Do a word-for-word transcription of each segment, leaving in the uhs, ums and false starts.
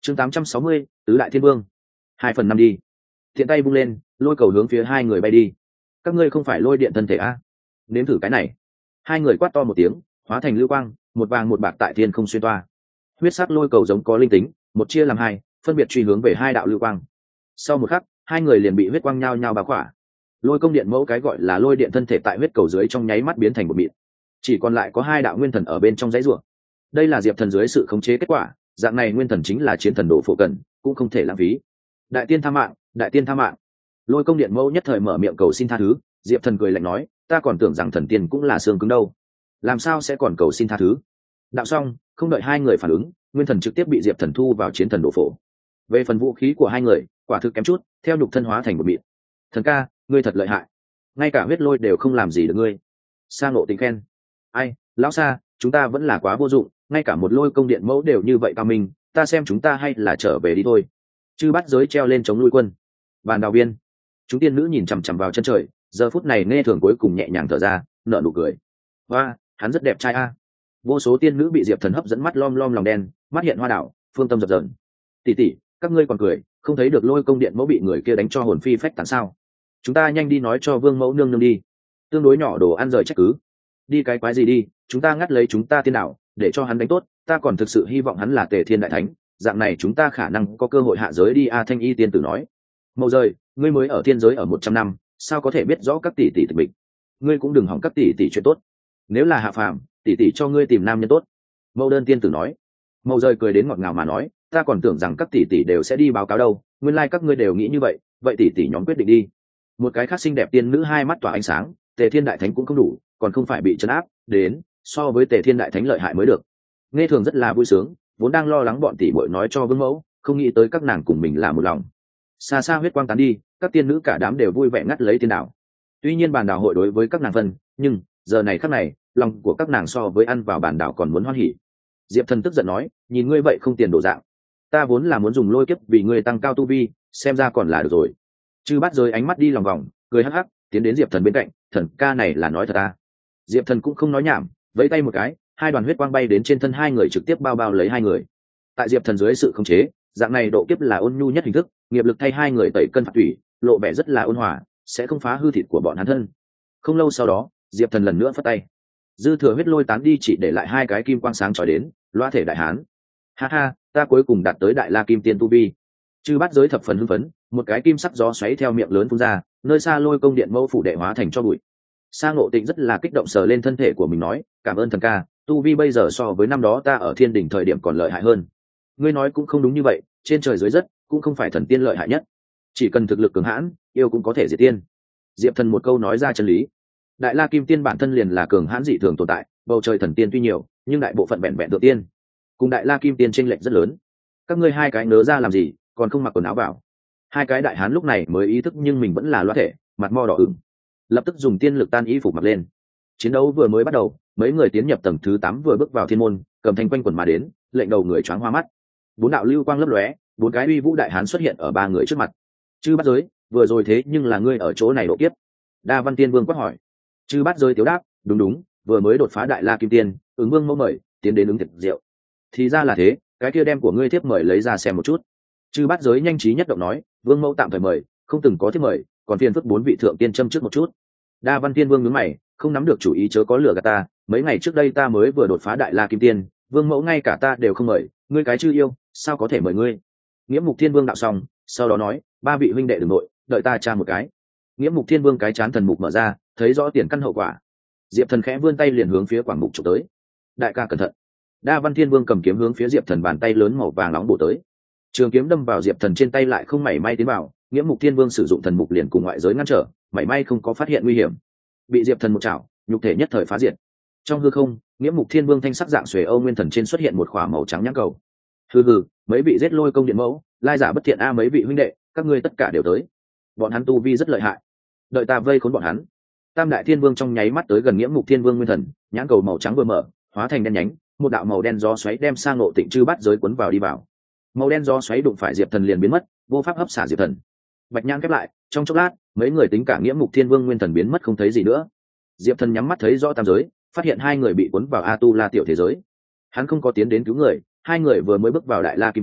chương tám trăm sáu mươi, tứ đại thiên vương. Hai phần năm đi. Thiện tay vung lên, lôi cầu hướng phía hai người bay đi. Các ngươi không phải lôi điện thân thể a? Nếm thử cái này. Hai người quát to một tiếng, hóa thành lưu quang, một vàng một bạc tại thiên không xuyên toa. Huyết sắc lôi cầu giống có linh tính, một chia làm hai, phân biệt truy hướng về hai đạo lưu quang. Sau một khắc, hai người liền bị huyết quang nhao nhao bao khỏa. Lôi công điện mẫu cái gọi là lôi điện thân thể tại huyết cầu dưới trong nháy mắt biến thành một mịn, chỉ còn lại có hai đạo nguyên thần ở bên trong dãy rùa. Đây là diệp thần dưới sự khống chế kết quả, dạng này nguyên thần chính là chiến thần độ phổ cần, cũng không thể lãng phí. Đại tiên tha mạng, đại tiên tha mạng. Lôi công điện mẫu nhất thời mở miệng cầu xin tha thứ. Diệp thần cười lạnh nói, ta còn tưởng rằng thần tiên cũng là xương cứng đâu, làm sao sẽ còn cầu xin tha thứ. Đạo xong, không đợi hai người phản ứng, nguyên thần trực tiếp bị diệp thần thu vào chiến thần độ phổ. Về phần vũ khí của hai người, quả thực kém chút, theo nhục thân hóa thành một mịn. Thần ca, ngươi thật lợi hại, ngay cả huyết lôi đều không làm gì được ngươi. Sa Ngộ Tĩnh khen. Ai, lão Sa, chúng ta vẫn là quá vô dụng, ngay cả một lôi công điện mẫu đều như vậy cao minh, ta xem chúng ta hay là trở về đi thôi. Chư bắt giới treo lên chống nuôi quân. Bàn đào viên, chúng tiên nữ nhìn chằm chằm vào chân trời, giờ phút này nghe thường cuối cùng nhẹ nhàng thở ra, nở nụ cười. Hoa, hắn rất đẹp trai a. Vô số tiên nữ bị diệp thần hấp dẫn mắt lom lom lòng đen, mắt hiện hoa đảo, phương tâm dập dờn. Tỷ tỷ, các ngươi còn cười, không thấy được lôi công điện mẫu bị người kia đánh cho hồn phi phách tán sao? Chúng ta nhanh đi nói cho vương mẫu nương nương đi. Tương đối nhỏ đồ ăn rời trách cứ. Đi cái quái gì đi, chúng ta ngắt lấy chúng ta tiên đạo, để cho hắn đánh tốt, ta còn thực sự hy vọng hắn là Tề Thiên đại thánh, dạng này chúng ta khả năng có cơ hội hạ giới đi. A Thanh Y tiên tử nói. Mậu rời, ngươi mới ở thiên giới ở một trăm năm, sao có thể biết rõ các tỷ tỷ tịch mịch? Ngươi cũng đừng hỏng các tỷ tỷ chuyện tốt. Nếu là hạ phàm, tỷ tỷ cho ngươi tìm nam nhân tốt. Mậu đơn tiên tử nói. Mậu rời cười đến ngọt ngào mà nói, ta còn tưởng rằng các tỷ tỷ đều sẽ đi báo cáo đâu, nguyên lai các ngươi đều nghĩ như vậy, vậy tỷ tỷ nhóm quyết định đi. Một cái khác xinh đẹp tiên nữ hai mắt tỏa ánh sáng, Tề Thiên đại thánh cũng không đủ, còn không phải bị trấn áp, đến, so với Tề Thiên đại thánh lợi hại mới được. Nghe thường rất là vui sướng, vốn đang lo lắng bọn tỷ muội nói cho vương mẫu, không nghĩ tới các nàng cùng mình là một lòng. Xa xa huyết quang tán đi, các tiên nữ cả đám đều vui vẻ ngắt lấy tiên đảo. Tuy nhiên bàn đảo hội đối với các nàng phân, nhưng giờ này khắc này, lòng của các nàng so với ăn vào bàn đảo còn muốn hoan hỉ. Diệp Thần tức giận nói, nhìn ngươi vậy không tiền đổ dạng, ta vốn là muốn dùng lôi kiếp vì ngươi tăng cao tu vi, xem ra còn là được rồi. Chư bắt rơi ánh mắt đi lòng vòng, cười hắc hắc, tiến đến Diệp Thần bên cạnh, thần ca này là nói thật à? Diệp Thần cũng không nói nhảm, vẫy tay một cái, hai đoàn huyết quang bay đến trên thân hai người trực tiếp bao bao lấy hai người. Tại Diệp Thần dưới sự khống chế, dạng này độ kiếp là ôn nhu nhất hình thức, nghiệp lực thay hai người tẩy cân phạt thủy, lộ vẻ rất là ôn hòa, sẽ không phá hư thịt của bọn hắn thân. Không lâu sau đó, Diệp Thần lần nữa phất tay, dư thừa huyết lôi tán đi, chỉ để lại hai cái kim quang sáng chói đến, loa thể đại hán. Ha ha, ta cuối cùng đạt tới đại la kim tiên tu vi. Chư bắt giới thập phần hưng phấn, một cái kim sắc gió xoáy theo miệng lớn phun ra, nơi xa lôi công điện mẫu phủ đệ hóa thành cho bụi. Sa Ngộ Tĩnh rất là kích động sờ lên thân thể của mình nói, cảm ơn thần ca, tu vi bây giờ so với năm đó ta ở thiên đỉnh thời điểm còn lợi hại hơn. Ngươi nói cũng không đúng như vậy, trên trời dưới đất cũng không phải thần tiên lợi hại nhất, chỉ cần thực lực cường hãn, yêu cũng có thể diệt tiên. Diệp Thần một câu nói ra chân lý. Đại la kim tiên bản thân liền là cường hãn dị thường tồn tại, bầu trời thần tiên tuy nhiều, nhưng đại bộ phận vẹn vẹn tự tiên, cùng đại la kim tiên chênh lệch rất lớn. Các ngươi hai cái nớ ra làm gì, còn không mặc quần áo vào? Hai cái đại hán lúc này mới ý thức nhưng mình vẫn là loa thể, mặt mo đỏ ửng, lập tức dùng tiên lực tan y phục mặc lên. Chiến đấu vừa mới bắt đầu, mấy người tiến nhập tầng thứ tám vừa bước vào thiên môn, cầm thanh quanh quần mà đến, lệnh đầu người choáng hoa mắt. Bốn đạo lưu quang lấp lóe, bốn cái uy vũ đại hán xuất hiện ở ba người trước mặt. Chư bắt giới, vừa rồi thế nhưng là ngươi ở chỗ này độ kiếp? Đa Văn Tiên Vương quát hỏi. Chư bắt giới tiếu đáp, đúng đúng, vừa mới đột phá đại la kim tiên, ứng vương mẫu mời, tiến đến ứng thực rượu. Thì ra là thế, cái kia đem của ngươi thiếp mời lấy ra xem một chút. Chư bắt giới nhanh trí nhất động nói, vương mẫu tạm thời mời, không từng có thiếp mời, còn phiền phức bốn vị thượng tiên châm trước một chút. Đa Văn Tiên Vương nhướng mày, không nắm được chủ ý chớ có lừa gạt ta, mấy ngày trước đây ta mới vừa đột phá đại la kim tiên, vương mẫu ngay cả ta đều không mời, ngươi cái chư yêu, sao có thể mời ngươi? Nghiễm Mục Thiên Vương đạo xong, sau đó nói, ba vị huynh đệ đừng nội, đợi ta tra một cái. Nghiễm Mục Thiên Vương cái chán thần mục mở ra, thấy rõ tiền căn hậu quả. Diệp Thần khẽ vươn tay liền hướng phía quảng mục chụp tới. Đại ca cẩn thận. Đa Văn Thiên Vương cầm kiếm hướng phía Diệp Thần bàn tay lớn màu vàng nóng bổ tới. Trường kiếm đâm vào Diệp Thần trên tay lại không mảy may tiến vào, Nghiễm Mục Thiên Vương sử dụng thần mục liền cùng ngoại giới ngăn trở, mảy may không có phát hiện nguy hiểm. Bị Diệp Thần một chảo, nhục thể nhất thời phá diệt. Trong hư không, Nghiễm Mục Thiên Vương thanh sắc dạng xuề Âu Nguyên Thần trên xuất hiện một khỏa màu trắng nhãn cầu. Hừ hừ, mấy vị giết lôi công điện mẫu, lai giả bất thiện a, mấy vị huynh đệ, các ngươi tất cả đều tới. Bọn hắn tu vi rất lợi hại, đợi ta vây khốn bọn hắn. Tam đại thiên vương trong nháy mắt tới gần Nghiễm Mục Thiên Vương Nguyên Thần, nhãn cầu màu trắng vừa mở, hóa thành đen nhánh, một đạo màu đen gió xoáy đem Sa Ngộ Tịnh chư bắt giới cuốn vào đi vào. Màu đen gió xoáy đụng phải Diệp Thần liền biến mất, vô pháp hấp xả Diệp Thần. Bạch nhãn khép lại, trong chốc lát, mấy người tính cả Nghiễm Mục Thiên Vương Nguyên Thần biến mất không thấy gì nữa. Diệp Thần nhắm mắt thấy rõ tam giới, phát hiện hai người bị cuốn vào A Tu La tiểu thế giới. Hắn không có tiến đến cứu người, hai người vừa mới bước vào đại la kim tiên,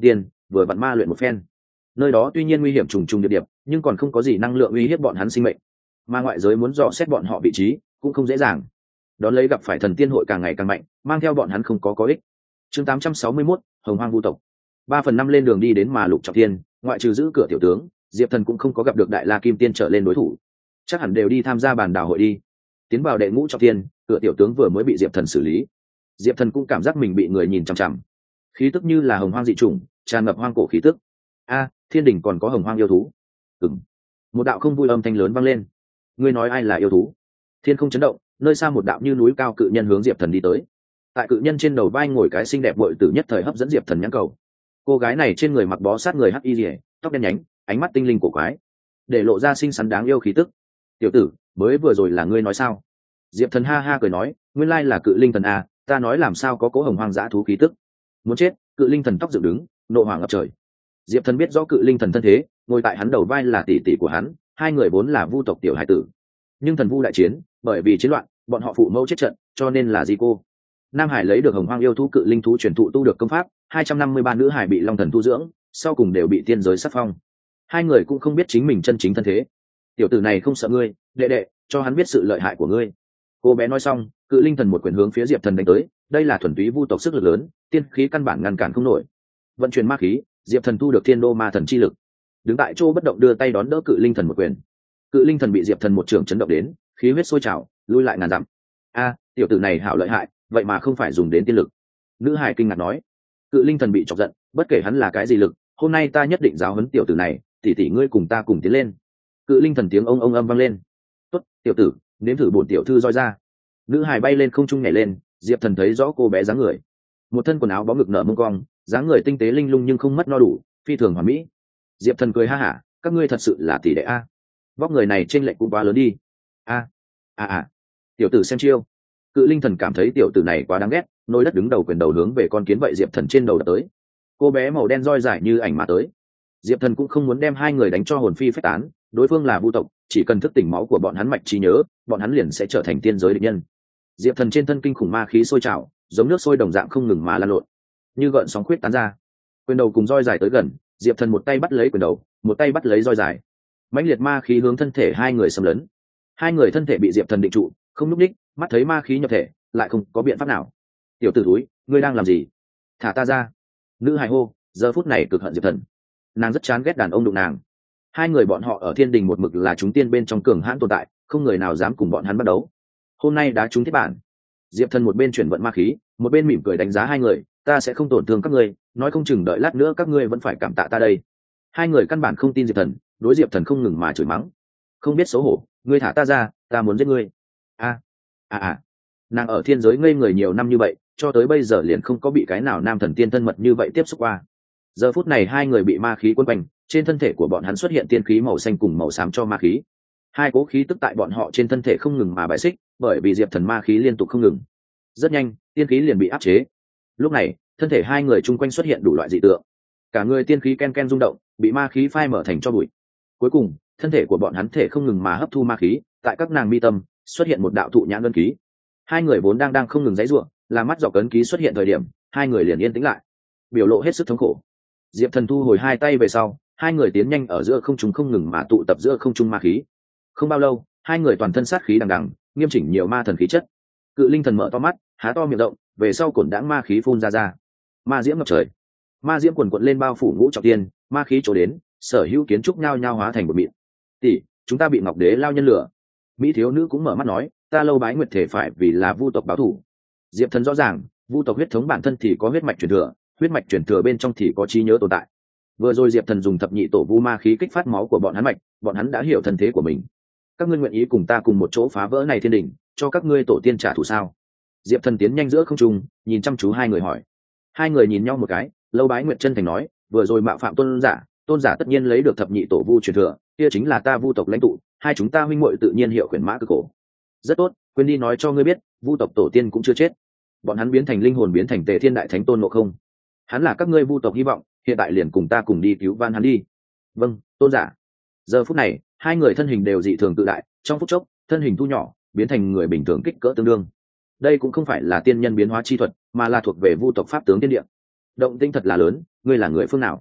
vừa vặn ma luyện một phen. Nơi đó tuy nhiên nguy hiểm trùng trùng điệp điệp, nhưng còn không có gì năng lượng uy hiếp bọn hắn sinh mệnh, mà ngoại giới muốn dò xét bọn họ vị trí cũng không dễ dàng. Đón lấy gặp phải thần tiên hội càng ngày càng mạnh, mang theo bọn hắn không có có ích. Chương tám trăm sáu mươi mốt, Hồng Hoang Vu tộc. Ba phần năm lên đường đi đến mà Lục Trọng Thiên, ngoại trừ giữ cửa tiểu tướng, Diệp Thần cũng không có gặp được Đại La Kim Tiên trở lên đối thủ, chắc hẳn đều đi tham gia bàn đảo hội đi. Tiến vào đệ ngũ Trọng Thiên, cửa tiểu tướng vừa mới bị Diệp Thần xử lý, Diệp Thần cũng cảm giác mình bị người nhìn chằm chằm, khí tức như là hồng hoang dị chủng, tràn ngập hoang cổ khí tức. A, thiên đình còn có hồng hoang yêu thú? Ừm. Một đạo không vui âm thanh lớn vang lên. Ngươi nói ai là yêu thú? Thiên không chấn động, nơi xa một đạo như núi cao cự nhân hướng Diệp Thần đi tới. Tại cự nhân trên đầu vai ngồi cái xinh đẹp muội tử nhất thời hấp dẫn Diệp Thần nhãn cầu. Cô gái này trên người mặc bó sát người hắc y liễu, tóc đen nhánh, ánh mắt tinh linh cổ quái, để lộ ra xinh xắn đáng yêu khí tức. Tiểu tử, mới vừa rồi là ngươi nói sao? Diệp Thần ha ha cười nói, nguyên lai là cự linh thần a, ta nói làm sao có cố hồng hoang dã thú khí tức. Muốn chết, cự linh thần tóc dựng đứng, nộ hỏa ngập trời. Diệp Thần biết rõ cự linh thần thân thế, ngồi tại hắn đầu vai là tỷ tỷ của hắn, hai người vốn là vu tộc tiểu hải tử. Nhưng thần vu đại chiến, bởi vì chiến loạn, bọn họ phụ mẫu chết trận, cho nên là di cô. Nam Hải lấy được hồng hoang yêu thú cự linh thú truyền thụ tu được công pháp, hai trăm năm mươi ba nữ hải bị long thần tu dưỡng, sau cùng đều bị tiên giới sắc phong. Hai người cũng không biết chính mình chân chính thân thế. Tiểu tử này không sợ ngươi, đệ đệ, cho hắn biết sự lợi hại của ngươi. Cô bé nói xong, cự linh thần một quyền hướng phía Diệp Thần đánh tới, đây là thuần túy vu tộc sức lực lớn, tiên khí căn bản ngăn cản không nổi. Vận chuyển ma khí, Diệp Thần thu được thiên đô ma thần chi lực, đứng tại chỗ bất động đưa tay đón đỡ cự linh thần một quyền. Cự linh thần bị Diệp Thần một trường chấn động đến, khí huyết sôi trào, lui lại ngàn dặm. A, tiểu tử này hảo lợi hại, vậy mà không phải dùng đến tiên lực. Nữ hải kinh ngạc nói. Cự linh thần bị chọc giận, bất kể hắn là cái gì lực, hôm nay ta nhất định giáo huấn tiểu tử này, tỷ tỷ ngươi cùng ta cùng tiến lên. Cự linh thần tiếng ông ông âm vang lên. Tốt, tiểu tử, nếm thử bổn tiểu thư roi ra. Nữ hải bay lên không trung nhảy lên, Diệp Thần thấy rõ cô bé dáng người, một thân quần áo bó ngực nở mông cong, dáng người tinh tế linh lung nhưng không mất no đủ, phi thường hoàn mỹ. Diệp Thần cười ha hả, các ngươi thật sự là tỷ đệ a. Vóc người này trên lệnh cũng quá lớn đi. A, a a, tiểu tử xem chiêu. Cự linh thần cảm thấy tiểu tử này quá đáng ghét, nôi đất đứng đầu quyền đầu hướng về con kiến vậy Diệp Thần trên đầu đập tới. Cô bé màu đen roi dài như ảnh mà tới. Diệp Thần cũng không muốn đem hai người đánh cho hồn phi phách tán, đối phương là vu tộc, chỉ cần thức tỉnh máu của bọn hắn mạch trí nhớ, bọn hắn liền sẽ trở thành tiên giới địch nhân. Diệp Thần trên thân kinh khủng ma khí sôi trào, giống nước sôi đồng dạng không ngừng mà lan lộn, như gợn sóng khuyết tán ra. Quyền đầu cùng roi dài tới gần, Diệp Thần một tay bắt lấy quyền đầu, một tay bắt lấy roi dài. Mãnh liệt ma khí hướng thân thể hai người xâm lấn. Hai người thân thể bị Diệp Thần định trụ, không lúc đích, mắt thấy ma khí nhập thể, lại không có biện pháp nào. Tiểu tử túi, ngươi đang làm gì? Thả ta ra! Nữ hài hô, giờ phút này cực hận Diệp Thần. Nàng rất chán ghét đàn ông đụng nàng. Hai người bọn họ ở thiên đình một mực là chúng tiên bên trong cường hãn tồn tại, không người nào dám cùng bọn hắn bắt đấu. Hôm nay đã trúng thiết bản. Diệp Thần một bên chuyển vận ma khí, một bên mỉm cười đánh giá hai người, ta sẽ không tổn thương các ngươi, nói không chừng đợi lát nữa các ngươi vẫn phải cảm tạ ta đây. Hai người căn bản không tin Diệp Thần, đối Diệp Thần không ngừng mà chửi mắng. Không biết xấu hổ, ngươi thả ta ra, ta muốn giết ngươi. A, a a. Nàng ở thiên giới ngây người nhiều năm như vậy, cho tới bây giờ liền không có bị cái nào nam thần tiên thân mật như vậy tiếp xúc qua. Giờ phút này hai người bị ma khí quấn quanh, trên thân thể của bọn hắn xuất hiện tiên khí màu xanh cùng màu xám cho ma khí. Hai cố khí tức tại bọn họ trên thân thể không ngừng mà bại xích, bởi vì Diệp Thần ma khí liên tục không ngừng. Rất nhanh, tiên khí liền bị áp chế. Lúc này, thân thể hai người chung quanh xuất hiện đủ loại dị tượng. Cả người tiên khí ken ken rung động, bị ma khí phai mở thành cho bụi. Cuối cùng, thân thể của bọn hắn thể không ngừng mà hấp thu ma khí, tại các nàng mi tâm xuất hiện một đạo thụ nhãn ấn ký. Hai người vốn đang đang không ngừng giãy giụa, là mắt dọc ấn ký xuất hiện thời điểm, hai người liền yên tĩnh lại, biểu lộ hết sức thống khổ. Diệp Thần thu hồi hai tay về sau, hai người tiến nhanh ở giữa không trung không ngừng mà tụ tập giữa không trung ma khí. Không bao lâu, hai người toàn thân sát khí đằng đằng, nghiêm chỉnh nhiều ma thần khí chất. Cự linh thần mở to mắt, há to miệng rộng, về sau cổn đãng ma khí phun ra ra. Ma diễm ngập trời, ma diễm quần quật lên bao phủ ngũ trọng tiên, ma khí trổ đến, sở hữu kiến trúc nhao nhao hóa thành một mịn. Tỷ, chúng ta bị Ngọc Đế lao nhân lửa. Mỹ thiếu nữ cũng mở mắt nói, ta lâu bái nguyệt thể phải vì là vu tộc báo thù. Diệp Thần rõ ràng, vu tộc huyết thống bản thân thì có huyết mạch truyền thừa, huyết mạch truyền thừa bên trong thì có trí nhớ tồn tại. Vừa rồi Diệp Thần dùng thập nhị tổ vu ma khí kích phát máu của bọn hắn mạch, bọn hắn đã hiểu thân thế của mình. Các ngươi nguyện ý cùng ta cùng một chỗ phá vỡ này thiên đình, cho các ngươi tổ tiên trả thù sao? Diệp Thần tiến nhanh giữa không trung, nhìn chăm chú hai người hỏi. Hai người nhìn nhau một cái, lâu bái nguyệt chân thành nói, vừa rồi mạo phạm tôn giả, tôn giả tất nhiên lấy được thập nhị tổ vu truyền thừa, kia chính là ta vu tộc lãnh tụ, hai chúng ta huynh muội tự nhiên hiệu khuyển mã cực cổ. Rất tốt, quên đi nói cho ngươi biết, vu tộc tổ tiên cũng chưa chết, bọn hắn biến thành linh hồn, biến thành Tề Thiên Đại Thánh Tôn Ngộ Không. Hắn là các ngươi vu tộc hy vọng, hiện tại liền cùng ta cùng đi cứu van hắn đi. Vâng, tôn giả. Giờ phút này, hai người thân hình đều dị thường tự đại, trong phút chốc, thân hình thu nhỏ, biến thành người bình thường kích cỡ tương đương. Đây cũng không phải là tiên nhân biến hóa chi thuật, mà là thuộc về vu tộc pháp tướng tiên địa. Động tinh thật là lớn, ngươi là người phương nào?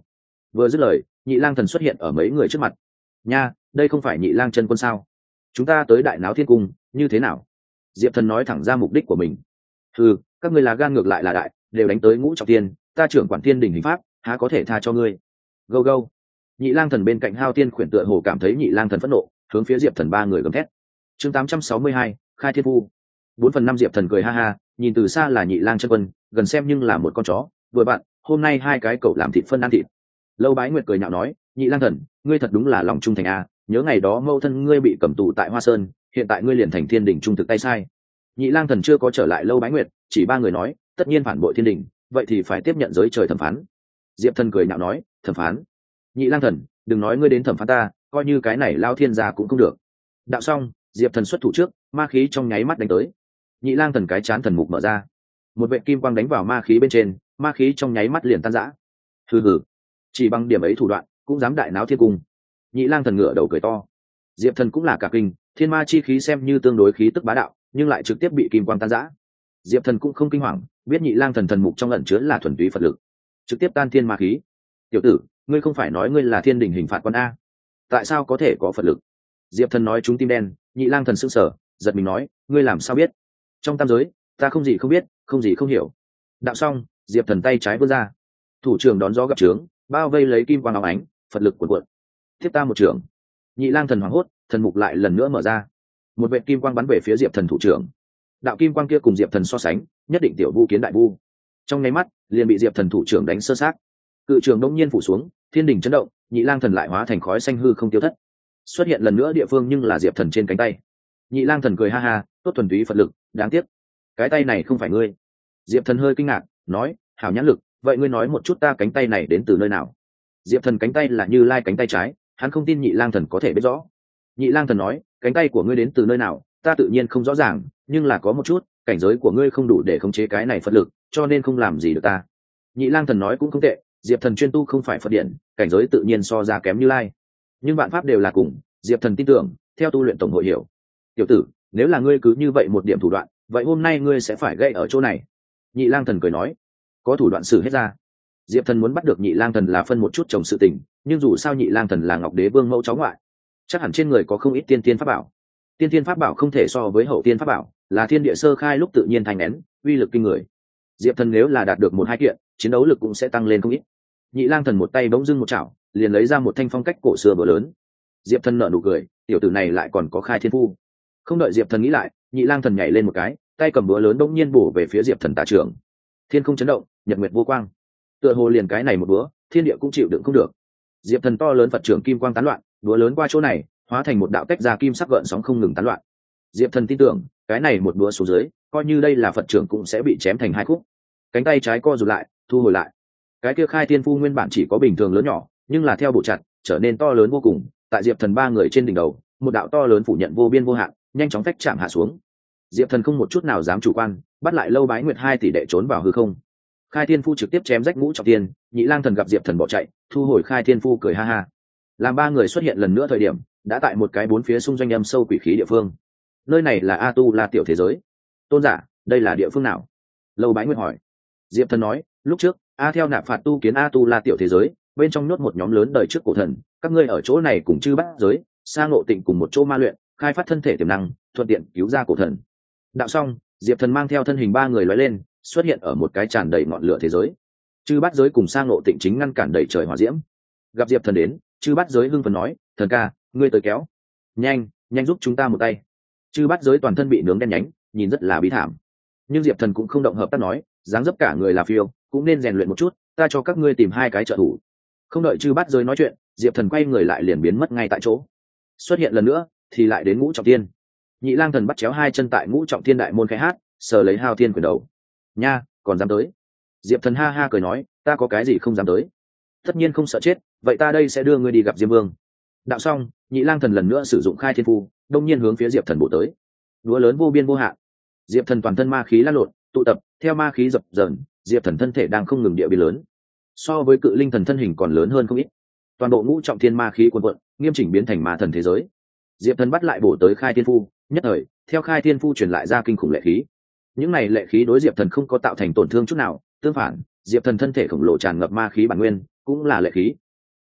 Vừa dứt lời, nhị lang thần xuất hiện ở mấy người trước mặt. Nha, đây không phải nhị lang chân quân sao? Chúng ta tới đại náo thiên cung như thế nào? Diệp thần nói thẳng ra mục đích của mình. Ừ, các ngươi là gan ngược lại là đại, đều đánh tới ngũ trọng tiên, ta trưởng quản thiên đình hình pháp, há có thể tha cho ngươi? Go go. Nhị lang thần bên cạnh hao tiên khuyển tựa hồ cảm thấy nhị lang thần phẫn nộ, hướng phía diệp thần ba người gầm thét. Chương tám trăm sáu mươi hai, khai thiên vu. Bốn phần năm diệp thần cười ha ha, nhìn từ xa là nhị lang chân quân, gần xem nhưng là một con chó. Vừa bạn, hôm nay hai cái cậu làm thịt phân ăn thịt. Lâu Bái Nguyệt cười nhạo nói, nhị lang thần, ngươi thật đúng là lòng trung thành a, nhớ ngày đó mâu thân ngươi bị cầm tù tại Hoa Sơn, hiện tại ngươi liền thành thiên đình trung thực tay sai. Nhị lang thần chưa có trở lại Lâu Bái Nguyệt, chỉ ba người nói, tất nhiên phản bội thiên đình, vậy thì phải tiếp nhận giới trời thẩm phán. Diệp thần cười nhạo nói, thẩm phán? Nhị lang thần, đừng nói ngươi đến thẩm phán ta, coi như cái này lao thiên gia cũng không được. Đạo xong, diệp thần xuất thủ trước, ma khí trong nháy mắt đánh tới. Nhị lang thần cái chán thần mục mở ra, một vệ kim quang đánh vào ma khí bên trên, ma khí trong nháy mắt liền tan rã. Hừ hừ, chỉ bằng điểm ấy thủ đoạn cũng dám đại náo thiên cung. Nhị lang thần ngửa đầu cười to. Diệp thần cũng là cả kinh, thiên ma chi khí xem như tương đối khí tức bá đạo, nhưng lại trực tiếp bị kim quang tan rã. Diệp thần cũng không kinh hoàng, biết nhị lang thần thần mục trong ẩn chứa là thuần túy phật lực, trực tiếp tan thiên ma khí. Tiểu tử, ngươi không phải nói ngươi là thiên đình hình phạt quan a, tại sao có thể có phật lực? Diệp thần nói trúng tim đen. Nhị lang thần sững sờ, giật mình nói, ngươi làm sao biết? Trong tam giới ta không gì không biết, không gì không hiểu. Đạo xong, diệp thần tay trái vươn ra, thủ trưởng đón gió gặp trướng, bao vây lấy kim quang óng ánh, phật lực cuộn cuộn. Tiếp ta một trưởng. Nhị lang thần hoảng hốt, thần mục lại lần nữa mở ra, một vệt kim quang bắn về phía diệp thần thủ trưởng. Đạo kim quang kia cùng diệp thần so sánh, nhất định tiểu vu kiến đại vu. Trong nháy mắt liền bị diệp thần thủ trưởng đánh sơ sát. Cự trường đông nhiên phủ xuống, thiên đình chấn động, nhị lang thần lại hóa thành khói xanh hư không tiêu thất. Xuất hiện lần nữa địa phương nhưng là diệp thần trên cánh tay. Nhị lang thần cười ha ha, tốt thuần túy phật lực, đáng tiếc cái tay này không phải ngươi. Diệp thần hơi kinh ngạc, nói, hảo nhãn lực, vậy ngươi nói một chút ta cánh tay này đến từ nơi nào? Diệp thần cánh tay là Như Lai cánh tay trái, hắn không tin nhị lang thần có thể biết rõ. Nhị lang thần nói, cánh tay của ngươi đến từ nơi nào, ta tự nhiên không rõ ràng, nhưng là có một chút, cảnh giới của ngươi không đủ để khống chế cái này phật lực, cho nên không làm gì được ta. Nhị lang thần nói cũng không tệ, diệp thần chuyên tu không phải phật điện, cảnh giới tự nhiên so ra kém Như Lai, nhưng vạn pháp đều là cùng, diệp thần tin tưởng, theo tu luyện tổng hội hiểu. Tiểu tử, nếu là ngươi cứ như vậy một điểm thủ đoạn, vậy hôm nay ngươi sẽ phải gây ở chỗ này. Nhị lang thần cười nói, có thủ đoạn xử hết ra. Diệp thần muốn bắt được nhị lang thần là phân một chút chồng sự tình, nhưng dù sao nhị lang thần là ngọc đế vương mẫu cháu ngoại, chắc hẳn trên người có không ít tiên tiên pháp bảo. Tiên tiên pháp bảo không thể so với hậu tiên pháp bảo, là thiên địa sơ khai lúc tự nhiên thành nén, uy lực kinh người. Diệp thần nếu là đạt được một hai kiện, chiến đấu lực cũng sẽ tăng lên không ít. Nhị lang thần một tay bỗng dưng một chảo, liền lấy ra một thanh phong cách cổ xưa bữa lớn. Diệp thần nở nụ cười, tiểu tử này lại còn có khai thiên phu. Không đợi diệp thần nghĩ lại, nhị lang thần nhảy lên một cái, tay cầm búa lớn bỗng nhiên bổ về phía diệp thần tả trưởng. Thiên không chấn động, nhật nguyệt vô quang, tựa hồ liền cái này một búa, thiên địa cũng chịu đựng không được. Diệp thần to lớn phật trưởng kim quang tán loạn, búa lớn qua chỗ này, hóa thành một đạo tách ra kim sắc gợn sóng không ngừng tán loạn. Diệp thần tin tưởng, cái này một búa xuống dưới, coi như đây là phật trưởng cũng sẽ bị chém thành hai khúc. Cánh tay trái co rụt lại, thu hồi lại. Cái kia khai thiên phu nguyên bản chỉ có bình thường lớn nhỏ, nhưng là theo bộ chặt, trở nên to lớn vô cùng. Tại diệp thần ba người trên đỉnh đầu, một đạo to lớn phủ nhận vô biên vô hạn, nhanh chóng phách chạm hạ xuống. Diệp thần không một chút nào dám chủ quan, bắt lại Lâu Bái Nguyệt hai tỷ đệ trốn vào hư không. Khai thiên phu trực tiếp chém rách ngũ trọng thiên, nhị lang thần gặp diệp thần bỏ chạy, thu hồi khai thiên phu cười ha ha. Làm ba người xuất hiện lần nữa thời điểm, đã tại một cái bốn phía xung doanh âm sâu quỷ khí địa phương. Nơi này là A Tu La tiểu thế giới. Tôn giả, đây là địa phương nào? Lâu Bái Nguyệt hỏi. Diệp thần nói, lúc trước A theo nạp phạt tu kiến A Tu La tiểu thế giới, bên trong nhốt một nhóm lớn đời trước cổ thần, các ngươi ở chỗ này cùng chư bát giới, sa ngộ tịnh cùng một chỗ ma luyện, khai phát thân thể tiềm năng, thuận tiện cứu ra cổ thần. Đạo xong, diệp thần mang theo thân hình ba người lói lên, xuất hiện ở một cái tràn đầy ngọn lửa thế giới. Chư bát giới cùng sa ngộ tịnh chính ngăn cản đầy trời hỏa diễm. Gặp diệp thần đến, chư bát giới hưng phấn nói, thần ca, ngươi tới kéo, nhanh nhanh giúp chúng ta một tay. Chư bát giới toàn thân bị nướng đen nhánh, nhìn rất là bí thảm, nhưng diệp thần cũng không động hợp tác, nói, dáng dấp cả người là phiêu, cũng nên rèn luyện một chút, ta cho các ngươi tìm hai cái trợ thủ. Không đợi chư bát giới nói chuyện, diệp thần quay người lại liền biến mất ngay tại chỗ. Xuất hiện lần nữa thì lại đến ngũ trọng thiên. Nhị lang thần bắt chéo hai chân tại ngũ trọng thiên đại môn khai hát, sờ lấy hao thiên quyền đầu. Nha, còn dám tới? Diệp thần ha ha cười nói, ta có cái gì không dám tới? Tất nhiên không sợ chết, vậy ta đây sẽ đưa ngươi đi gặp diêm vương. Đạo xong, nhị lang thần lần nữa sử dụng khai thiên phu, đông nhiên hướng phía diệp thần bổ tới. Đũa lớn vô biên vô hạn. Diệp thần toàn thân ma khí lăn lộn, tụ tập, theo ma khí dập dờn, diệp thần thân thể đang không ngừng địa biến lớn, so với cự linh thần thân hình còn lớn hơn không ít. Toàn bộ ngũ trọng thiên ma khí cuồn cuộn, nghiêm chỉnh biến thành ma thần thế giới. Diệp thần bắt lại bổ tới khai thiên phu, nhất thời theo khai thiên phu truyền lại ra kinh khủng lệ khí. Những này lệ khí đối diệp thần không có tạo thành tổn thương chút nào, tương phản, diệp thần thân thể khổng lồ tràn ngập ma khí bản nguyên, cũng là lệ khí.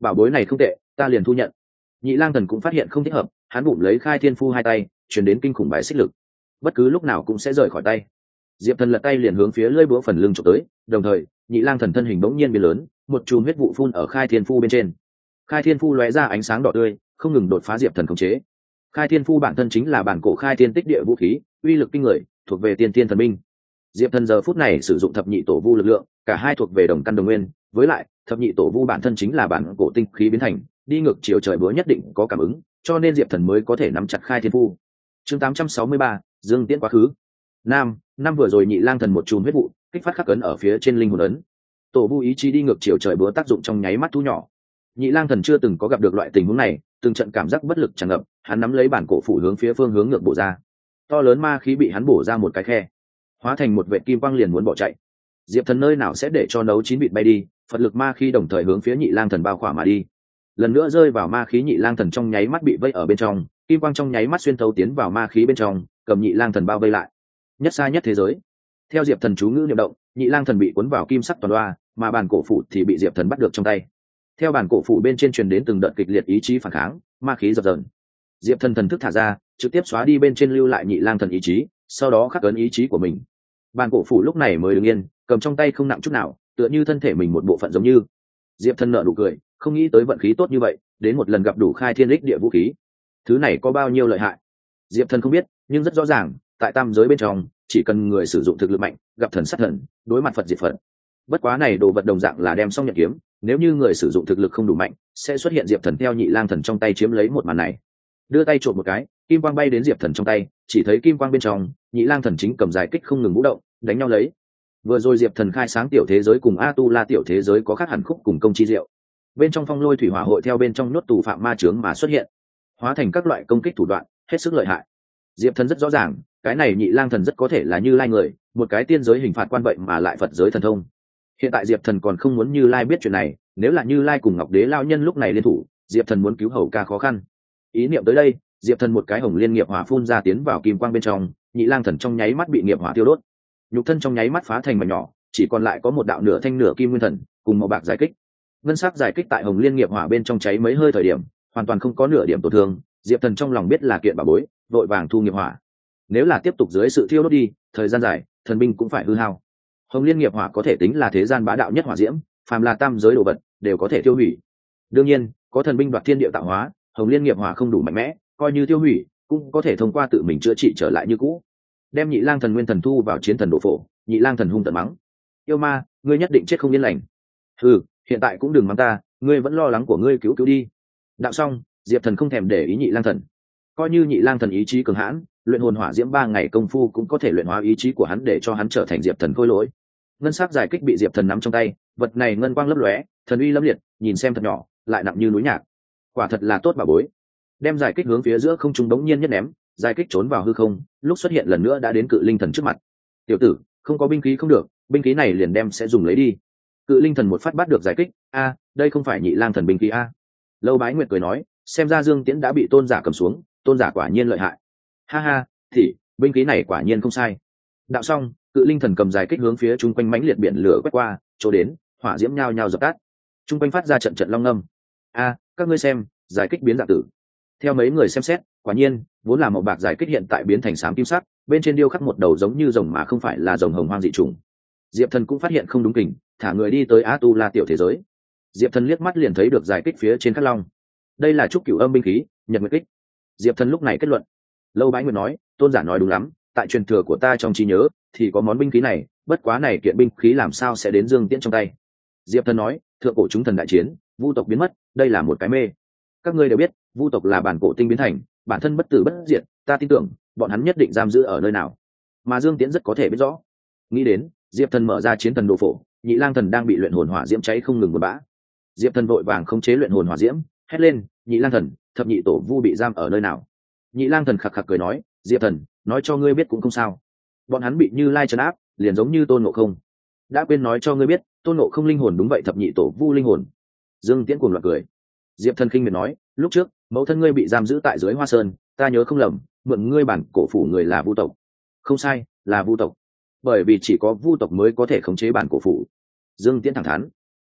bảo bối này không tệ, ta liền thu nhận. Nhị lang thần cũng phát hiện không thích hợp, hắn bụng lấy khai thiên phu hai tay chuyển đến kinh khủng bài xích lực, bất cứ lúc nào cũng sẽ rời khỏi tay. Diệp thần lật tay liền hướng phía lưỡi búa phần lưng trộm tới, đồng thời nhị lang thần thân hình bỗng nhiên biến lớn, một chùm huyết vụ phun ở khai thiên phu bên trên. Khai thiên phu lóe ra ánh sáng đỏ tươi, không ngừng đột phá Diệp thần khống chế. Khai thiên phu bản thân chính là bản cổ khai thiên tích địa vũ khí, uy lực kinh người, thuộc về tiên tiên thần binh. Diệp thần giờ phút này sử dụng thập nhị tổ vu lực lượng, cả hai thuộc về đồng căn đồng nguyên, với lại thập nhị tổ vu bản thân chính là bản cổ tinh khí biến thành, đi ngược chiều trời búa nhất định có cảm ứng, cho nên Diệp thần mới có thể nắm chặt khai thiên phu. Chương tám trăm sáu mươi ba, Dương Tiễn quá khứ. Nam, năm vừa rồi nhị lang thần một chùm huyết vụ, kích phát khắc ấn ở phía trên linh hồn ấn. Tổ vu ý chí đi ngược chiều trời búa tác dụng trong nháy mắt thu nhỏ. Nhị lang thần chưa từng có gặp được loại tình huống này, từng trận cảm giác bất lực tràn ngập, hắn nắm lấy bản cổ phủ hướng phía phương hướng ngược bổ ra. To lớn ma khí bị hắn bổ ra một cái khe, hóa thành một vệ kim quang liền muốn bỏ chạy. Diệp thần nơi nào sẽ để cho nấu chín vịt bay đi, phật lực ma khí đồng thời hướng phía nhị lang thần bao khỏa mà đi. Lần nữa rơi vào ma khí, nhị lang thần trong nháy mắt bị vây ở bên trong, kim quang trong nháy mắt xuyên thấu tiến vào ma khí bên trong, cầm nhị lang thần bao vây lại. Nhất xa nhất thế giới. Theo Diệp thần chú ngữ niệm động, nhị lang thần bị cuốn vào kim sắc toàn đoa, mà bản cổ phủ thì bị Diệp thần bắt được trong tay. Theo bản cổ phủ bên trên truyền đến từng đợt kịch liệt ý chí phản kháng, ma khí dập dờn. Diệp thần thần thức thả ra, trực tiếp xóa đi bên trên lưu lại nhị lang thần ý chí, sau đó khắc ấn ý chí của mình. Bản cổ phủ lúc này mới đứng yên, cầm trong tay không nặng chút nào, tựa như thân thể mình một bộ phận giống như. Diệp thần nở nụ cười, không nghĩ tới vận khí tốt như vậy, đến một lần gặp đủ khai thiên đích địa vũ khí. Thứ này có bao nhiêu lợi hại, Diệp thần không biết, nhưng rất rõ ràng, tại tam giới bên trong, chỉ cần người sử dụng thực lực mạnh, gặp thần sát thần, đối mặt Phật diệt Phật. Bất quá này đồ vật đồng dạng là đem xong nhận kiếm, nếu như người sử dụng thực lực không đủ mạnh, sẽ xuất hiện Diệp thần theo nhị lang thần trong tay chiếm lấy một màn này. Đưa tay trộm một cái, kim quang bay đến Diệp thần trong tay, chỉ thấy kim quang bên trong, nhị lang thần chính cầm dài kích không ngừng vũ động, đánh nhau lấy. Vừa rồi Diệp thần khai sáng tiểu thế giới cùng A Tu La tiểu thế giới có khác hẳn khúc cùng công chi diệu. Bên trong phong lôi thủy hỏa hội theo bên trong nhốt tù phạm ma chướng mà xuất hiện, hóa thành các loại công kích thủ đoạn, hết sức lợi hại. Diệp thần rất rõ ràng, cái này nhị lang thần rất có thể là Như Lai người, một cái tiên giới hình phạt quan vậy mà lại Phật giới thần thông. Hiện tại Diệp thần còn không muốn Như Lai biết chuyện này, nếu là Như Lai cùng Ngọc Đế lao nhân lúc này liên thủ, Diệp thần muốn cứu hầu ca khó khăn. Ý niệm tới đây, Diệp thần một cái hồng liên nghiệp hỏa phun ra tiến vào kim quang bên trong, nhị lang thần trong nháy mắt bị nghiệp hỏa tiêu đốt, nhục thân trong nháy mắt phá thành mảnh nhỏ, chỉ còn lại có một đạo nửa thanh nửa kim nguyên thần cùng màu bạc giải kích. Ngân sắc giải kích tại hồng liên nghiệp hỏa bên trong cháy mấy hơi thời điểm, hoàn toàn không có nửa điểm tổn thương. Diệp thần trong lòng biết là kiện bảo bối, vội vàng thu nghiệp hỏa. Nếu là tiếp tục dưới sự thiêu đốt đi, thời gian dài, thần binh cũng phải hư hao. Hồng liên nghiệp hỏa có thể tính là thế gian bá đạo nhất hỏa diễm, phàm là tam giới đồ vật đều có thể tiêu hủy. Đương nhiên, có thần binh đoạt thiên địa tạo hóa, hồng liên nghiệp hỏa không đủ mạnh mẽ, coi như tiêu hủy, cũng có thể thông qua tự mình chữa trị trở lại như cũ. Đem nhị lang thần nguyên thần thu vào chiến thần độ phổ, nhị lang thần hung tận mắng: yêu ma, ngươi nhất định chết không yên lành. Ừ, hiện tại cũng đừng mắng ta, ngươi vẫn lo lắng của ngươi cứu cứu đi. Đạo xong, Diệp thần không thèm để ý nhị lang thần, coi như nhị lang thần ý chí cường hãn, luyện hồn hỏa diễm ba ngày công phu cũng có thể luyện hóa ý chí của hắn để cho hắn trở thành Diệp thần khôi lỗi. Ngân sắc giải kích bị Diệp thần nắm trong tay, vật này ngân quang lấp lóe, thần uy lâm liệt, nhìn xem thật nhỏ, lại nặng như núi nhạc, quả thật là tốt bà bối. Đem giải kích hướng phía giữa không trung đống nhiên nhất ném, giải kích trốn vào hư không, lúc xuất hiện lần nữa đã đến cự linh thần trước mặt. Tiểu tử, không có binh khí không được, binh khí này liền đem sẽ dùng lấy đi. Cự linh thần một phát bắt được giải kích, a, đây không phải nhị lang thần binh khí a. Lâu Bái Nguyệt cười nói, xem ra Dương Tiễn đã bị tôn giả cầm xuống, tôn giả quả nhiên lợi hại. Ha ha, thì binh khí này quả nhiên không sai. Đạo xong, cự linh thần cầm giải kích hướng phía chung quanh mãnh liệt biển lửa quét qua, chỗ đến, hỏa diễm nhao nhao dập tắt. Chung quanh phát ra trận trận long ngâm. A, các ngươi xem, giải kích biến dạng tử. Theo mấy người xem xét, quả nhiên, vốn là màu bạc giải kích hiện tại biến thành xám kim sắc, bên trên điêu khắc một đầu giống như rồng mà không phải là rồng hồng hoang dị trùng. Diệp thần cũng phát hiện không đúng kình, thả người đi tới A Tu La tiểu thế giới. Diệp thần liếc mắt liền thấy được giải kích phía trên khắc long. Đây là trúc cửu âm binh khí, nhật nguyệt kích. Diệp thần lúc này kết luận. Lâu Bái Nguyệt nói, tôn giả nói đúng lắm, tại truyền thừa của ta trong trí nhớ thì có món binh khí này, bất quá này kiện binh khí làm sao sẽ đến Dương Tiễn trong tay. Diệp thần nói, thượng cổ chúng thần đại chiến, vu tộc biến mất, đây là một cái mê. Các ngươi đều biết, vu tộc là bản cổ tinh biến thành, bản thân bất tử bất diệt, ta tin tưởng bọn hắn nhất định giam giữ ở nơi nào, mà Dương Tiễn rất có thể biết rõ. Nghĩ đến, Diệp thần mở ra chiến thần đồ phổ, nhị lang thần đang bị luyện hồn hỏa diễm cháy không ngừng buồn bã. Diệp thần vội vàng khống chế luyện hồn hỏa diễm, hét lên, nhị lang thần, thập nhị tổ vu bị giam ở nơi nào? Nhị lang thần khạc khạc cười nói, Diệp thần, nói cho ngươi biết cũng không sao, bọn hắn bị Như Lai trấn áp, liền giống như Tôn Ngộ Không. Đã quên nói cho ngươi biết, Tôn Ngộ Không linh hồn đúng vậy thập nhị tổ vu linh hồn. Dương Tiễn cuồng loạn cười. Diệp thần khinh miệt nói, lúc trước mẫu thân ngươi bị giam giữ tại dưới Hoa Sơn, ta nhớ không lầm, mượn ngươi bản cổ phủ người là vu tộc. Không sai, là vu tộc, bởi vì chỉ có vu tộc mới có thể khống chế bản cổ phủ. Dương Tiễn thẳng thắn.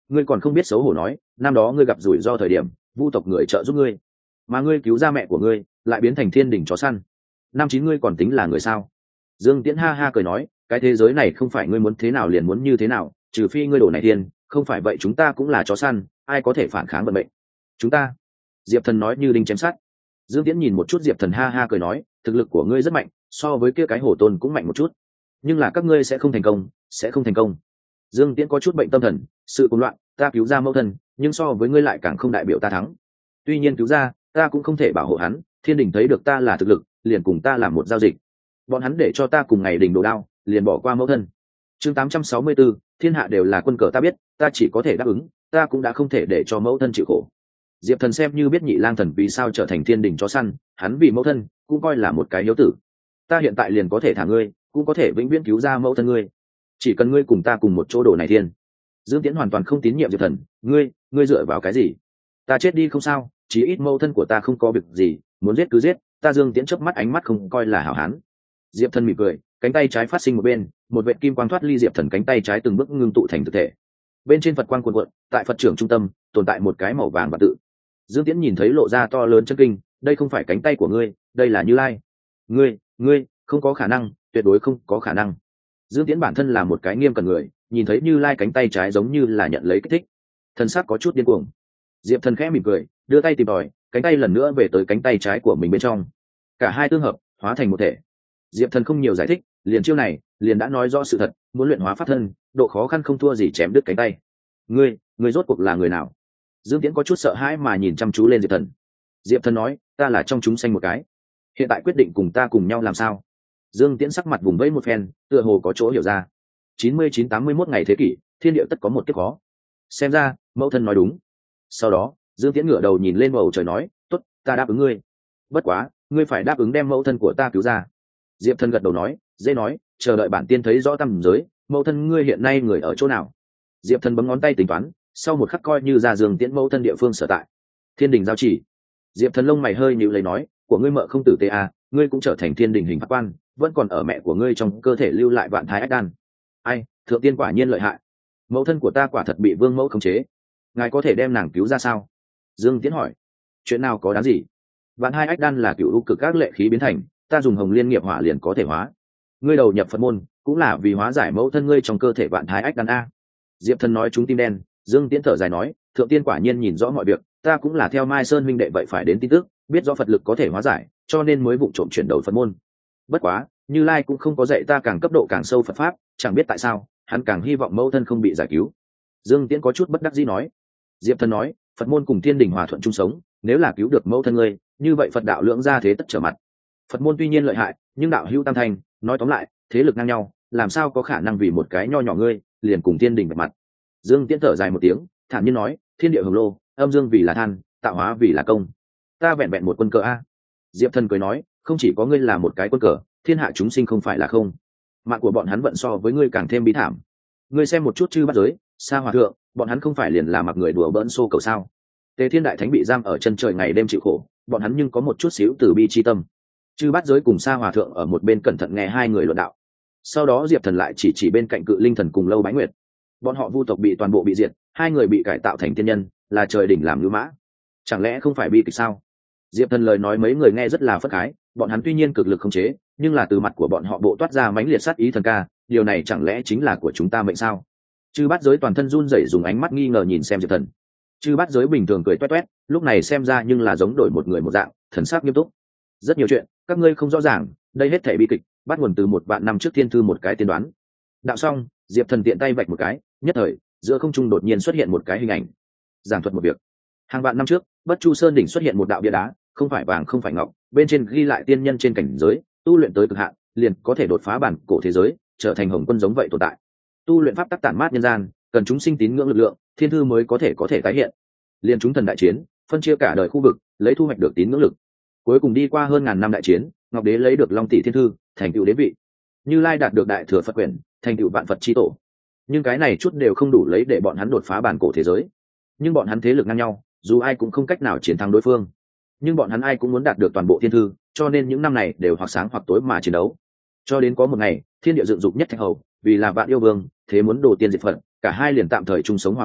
ngươi còn không biết xấu hổ nói năm đó ngươi gặp rủi ro thời điểm vu tộc người trợ giúp ngươi, mà ngươi cứu ra mẹ của ngươi lại biến thành thiên đình chó săn. Năm chín ngươi còn tính là người sao? Dương Tiễn ha ha cười nói, cái thế giới này không phải ngươi muốn thế nào liền muốn như thế nào, trừ phi ngươi đổ này thiên, không phải vậy chúng ta cũng là chó săn, ai có thể phản kháng vận mệnh? Chúng ta. Diệp Thần nói như đinh chém sắt. Dương Tiễn nhìn một chút Diệp Thần ha ha cười nói, thực lực của ngươi rất mạnh, so với kia cái hổ tôn cũng mạnh một chút, nhưng là các ngươi sẽ không thành công, sẽ không thành công. Dương Tiễn có chút bệnh tâm thần, sự cuồng loạn, ta cứu ra mẫu thân, nhưng so với ngươi lại càng không đại biểu ta thắng. Tuy nhiên cứu ra, ta cũng không thể bảo hộ hắn, thiên đình thấy được ta là thực lực, liền cùng ta làm một giao dịch. Bọn hắn để cho ta cùng ngày đình đồ đao, liền bỏ qua mẫu thân. Chương tám trăm sáu mươi tư, thiên hạ đều là quân cờ ta biết, ta chỉ có thể đáp ứng, ta cũng đã không thể để cho mẫu thân chịu khổ. Diệp Thần xem như biết Nhị Lang Thần vì sao trở thành thiên đình chó săn, hắn vì mẫu thân, cũng coi là một cái hiếu tử. Ta hiện tại liền có thể thả ngươi, cũng có thể vĩnh viễn cứu ra mẫu thân ngươi. Chỉ cần ngươi cùng ta cùng một chỗ đổ này thiên. Dương Tiễn hoàn toàn không tín nhiệm Diệp Thần, ngươi, ngươi dựa vào cái gì? Ta chết đi không sao, chí ít mẫu thân của ta không có việc gì, muốn giết cứ giết, ta Dương Tiễn chớp mắt ánh mắt không coi là hảo hán. Diệp Thần mỉm cười, cánh tay trái phát sinh một bên, một vệt kim quang thoát ly Diệp Thần cánh tay trái từng bước ngưng tụ thành thực thể. Bên trên Phật quang cuồn cuộn, tại Phật trưởng trung tâm, tồn tại một cái màu vàng và tự. Dương Tiễn nhìn thấy lộ ra to lớn chân kinh, đây không phải cánh tay của ngươi, đây là Như Lai. Ngươi, ngươi, không có khả năng, tuyệt đối không có khả năng. Dương Tiễn bản thân là một cái nghiêm cẩn người, nhìn thấy Như Lai cánh tay trái giống như là nhận lấy kích thích, thân xác có chút điên cuồng. Diệp Thần khẽ mỉm cười, đưa tay tìm tòi, cánh tay lần nữa về tới cánh tay trái của mình bên trong, cả hai tương hợp, hóa thành một thể. Diệp Thần không nhiều giải thích, liền chiêu này, liền đã nói rõ sự thật, muốn luyện hóa pháp thân, độ khó khăn không thua gì chém đứt cánh tay. Ngươi, ngươi rốt cuộc là người nào? Dương Tiễn có chút sợ hãi mà nhìn chăm chú lên Diệp Thần. Diệp Thần nói, ta là trong chúng sanh một cái, hiện tại quyết định cùng ta cùng nhau làm sao? Dương Tiễn sắc mặt vùng vẫy một phen, tựa hồ có chỗ hiểu ra. chín mươi chín tám mươi mốt ngày thế kỷ, thiên địa tất có một kiếp khó. Xem ra, mẫu thân nói đúng. Sau đó, Dương Tiễn ngửa đầu nhìn lên bầu trời nói, tốt, ta đáp ứng ngươi. Bất quá, ngươi phải đáp ứng đem mẫu thân của ta cứu ra. Diệp Thần gật đầu nói, dễ nói, chờ đợi bản tiên thấy rõ tầm giới, mẫu thân ngươi hiện nay người ở chỗ nào? Diệp Thần bấm ngón tay tính toán, sau một khắc coi như ra Dương Tiễn mẫu thân địa phương sở tại. Thiên đình giao chỉ. Diệp Thần lông mày hơi nhíu lấy nói, của ngươi mợ không tử tế à, ngươi cũng trở thành thiên đình hình pháp quan, vẫn còn ở mẹ của ngươi trong cơ thể lưu lại vạn thái ách đan. Ai, thượng tiên quả nhiên lợi hại. Mẫu thân của ta quả thật bị vương mẫu khống chế, ngài có thể đem nàng cứu ra sao? Dương Tiễn hỏi. Chuyện nào có đáng gì? Vạn hai ách đan là cựu u cực các lệ khí biến thành, ta dùng hồng liên nghiệp hỏa liền có thể hóa. Ngươi đầu nhập Phật môn, cũng là vì hóa giải mẫu thân ngươi trong cơ thể vạn thái ách đan a. Diệp Thần nói chúng tim đen. Dương Tiễn thở dài nói, thượng tiên quả nhiên nhìn rõ mọi việc, ta cũng là theo Mai Sơn minh đệ vậy phải đến tin tức, biết rõ Phật lực có thể hóa giải, cho nên mới vụng trộm chuyển đầu Phật môn. Bất quá, Như Lai cũng không có dạy ta càng cấp độ càng sâu Phật pháp, chẳng biết tại sao, hắn càng hy vọng mẫu thân không bị giải cứu. Dương Tiễn có chút bất đắc dĩ nói. Diệp Thần nói, Phật môn cùng thiên đình hòa thuận chung sống, nếu là cứu được mẫu thân ngươi, như vậy Phật đạo lưỡng gia thế tất trở mặt. Phật môn tuy nhiên lợi hại, nhưng đạo hữu tam thành, nói tóm lại, thế lực ngang nhau, làm sao có khả năng vì một cái nho nhỏ ngươi, liền cùng thiên đình bạch mặt. Dương Tiễn thở dài một tiếng, thản nhiên nói, thiên địa hồng lô, âm dương vì là than, tạo hóa vì là công, ta vẹn vẹn một quân cờ a. Diệp Thần cười nói, không chỉ có ngươi là một cái quân cờ, thiên hạ chúng sinh không phải là không, mạng của bọn hắn vận so với ngươi càng thêm bí thảm. Ngươi xem một chút chư bát giới, Sa Hòa Thượng, bọn hắn không phải liền là mặc người đùa bỡn xô cầu sao? Tề Thiên Đại Thánh bị giam ở chân trời ngày đêm chịu khổ, bọn hắn nhưng có một chút xíu từ bi chi tâm. Chư bát giới cùng Sa Hòa Thượng ở một bên cẩn thận nghe hai người luận đạo. Sau đó Diệp Thần lại chỉ chỉ bên cạnh Cự Linh Thần cùng Lâu Bái Nguyệt. Bọn họ vu tộc bị toàn bộ bị diệt, hai người bị cải tạo thành tiên nhân, là trời đỉnh làm lưu mã. Chẳng lẽ không phải bi kịch sao? Diệp Thần lời nói mấy người nghe rất là phất khái, bọn hắn tuy nhiên cực lực khống chế, nhưng là từ mặt của bọn họ bộ toát ra mãnh liệt sát ý thần ca, điều này chẳng lẽ chính là của chúng ta mệnh sao? Chư bát giới toàn thân run rẩy dùng ánh mắt nghi ngờ nhìn xem Diệp Thần. Chư bát giới bình thường cười toét toét, lúc này xem ra nhưng là giống đổi một người một dạng, thần sắc nghiêm túc. Rất nhiều chuyện, các ngươi không rõ ràng, đây hết thảy bi kịch, bắt nguồn từ một vạn năm trước thiên thư một cái tiên đoán. Đạo xong, Diệp Thần tiện tay vạch một cái, nhất thời, giữa không trung đột nhiên xuất hiện một cái hình ảnh. Giảng thuật một việc. Hàng vạn năm trước, Bất Chu Sơn đỉnh xuất hiện một đạo bia đá, không phải vàng không phải ngọc, bên trên ghi lại tiên nhân trên cảnh giới, tu luyện tới cực hạn, liền có thể đột phá bản cổ thế giới, trở thành hồng quân giống vậy tồn tại. Tu luyện pháp tắc tản mát nhân gian, cần chúng sinh tín ngưỡng lực lượng, thiên thư mới có thể có thể tái hiện. Liên chúng thần đại chiến, phân chia cả đời khu vực, lấy thu hoạch được tín ngưỡng lực. Cuối cùng đi qua hơn ngàn năm đại chiến, Ngọc Đế lấy được Long Tỷ Thiên Thư, thành tựu đế vị. Như Lai đạt được Đại Thừa Phật Quyển, thành tựu vạn Phật chi tổ. Nhưng cái này chút đều không đủ lấy để bọn hắn đột phá bản cổ thế giới. Nhưng bọn hắn thế lực ngang nhau, dù ai cũng không cách nào chiến thắng đối phương. Nhưng bọn hắn ai cũng muốn đạt được toàn bộ thiên thư, cho nên những năm này đều hoặc sáng hoặc tối mà chiến đấu. Cho đến có một ngày, thiên địa dựng dục nhất thạch hầu, vì là vạn yêu vương, thế muốn đồ tiên diệt phật, cả hai liền tạm thời chung sống hòa bình,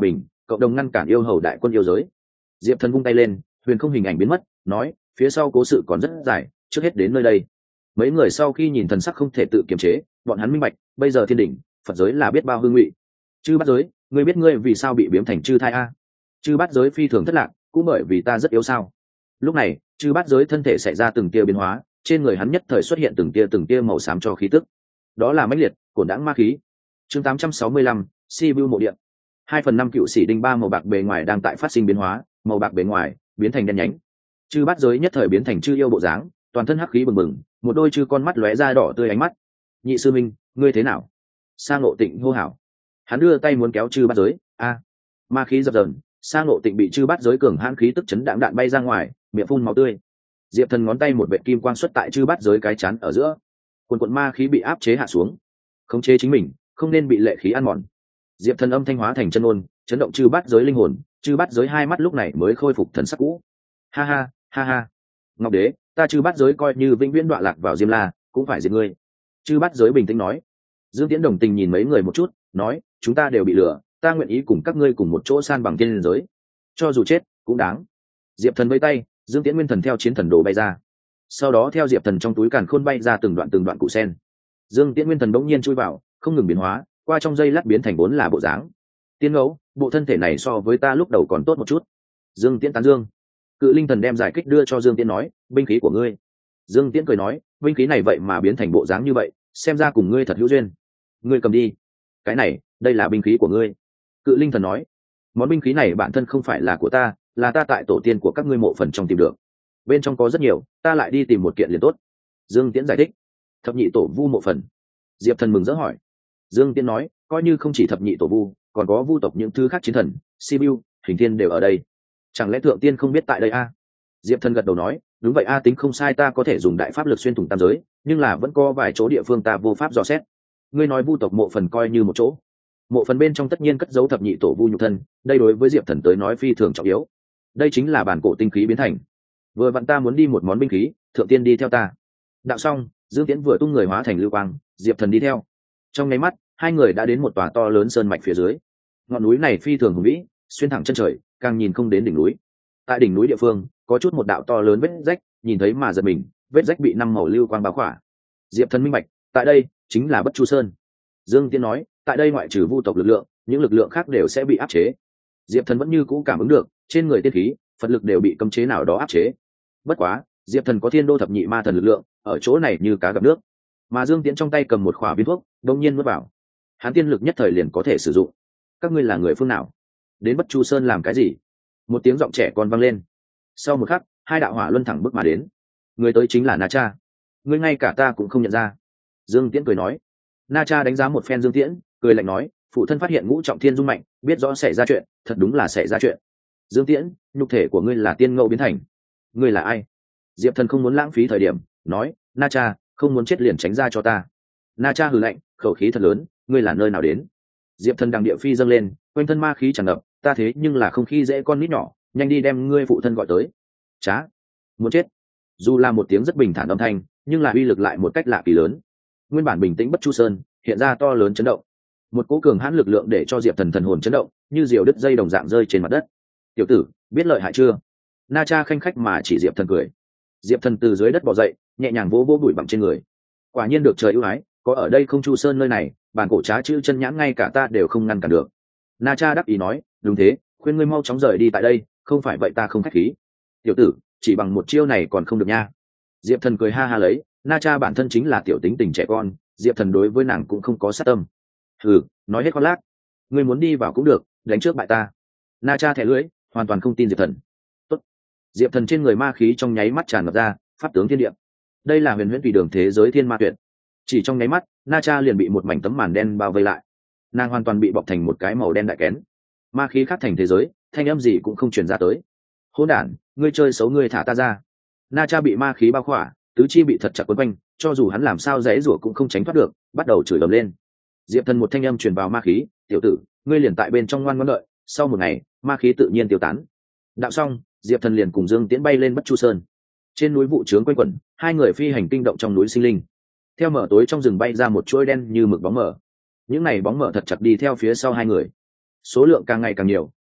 cộng đồng ngăn cản yêu hầu đại quân yêu giới. Diệp Thần vung tay lên, huyền không hình ảnh biến mất, nói phía sau cố sự còn rất dài, trước hết đến nơi đây. Mấy người sau khi nhìn thần sắc không thể tự kiềm chế, bọn hắn minh bạch bây giờ thiên đỉnh Phật giới là biết bao hương ngụy. Chư Bát Giới, ngươi biết ngươi vì sao bị biếm thành chư thai a? Chư Bát Giới phi thường thất lạc, cũng bởi vì ta rất yếu sao? Lúc này Chư Bát Giới thân thể xảy ra từng tia biến hóa, trên người hắn nhất thời xuất hiện từng tia từng tia màu xám cho khí tức, đó là mãnh liệt cổn đãng ma khí. Chương tám trăm sáu mươi lăm, Sibiu mộ điện. Hai phần năm cựu sĩ đinh ba màu bạc bề ngoài đang tại phát sinh biến hóa, màu bạc bề ngoài biến thành đen nhánh. Chư Bát Giới nhất thời biến thành chư yêu bộ dáng, toàn thân hắc khí bừng bừng, một đôi chư con mắt lóe ra đỏ tươi ánh mắt. Nhị sư minh, ngươi thế nào? Sa Ngộ Tịnh hô hào. Hắn đưa tay muốn kéo Chư Bát Giới, a, ma khí dập dờn, Sa Ngộ Tịnh bị Chư Bát Giới cường hãn khí tức chấn đạn đạn bay ra ngoài, miệng phun máu tươi. Diệp Thần ngón tay một vệt kim quang xuất tại Chư Bát Giới cái chán ở giữa, quần quần ma khí bị áp chế hạ xuống, khống chế chính mình, không nên bị lệ khí ăn mòn. Diệp Thần âm thanh hóa thành chân ôn, chấn động Chư Bát Giới linh hồn, Chư Bát Giới hai mắt lúc này mới khôi phục thần sắc cũ. Ha ha, ha ha. Ngọc Đế, ta Chư Bát Giới coi như vĩnh viễn đọa lạc vào Diêm La, cũng phải diệt ngươi. Chư Bát Giới bình tĩnh nói. Dương Tiễn đồng tình nhìn mấy người một chút, nói, chúng ta đều bị lừa, ta nguyện ý cùng các ngươi cùng một chỗ san bằng thiên giới, cho dù chết cũng đáng. Diệp Thần vẫy tay, Dương Tiễn nguyên thần theo chiến thần đồ bay ra, sau đó theo Diệp Thần trong túi càn khôn bay ra từng đoạn từng đoạn cụ sen. Dương Tiễn nguyên thần bỗng nhiên chui vào, không ngừng biến hóa, qua trong giây lát biến thành vốn là bộ dáng. Tiên ngẫu, bộ thân thể này so với ta lúc đầu còn tốt một chút. Dương Tiễn tán dương. Cự linh thần đem giải kích đưa cho Dương Tiễn nói, binh khí của ngươi. Dương Tiễn cười nói, binh khí này vậy mà biến thành bộ dáng như vậy, xem ra cùng ngươi thật hữu duyên. Ngươi cầm đi. Cái này, đây là binh khí của ngươi. Cự linh thần nói, món binh khí này bản thân không phải là của ta, là ta tại tổ tiên của các ngươi mộ phần trong tìm được, bên trong có rất nhiều, ta lại đi tìm một kiện liền tốt. Dương Tiễn giải thích. Thập nhị tổ vu mộ phần. Diệp Thần mừng rỡ hỏi. Dương Tiễn nói, coi như không chỉ thập nhị tổ vu, còn có vu tộc những thứ khác chiến thần, Sibiu, Hình Thiên đều ở đây. Chẳng lẽ thượng tiên không biết tại đây a? Diệp Thần gật đầu nói, đúng vậy a, tính không sai, ta có thể dùng đại pháp lực xuyên thủng tam giới, nhưng là vẫn có vài chỗ địa phương ta vô pháp dò xét. Ngươi nói vu tộc mộ phần coi như một chỗ, mộ phần bên trong tất nhiên cất giấu thập nhị tổ vu nhục thân, đây đối với Diệp Thần tới nói phi thường trọng yếu. Đây chính là bản cổ tinh khí biến thành. Vừa vặn ta muốn đi một món binh khí, thượng tiên đi theo ta. Đạo xong, Dương Tiễn vừa tung người hóa thành lưu quang, Diệp Thần đi theo. Trong nháy mắt, hai người đã đến một tòa to lớn sơn mạch phía dưới. Ngọn núi này phi thường hùng vĩ, xuyên thẳng chân trời, càng nhìn không đến đỉnh núi. Tại đỉnh núi địa phương, có chút một đạo to lớn vết rách, nhìn thấy mà giật mình, vết rách bị năm màu lưu quang bao khỏa. Diệp Thần minh bạch, tại đây chính là Bất Chu Sơn. Dương Tiễn nói, tại đây ngoại trừ vu tộc lực lượng, những lực lượng khác đều sẽ bị áp chế. Diệp Thần vẫn như cũ cảm ứng được, trên người tiên khí, Phật lực đều bị cấm chế nào đó áp chế. Bất quá, Diệp Thần có Thiên Đô thập nhị ma thần lực lượng, ở chỗ này như cá gặp nước. Mà Dương Tiễn trong tay cầm một khỏa viên thuốc, đông nhiên nuốt vào. Hắn tiên lực nhất thời liền có thể sử dụng. Các ngươi là người phương nào? Đến Bất Chu Sơn làm cái gì? Một tiếng giọng trẻ con vang lên. Sau một khắc, hai đạo hỏa luân thẳng bước mà đến. Người tới chính là Na Cha. Ngươi ngay cả ta cũng không nhận ra. Dương Tiễn cười nói. Na Cha đánh giá một phen Dương Tiễn, cười lạnh nói, phụ thân phát hiện ngũ trọng thiên dung mạnh, biết rõ xảy ra chuyện, thật đúng là xảy ra chuyện. Dương Tiễn, nhục thể của ngươi là tiên ngẫu biến thành. Ngươi là ai? Diệp Thần không muốn lãng phí thời điểm, nói, Na Cha, không muốn chết liền tránh ra cho ta. Na Cha hừ lạnh, khẩu khí thật lớn, ngươi là nơi nào đến? Diệp Thần đằng địa phi dâng lên, quanh thân ma khí tràn ngập, ta thế nhưng là không khi dễ con nít nhỏ, nhanh đi đem ngươi phụ thân gọi tới. Chá, muốn chết. Dù là một tiếng rất bình thản âm thanh, nhưng là uy lực lại một cách lạ kỳ lớn. Nguyên bản bình tĩnh Bất Chu Sơn hiện ra to lớn chấn động, một cỗ cường hãn lực lượng để cho Diệp Thần thần hồn chấn động, như diều đứt dây đồng dạng rơi trên mặt đất. Tiểu tử, biết lợi hại chưa? Na Cha khanh khách mà chỉ Diệp Thần cười. Diệp Thần từ dưới đất bò dậy, nhẹ nhàng vỗ vỗ bụi bặm trên người. Quả nhiên được trời ưu ái, có ở đây không Chu Sơn nơi này, bản cổ trá chữ chân nhãn ngay cả ta đều không ngăn cản được. Na Cha đắc ý nói, đúng thế, khuyên ngươi mau chóng rời đi tại đây, không phải vậy ta không khách khí. Tiểu tử, chỉ bằng một chiêu này còn không được nha. Diệp Thần cười ha ha lấy, Na Cha bản thân chính là tiểu tính tình trẻ con, Diệp Thần đối với nàng cũng không có sát tâm. Hừ, nói hết khoác lác. Ngươi muốn đi vào cũng được, đánh trước bại ta. Na Cha thẻ lưỡi, hoàn toàn không tin Diệp Thần. Tốt. Diệp Thần trên người ma khí trong nháy mắt tràn ngập ra, pháp tướng thiên địa. Đây là huyền huyễn tùy đường thế giới thiên ma tuyệt. Chỉ trong nháy mắt, Na Cha liền bị một mảnh tấm màn đen bao vây lại. Nàng hoàn toàn bị bọc thành một cái màu đen đại kén. Ma khí khác thành thế giới, thanh âm gì cũng không truyền ra tới. Hỗn đản, ngươi chơi xấu, ngươi thả ta ra. Na Cha bị ma khí bao khỏa, tứ chi bị thật chặt quấn quanh, cho dù hắn làm sao giãy giụa cũng không tránh thoát được, bắt đầu chửi ầm lên. Diệp Thần một thanh âm truyền vào ma khí, tiểu tử, ngươi liền tại bên trong ngoan ngoãn đợi, sau một ngày, ma khí tự nhiên tiêu tán. Đạo xong, Diệp Thần liền cùng Dương Tiễn bay lên Bất Chu Sơn. Trên núi vụ trướng quanh quẩn, hai người phi hành kinh động trong núi sinh linh. Theo mở tối trong rừng bay ra một chuỗi đen như mực bóng mờ. Những này bóng mờ thật chặt đi theo phía sau hai người. Số lượng càng ngày càng nhiều,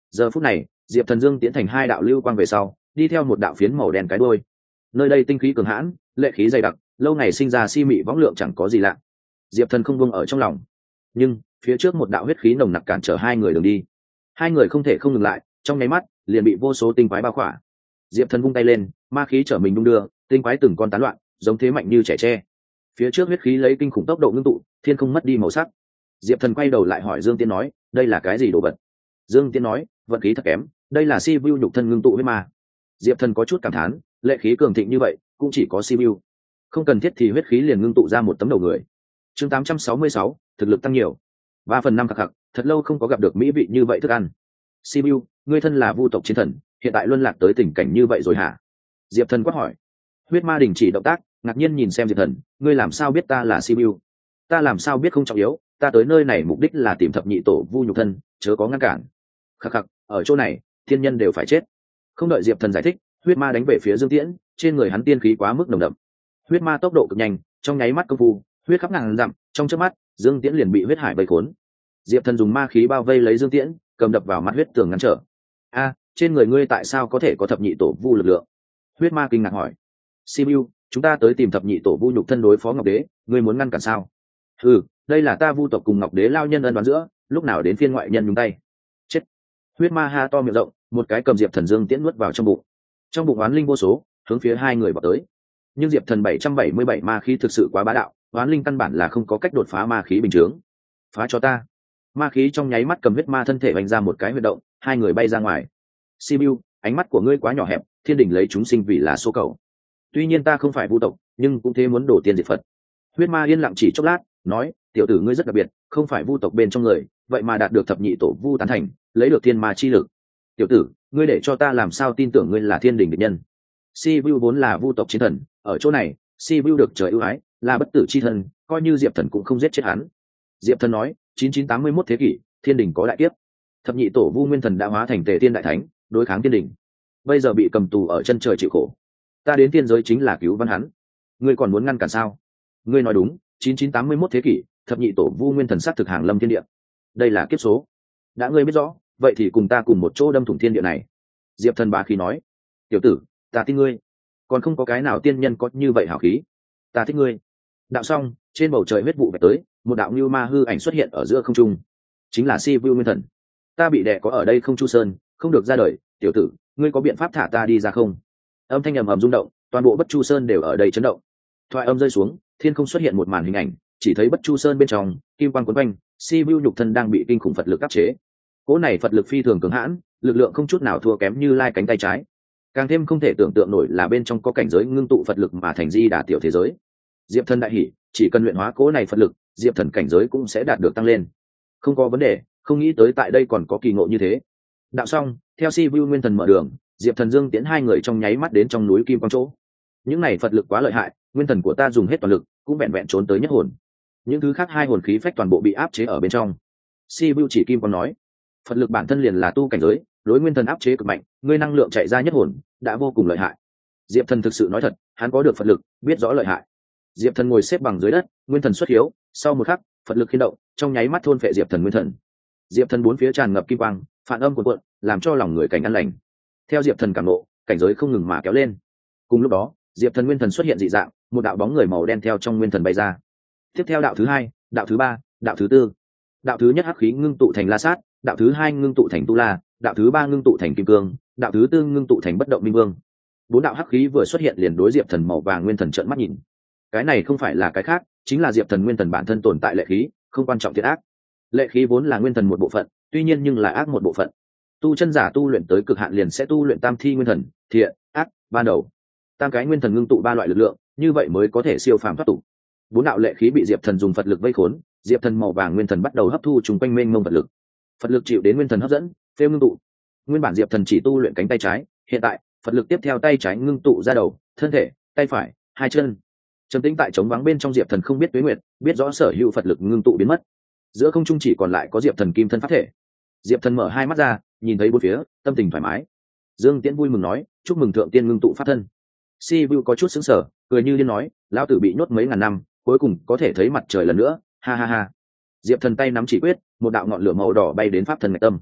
giờ phút này diệp thần dương tiến thành hai đạo lưu quang về sau đi theo một đạo phiến màu đen cái đôi. Nơi đây tinh khí cường hãn, lệ khí dày đặc, lâu ngày sinh ra si mị võng lượng chẳng có gì lạ. Diệp thần không buông ở trong lòng, nhưng phía trước một đạo huyết khí nồng nặc cản trở hai người đường đi. Hai người không thể không ngừng lại, trong nháy mắt liền bị vô số tinh quái bao khỏa. Diệp thần vung tay lên, ma khí trở mình đung đưa, tinh quái từng con tán loạn, giống thế mạnh như trẻ tre. Phía trước huyết khí lấy kinh khủng tốc độ ngưng tụ, thiên không mất đi màu sắc. Diệp thần quay đầu lại hỏi Dương Tiễn nói, đây là cái gì đồ vật? Dương Tiễn nói, vận khí thật kém, đây là si vu nhục thân ngưng tụ huyết ma. Diệp thần có chút cảm thán, lệ khí cường thịnh như vậy cũng chỉ có si vu, không cần thiết thì huyết khí liền ngưng tụ ra một tấm đầu người. Chương tám trăm sáu mươi sáu, thực lực tăng nhiều. Ba phần năm khắc khắc, thật lâu không có gặp được mỹ vị như vậy thức ăn. Si vu, ngươi thân là vu tộc chiến thần, hiện tại luân lạc tới tình cảnh như vậy rồi hả? Diệp thần quát hỏi. Huyết ma đình chỉ động tác, ngạc nhiên nhìn xem Diệp thần, ngươi làm sao biết ta là si vu? Ta làm sao biết không trọng yếu, ta tới nơi này mục đích là tìm thập nhị tổ vu nhục thân, chớ có ngăn cản. Khắc khắc, ở chỗ này thiên nhân đều phải chết. Không đợi Diệp thần giải thích, huyết ma đánh về phía Dương Tiễn, trên người hắn tiên khí quá mức nồng đậm. Huyết ma tốc độ cực nhanh, trong nháy mắt công phu huyết khắp ngàn dặm, trong chớp mắt Dương Tiễn liền bị huyết hải vây khốn. Diệp thần dùng ma khí bao vây lấy Dương Tiễn, cầm đập vào mặt huyết tường ngăn trở. A, trên người ngươi tại sao có thể có thập nhị tổ vu lực lượng? Huyết ma kinh ngạc hỏi. Sibiu, chúng ta tới tìm thập nhị tổ vu nhục thân đối phó Ngọc Đế, ngươi muốn ngăn cản sao? Ừ, đây là ta vu tộc cùng Ngọc Đế lao nhân ân đoán giữa, lúc nào đến phiên ngoại nhân nhúng tay. Chết. Huyết ma ha to miệng rộng, một cái cầm Diệp thần Dương Tiễn nuốt vào trong bụng. Trong bụng oán linh vô số, hướng phía hai người vào tới. Nhưng Diệp thần bảy trăm bảy mươi bảy ma khí thực sự quá bá đạo, oán linh căn bản là không có cách đột phá ma khí bình thường. Phá cho ta. Ma khí trong nháy mắt cầm huyết ma thân thể vành ra một cái huy động, hai người bay ra ngoài. Sibiu, ánh mắt của ngươi quá nhỏ hẹp, thiên đình lấy chúng sinh vì là số cầu. Tuy nhiên ta không phải vu tộc, nhưng cũng thế muốn đổ tiên diệt Phật. Huyết ma yên lặng chỉ chốc lát, nói, tiểu tử ngươi rất đặc biệt, không phải vu tộc bên trong người, vậy mà đạt được thập nhị tổ vu tán thành, lấy được thiên ma chi lực. Tiểu tử, ngươi để cho ta làm sao tin tưởng ngươi là thiên đình địch nhân? Sibiu vốn là vu tộc chiến thần, ở chỗ này, Sibiu được trời ưu ái, là bất tử chi thần, coi như Diệp thần cũng không giết chết hắn. Diệp thần nói, chín chín tám mươi mốt thế kỷ, thiên đình có đại kiếp, thập nhị tổ vu nguyên thần đã hóa thành tề tiên đại thánh, đối kháng thiên đình, bây giờ bị cầm tù ở chân trời chịu khổ. Ta đến tiên giới chính là cứu văn hắn, ngươi còn muốn ngăn cản sao? Ngươi nói đúng, chín chín tám mươi mốt thế kỷ, thập nhị tổ vu nguyên thần sát thực hàng lâm thiên địa, đây là kiếp số. Đã ngươi biết rõ, vậy thì cùng ta cùng một chỗ đâm thủng thiên địa này. Diệp thần bá khí nói. Tiểu tử, ta tin ngươi, còn không có cái nào tiên nhân có như vậy hảo khí. Ta thích ngươi. Đạo xong, trên bầu trời huyết vụ vạch tới, một đạo như ma hư ảnh xuất hiện ở giữa không trung, chính là Si Vu nguyên thần. Ta bị đè có ở đây không chu sơn, không được ra đời. Tiểu tử, ngươi có biện pháp thả ta đi ra không? Âm thanh ầm ầm rung động, toàn bộ bất chu sơn đều ở đây chấn động. Thoại âm rơi xuống, thiên không xuất hiện một màn hình ảnh, chỉ thấy bất chu sơn bên trong kim quang quấn quanh, Si Vu nhục thân đang bị kinh khủng Phật lực áp chế. Cỗ này Phật lực phi thường cường hãn, lực lượng không chút nào thua kém Như Lai cánh tay trái. Càng thêm không thể tưởng tượng nổi là bên trong có cảnh giới ngưng tụ Phật lực mà thành di đà tiểu thế giới. Diệp thần đại hỉ, chỉ cần luyện hóa cỗ này Phật lực, Diệp thần cảnh giới cũng sẽ đạt được tăng lên. Không có vấn đề, không nghĩ tới tại đây còn có kỳ ngộ như thế. Đạo xong, theo Si Vu nguyên thần mở đường, Diệp thần Dương Tiễn hai người trong nháy mắt đến trong núi kim quang chỗ. Những này Phật lực quá lợi hại, nguyên thần của ta dùng hết toàn lực, cũng vẹn vẹn trốn tới nhất hồn. Những thứ khác hai hồn khí phách toàn bộ bị áp chế ở bên trong. Si Vu chỉ kim quang nói, Phật lực bản thân liền là tu cảnh giới, đối nguyên thần áp chế cực mạnh, ngươi năng lượng chạy ra nhất hồn, đã vô cùng lợi hại. Diệp thần thực sự nói thật, hắn có được Phật lực, biết rõ lợi hại. Diệp thần ngồi xếp bằng dưới đất, nguyên thần xuất hiếu, sau một khắc, Phật lực khiên động, trong nháy mắt thôn phệ Diệp thần nguyên thần. Diệp thần bốn phía tràn ngập kim quang, phản âm cuộn cuộn, làm cho lòng người cảnh an lành. Theo Diệp thần cảm nộ, cảnh giới không ngừng mà kéo lên. Cùng lúc đó, Diệp thần nguyên thần xuất hiện dị dạng, một đạo bóng người màu đen theo trong nguyên thần bay ra. Tiếp theo đạo thứ hai, đạo thứ ba, đạo thứ tư. Đạo thứ nhất hắc khí ngưng tụ thành La Sát, đạo thứ hai ngưng tụ thành Tu La, đạo thứ ba ngưng tụ thành Kim Cương, đạo thứ tư ngưng tụ thành Bất Động Minh Vương. Bốn đạo hắc khí vừa xuất hiện liền đối Diệp thần màu vàng nguyên thần trợn mắt nhìn. Cái này không phải là cái khác, chính là Diệp thần nguyên thần bản thân tồn tại lệ khí, không quan trọng thiện ác. Lệ khí vốn là nguyên thần một bộ phận, tuy nhiên nhưng là ác một bộ phận. Tu chân giả tu luyện tới cực hạn liền sẽ tu luyện tam thi nguyên thần, thiện, ác, ban đầu. Tam cái nguyên thần ngưng tụ ba loại lực lượng, như vậy mới có thể siêu phàm thoát tục. Bốn đạo lệ khí bị Diệp thần dùng Phật lực vây khốn, Diệp thần màu vàng nguyên thần bắt đầu hấp thu chúng quanh mênh mông Phật lực. Phật lực chịu đến nguyên thần hấp dẫn, phêu ngưng tụ. Nguyên bản Diệp thần chỉ tu luyện cánh tay trái, hiện tại Phật lực tiếp theo tay trái ngưng tụ ra đầu, thân thể, tay phải, hai chân. Trầm tĩnh tại trống vắng bên trong Diệp thần không biết tuế nguyệt, biết rõ sở hữu Phật lực ngưng tụ biến mất. Giữa không trung chỉ còn lại có Diệp thần kim thân pháp thể. Diệp thần mở hai mắt ra, nhìn thấy bốn phía, tâm tình thoải mái. Dương Tiễn vui mừng nói, chúc mừng thượng tiên ngưng tụ pháp thân. Si Vu có chút sững sờ, cười như điên nói, lão tử bị nhốt mấy ngàn năm, cuối cùng có thể thấy mặt trời lần nữa, ha ha ha. Diệp thần tay nắm chỉ quyết, một đạo ngọn lửa màu đỏ bay đến pháp thân ngạch tâm.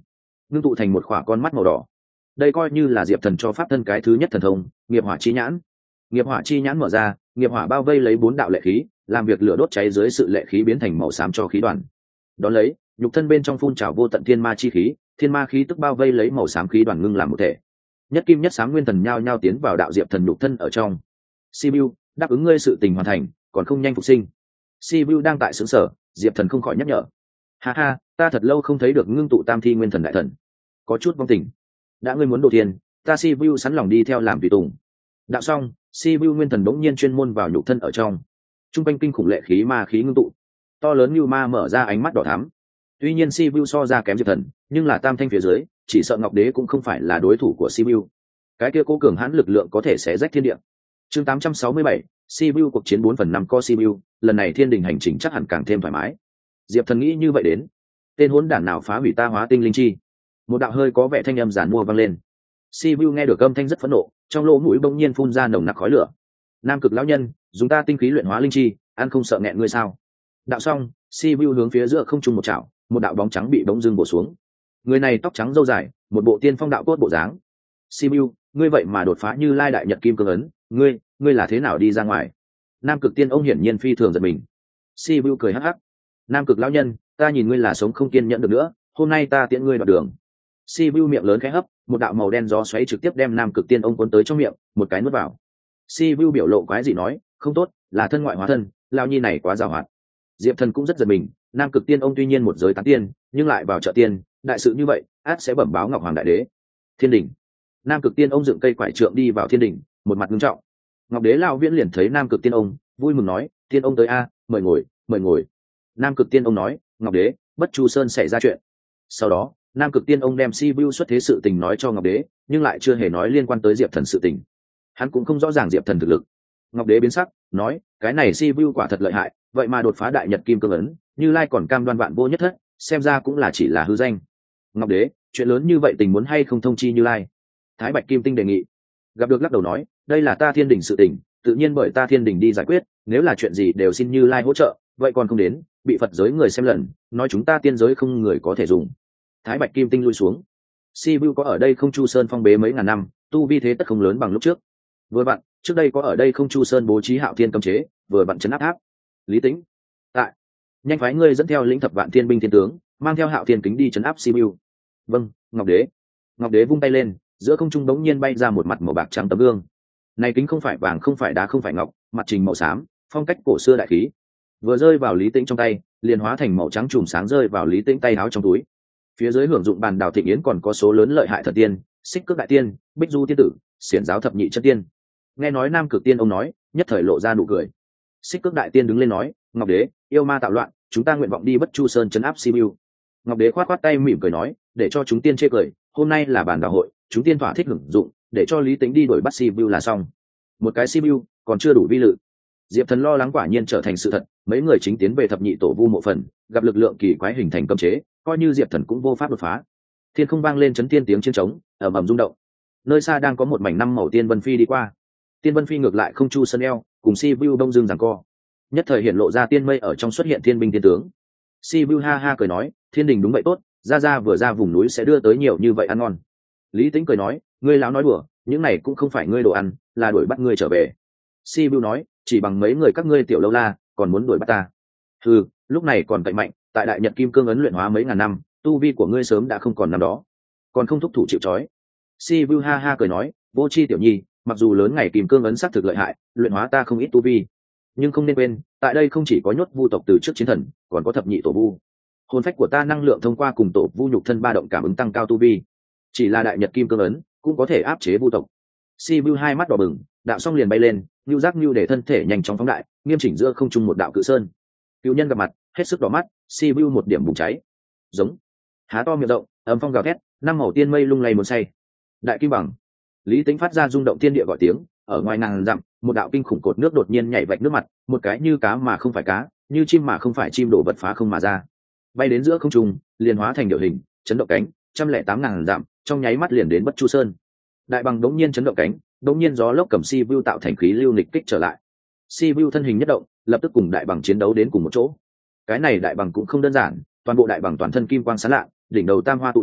ngưng tụ thành một khỏa con mắt màu đỏ. Đây coi như là Diệp Thần cho pháp thân cái thứ nhất thần thông, nghiệp hỏa chi nhãn. Nghiệp hỏa chi nhãn mở ra, nghiệp hỏa bao vây lấy bốn đạo lệ khí, làm việc lửa đốt cháy dưới sự lệ khí biến thành màu xám cho khí đoàn. Đón lấy, nhục thân bên trong phun trào vô tận thiên ma chi khí, thiên ma khí tức bao vây lấy màu xám khí đoàn ngưng làm một thể. Nhất kim nhất xám nguyên thần nhao nhao tiến vào đạo Diệp Thần nhục thân ở trong. Sibiu, đáp ứng ngươi sự tình hoàn thành, còn không nhanh phục sinh. Sibiu đang tại xứ sở, Diệp Thần không khỏi nhắc nhở. Ha ha, ta thật lâu không thấy được ngưng tụ tam thi nguyên thần đại thần, có chút vong tình. Đã ngươi muốn độ thiên, ta Sibiu sẵn lòng đi theo làm tùy tùng. Đạo xong, Sibiu nguyên thần đống nhiên chuyên môn vào nhục thân ở trong. Trung quanh kinh khủng lệ khí ma khí ngưng tụ, to lớn như ma mở ra ánh mắt đỏ thắm. Tuy nhiên Sibiu so ra kém Diệp Thần, nhưng là tam thanh phía dưới, chỉ sợ Ngọc Đế cũng không phải là đối thủ của Sibiu. Cái kia cố cường hãn lực lượng có thể xé rách thiên địa. Chương tám trăm sáu mươi bảy, Sibiu cuộc chiến bốn phần năm co Sibiu, lần này thiên đình hành trình chắc hẳn càng thêm thoải mái. Diệp Thần nghĩ như vậy đến. Tên hỗn đản nào phá hủy ta hóa tinh linh chi? Một đạo hơi có vẻ thanh âm giản mua vang lên. Sibiu nghe được âm thanh rất phẫn nộ, trong lỗ mũi bỗng nhiên phun ra nồng nặc khói lửa. Nam Cực lão nhân, dùng ta tinh khí luyện hóa linh chi, ăn không sợ nghẹn ngươi sao? Đạo xong, Sibiu hướng phía giữa không trung một chảo, một đạo bóng trắng bị bỗng dưng bổ xuống. Người này tóc trắng râu dài, một bộ tiên phong đạo cốt bộ dáng. Sibiu, ngươi vậy mà đột phá Như Lai đại nhật kim cương ấn, ngươi, ngươi là thế nào đi ra ngoài? Nam Cực tiên ông hiển nhiên phi thường giật mình. Sibiu cười hắc hắc. Nam Cực lão nhân, ta nhìn ngươi là sống không kiên nhẫn được nữa, hôm nay ta tiễn ngươi đoạn đường. Sibiu miệng lớn khẽ hấp, một đạo màu đen gió xoáy trực tiếp đem Nam Cực tiên ông cuốn tới trong miệng, một cái nuốt vào. Sibiu biểu lộ quái gì nói, không tốt, là thân ngoại hóa thân, lão nhi này quá giàu hoạt. Diệp Thần cũng rất giật mình, Nam Cực tiên ông tuy nhiên một giới tán tiên, nhưng lại vào trợ tiên, đại sự như vậy, át sẽ bẩm báo Ngọc Hoàng đại đế. Thiên đình. Nam Cực tiên ông dựng cây quải trượng đi vào thiên đình, một mặt nghiêm trọng. Ngọc đế lão viễn liền thấy Nam Cực tiên ông, vui mừng nói, tiên ông tới a, mời ngồi, mời ngồi. Nam Cực tiên ông nói, Ngọc đế, Bất Chu Sơn xảy ra chuyện. Sau đó, Nam Cực tiên ông đem Sibiu xuất thế sự tình nói cho Ngọc đế, nhưng lại chưa hề nói liên quan tới Diệp Thần sự tình. Hắn cũng không rõ ràng Diệp Thần thực lực. Ngọc đế biến sắc, nói, cái này Sibiu quả thật lợi hại, vậy mà đột phá đại nhật kim cương ấn, Như Lai còn cam đoan vạn vô nhất thất, xem ra cũng là chỉ là hư danh. Ngọc đế, chuyện lớn như vậy tình muốn hay không thông chi Như Lai? Thái Bạch Kim Tinh đề nghị. Gặp được lắc đầu nói, đây là ta thiên đình sự tình, tự nhiên bởi ta thiên đình đi giải quyết, nếu là chuyện gì đều xin Như Lai hỗ trợ, vậy còn không đến, bị Phật giới người xem lần, nói chúng ta tiên giới không người có thể dùng. Thái Bạch Kim Tinh lui xuống. Sibiu có ở đây không Chu Sơn phong bế mấy ngàn năm, tu vi thế tất không lớn bằng lúc trước. Vừa vặn, trước đây có ở đây không Chu Sơn bố trí Hạo Thiên cấm chế, vừa vặn chấn áp tháp. Lý Tĩnh, tại, nhanh phái ngươi dẫn theo lĩnh thập vạn thiên binh thiên tướng, mang theo Hạo Thiên kính đi chấn áp Sibiu. Vâng, Ngọc đế. Ngọc đế vung tay lên, giữa không trung bỗng nhiên bay ra một mặt màu bạc trắng tấm gương. Này kính không phải vàng, không phải đá, không phải ngọc, mặt trình màu xám, phong cách cổ xưa đại khí. Vừa rơi vào Lý Tĩnh trong tay, liền hóa thành màu trắng chùm sáng rơi vào Lý Tĩnh tay áo trong túi. Phía dưới hưởng dụng bàn đào thịnh yến còn có số lớn lợi hại thần tiên, Xích Cước đại tiên, Bích Du tiên tử, Xiển giáo thập nhị chân tiên. Nghe nói Nam Cực tiên ông nói, nhất thời lộ ra nụ cười. Xích Cước đại tiên đứng lên nói, Ngọc đế, yêu ma tạo loạn, chúng ta nguyện vọng đi Bất Chu Sơn trấn áp Sibiu. Ngọc đế khoát khoát tay mỉm cười nói, để cho chúng tiên chê cười, hôm nay là bàn đào hội, chúng tiên thỏa thích hưởng dụng, để cho Lý Tĩnh đi đuổi bắt Sibiu là xong. Một cái Sibiu còn chưa đủ vi lự. Diệp Thần lo lắng quả nhiên trở thành sự thật, mấy người chính tiến về thập nhị tổ vu mộ phần, gặp lực lượng kỳ quái hình thành cấm chế, coi như Diệp Thần cũng vô pháp đột phá. Thiên không vang lên chấn tiên tiếng chiến trống, ầm ầm rung động. Nơi xa đang có một mảnh năm màu tiên vân phi đi qua. Tiên vân phi ngược lại không Chu Sơn eo, cùng Sibiu đông dương giằng co. Nhất thời hiện lộ ra tiên mây ở trong xuất hiện thiên binh thiên tướng. Sibiu ha ha cười nói, thiên đình đúng vậy tốt, ra ra vừa ra vùng núi sẽ đưa tới nhiều như vậy ăn ngon. Lý Tĩnh cười nói, ngươi lão nói đùa, những này cũng không phải ngươi đồ ăn, là đuổi bắt ngươi trở về. Sibiu nói, chỉ bằng mấy người các ngươi tiểu lâu la, còn muốn đuổi bắt ta? Ừ, lúc này còn cậy mạnh, tại đại nhật kim cương ấn luyện hóa mấy ngàn năm, tu vi của ngươi sớm đã không còn năm đó, còn không thúc thủ chịu trói. Sibiu ha ha cười nói, vô chi tiểu nhi, mặc dù lớn ngày kim cương ấn sắc thực lợi hại, luyện hóa ta không ít tu vi, nhưng không nên quên, tại đây không chỉ có nhốt vu tộc từ trước chiến thần, còn có thập nhị tổ vu. Hồn phách của ta năng lượng thông qua cùng tổ vu nhục thân ba động cảm ứng tăng cao tu vi, chỉ là đại nhật kim cương ấn cũng có thể áp chế vu tộc. Sibiu hai mắt đỏ bừng, đạo xong liền bay lên, nhu giác nhu để thân thể nhanh chóng phóng đại, nghiêm chỉnh giữa không trung một đạo cự sơn. Cựu nhân gặp mặt, hết sức đỏ mắt, Sibiu một điểm bùng cháy. Giống, há to miệng rộng, âm phong gào thét, năm màu tiên mây lung lay muốn say. Đại kim bằng. Lý Tĩnh phát ra rung động thiên địa gọi tiếng, ở ngoài ngàn dặm, một đạo kinh khủng cột nước đột nhiên nhảy vạch nước mặt, một cái như cá mà không phải cá, như chim mà không phải chim đổ vật phá không mà ra. Bay đến giữa không trung, liền hóa thành điệu hình, chấn động cánh, trăm lẻ tám ngàn dặm, trong nháy mắt liền đến Bất Chu Sơn. Đại bằng đống nhiên chấn động cánh, đống nhiên gió lốc cầm Sibiu tạo thành khí lưu nghịch kích trở lại. Sibiu thân hình nhất động, lập tức cùng đại bằng chiến đấu đến cùng một chỗ. Cái này đại bằng cũng không đơn giản, toàn bộ đại bằng toàn thân kim quang sáng lạ, đỉnh đầu tam hoa tụ đỉnh,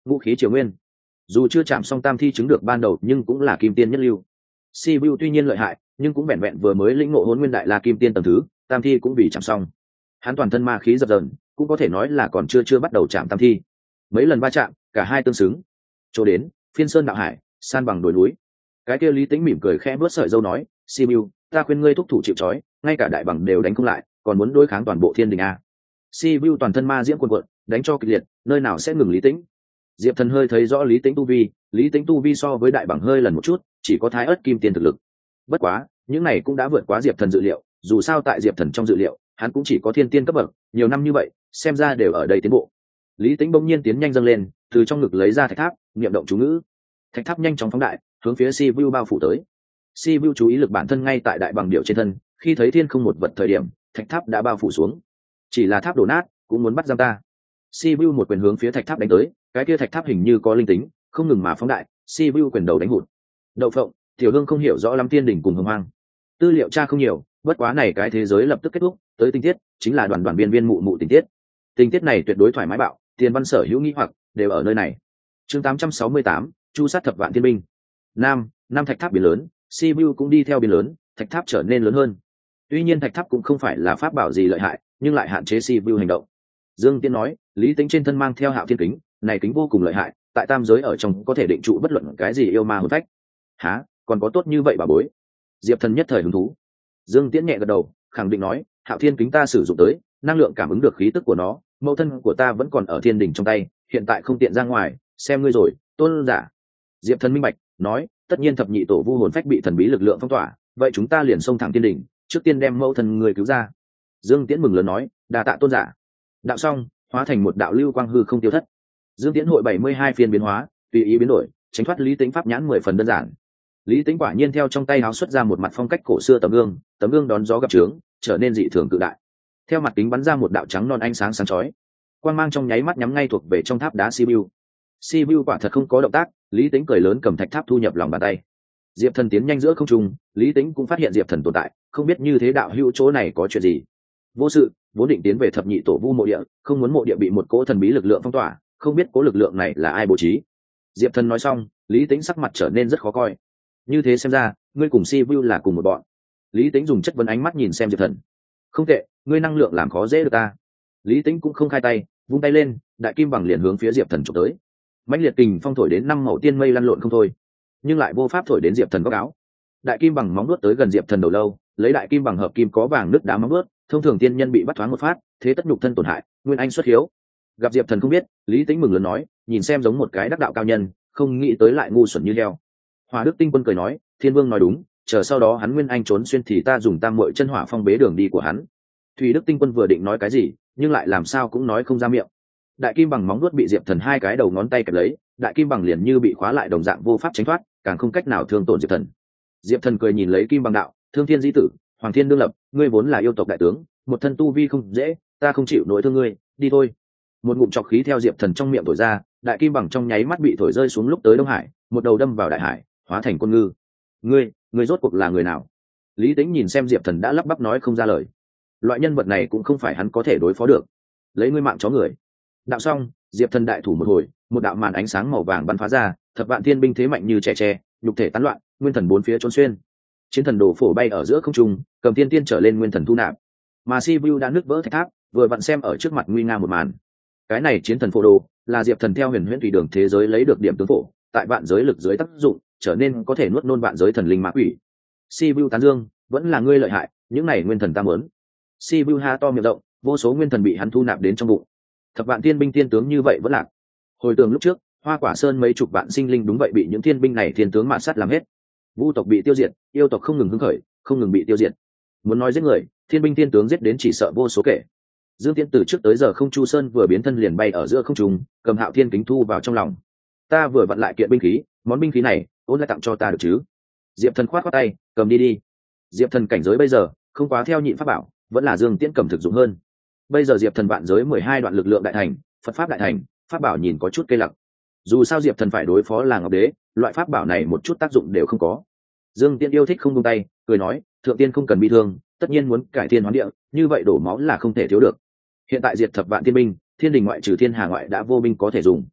ngũ khí triều nguyên. Dù chưa chạm xong tam thi chứng được ban đầu nhưng cũng là kim tiên nhất lưu. Sibiu tuy nhiên lợi hại nhưng cũng vẹn vẹn vừa mới lĩnh ngộ hỗn nguyên đại la kim tiên tầng thứ, tam thi cũng vì chạm xong. Hắn toàn thân ma khí dập dờn, cũng có thể nói là còn chưa chưa bắt đầu chạm tam thi. Mấy lần va chạm, cả hai tương xứng. Chỗ đến, phiên sơn đạo hải, san bằng đồi núi. Cái kia Lý Tĩnh mỉm cười khẽ bước sợi dâu nói, Sibiu, ta khuyên ngươi thúc thủ chịu trói, ngay cả đại bằng đều đánh không lại, còn muốn đối kháng toàn bộ thiên đình a. Sibiu toàn thân ma diễm cuồn cuộn, đánh cho kịch liệt, nơi nào sẽ ngừng Lý Tĩnh. Diệp Thần hơi thấy rõ Lý Tĩnh tu vi, Lý Tĩnh tu vi so với đại bằng hơi lần một chút, chỉ có thái ớt kim tiên thực lực. Bất quá, những này cũng đã vượt quá Diệp Thần dự liệu, dù sao tại Diệp Thần trong dự liệu, hắn cũng chỉ có thiên tiên cấp bậc, nhiều năm như vậy, xem ra đều ở đây tiến bộ. Lý Tĩnh bỗng nhiên tiến nhanh dâng lên, từ trong ngực lấy ra thạch tháp, niệm động chú ngữ. Thạch tháp nhanh chóng phóng đại, hướng phía Sibiu bao phủ tới. Sibiu chú ý lực bản thân ngay tại đại bằng điệu trên thân, khi thấy thiên không một vật thời điểm, thạch tháp đã bao phủ xuống. Chỉ là tháp đổ nát, cũng muốn bắt giam ta. Sibiu một quyền hướng phía thạch tháp đánh tới, cái kia thạch tháp hình như có linh tính, không ngừng mà phóng đại. Sibiu quyền đầu đánh hụt. Đậu phộng, Tiểu Hương không hiểu rõ lắm tiên đỉnh cùng hồng hoang. Tư liệu tra không nhiều, bất quá này cái thế giới lập tức kết thúc, tới tình tiết chính là đoàn đoàn viên viên mụ mụ tình tiết. Tình tiết này tuyệt đối thoải mái bạo, tiền văn sở hữu nghĩ hoặc đều ở nơi này. Chương tám trăm sáu mươi tám, chu sát thập vạn thiên binh. Nam, năm thạch tháp biến lớn, Sibiu cũng đi theo biến lớn, thạch tháp trở nên lớn hơn. Tuy nhiên thạch tháp cũng không phải là pháp bảo gì lợi hại, nhưng lại hạn chế Sibiu hành động. Dương Tiễn nói, Lý Tĩnh trên thân mang theo Hạo Thiên kính, này kính vô cùng lợi hại, tại tam giới ở trong có thể định trụ bất luận cái gì yêu ma hồn phách. Hả, còn có tốt như vậy bà bối? Diệp Thần nhất thời hứng thú. Dương Tiễn nhẹ gật đầu, khẳng định nói, Hạo Thiên kính ta sử dụng tới, năng lượng cảm ứng được khí tức của nó, mẫu thân của ta vẫn còn ở thiên đình trong tay, hiện tại không tiện ra ngoài, xem ngươi rồi, tôn giả. Diệp Thần minh bạch, nói, tất nhiên thập nhị tổ vu hồn phách bị thần bí lực lượng phong tỏa, vậy chúng ta liền xông thẳng thiên đình, trước tiên đem mẫu thân người cứu ra. Dương Tiễn mừng lớn nói, đa tạ tôn giả. Đạo xong, hóa thành một đạo lưu quang hư không tiêu thất. Dương Tiễn hội bảy mươi hai phiên biến hóa, tùy ý biến đổi, tránh thoát Lý Tĩnh pháp nhãn mười phần đơn giản. Lý Tĩnh quả nhiên theo trong tay áo xuất ra một mặt phong cách cổ xưa tấm gương, tấm gương đón gió gặp trướng, trở nên dị thường cự đại. Theo mặt kính bắn ra một đạo trắng non ánh sáng sáng chói, quang mang trong nháy mắt nhắm ngay thuộc về trong tháp đá Sibiu. Sibiu quả thật không có động tác, Lý Tĩnh cười lớn cầm thạch tháp thu nhập lòng bàn tay. Diệp Thần tiến nhanh giữa không trung, Lý Tĩnh cũng phát hiện Diệp Thần tồn tại, không biết như thế đạo hữu chỗ này có chuyện gì. Vô sự, vốn định tiến về thập nhị tổ vu mộ địa, không muốn mộ địa bị một cỗ thần bí lực lượng phong tỏa, không biết cỗ lực lượng này là ai bố trí. Diệp Thần nói xong, Lý Tĩnh sắc mặt trở nên rất khó coi. Như thế xem ra, ngươi cùng Sibiu là cùng một bọn. Lý Tĩnh dùng chất vấn ánh mắt nhìn xem Diệp Thần. Không tệ, ngươi năng lượng làm khó dễ được ta. Lý Tĩnh cũng không khai tay, vung tay lên, đại kim bằng liền hướng phía Diệp Thần chụp tới. Mãnh liệt kình phong thổi đến năm màu tiên mây lăn lộn không thôi, nhưng lại vô pháp thổi đến Diệp Thần góc áo. Đại kim bằng móng nuốt tới gần Diệp Thần đầu lâu, lấy đại kim bằng hợp kim có vàng nứt đá móng nuốt, thông thường tiên nhân bị bắt thoáng một phát, thế tất nhục thân tổn hại, nguyên anh xuất hiếu. Gặp Diệp Thần không biết, Lý Tĩnh mừng lớn nói, nhìn xem giống một cái đắc đạo cao nhân, không nghĩ tới lại ngu xuẩn như heo. Hỏa Đức Tinh Quân cười nói, Thiên Vương nói đúng, chờ sau đó hắn nguyên anh trốn xuyên thì ta dùng tam muội chân hỏa phong bế đường đi của hắn. Thủy Đức Tinh Quân vừa định nói cái gì, nhưng lại làm sao cũng nói không ra miệng. Đại kim bằng móng nuốt bị Diệp Thần hai cái đầu ngón tay kẹp lấy, đại kim bằng liền như bị khóa lại đồng dạng vô pháp tránh thoát, càng không cách nào thương tổn Diệp Thần. Diệp Thần cười nhìn lấy kim bằng đạo, Thương Thiên Di Tử, Hoàng Thiên đương lập, ngươi vốn là yêu tộc đại tướng, một thân tu vi không dễ, ta không chịu nổi thương ngươi, đi thôi. Một ngụm trọc khí theo Diệp Thần trong miệng thổi ra, đại kim bằng trong nháy mắt bị thổi rơi xuống lúc tới Đông Hải, một đầu đâm vào đại hải, hóa thành con ngư. Ngươi, ngươi rốt cuộc là người nào? Lý Tĩnh nhìn xem Diệp Thần đã lắp bắp nói không ra lời. Loại nhân vật này cũng không phải hắn có thể đối phó được. Lấy ngươi mạng chó người. Đạo xong, Diệp Thần đại thủ một hồi, một đạo màn ánh sáng màu vàng bắn phá ra, thập vạn thiên binh thế mạnh như trẻ tre, nhục thể tán loạn, nguyên thần bốn phía trốn xuyên. Chiến thần đồ phổ bay ở giữa không trung, cầm tiên tiên trở lên nguyên thần thu nạp. Mà Sibiu đã nứt vỡ thạch tháp, vừa vặn xem ở trước mặt nguy nga một màn. Cái này chiến thần phổ đồ là Diệp Thần theo huyền huyễn thủy đường thế giới lấy được điểm tướng phổ, tại vạn giới lực dưới tác dụng, trở nên có thể nuốt nôn vạn giới thần linh ma quỷ. Sibiu tán dương, vẫn là ngươi lợi hại, những này nguyên thần ta muốn. Sibiu ha to miệng rộng, vô số nguyên thần bị hắn thu nạp đến trong bụng. Thập vạn thiên binh tiên tướng như vậy vẫn lạc. Hồi tưởng lúc trước, Hoa Quả Sơn mấy chục vạn sinh linh đúng vậy bị những thiên binh này thiên tướng mạt sát làm hết. Vu tộc bị tiêu diệt, yêu tộc không ngừng hưng khởi, không ngừng bị tiêu diệt. Muốn nói giết người, thiên binh tiên tướng giết đến chỉ sợ vô số kể. Dương Tiễn từ trước tới giờ không chu sơn vừa biến thân liền bay ở giữa không trung, cầm Hạo Thiên kính thu vào trong lòng. Ta vừa vặn lại kiện binh khí, món binh khí này, ôn lại tặng cho ta được chứ? Diệp Thần khoát khoát tay, cầm đi đi. Diệp Thần cảnh giới bây giờ, không quá theo nhịn pháp bảo, vẫn là Dương Tiễn cầm thực dụng hơn. Bây giờ Diệp Thần vạn giới mười hai đoạn lực lượng đại thành, Phật pháp đại thành, pháp bảo nhìn có chút cây lặc. Dù sao Diệp Thần phải đối phó là Ngọc Đế, loại pháp bảo này một chút tác dụng đều không có. Dương Tiễn yêu thích không buông tay, cười nói, thượng tiên không cần bị thương, tất nhiên muốn cải thiên hoán địa, như vậy đổ máu là không thể thiếu được. Hiện tại diệt thập vạn thiên binh, thiên đình ngoại trừ thiên hà ngoại đã vô binh có thể dùng.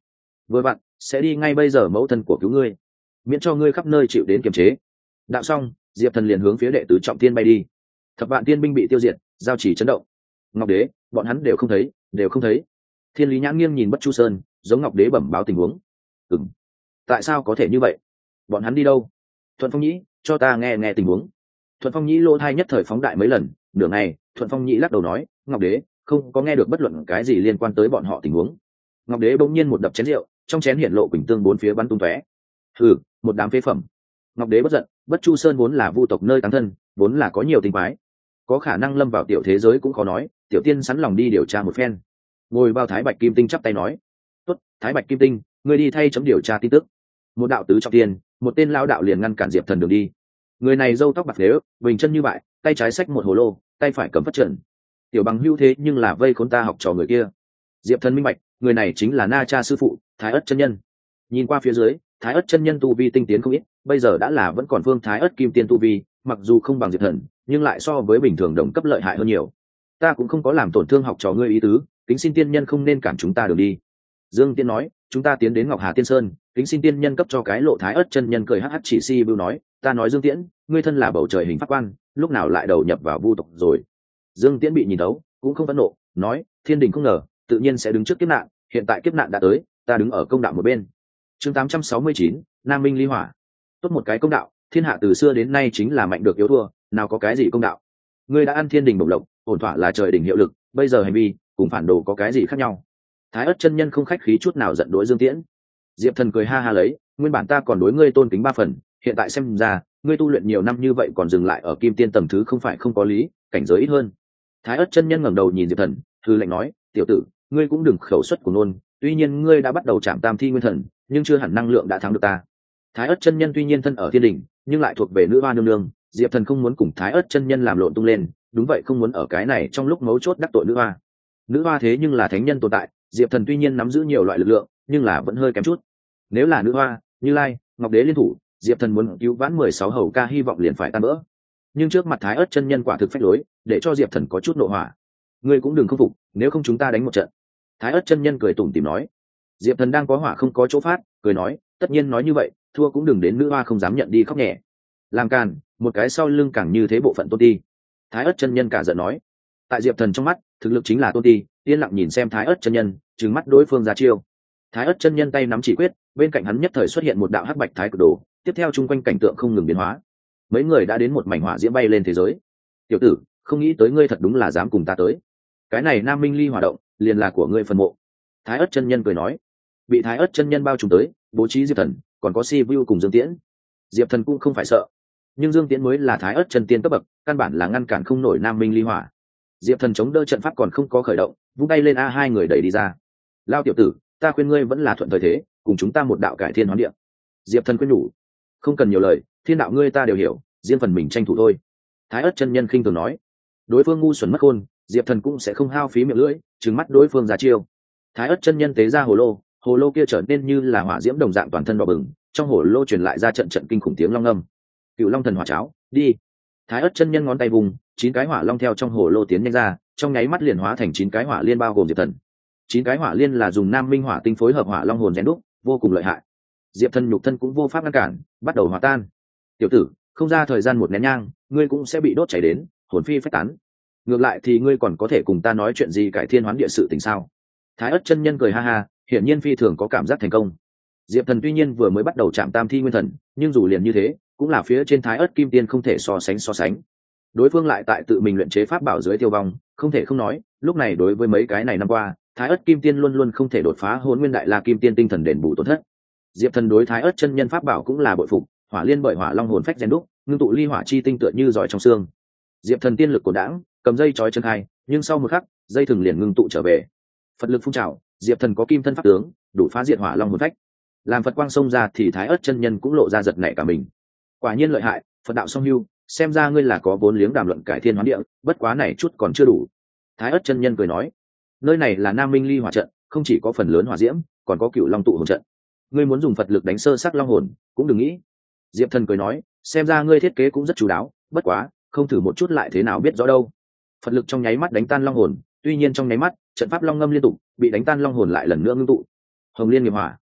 vừa vặn sẽ đi ngay bây giờ mẫu thân của cứu ngươi, miễn cho ngươi khắp nơi chịu đến kiềm chế. Đạo xong, diệp thần liền hướng phía đệ tứ trọng thiên bay đi. Thập vạn tiên binh bị tiêu diệt, giao chỉ chấn động. Ngọc đế, bọn hắn đều không thấy, đều không thấy. Thiên lý nhãn nghiêng nhìn Bất Chu Sơn, giống Ngọc đế bẩm báo tình huống. Ừm, tại sao có thể như vậy? Bọn hắn đi đâu? Thuận Phong Nhĩ, cho ta nghe nghe tình huống. Thuận Phong Nhĩ lỗ thai nhất thời phóng đại mấy lần, nửa ngày, Thuận Phong Nhĩ lắc đầu nói, Ngọc đế không có nghe được bất luận cái gì liên quan tới bọn họ tình huống. Ngọc đế bỗng nhiên một đập chén rượu, trong chén hiện lộ quỳnh tương bốn phía bắn tung tóe. Hừ, một đám phế phẩm. Ngọc đế bất giận, Bất Chu Sơn vốn là vu tộc nơi táng thân, vốn là có nhiều tình quái, có khả năng lâm vào tiểu thế giới cũng khó nói. Tiểu tiên sẵn lòng đi điều tra một phen. Ngồi vào Thái Bạch Kim Tinh chắp tay nói, tốt, Thái Bạch Kim Tinh, ngươi đi thay chấm điều tra tin tức. Một đạo tứ trọng tiên, một tên lão đạo liền ngăn cản diệp thần đường đi. Người này râu tóc bạc phếu, bình chân như bại, tay trái xách một hồ lô, tay phải cầm phất trần. Tiểu bằng hưu thế nhưng là vây khốn ta học trò người kia. Diệp thần minh bạch, người này chính là Na Cha sư phụ Thái Ất chân nhân. Nhìn qua phía dưới, Thái Ất chân nhân tu vi tinh tiến không ít, bây giờ đã là vẫn còn phương Thái Ất kim tiên tu vi, mặc dù không bằng diệp thần, nhưng lại so với bình thường đồng cấp lợi hại hơn nhiều. Ta cũng không có làm tổn thương học trò ngươi ý tứ, kính xin tiên nhân không nên cản chúng ta đường đi. Dương Tiên nói, chúng ta tiến đến Ngọc Hà Tiên Sơn, kính xin tiên nhân cấp cho cái lộ. Thái Ất chân nhân cười hắc hắc chỉ si bưu nói, ta nói Dương Tiễn, ngươi thân là bầu trời hình pháp quan, lúc nào lại đầu nhập vào vu tộc rồi? Dương Tiễn bị nhìn đấu, cũng không phẫn nộ, nói, thiên đình không ngờ, tự nhiên sẽ đứng trước kiếp nạn, hiện tại kiếp nạn đã tới, ta đứng ở công đạo một bên. Chương tám trăm sáu mươi chín, Nam Minh ly hỏa. Tốt một cái công đạo, thiên hạ từ xưa đến nay chính là mạnh được yếu thua, nào có cái gì công đạo. Ngươi đã ăn thiên đình bổng lộc, ổn thỏa là trời đình hiệu lực, bây giờ hành vi cùng phản đồ có cái gì khác nhau? Thái Ất chân nhân không khách khí chút nào giận đối Dương Tiễn. Diệp thần cười ha ha lấy, nguyên bản ta còn đối ngươi tôn kính ba phần, hiện tại xem ra ngươi tu luyện nhiều năm như vậy còn dừng lại ở kim tiên tầng thứ không phải không có lý, cảnh giới ít hơn. Thái Ất chân nhân ngẩng đầu nhìn Diệp thần, thư lệnh nói, tiểu tử, ngươi cũng đừng khẩu xuất của nôn, tuy nhiên ngươi đã bắt đầu chạm tam thi nguyên thần, nhưng chưa hẳn năng lượng đã thắng được ta. Thái Ất chân nhân tuy nhiên thân ở thiên đình, nhưng lại thuộc về nữ hoa nương nương, Diệp thần không muốn cùng Thái Ất chân nhân làm lộn tung lên, đúng vậy không muốn ở cái này trong lúc mấu chốt đắc tội nữ hoa. Nữ hoa thế nhưng là thánh nhân tồn tại, Diệp thần tuy nhiên nắm giữ nhiều loại lực lượng, nhưng là vẫn hơi kém chút. Nếu là nữ hoa, Như Lai, Ngọc đế liên thủ, Diệp thần muốn cứu vãn mười sáu hầu ca hy vọng liền phải tan vỡ. Nhưng trước mặt Thái Ất chân nhân quả thực phách lối, để cho Diệp thần có chút nộ hỏa. Ngươi cũng đừng không phục, nếu không chúng ta đánh một trận. Thái Ất chân nhân cười tủm tỉm nói. Diệp thần đang có hỏa không có chỗ phát, cười nói, tất nhiên nói như vậy, thua cũng đừng đến nữ hoa không dám nhận đi khóc nhẹ. Làm càn, một cái sau lưng càng như thế bộ phận tôn ti. Thái Ất chân nhân cả giận nói. Tại Diệp thần trong mắt, thực lực chính là tôn ti, yên lặng nhìn xem Thái Ất chân nhân, trừng mắt đối phương ra chiêu. Thái Ất chân nhân tay nắm chỉ quyết, bên cạnh hắn nhất thời xuất hiện một đạo hắc bạch thái cực đồ, tiếp theo chung quanh cảnh tượng không ngừng biến hóa. Mấy người đã đến một mảnh hỏa diễm bay lên thế giới. Tiểu tử, không nghĩ tới ngươi thật đúng là dám cùng ta tới. Cái này Nam Minh ly hỏa động, liền là của ngươi phần mộ. Thái Ất chân nhân cười nói. Bị Thái Ất chân nhân bao trùm tới, bố trí Diệp thần, còn có Si Vu cùng Dương Tiễn. Diệp thần cũng không phải sợ, nhưng Dương Tiễn mới là Thái Ất chân tiên cấp bậc, căn bản là ngăn cản không nổi Nam Minh ly hỏa. Diệp thần chống đỡ trận pháp còn không có khởi động, vung tay lên a hai người đẩy đi ra. Lao tiểu tử, ta khuyên ngươi vẫn là thuận thời thế, cùng chúng ta một đạo cải thiên hoán địa. Diệp thần khuyên nhủ. Không cần nhiều lời, thiên đạo ngươi ta đều hiểu, riêng phần mình tranh thủ thôi. Thái Ất chân nhân khinh thường nói. Đối phương ngu xuẩn mất khôn, Diệp thần cũng sẽ không hao phí miệng lưỡi, trừng mắt đối phương ra chiêu. Thái Ất chân nhân tế ra hồ lô, hồ lô kia trở nên như là hỏa diễm đồng dạng toàn thân đỏ bừng, trong hồ lô truyền lại ra trận trận kinh khủng tiếng long ngâm. Cựu Long thần hỏa cháo, đi. Thái Ất chân nhân ngón tay vùng, chín cái hỏa long theo trong hồ lô tiến nhanh ra, trong nháy mắt liền hóa thành chín cái hỏa liên bao gồm Diệp thần. Chín cái hỏa liên là dùng Nam Minh hỏa tinh phối hợp hỏa long hồn rèn đúc, vô cùng lợi hại. Diệp thần nhục thân cũng vô pháp ngăn cản, bắt đầu hòa tan. Tiểu tử, không ra thời gian một nén nhang, ngươi cũng sẽ bị đốt cháy đến, hồn phi phách tán. Ngược lại thì ngươi còn có thể cùng ta nói chuyện gì cải thiên hoán địa sự tình sao? Thái Ất chân nhân cười ha ha, hiển nhiên phi thường có cảm giác thành công. Diệp thần tuy nhiên vừa mới bắt đầu chạm tam thi nguyên thần, nhưng dù liền như thế, cũng là phía trên Thái Ất kim tiên không thể so sánh so sánh. Đối phương lại tại tự mình luyện chế pháp bảo dưới tiêu vong, không thể không nói, lúc này đối với mấy cái này năm qua, Thái Ất kim tiên luôn luôn không thể đột phá Hỗn Nguyên Đại La kim tiên tinh thần đền bù tổn thất. Diệp thần đối Thái Ất chân nhân pháp bảo cũng là bội phục, hỏa liên bởi hỏa long hồn phách rèn đúc, ngưng tụ ly hỏa chi tinh tựa như giỏi trong xương. Diệp thần tiên lực của đãng, cầm dây trói chân hai, nhưng sau một khắc, dây thừng liền ngưng tụ trở về. Phật lực phun trào, Diệp thần có kim thân pháp tướng, đủ phá diệt hỏa long hồn phách. Làm Phật quang xông ra thì Thái Ất chân nhân cũng lộ ra giật nảy cả mình. Quả nhiên lợi hại, Phật đạo song hưu, xem ra ngươi là có vốn liếng đàm luận cải thiên hoán địa, bất quá này chút còn chưa đủ. Thái Ất chân nhân cười nói, nơi này là Nam Minh ly hỏa trận, không chỉ có phần lớn hỏa diễm, còn có cựu long tụ hồn trận. Ngươi muốn dùng Phật lực đánh sơ sắc long hồn, cũng đừng nghĩ. Diệp thần cười nói, xem ra ngươi thiết kế cũng rất chú đáo, bất quá không thử một chút lại thế nào biết rõ đâu. Phật lực trong nháy mắt đánh tan long hồn, tuy nhiên trong nháy mắt trận pháp long ngâm liên tục, bị đánh tan long hồn lại lần nữa ngưng tụ. Hồng liên nghiệp hỏa,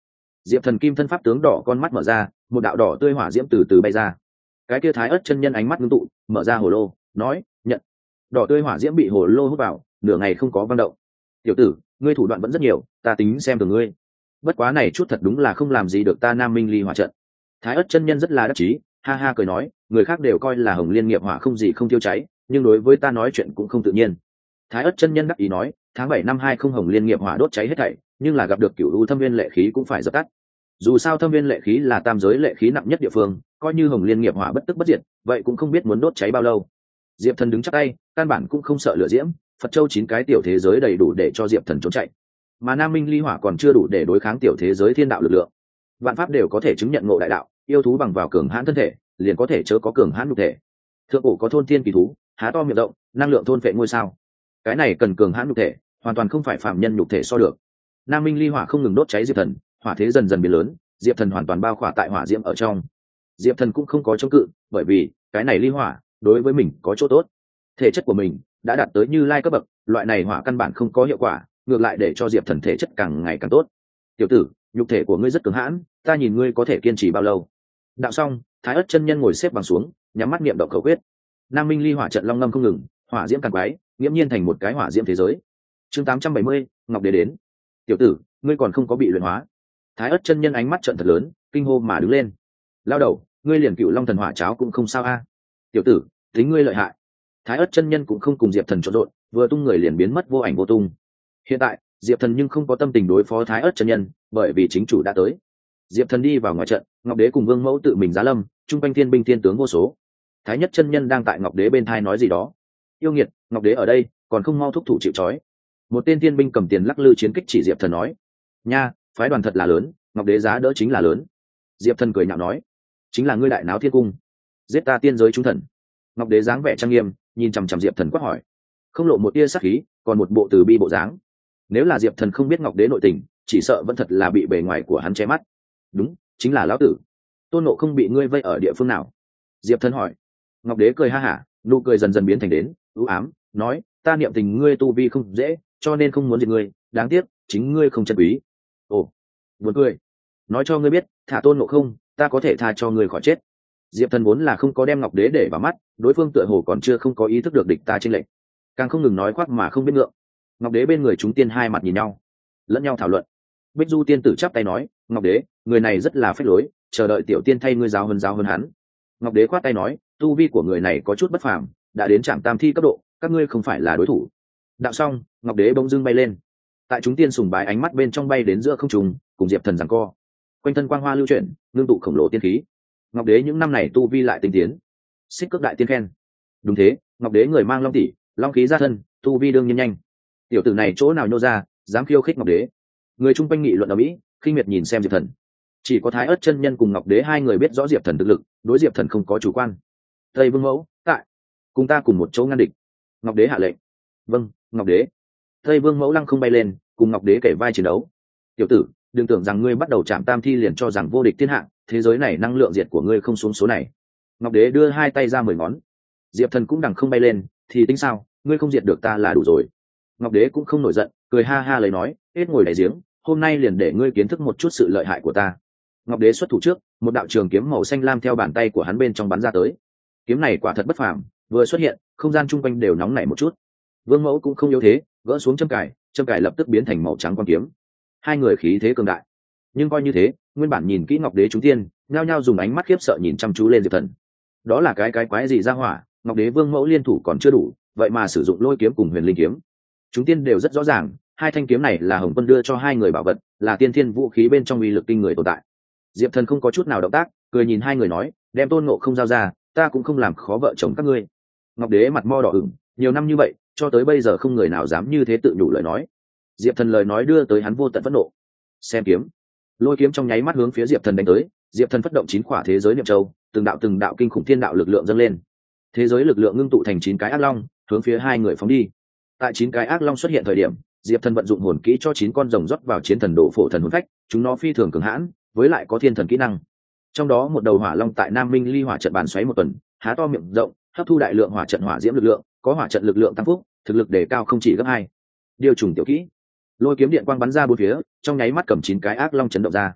Diệp Thần kim thân pháp tướng đỏ con mắt mở ra, một đạo đỏ tươi hỏa diễm từ từ bay ra. Cái kia Thái Ức chân nhân ánh mắt ngưng tụ, mở ra hồ lô, nói, nhận. Đỏ tươi hỏa diễm bị hồ lô hút vào, nửa ngày không có vang động. Tiểu tử, ngươi thủ đoạn vẫn rất nhiều, ta tính xem từ ngươi. Bất quá này chút thật đúng là không làm gì được ta Nam Minh Ly hỏa trận. Thái Ức chân nhân rất là đắc chí, ha ha cười nói, người khác đều coi là Hồng Liên nghiệp hỏa không gì không tiêu cháy, nhưng đối với ta nói chuyện cũng không tự nhiên. Thái Ức chân nhân đắc ý nói, tháng bảy năm hai không Hồng Liên nghiệp hỏa đốt cháy hết thảy, nhưng là gặp được cửu u thâm viên lệ khí cũng phải dập tắt. Dù sao thâm viên lệ khí là tam giới lệ khí nặng nhất địa phương, coi như Hồng Liên nghiệp hỏa bất tức bất diệt, vậy cũng không biết muốn đốt cháy bao lâu. Diệp Thần đứng chắp tay, căn bản cũng không sợ lửa diễm, Phật Châu chín cái tiểu thế giới đầy đủ để cho Diệp Thần trốn chạy, mà Nam Minh Ly hỏa còn chưa đủ để đối kháng tiểu thế giới thiên đạo lực lượng. Vạn pháp đều có thể chứng nhận ngộ đại đạo, yêu thú bằng vào cường hãn thân thể, liền có thể chớ có cường hãn nhục thể. Thượng cổ có thôn thiên kỳ thú, há to miệng rộng, năng lượng thôn phệ ngôi sao. Cái này cần cường hãn nhục thể, hoàn toàn không phải phạm nhân nhục thể so được. Nam Minh Ly hỏa không ngừng đốt cháy Diệp Thần, hỏa thế dần dần biến lớn, Diệp Thần hoàn toàn bao khỏa tại hỏa diễm ở trong. Diệp Thần cũng không có chống cự, bởi vì cái này ly hỏa đối với mình có chỗ tốt. Thể chất của mình đã đạt tới Như Lai cấp bậc, loại này hỏa căn bản không có hiệu quả, ngược lại để cho Diệp Thần thể chất càng ngày càng tốt. Tiểu tử, nhục thể của ngươi rất cứng hãn, ta nhìn ngươi có thể kiên trì bao lâu. Đạo xong, Thái Ức chân nhân ngồi xếp bằng xuống, nhắm mắt niệm động khẩu quyết. Nam Minh Ly hỏa trận long ngâm không ngừng, hỏa diễm càng quái, nghiễm nhiên thành một cái hỏa diễm thế giới. Chương tám trăm bảy mươi, Ngọc Đế đến. Tiểu tử, ngươi còn không có bị luyện hóa. Thái Ức chân nhân ánh mắt trợn thật lớn, kinh hô mà đứng lên. Lao đầu, ngươi liền Cựu Long thần hỏa cháo cũng không sao a. Tiểu tử, tính ngươi lợi hại. Thái Ức chân nhân cũng không cùng Diệp Thần trộn rộn, vừa tung người liền biến mất vô ảnh vô tung. Hiện tại, Diệp Thần nhưng không có tâm tình đối phó Thái Ức chân nhân, bởi vì chính chủ đã tới. Diệp Thần đi vào ngoài trận, Ngọc Đế cùng Vương Mẫu tự mình giá lâm, trung quanh thiên binh thiên tướng vô số. Thái Nhất chân nhân đang tại Ngọc Đế bên thai nói gì đó. Yêu nghiệt, Ngọc Đế ở đây, còn không mau thúc thủ chịu trói. Một tên thiên binh cầm tiền lắc lư chiến kích chỉ Diệp Thần nói. Nha, phái đoàn thật là lớn, Ngọc Đế giá đỡ chính là lớn. Diệp Thần cười nhạo nói, chính là ngươi đại náo thiên cung, giết ta tiên giới chúng thần. Ngọc Đế dáng vẻ trang nghiêm, nhìn chằm chằm Diệp Thần quát hỏi, không lộ một tia sắc khí, còn một bộ từ bi bộ dáng. Nếu là Diệp Thần không biết Ngọc Đế nội tình, chỉ sợ vẫn thật là bị bề ngoài của hắn che mắt. Đúng, chính là lão tử. Tôn Ngộ không bị ngươi vây ở địa phương nào? Diệp Thần hỏi. Ngọc Đế cười ha hả, nụ cười dần dần biến thành đến ưu ám, nói, ta niệm tình ngươi tu vi không dễ, cho nên không muốn diệt ngươi, đáng tiếc chính ngươi không chân quý. Ồ, buồn cười. Nói cho ngươi biết, thả Tôn Ngộ không, ta có thể tha cho ngươi khỏi chết. Diệp Thần vốn là không có đem Ngọc Đế để vào mắt, đối phương tựa hồ còn chưa không có ý thức được địch ta trên lệnh, càng không ngừng nói khoác mà không biết ngượng. Ngọc Đế bên người chúng tiên hai mặt nhìn nhau, lẫn nhau thảo luận. Bích Du tiên tử chắp tay nói, Ngọc Đế, người này rất là phách lối, chờ đợi tiểu tiên thay ngươi giáo hơn giáo hơn hắn. Ngọc Đế khoát tay nói, tu vi của người này có chút bất phàm, đã đến trạm tam thi cấp độ, các ngươi không phải là đối thủ. Đạo xong, Ngọc Đế bỗng dưng bay lên, tại chúng tiên sùng bái ánh mắt bên trong bay đến giữa không trung, cùng Diệp Thần giằng co. Quanh thân quang hoa lưu chuyển, ngưng tụ khổng lồ tiên khí. Ngọc Đế những năm này tu vi lại tinh tiến. Xích Cước đại tiên khen. Đúng thế, Ngọc Đế người mang long tỷ, long khí ra thân, tu vi đương nhiên nhanh. Tiểu tử này chỗ nào nhô ra, dám khiêu khích Ngọc Đế. Người chung quanh nghị luận ở mỹ, khinh miệt nhìn xem Diệp Thần. Chỉ có Thái Ức chân nhân cùng Ngọc Đế hai người biết rõ Diệp Thần thực lực, đối Diệp Thần không có chủ quan. Tây Vương Mẫu, tại, cùng ta cùng một chỗ ngăn địch. Ngọc Đế hạ lệnh. Vâng, Ngọc Đế. Tây Vương Mẫu lăng không bay lên, cùng Ngọc Đế kể vai chiến đấu. Tiểu tử, đừng tưởng rằng ngươi bắt đầu chạm tam thi liền cho rằng vô địch thiên hạ, thế giới này năng lượng diệt của ngươi không xuống số này. Ngọc Đế đưa hai tay ra mười ngón. Diệp Thần cũng đằng không bay lên, thì tính sao, ngươi không diệt được ta là đủ rồi. Ngọc Đế cũng không nổi giận, cười ha ha lấy nói, hết ngồi đại giếng, hôm nay liền để ngươi kiến thức một chút sự lợi hại của ta. Ngọc Đế xuất thủ trước, một đạo trường kiếm màu xanh lam theo bàn tay của hắn bên trong bắn ra tới. Kiếm này quả thật bất phàm, vừa xuất hiện, không gian chung quanh đều nóng nảy một chút. Vương Mẫu cũng không yếu thế, gỡ xuống châm cài, châm cài lập tức biến thành màu trắng quang kiếm. Hai người khí thế cường đại. Nhưng coi như thế, nguyên bản nhìn kỹ Ngọc Đế chúng tiên, nhao nhao dùng ánh mắt khiếp sợ nhìn chăm chú lên Diệp Thần. Đó là cái cái quái gì ra hỏa, Ngọc Đế Vương Mẫu liên thủ còn chưa đủ, vậy mà sử dụng Lôi kiếm cùng Huyền Linh kiếm. Chúng tiên đều rất rõ ràng, hai thanh kiếm này là Hồng Quân đưa cho hai người bảo vật, là tiên thiên vũ khí bên trong uy lực kinh người tồn tại. Diệp Thần không có chút nào động tác, cười nhìn hai người nói, đem Tôn Ngộ không giao ra, ta cũng không làm khó vợ chồng các ngươi. Ngọc Đế mặt mo đỏ ửng, nhiều năm như vậy, cho tới bây giờ không người nào dám như thế tự nhủ lời nói. Diệp Thần lời nói đưa tới hắn vô tận phẫn nộ. Xem kiếm. Lôi kiếm trong nháy mắt hướng phía Diệp Thần đánh tới, Diệp Thần phát động chín khỏa thế giới niệm châu, từng đạo từng đạo kinh khủng thiên đạo lực lượng dâng lên. Thế giới lực lượng ngưng tụ thành chín cái ác long, hướng phía hai người phóng đi. Tại chín cái ác long xuất hiện thời điểm, Diệp Thần vận dụng hồn kỹ cho chín con rồng rót vào chiến thần độ phổ thần hồn phách, chúng nó phi thường cường hãn, với lại có thiên thần kỹ năng. Trong đó một đầu hỏa long tại Nam Minh Ly hỏa trận bàn xoáy một tuần, há to miệng rộng, hấp thu đại lượng hỏa trận hỏa diễm lực lượng, có hỏa trận lực lượng tăng phúc, thực lực đề cao không chỉ gấp hai. Điều trùng tiểu kỹ. Lôi kiếm điện quang bắn ra bốn phía, trong nháy mắt cầm chín cái ác long chấn động ra.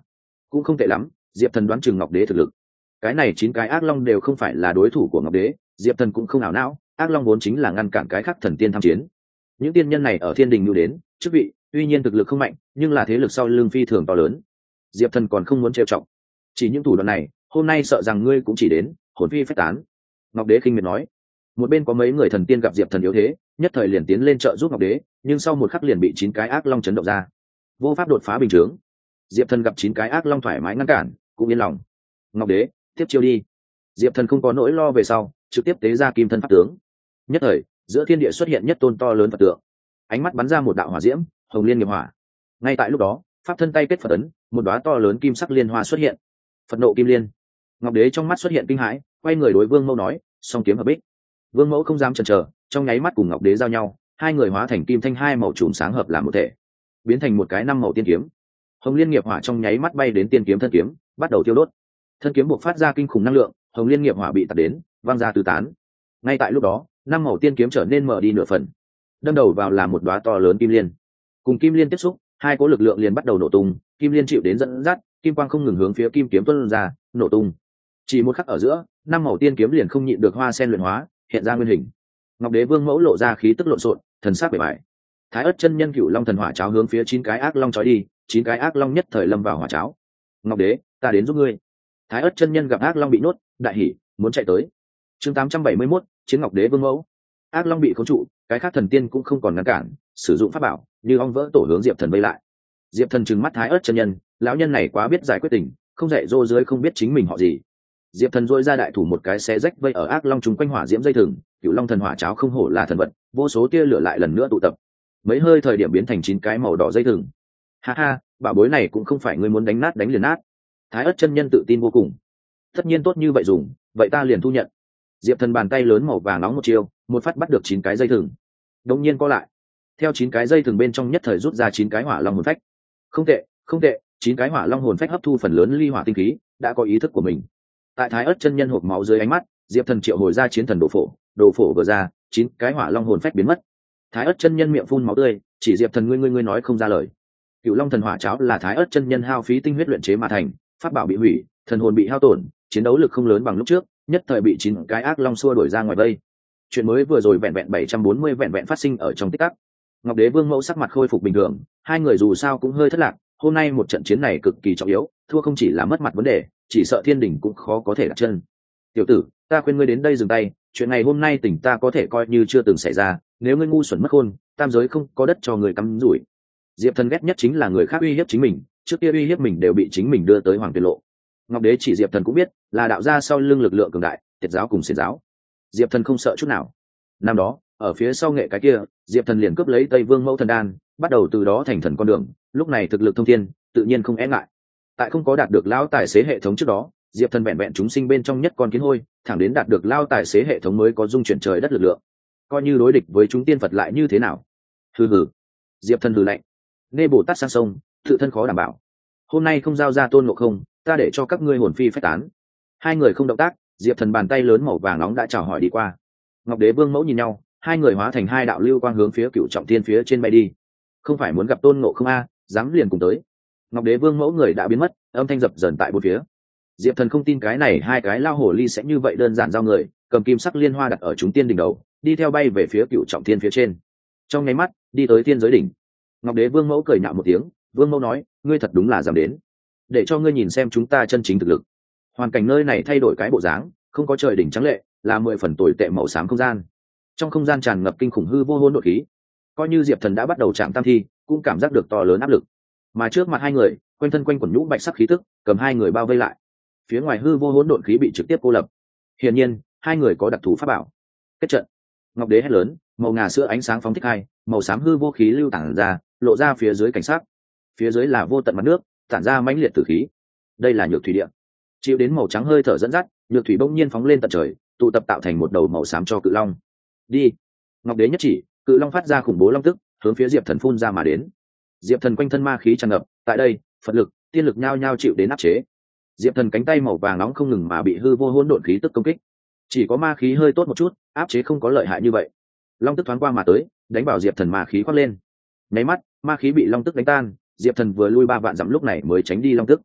cũng không tệ lắm. Diệp Thần đoán chừng Ngọc Đế thực lực, cái này chín cái ác long đều không phải là đối thủ của Ngọc Đế. Diệp Thần cũng không ảo não, ác long vốn chính là ngăn cản cái khác thần tiên tham chiến. Những tiên nhân này ở thiên đình nhu đến chức vị, tuy nhiên thực lực không mạnh, nhưng là thế lực sau lưng phi thường to lớn. Diệp Thần còn không muốn trêu chọc, chỉ những thủ đoạn này, hôm nay sợ rằng ngươi cũng chỉ đến hồn phi phách tán. Ngọc Đế khinh miệt nói. Một bên có mấy người thần tiên gặp Diệp Thần yếu thế, nhất thời liền tiến lên trợ giúp Ngọc Đế, nhưng sau một khắc liền bị chín cái ác long chấn động ra, vô pháp đột phá bình chướng. Diệp Thần gặp chín cái ác long thoải mái ngăn cản, cũng yên lòng. Ngọc Đế, tiếp chiêu đi. Diệp Thần không có nỗi lo về sau, trực tiếp tế ra kim thân pháp tướng. Nhất thời, giữa thiên địa xuất hiện nhất tôn to lớn Phật tượng, ánh mắt bắn ra một đạo hỏa diễm, hồng liên nghiệp hỏa. Ngay tại lúc đó, pháp thân tay kết Phật ấn, một đóa to lớn kim sắc liên hoa xuất hiện. Phật nộ kim liên. Ngọc Đế trong mắt xuất hiện kinh hãi, quay người đối Vương Mẫu nói, song kiếm hợp bích. Vương Mẫu không dám chần chờ, trong nháy mắt cùng Ngọc Đế giao nhau, hai người hóa thành kim thanh hai màu chùm sáng hợp làm một thể, biến thành một cái năm màu tiên kiếm. Hồng liên nghiệp hỏa trong nháy mắt bay đến tiên kiếm thân kiếm, bắt đầu tiêu đốt. Thân kiếm buộc phát ra kinh khủng năng lượng, hồng liên nghiệp hỏa bị tạt đến, văng ra tứ tán. Ngay tại lúc đó, năm màu tiên kiếm trở nên mở đi nửa phần, đâm đầu vào là một đóa to lớn kim liên. Cùng kim liên tiếp xúc, hai cỗ lực lượng liền bắt đầu nổ tung, kim liên chịu đến dẫn dắt, kim quang không ngừng hướng phía kim kiếm tuôn ra, nổ tung. Chỉ một khắc ở giữa, năm màu tiên kiếm liền không nhịn được hoa sen luyện hóa, hiện ra nguyên hình. Ngọc Đế Vương Mẫu lộ ra khí tức lộn xộn, thần sắc bề bại. Thái Ức chân nhân Cửu Long thần hỏa cháo hướng phía chín cái ác long chói đi, chín cái ác long nhất thời lâm vào hỏa cháo. Ngọc Đế, ta đến giúp ngươi. Thái Ức chân nhân gặp ác long bị nuốt, đại hỉ, muốn chạy tới. Chương tám trăm bảy mươi mốt, chiến Ngọc Đế Vương Mẫu. Ác long bị khống trụ, cái khác thần tiên cũng không còn ngăn cản, sử dụng pháp bảo, như ong vỡ tổ hướng Diệp Thần vây lại. Diệp Thần trừng mắt Thái Ức chân nhân, lão nhân này quá biết giải quyết tình, không dạy dỗ dưới không biết chính mình họ gì. Diệp Thần dội ra đại thủ một cái xé rách vây ở ác long trùng quanh hỏa diễm dây thừng, Cửu Long thần hỏa cháo không hổ là thần vật, vô số tia lửa lại lần nữa tụ tập, mấy hơi thời điểm biến thành chín cái màu đỏ dây thừng. Ha ha, bảo bối này cũng không phải ngươi muốn đánh nát đánh liền nát. Thái Ức chân nhân tự tin vô cùng. Tất nhiên tốt như vậy dùng, vậy ta liền thu nhận. Diệp Thần bàn tay lớn màu vàng nóng một chiều, một phát bắt được chín cái dây thừng. Đống nhiên co lại, theo chín cái dây thừng bên trong nhất thời rút ra chín cái hỏa long hồn phách. Không tệ, không tệ, chín cái hỏa long hồn phách hấp thu phần lớn ly hỏa tinh khí, đã có ý thức của mình. Tại Thái Ức chân nhân hộp máu dưới ánh mắt, Diệp Thần triệu hồi ra chiến thần đồ phổ, đồ phổ vừa ra, chín cái hỏa long hồn phách biến mất. Thái Ức chân nhân miệng phun máu tươi, chỉ Diệp Thần ngươi ngươi ngươi nói không ra lời. Cửu Long thần hỏa cháo là Thái Ức chân nhân hao phí tinh huyết luyện chế mà thành, pháp bảo bị hủy, thần hồn bị hao tổn, chiến đấu lực không lớn bằng lúc trước, nhất thời bị chín cái ác long xua đuổi ra ngoài vây. Chuyện mới vừa rồi vẹn vẹn bảy trăm bốn mươi vẹn vẹn phát sinh ở trong tích tắc. Ngọc Đế Vương Mẫu sắc mặt khôi phục bình thường, hai người dù sao cũng hơi thất lạc, hôm nay một trận chiến này cực kỳ trọng yếu, thua không chỉ là mất mặt vấn đề, chỉ sợ thiên đình cũng khó có thể đặt chân. Tiểu tử, ta khuyên ngươi đến đây dừng tay, chuyện này hôm nay tỉnh ta có thể coi như chưa từng xảy ra, nếu ngươi ngu xuẩn mất khôn, tam giới không có đất cho người cắm rủi. Diệp Thần ghét nhất chính là người khác uy hiếp chính mình, trước kia uy hiếp mình đều bị chính mình đưa tới hoàng tuyệt lộ. Ngọc Đế chỉ Diệp Thần cũng biết, là đạo gia sau lưng lực lượng cường đại, Tiệt giáo cùng Xiển giáo. Diệp Thần không sợ chút nào. Năm đó, ở phía sau nghệ cái kia, Diệp Thần liền cướp lấy Tây Vương Mẫu thần đan, bắt đầu từ đó thành thần con đường, lúc này thực lực thông thiên, tự nhiên không e ngại. Tại không có đạt được lão tài xế hệ thống trước đó, Diệp Thần vẹn vẹn chúng sinh bên trong nhất con kiến hôi, thẳng đến đạt được lao tài xế hệ thống mới có dung chuyển trời đất lực lượng. Coi như đối địch với chúng tiên Phật lại như thế nào? Hừ hừ. Diệp Thần hừ lạnh. Nê Bồ Tát sang sông, tự thân khó đảm bảo. Hôm nay không giao ra Tôn Ngộ Không, ta để cho các ngươi hồn phi phách tán. Hai người không động tác, Diệp Thần bàn tay lớn màu vàng nóng đã chào hỏi đi qua. Ngọc Đế Vương Mẫu nhìn nhau, hai người hóa thành hai đạo lưu quang hướng phía Cựu Trọng Thiên phía trên bay đi. Không phải muốn gặp Tôn Ngộ Không a, dám liền cùng tới. Ngọc Đế Vương Mẫu người đã biến mất, âm thanh dập dần tại bốn phía. Diệp Thần không tin cái này hai cái lao hổ ly sẽ như vậy đơn giản giao người, cầm kim sắc liên hoa đặt ở chúng tiên đỉnh đầu, đi theo bay về phía Cựu Trọng Thiên phía trên. Trong nháy mắt, đi tới thiên giới đỉnh. Ngọc Đế Vương Mẫu cười nhạo một tiếng, Vương Mẫu nói, ngươi thật đúng là dám đến, để cho ngươi nhìn xem chúng ta chân chính thực lực. Hoàn cảnh nơi này thay đổi cái bộ dáng, không có trời đỉnh trắng lệ, là mười phần tồi tệ màu xám không gian. Trong không gian tràn ngập kinh khủng hư vô hỗn độn khí, coi như Diệp Thần đã bắt đầu chạm tam thi, cũng cảm giác được to lớn áp lực. Mà trước mặt hai người, quanh thân quanh quần nhũ bạch sắc khí tức, cầm hai người bao vây lại. Phía ngoài hư vô hỗn độn khí bị trực tiếp cô lập. Hiển nhiên, hai người có đặc thù pháp bảo. Kết trận. Ngọc Đế hét lớn, màu ngà sữa ánh sáng phóng thích hai, màu xám hư vô khí lưu tản ra, lộ ra phía dưới cảnh sát. Phía dưới là vô tận mặt nước, tản ra mãnh liệt tử khí. Đây là nhược thủy địa. Chịu đến màu trắng hơi thở dẫn dắt, nhược thủy bỗng nhiên phóng lên tận trời, tụ tập tạo thành một đầu màu xám cho cự long. Đi. Ngọc Đế nhất chỉ, cự long phát ra khủng bố long tức, hướng phía Diệp Thần phun ra mà đến. Diệp Thần quanh thân ma khí tràn ngập, tại đây, Phật lực, tiên lực nhao nhao chịu đến áp chế. Diệp Thần cánh tay màu vàng nóng không ngừng mà bị hư vô hỗn độn khí tức công kích. Chỉ có ma khí hơi tốt một chút, áp chế không có lợi hại như vậy. Long tức thoáng qua mà tới, đánh vào Diệp Thần ma khí quát lên. Nháy mắt, ma khí bị long tức đánh tan, Diệp Thần vừa lui ba vạn dặm lúc này mới tránh đi long tức.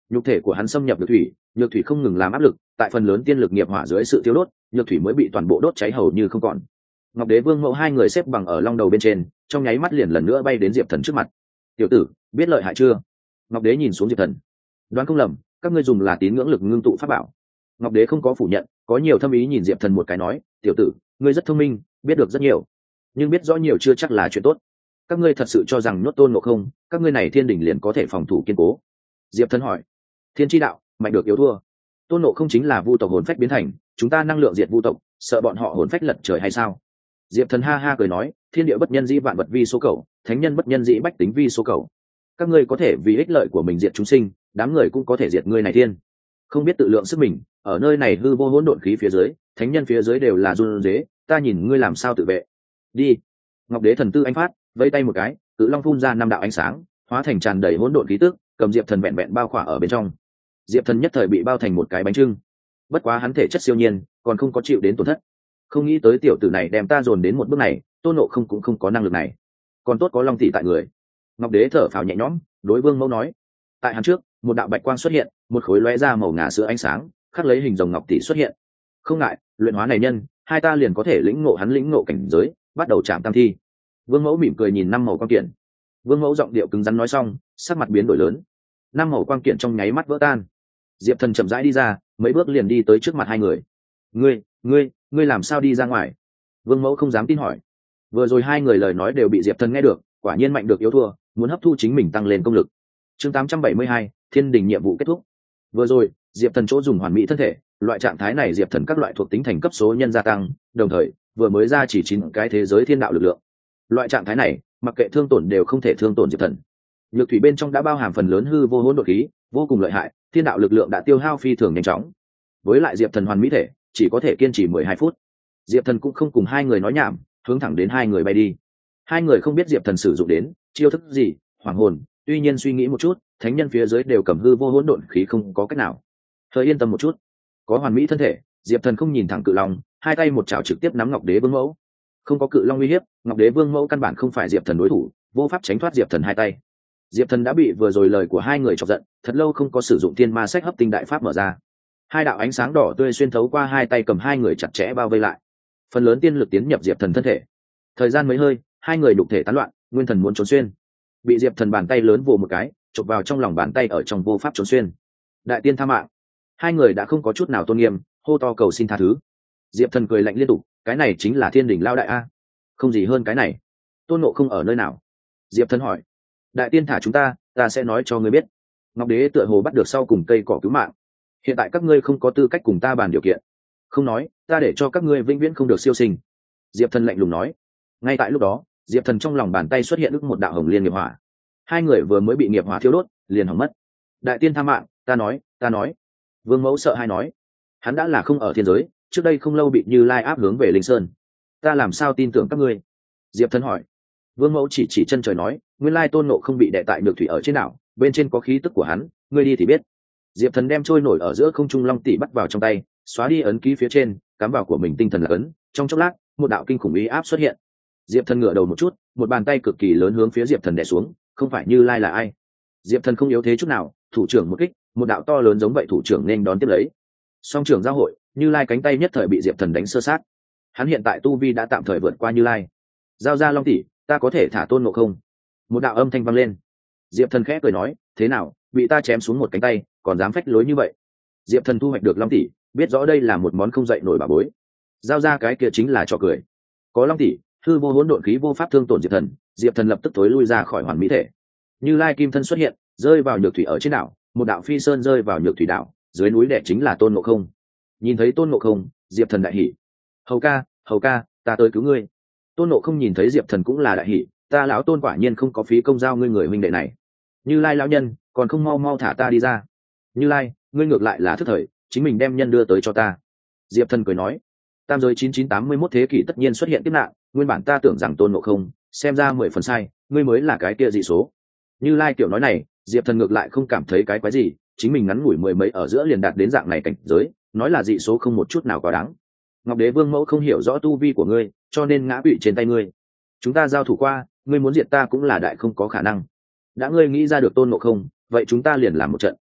nhục thể của hắn xâm nhập nhược thủy, nhược thủy không ngừng làm áp lực, tại phần lớn tiên lực nghiệp hỏa dưới sự thiêu đốt, nhược thủy mới bị toàn bộ đốt cháy hầu như không còn. Ngọc Đế Vương Mẫu hai người xếp bằng ở long đầu bên trên, trong nháy mắt liền lần nữa bay đến Diệp Thần trước mặt. "Tiểu tử, biết lợi hại chưa?" Ngọc Đế nhìn xuống Diệp Thần. "Đoán không lầm, các ngươi dùng là tín ngưỡng lực ngưng tụ pháp bảo." Ngọc Đế không có phủ nhận, có nhiều thâm ý nhìn Diệp Thần một cái nói, "Tiểu tử, ngươi rất thông minh, biết được rất nhiều, nhưng biết rõ nhiều chưa chắc là chuyện tốt. Các ngươi thật sự cho rằng nhốt Tôn Ngộ Không, các ngươi này thiên đỉnh liền có thể phòng thủ kiên cố?" Diệp Thần hỏi. "Thiên chi đạo, mạnh được yếu thua. Tôn Ngộ Không chính là vu tộc hồn phách biến thành, chúng ta năng lượng diệt vu tộc, sợ bọn họ hồn phách lật trời hay sao?" Diệp Thần ha ha cười nói, "Thiên địa bất nhân dĩ vạn vật vi số cầu, thánh nhân bất nhân dĩ bách tính vi số cầu. Các ngươi có thể vì ích lợi của mình diệt chúng sinh, đám người cũng có thể diệt ngươi này thiên. Không biết tự lượng sức mình, ở nơi này hư vô hỗn độn khí phía dưới, thánh nhân phía dưới đều là run rế, ta nhìn ngươi làm sao tự vệ. Đi." Ngọc Đế thần tư anh phát, vẫy tay một cái, cự long phun ra năm đạo ánh sáng, hóa thành tràn đầy hỗn độn khí tức, cầm Diệp Thần vẹn vẹn bao khỏa ở bên trong. Diệp Thần nhất thời bị bao thành một cái bánh trưng. Bất quá hắn thể chất siêu nhiên, còn không có chịu đến tổn thất. Không nghĩ tới tiểu tử này đem ta dồn đến một bước này, Tôn Ngộ Không cũng không có năng lực này. Còn tốt có Long tỷ tại người. Ngọc Đế thở phào nhẹ nhõm, đối Vương Mẫu nói. Tại hắn trước, một đạo bạch quang xuất hiện, một khối lóe ra màu ngà sữa ánh sáng, khắc lấy hình rồng ngọc tỷ xuất hiện. "Không ngại, luyện hóa này nhân, hai ta liền có thể lĩnh ngộ hắn lĩnh ngộ cảnh giới, bắt đầu chạm tam thi." Vương Mẫu mỉm cười nhìn năm màu quang kiện. Vương Mẫu giọng điệu cứng rắn nói xong, sắc mặt biến đổi lớn. Năm màu quang kiện trong nháy mắt vỡ tan. Diệp Thần chậm rãi đi ra, mấy bước liền đi tới trước mặt hai người. "Ngươi, ngươi, ngươi làm sao đi ra ngoài?" Vương Mẫu không dám tin hỏi. Vừa rồi hai người lời nói đều bị Diệp Thần nghe được, quả nhiên mạnh được yếu thua, muốn hấp thu chính mình tăng lên công lực. Chương tám trăm bảy mươi hai, Thiên đình nhiệm vụ kết thúc. Vừa rồi, Diệp Thần chỗ dùng hoàn mỹ thân thể, loại trạng thái này Diệp Thần các loại thuộc tính thành cấp số nhân gia tăng, đồng thời, vừa mới ra chỉ chín cái thế giới thiên đạo lực lượng. Loại trạng thái này, mặc kệ thương tổn đều không thể thương tổn Diệp Thần. Nhược thủy bên trong đã bao hàm phần lớn hư vô hỗn độn khí, vô cùng lợi hại, thiên đạo lực lượng đã tiêu hao phi thường nhanh chóng. Với lại Diệp Thần hoàn mỹ thể, chỉ có thể kiên trì mười hai phút. Diệp Thần cũng không cùng hai người nói nhảm, hướng thẳng đến hai người bay đi. Hai người không biết Diệp Thần sử dụng đến chiêu thức gì, hoàng hồn, tuy nhiên suy nghĩ một chút, thánh nhân phía dưới đều cầm hư vô hỗn độn khí không có cách nào. Hơi yên tâm một chút, có hoàn mỹ thân thể, Diệp Thần không nhìn thẳng cự long, hai tay một chảo trực tiếp nắm Ngọc Đế Vương Mẫu. Không có cự long uy hiếp, Ngọc Đế Vương Mẫu căn bản không phải Diệp Thần đối thủ, vô pháp tránh thoát Diệp Thần hai tay. Diệp Thần đã bị vừa rồi lời của hai người chọc giận, thật lâu không có sử dụng thiên ma sách hấp tinh đại pháp mở ra. Hai đạo ánh sáng đỏ tươi xuyên thấu qua hai tay cầm hai người chặt chẽ bao vây lại. Phần lớn tiên lực tiến nhập Diệp Thần thân thể. Thời gian mấy hơi, hai người đục thể tán loạn, nguyên thần muốn trốn xuyên, bị Diệp Thần bàn tay lớn vồ một cái, chụp vào trong lòng bàn tay ở trong vô pháp trốn xuyên. Đại tiên tha mạng. Hai người đã không có chút nào tôn nghiêm, hô to cầu xin tha thứ. Diệp Thần cười lạnh liên tục, cái này chính là thiên đình lao đại a, không gì hơn cái này. Tôn Ngộ Không ở nơi nào? Diệp Thần hỏi. Đại tiên thả chúng ta, ta sẽ nói cho ngươi biết. Ngọc Đế tựa hồ bắt được sau cùng cây cỏ cứu mạng. Hiện tại các ngươi không có tư cách cùng ta bàn điều kiện. Không nói, ta để cho các ngươi vĩnh viễn không được siêu sinh. Diệp Thần lạnh lùng nói. Ngay tại lúc đó, Diệp Thần trong lòng bàn tay xuất hiện ức một đạo hồng liên nghiệp hỏa. Hai người vừa mới bị nghiệp hỏa thiêu đốt, liền hỏng mất. Đại tiên tha mạng, ta nói, ta nói. Vương Mẫu sợ hai nói. Hắn đã là không ở thiên giới, trước đây không lâu bị Như Lai áp hướng về Linh Sơn. Ta làm sao tin tưởng các ngươi? Diệp Thần hỏi. Vương Mẫu chỉ chỉ chân trời nói, nguyên lai Tôn Ngộ không bị đè tại nhược thủy ở trên đảo, bên trên có khí tức của hắn, ngươi đi thì biết. Diệp Thần đem trôi nổi ở giữa không trung long tỷ bắt vào trong tay, xóa đi ấn ký phía trên, cắm vào của mình tinh thần là ấn. Trong chốc lát, một đạo kinh khủng uy áp xuất hiện. Diệp Thần ngửa đầu một chút, một bàn tay cực kỳ lớn hướng phía Diệp Thần đè xuống, không phải Như Lai là ai? Diệp Thần không yếu thế chút nào, thủ trưởng một kích, một đạo to lớn giống vậy thủ trưởng nên đón tiếp lấy. Song trưởng giao hội, Như Lai cánh tay nhất thời bị Diệp Thần đánh sơ sát. Hắn hiện tại tu vi đã tạm thời vượt qua Như Lai. Giao ra long tỷ, ta có thể thả Tôn Ngộ Không. Một đạo âm thanh vang lên. Diệp Thần khẽ cười nói, thế nào, bị ta chém xuống một cánh tay, còn dám phách lối như vậy? Diệp Thần thu hoạch được long tỷ, biết rõ đây là một món không dậy nổi bà bối. Giao ra cái kia chính là trò cười. Có long tỷ, hư vô hỗn độn khí vô pháp thương tổn Diệp Thần, Diệp Thần lập tức tối lui ra khỏi hoàn mỹ thể. Như Lai kim thân xuất hiện, rơi vào nhược thủy ở trên đảo, một đạo phi sơn rơi vào nhược thủy đảo, dưới núi đẻ chính là Tôn Ngộ Không. Nhìn thấy Tôn Ngộ Không, Diệp Thần đại hỉ. Hầu ca, hầu ca, ta tới cứu ngươi. Tôn Ngộ Không nhìn thấy Diệp Thần cũng là đại hỉ, ta lão Tôn quả nhiên không có phí công giao ngươi người huynh đệ này. Như Lai lão nhân, còn không mau mau thả ta đi ra. Như Lai, ngươi ngược lại là thức thời, chính mình đem nhân đưa tới cho ta. Diệp Thần cười nói, tam giới chín chín tám mươi mốt thế kỷ tất nhiên xuất hiện kiếp nạn, nguyên bản ta tưởng rằng Tôn Ngộ Không, xem ra mười phần sai, ngươi mới là cái kia dị số. Như Lai kiểu nói này, Diệp Thần ngược lại không cảm thấy cái quái gì, chính mình ngắn ngủi mười mấy ở giữa liền đạt đến dạng này cảnh giới, nói là dị số không một chút nào quá đáng. Ngọc Đế Vương Mẫu không hiểu rõ tu vi của ngươi, cho nên ngã quỵ trên tay ngươi. Chúng ta giao thủ qua, ngươi muốn diệt ta cũng là đại không có khả năng. Đã ngươi nghĩ ra được Tôn Ngộ Không, vậy chúng ta liền làm một trận.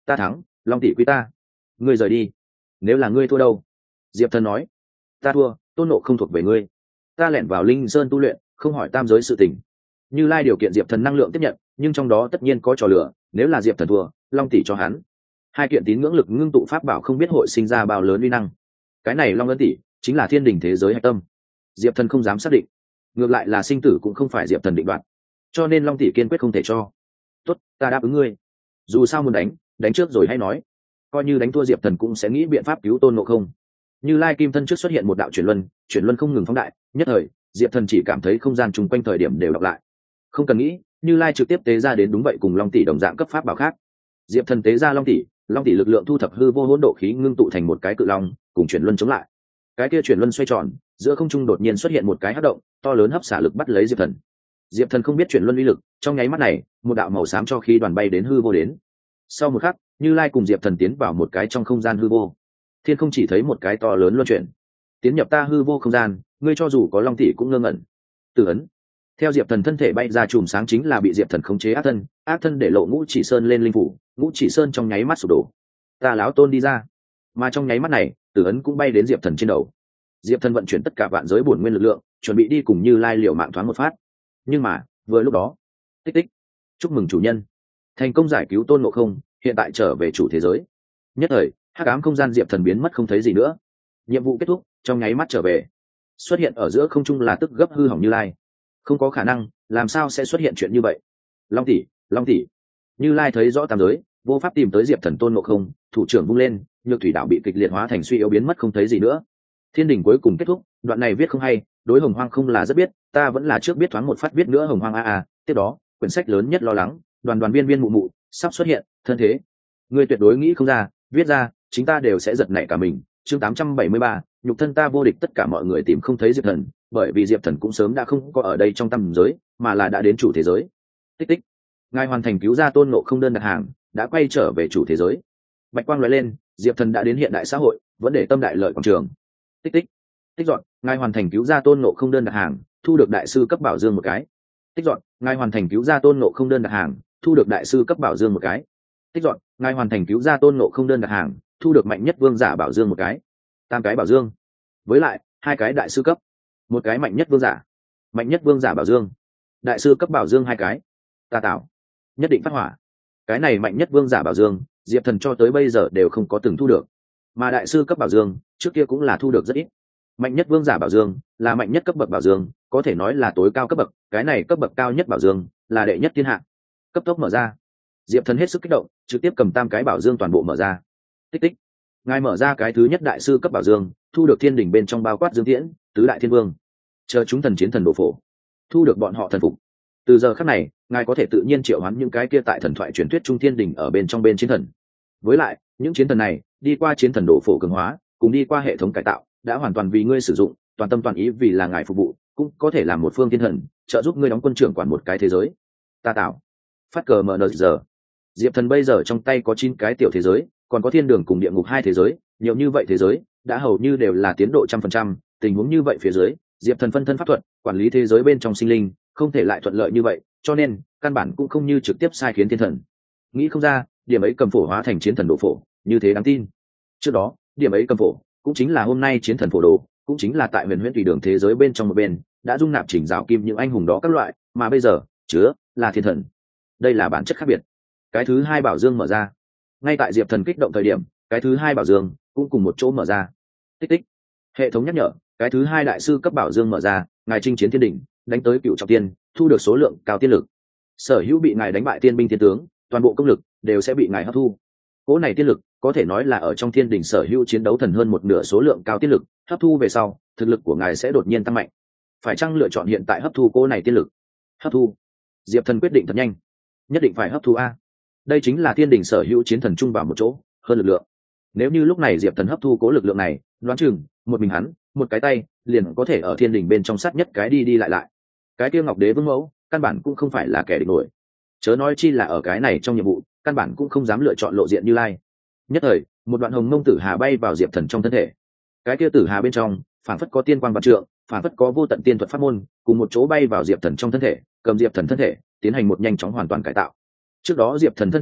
ta thắng, long tỷ quý ta. Ngươi rời đi. Nếu là ngươi thua đâu? Diệp Thần nói. Ta thua, tôn nộ không thuộc về ngươi. Ta lẻn vào linh sơn tu luyện, không hỏi tam giới sự tình. Như Lai điều kiện Diệp Thần năng lượng tiếp nhận, nhưng trong đó tất nhiên có trò lửa, nếu là Diệp Thần thua, long tỷ cho hắn. Hai kiện tín ngưỡng lực ngưng tụ pháp bảo không biết hội sinh ra bao lớn uy năng. Cái này long ấn tỷ chính là thiên đình thế giới hạch tâm. Diệp Thần không dám xác định, ngược lại là sinh tử cũng không phải Diệp Thần định đoạt, cho nên long tỷ kiên quyết không thể cho. Tốt, ta đáp ứng ngươi. Dù sao muốn đánh, đánh trước rồi hay nói. Coi như đánh thua Diệp Thần cũng sẽ nghĩ biện pháp cứu tôn ngộ không. Như Lai kim thân trước xuất hiện một đạo chuyển luân, chuyển luân không ngừng phóng đại, nhất thời Diệp Thần chỉ cảm thấy không gian chung quanh thời điểm đều đọc lại. Không cần nghĩ, Như Lai trực tiếp tế ra đến đúng vậy cùng long tỷ đồng dạng cấp pháp bảo khác. Diệp Thần tế ra long tỷ, long tỷ lực lượng thu thập hư vô hỗn độ khí ngưng tụ thành một cái cự long, cùng chuyển luân chống lại. Cái kia chuyển luân xoay tròn, giữa không trung đột nhiên xuất hiện một cái hấp động to lớn hấp xả lực bắt lấy Diệp Thần. Diệp Thần không biết chuyển luân uy lực, trong nháy mắt này một đạo màu xám cho khí đoàn bay đến hư vô đến. Sau một khắc, Như Lai cùng Diệp Thần tiến vào một cái trong không gian hư vô. Thiên không chỉ thấy một cái to lớn luân chuyển, tiến nhập ta hư vô không gian, ngươi cho dù có long tỷ cũng ngơ ngẩn. Từ ấn theo Diệp Thần thân thể bay ra chùm sáng chính là bị Diệp Thần khống chế ác thân, ác thân để lộ ngũ chỉ sơn lên linh phủ, ngũ chỉ sơn trong nháy mắt sụp đổ. Ta lão tôn đi ra, mà trong nháy mắt này, Tử ấn cũng bay đến Diệp Thần trên đầu. Diệp Thần vận chuyển tất cả vạn giới bổn nguyên lực lượng, chuẩn bị đi cùng Như Lai liều mạng thoáng một phát. Nhưng mà, vừa lúc đó, tích tích, chúc mừng chủ nhân, thành công giải cứu tôn ngộ không, hiện tại trở về chủ thế giới. Nhất thời, hắc ám không gian Diệp Thần biến mất không thấy gì nữa. Nhiệm vụ kết thúc, trong nháy mắt trở về. Xuất hiện ở giữa không trung là tức gấp hư hỏng Như Lai. Không có khả năng, làm sao sẽ xuất hiện chuyện như vậy? Long tỷ, Long tỷ. Như Lai thấy rõ tam giới, vô pháp tìm tới Diệp Thần tôn ngộ không, thủ trưởng vung lên, nhược thủy đảo bị kịch liệt hóa thành suy yếu biến mất không thấy gì nữa. Thiên đình cuối cùng kết thúc, đoạn này viết không hay, đối Hồng Hoang không là rất biết, ta vẫn là trước biết thoáng một phát viết nữa Hồng Hoang a a, tiếp đó, quyển sách lớn nhất lo lắng, đoàn đoàn viên viên mụ mụ sắp xuất hiện, thân thế. Ngươi tuyệt đối nghĩ không ra, viết ra, chính ta đều sẽ giật nảy cả mình. Chương tám trăm bảy mươi ba, nhục thân ta vô địch, tất cả mọi người tìm không thấy Diệp Thần, bởi vì Diệp Thần cũng sớm đã không có ở đây trong tam giới, mà là đã đến chủ thế giới. Tích tích. Ngài hoàn thành cứu ra tôn ngộ không đơn đặt hàng, đã quay trở về chủ thế giới. Bạch quang lóe lên, Diệp Thần đã đến hiện đại xã hội, vẫn để tâm đại lợi quảng trường. Tích tích. Tích dọn, ngài hoàn thành cứu ra tôn ngộ không đơn đặt hàng, thu được đại sư cấp bảo dương một cái. Tích dọn, ngài hoàn thành cứu ra tôn ngộ không đơn đặt hàng, thu được đại sư cấp bảo dương một cái. Tích dọn, ngài hoàn thành cứu ra tôn ngộ không đơn đặt hàng, thu được mạnh nhất vương giả bảo dương một cái. Tam cái bảo dương, với lại hai cái đại sư cấp, một cái mạnh nhất vương giả, mạnh nhất vương giả bảo dương, đại sư cấp bảo dương hai cái. Ta tạo, nhất định phát hỏa. Cái này mạnh nhất vương giả bảo dương, Diệp Thần cho tới bây giờ đều không có từng thu được, mà đại sư cấp bảo dương trước kia cũng là thu được rất ít. Mạnh nhất vương giả bảo dương là mạnh nhất cấp bậc bảo dương, có thể nói là tối cao cấp bậc, cái này cấp bậc cao nhất bảo dương là đệ nhất thiên hạ. Cấp tốc mở ra, Diệp Thần hết sức kích động, trực tiếp cầm tam cái bảo dương toàn bộ mở ra. Tích tích. Ngài mở ra cái thứ nhất đại sư cấp bảo dương, thu được thiên đỉnh bên trong bao quát dương tiễn, tứ đại thiên vương, chờ chúng thần chiến thần đổ phổ, thu được bọn họ thần phục. Từ giờ khắc này, ngài có thể tự nhiên triệu hoán những cái kia tại thần thoại truyền thuyết trung thiên đỉnh ở bên trong bên chiến thần. Với lại, những chiến thần này đi qua chiến thần đổ phổ cường hóa, cùng đi qua hệ thống cải tạo, đã hoàn toàn vì ngươi sử dụng, toàn tâm toàn ý vì là ngài phục vụ, cũng có thể làm một phương thiên thần, trợ giúp ngươi đóng quân trưởng quản một cái thế giới. Ta tạo, phát cờ mở nờ giờ. Diệp Thần bây giờ trong tay có chín cái tiểu thế giới, còn có thiên đường cùng địa ngục hai thế giới, nhiều như vậy thế giới đã hầu như đều là tiến độ trăm phần trăm. Tình huống như vậy phía dưới, Diệp Thần phân thân pháp thuật quản lý thế giới bên trong sinh linh, không thể lại thuận lợi như vậy, cho nên căn bản cũng không như trực tiếp sai khiến thiên thần. Nghĩ không ra, điểm ấy cầm phổ hóa thành chiến thần độ phổ, như thế đáng tin. Trước đó, điểm ấy cầm phổ cũng chính là hôm nay chiến thần phổ đồ, cũng chính là tại huyền huyễn tùy đường thế giới bên trong một bên đã dung nạp chỉnh rào kim những anh hùng đó các loại, mà bây giờ chứa là thiên thần. Đây là bản chất khác biệt. Cái thứ hai bảo dương mở ra, ngay tại Diệp Thần kích động thời điểm, cái thứ hai bảo dương cũng cùng một chỗ mở ra. Tích tích. Hệ thống nhắc nhở, cái thứ hai đại sư cấp bảo dương mở ra, ngài chinh chiến thiên đỉnh, đánh tới cựu trọng tiên, thu được số lượng cao tiên lực. Sở hữu bị ngài đánh bại tiên binh thiên tướng, toàn bộ công lực đều sẽ bị ngài hấp thu. Cỗ này tiên lực có thể nói là ở trong thiên đỉnh sở hữu chiến đấu thần hơn một nửa số lượng cao tiên lực, hấp thu về sau, thực lực của ngài sẽ đột nhiên tăng mạnh. Phải chăng lựa chọn hiện tại hấp thu cỗ này tiên lực? Hấp thu. Diệp Thần quyết định thật nhanh, nhất định phải hấp thu a. Đây chính là thiên đỉnh sở hữu chiến thần chung vào một chỗ, hơn lực lượng. Nếu như lúc này Diệp Thần hấp thu cố lực lượng này, đoán chừng một mình hắn, một cái tay, liền có thể ở thiên đỉnh bên trong sát nhất cái đi đi lại lại. Cái kia Ngọc Đế vương mẫu, căn bản cũng không phải là kẻ địch nổi. Chớ nói chi là ở cái này trong nhiệm vụ, căn bản cũng không dám lựa chọn lộ diện Như Lai. Nhất thời, một đoạn hồng mông tử hà bay vào Diệp Thần trong thân thể. Cái kia tử hà bên trong, phản phất có tiên quang vạn trượng, phản phất có vô tận tiên thuật pháp môn, cùng một chỗ bay vào Diệp Thần trong thân thể, cầm Diệp Thần thân thể, tiến hành một nhanh chóng hoàn toàn cải tạo. Trước đó Diệp Thần thân thể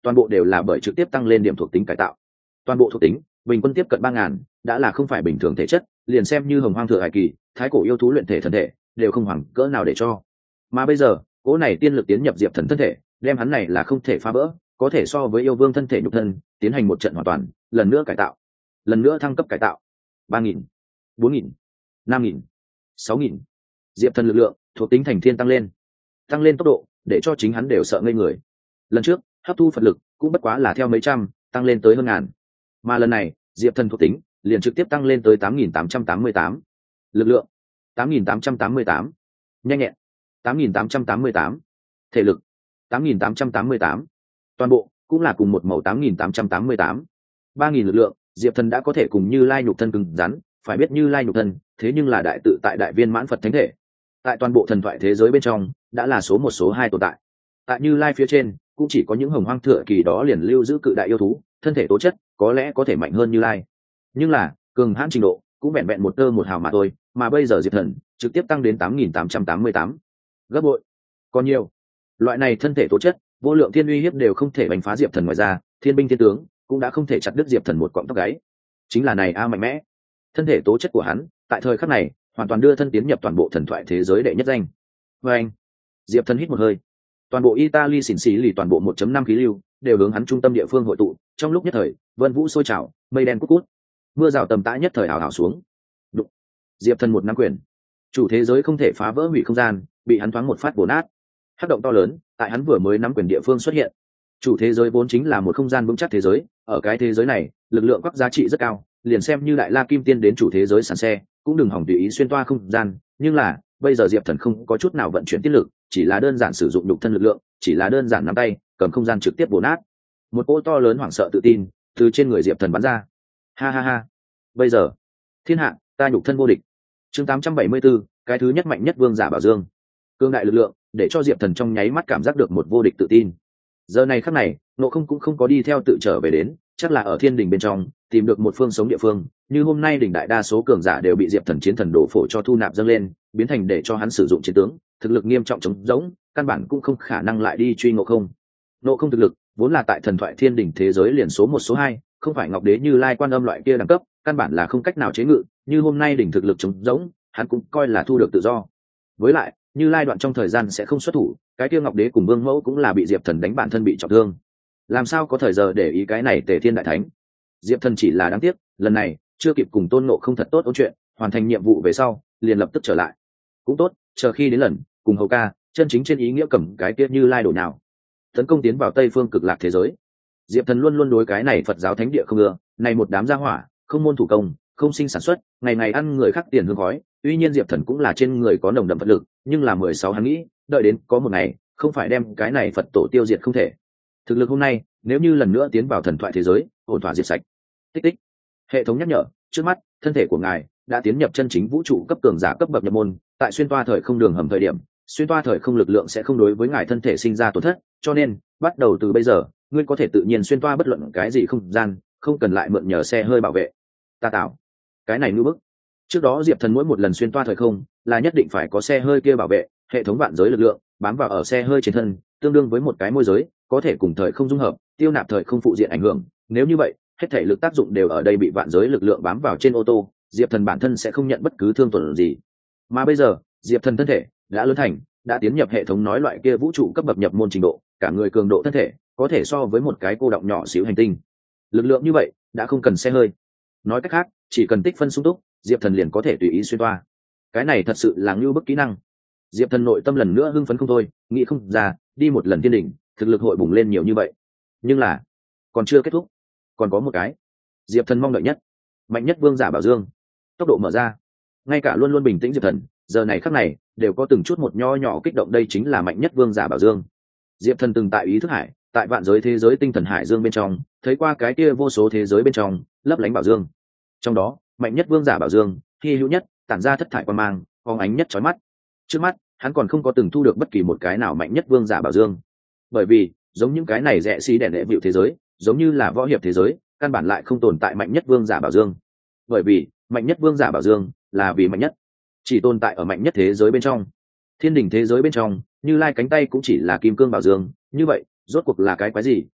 toàn bộ đều là bởi trực tiếp tăng lên điểm thuộc tính cải tạo. Toàn bộ thuộc tính bình quân tiếp cận ba ngàn, đã là không phải bình thường thể chất, liền xem như hồng hoang thừa hải kỳ, thái cổ yêu thú luyện thể thần thể đều không hoàng cỡ nào để cho. Mà bây giờ cỗ này tiên lực tiến nhập diệp thần thân thể, đem hắn này là không thể phá vỡ, có thể so với yêu vương thân thể nhục thân tiến hành một trận hoàn toàn lần nữa cải tạo, lần nữa thăng cấp cải tạo. Ba nghìn, bốn nghìn, năm nghìn, sáu nghìn, diệp thần lực lượng thuộc tính thành thiên tăng lên, tăng lên tốc độ để cho chính hắn đều sợ ngây người. Lần trước hấp thu phật lực cũng bất quá là theo mấy trăm tăng lên tới hơn ngàn, mà lần này diệp thần thuộc tính liền trực tiếp tăng lên tới tám nghìn tám trăm tám mươi tám. Lực lượng tám nghìn tám trăm tám mươi tám, nhanh nhẹn tám nghìn tám trăm tám mươi tám, thể lực tám nghìn tám trăm tám mươi tám, toàn bộ cũng là cùng một màu tám nghìn tám trăm tám mươi tám. Ba nghìn lực lượng, diệp thần đã có thể cùng Như Lai nhục thân cứng rắn, phải biết Như Lai nhục thân thế nhưng là đại tự tại đại viên mãn Phật thánh thể, tại toàn bộ thần thoại thế giới bên trong đã là số một số hai tồn tại. Tại Như Lai phía trên cũng chỉ có những hồng hoang thừa kỳ đó liền lưu giữ cự đại yêu thú, thân thể tố chất có lẽ có thể mạnh hơn Như Lai, nhưng là cường hãn trình độ cũng vẹn vẹn một tơ một hào mà thôi. Mà bây giờ diệp thần trực tiếp tăng đến tám nghìn tám trăm tám mươi tám, gấp bội còn nhiều. Loại này thân thể tố chất, vô lượng thiên uy hiếp đều không thể đánh phá diệp thần, ngoài ra thiên binh thiên tướng cũng đã không thể chặt đứt diệp thần một cọng tóc gáy. Chính là này a mạnh mẽ thân thể tố chất của hắn, tại thời khắc này hoàn toàn đưa thân tiến nhập toàn bộ thần thoại thế giới đệ nhất danh. Và anh diệp thần hít một hơi, toàn bộ Italy xỉn xì lì toàn bộ một phẩy năm khí lưu đều hướng hắn trung tâm địa phương hội tụ. Trong lúc nhất thời vân vũ sôi trào, mây đen cút cút, mưa rào tầm tã nhất thời ảo ảo xuống. Đụng. Diệp thần một nắm quyền, chủ thế giới không thể phá vỡ hủy không gian bị hắn thoáng một phát bổ nát. Hắc động to lớn tại hắn vừa mới nắm quyền địa phương xuất hiện. Chủ thế giới vốn chính là một không gian vững chắc thế giới, ở cái thế giới này lực lượng các giá trị rất cao, liền xem như đại la kim tiên đến chủ thế giới sàn xe cũng đừng hỏng tùy ý xuyên toa không gian. Nhưng là bây giờ diệp thần không có chút nào vận chuyển tiết lực, chỉ là đơn giản sử dụng nhục thân lực lượng, chỉ là đơn giản nắm tay cầm không gian trực tiếp bổ nát. Một cỗ to lớn hoảng sợ tự tin từ trên người diệp thần bắn ra. Ha ha ha, bây giờ thiên hạ ta nhục thân vô địch. Chương tám trăm bảy mươi 874, cái thứ nhất mạnh nhất vương giả bảo dương. Cương đại lực lượng để cho diệp thần trong nháy mắt cảm giác được một vô địch tự tin. Giờ này khắc này Ngộ Không cũng không có đi theo tự trở về đến, chắc là ở thiên đình bên trong tìm được một phương sống địa phương. Như hôm nay đỉnh đại đa số cường giả đều bị diệp thần chiến thần đổ phổ cho thu nạp dâng lên, biến thành để cho hắn sử dụng chiến tướng, thực lực nghiêm trọng chống rỗng, căn bản cũng không khả năng lại đi truy Ngộ Không. Ngộ Không thực lực vốn là tại thần thoại thiên đình thế giới liền số một số hai, không phải ngọc đế Như Lai Quan Âm loại kia đẳng cấp, căn bản là không cách nào chế ngự. Như hôm nay đỉnh thực lực chống rỗng, hắn cũng coi là thu được tự do. Với lại Như Lai đoạn trong thời gian sẽ không xuất thủ, cái kia ngọc đế cùng vương mẫu cũng là bị diệp thần đánh bản thân bị trọng thương, làm sao có thời giờ để ý cái này tề thiên đại thánh. Diệp thần chỉ là đáng tiếc lần này chưa kịp cùng Tôn Ngộ Không thật tốt ôn chuyện, hoàn thành nhiệm vụ về sau liền lập tức trở lại. Cũng tốt, chờ khi đến lần cùng hầu ca chân chính trên ý nghĩa cầm cái kia Như Lai đổ nào tấn công tiến vào tây phương cực lạc thế giới. Diệp thần luôn luôn đối cái này Phật giáo thánh địa không ưa, này một đám gia hỏa không môn thủ công, không sinh sản xuất, ngày ngày ăn người khác tiền hương khói. Tuy nhiên diệp thần cũng là trên người có nồng đậm Phật lực, nhưng là mười sáu hắn nghĩ đợi đến có một ngày không phải đem cái này Phật tổ tiêu diệt không thể. Thực lực hôm nay nếu như lần nữa tiến vào thần thoại thế giới, ổn thỏa diệt sạch. Tích tích, hệ thống nhắc nhở trước mắt thân thể của ngài đã tiến nhập chân chính vũ trụ cấp cường giả cấp bậc nhập môn. Tại xuyên toa thời không đường hầm thời điểm, xuyên toa thời không lực lượng sẽ không đối với ngài thân thể sinh ra tổn thất, cho nên bắt đầu từ bây giờ ngươi có thể tự nhiên xuyên toa bất luận cái gì không gian, không cần lại mượn nhờ xe hơi bảo vệ. Ta tạo cái này ngư bức. Trước đó diệp thần mỗi một lần xuyên toa thời không là nhất định phải có xe hơi kia bảo vệ, hệ thống vạn giới lực lượng bám vào ở xe hơi trên thân, tương đương với một cái môi giới, có thể cùng thời không dung hợp, tiêu nạp thời không phụ diện ảnh hưởng. Nếu như vậy hết thể lực tác dụng đều ở đây bị vạn giới lực lượng bám vào trên ô tô, diệp thần bản thân sẽ không nhận bất cứ thương tổn gì. Mà bây giờ diệp thần thân thể đã lớn thành, đã tiến nhập hệ thống nói loại kia vũ trụ cấp bậc nhập môn trình độ, cả người cường độ thân thể có thể so với một cái cô đọng nhỏ xíu hành tinh. Lực lượng như vậy đã không cần xe hơi, nói cách khác chỉ cần tích phân sung túc, diệp thần liền có thể tùy ý xuyên toa. Cái này thật sự là ngưu bức kỹ năng. Diệp thần nội tâm lần nữa hưng phấn không thôi, nghĩ không ra đi một lần thiên đỉnh thực lực hội bùng lên nhiều như vậy. Nhưng là còn chưa kết thúc, còn có một cái diệp thần mong đợi nhất, mạnh nhất vương giả bảo dương tốc độ mở ra. Ngay cả luôn luôn bình tĩnh diệp thần giờ này khắc này đều có từng chút một nho nhỏ kích động. Đây chính là mạnh nhất vương giả bảo dương. Diệp thần từng tại ý thức hải, tại vạn giới thế giới tinh thần hải dương bên trong thấy qua cái kia vô số thế giới bên trong lấp lánh bảo dương, trong đó mạnh nhất vương giả bảo dương hy hữu nhất, tản ra thất thải quan mang, phóng ánh nhất chói mắt. Trước mắt hắn còn không có từng thu được bất kỳ một cái nào mạnh nhất vương giả bảo dương, bởi vì giống những cái này rẻ xí đẻ đệ vịu thế giới, giống như là võ hiệp thế giới, căn bản lại không tồn tại mạnh nhất vương giả bảo dương. Bởi vì mạnh nhất vương giả bảo dương là vì mạnh nhất chỉ tồn tại ở mạnh nhất thế giới bên trong. Thiên đình thế giới bên trong Như Lai cánh tay cũng chỉ là kim cương bảo dương, như vậy rốt cuộc là cái quái gì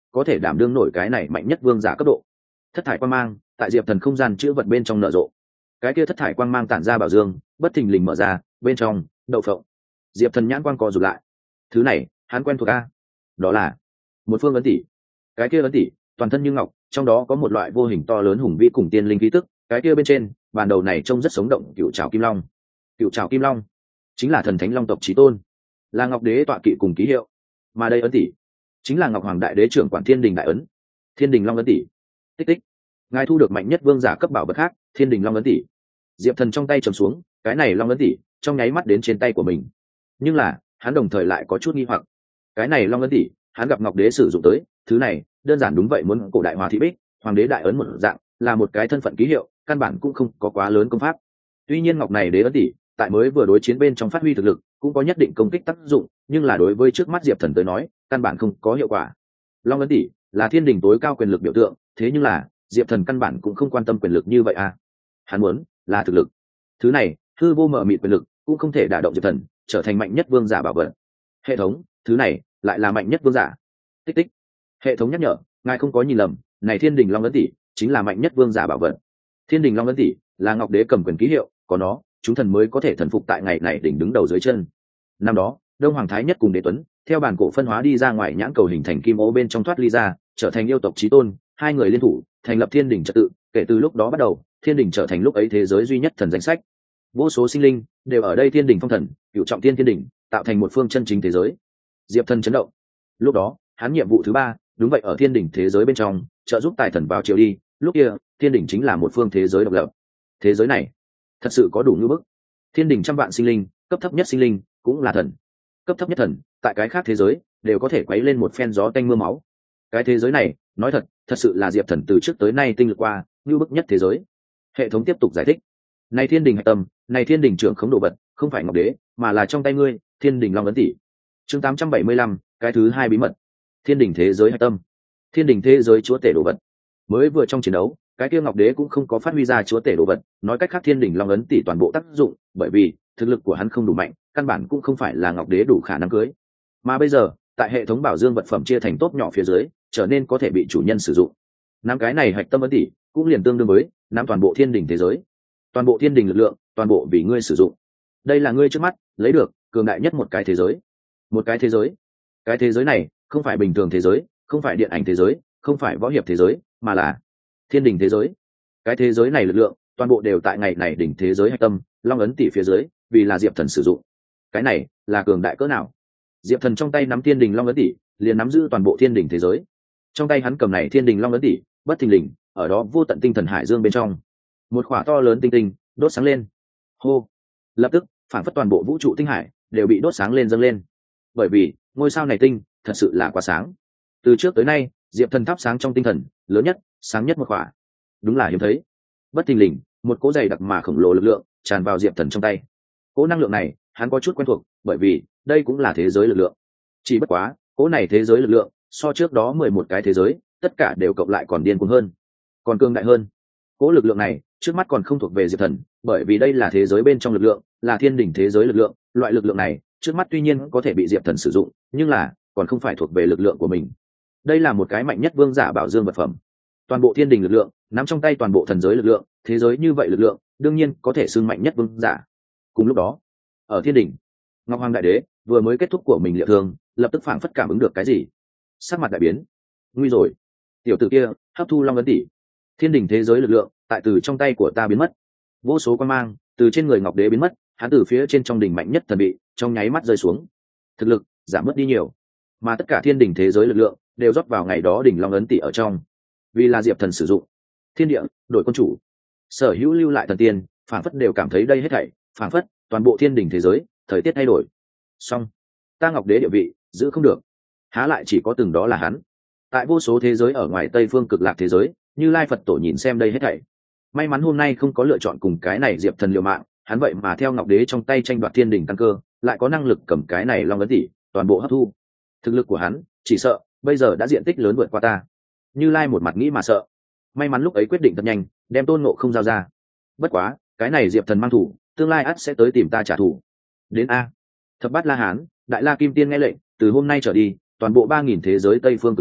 có thể đảm đương nổi cái này mạnh nhất vương giả cấp độ. Thất thải quang mang tại diệp thần không gian chữ vật bên trong nở rộ, cái kia thất thải quang mang tản ra bảo dương bất thình lình mở ra, bên trong đậu phộng. Diệp thần nhãn quang co rụt lại, thứ này hắn quen thuộc a, đó là một phương ấn tỷ. Cái kia ấn tỷ toàn thân như ngọc, trong đó có một loại vô hình to lớn hùng vĩ cùng tiên linh khí tức. Cái kia bên trên bản đầu này trông rất sống động, cựu trảo kim long. Cựu trảo kim long chính là thần thánh long tộc chí tôn, là ngọc đế tọa kỵ cùng ký hiệu. Mà đây ấn tỷ chính là ngọc hoàng đại đế trưởng quản thiên đình đại ấn, thiên đình long ấn tỷ. Tích tích, ngài thu được mạnh nhất vương giả cấp bảo vật khác, thiên đình long ấn tỷ. Diệp thần trong tay trầm xuống, cái này long ấn tỷ trong nháy mắt đến trên tay của mình, nhưng là hắn đồng thời lại có chút nghi hoặc. Cái này long ấn tỷ hắn gặp ngọc đế sử dụng tới, thứ này đơn giản đúng vậy muốn cổ đại hòa thị bích hoàng đế đại ấn một dạng, là một cái thân phận ký hiệu, căn bản cũng không có quá lớn công pháp. Tuy nhiên ngọc này đế ấn tỷ tại mới vừa đối chiến bên trong phát huy thực lực cũng có nhất định công kích tác dụng, nhưng là đối với trước mắt diệp thần tới nói căn bản không có hiệu quả. Long ấn tỷ là thiên đình tối cao quyền lực biểu tượng, thế nhưng là diệp thần căn bản cũng không quan tâm quyền lực như vậy à. Hắn muốn là thực lực. Thứ này hư vô mờ mịt quyền lực cũng không thể đả động diệp thần trở thành mạnh nhất vương giả bảo vật. Hệ thống, thứ này lại là mạnh nhất vương giả. Tích tích, hệ thống nhắc nhở ngài không có nhìn lầm, này thiên đình long ấn tỷ chính là mạnh nhất vương giả bảo vật. Thiên đình long ấn tỷ là ngọc đế cầm quyền ký hiệu, có nó chúng thần mới có thể thần phục tại ngày này đỉnh đứng đầu dưới chân. Năm đó đông hoàng thái nhất cùng đế tuấn theo bản cổ phân hóa đi ra ngoài nhãn cầu hình thành kim ô bên trong thoát ly ra, trở thành yêu tộc chí tôn, hai người liên thủ thành lập thiên đình trật tự. Kể từ lúc đó bắt đầu, thiên đình trở thành lúc ấy thế giới duy nhất thần danh sách, vô số sinh linh đều ở đây thiên đình phong thần, cựu trọng thiên thiên đình tạo thành một phương chân chính thế giới. Diệp thần chấn động. Lúc đó hắn nhiệm vụ thứ ba đúng vậy ở thiên đình thế giới bên trong trợ giúp tài thần vào triều đi. Lúc kia thiên đình chính là một phương thế giới độc lập. Thế giới này thật sự có đủ ngưỡng bức. Thiên đình trăm vạn sinh linh, cấp thấp nhất sinh linh cũng là thần, cấp thấp nhất thần tại cái khác thế giới đều có thể quấy lên một phen gió tanh mưa máu. Cái thế giới này nói thật thật sự là diệp thần từ trước tới nay tinh lực qua ngưỡng bức nhất thế giới. Hệ thống tiếp tục giải thích, này thiên đình hạch tâm, này thiên đình trưởng khống đồ vật không phải ngọc đế mà là trong tay ngươi, thiên đình long ấn tỷ. Chương tám trăm bảy mươi lăm, cái thứ hai bí mật. Thiên đình thế giới hạch tâm, thiên đình thế giới chúa tể đồ vật. Mới vừa trong chiến đấu, cái kia ngọc đế cũng không có phát huy ra chúa tể đồ vật, nói cách khác thiên đình long ấn tỷ toàn bộ tác dụng, bởi vì thực lực của hắn không đủ mạnh, căn bản cũng không phải là ngọc đế đủ khả năng cưới. Mà bây giờ tại hệ thống bảo dương vật phẩm chia thành tốt nhỏ phía dưới, trở nên có thể bị chủ nhân sử dụng. Năm cái này hạch tâm ấn tỷ cũng liền tương đương với năm toàn bộ thiên đình thế giới, toàn bộ thiên đình lực lượng, toàn bộ vì ngươi sử dụng. Đây là ngươi trước mắt lấy được cường đại nhất một cái thế giới. Một cái thế giới. Cái thế giới này không phải bình thường thế giới, không phải điện ảnh thế giới, không phải võ hiệp thế giới, mà là thiên đình thế giới. Cái thế giới này lực lượng toàn bộ đều tại ngày này đỉnh thế giới hạch tâm long ấn tỷ phía dưới, vì là diệp thần sử dụng. Cái này là cường đại cỡ nào? Diệp thần trong tay nắm thiên đình long ấn tỷ, liền nắm giữ toàn bộ thiên đình thế giới. Trong tay hắn cầm này thiên đình long ấn tỷ, bất thình lình ở đó vô tận tinh thần hải dương bên trong, một khỏa to lớn tinh tinh đốt sáng lên. Hô! Lập tức phản phất toàn bộ vũ trụ tinh hải đều bị đốt sáng lên dâng lên, bởi vì ngôi sao này tinh thật sự là quá sáng. Từ trước tới nay diệp thần thắp sáng trong tinh thần lớn nhất, sáng nhất một khỏa, đúng là hiếm thấy. Bất thình lình một cỗ dày đặc mà khổng lồ lực lượng tràn vào diệp thần trong tay. Cỗ năng lượng này hắn có chút quen thuộc, bởi vì đây cũng là thế giới lực lượng. Chỉ bất quá cỗ này thế giới lực lượng so trước đó mười một cái thế giới tất cả đều cộng lại còn điên cuồng hơn, còn cương đại hơn. Cỗ lực lượng này trước mắt còn không thuộc về diệp thần, bởi vì đây là thế giới bên trong lực lượng, là thiên đỉnh thế giới lực lượng. Loại lực lượng này trước mắt tuy nhiên có thể bị diệp thần sử dụng, nhưng là còn không phải thuộc về lực lượng của mình. Đây là một cái mạnh nhất vương giả bảo dương vật phẩm, toàn bộ thiên đình lực lượng nắm trong tay toàn bộ thần giới lực lượng. Thế giới như vậy lực lượng đương nhiên có thể xưng mạnh nhất vương giả. Cùng lúc đó ở thiên đình, ngọc hoàng đại đế vừa mới kết thúc của mình liệu thương, lập tức phảng phất cảm ứng được cái gì, sắc mặt đại biến. Nguy rồi, tiểu tử kia hấp thu long ấn tỷ. Thiên đình thế giới lực lượng tại từ trong tay của ta biến mất, vô số quan mang từ trên người ngọc đế biến mất, hắn từ phía trên trong đỉnh mạnh nhất thần bị trong nháy mắt rơi xuống, thực lực giảm mất đi nhiều, mà tất cả thiên đình thế giới lực lượng đều rót vào ngày đó đỉnh long ấn tỷ ở trong, vì là diệp thần sử dụng. Thiên địa đổi quân chủ, sở hữu lưu lại thần tiên phảng phất đều cảm thấy đây hết thảy, phảng phất toàn bộ thiên đình thế giới thời tiết thay đổi. Song ta ngọc đế địa vị giữ không được, há lại chỉ có từng đó là hắn. Tại vô số thế giới ở ngoài tây phương cực lạc thế giới, Như Lai Phật Tổ nhìn xem đây hết thảy, may mắn hôm nay không có lựa chọn cùng cái này diệp thần liều mạng. Hắn vậy mà theo ngọc đế trong tay tranh đoạt thiên đình căn cơ, lại có năng lực cầm cái này long ấn tỷ toàn bộ hấp thu. Thực lực của hắn chỉ sợ bây giờ đã diện tích lớn vượt qua ta. Như Lai một mặt nghĩ mà sợ, may mắn lúc ấy quyết định thật nhanh đem Tôn Ngộ Không giao ra. Bất quá cái này diệp thần mang thủ, tương lai ắt sẽ tới tìm ta trả thù. Đến a thập bát la hán, đại la kim tiên nghe lệnh, từ hôm nay trở đi toàn bộ ba nghìn thế giới tây phương cực lạc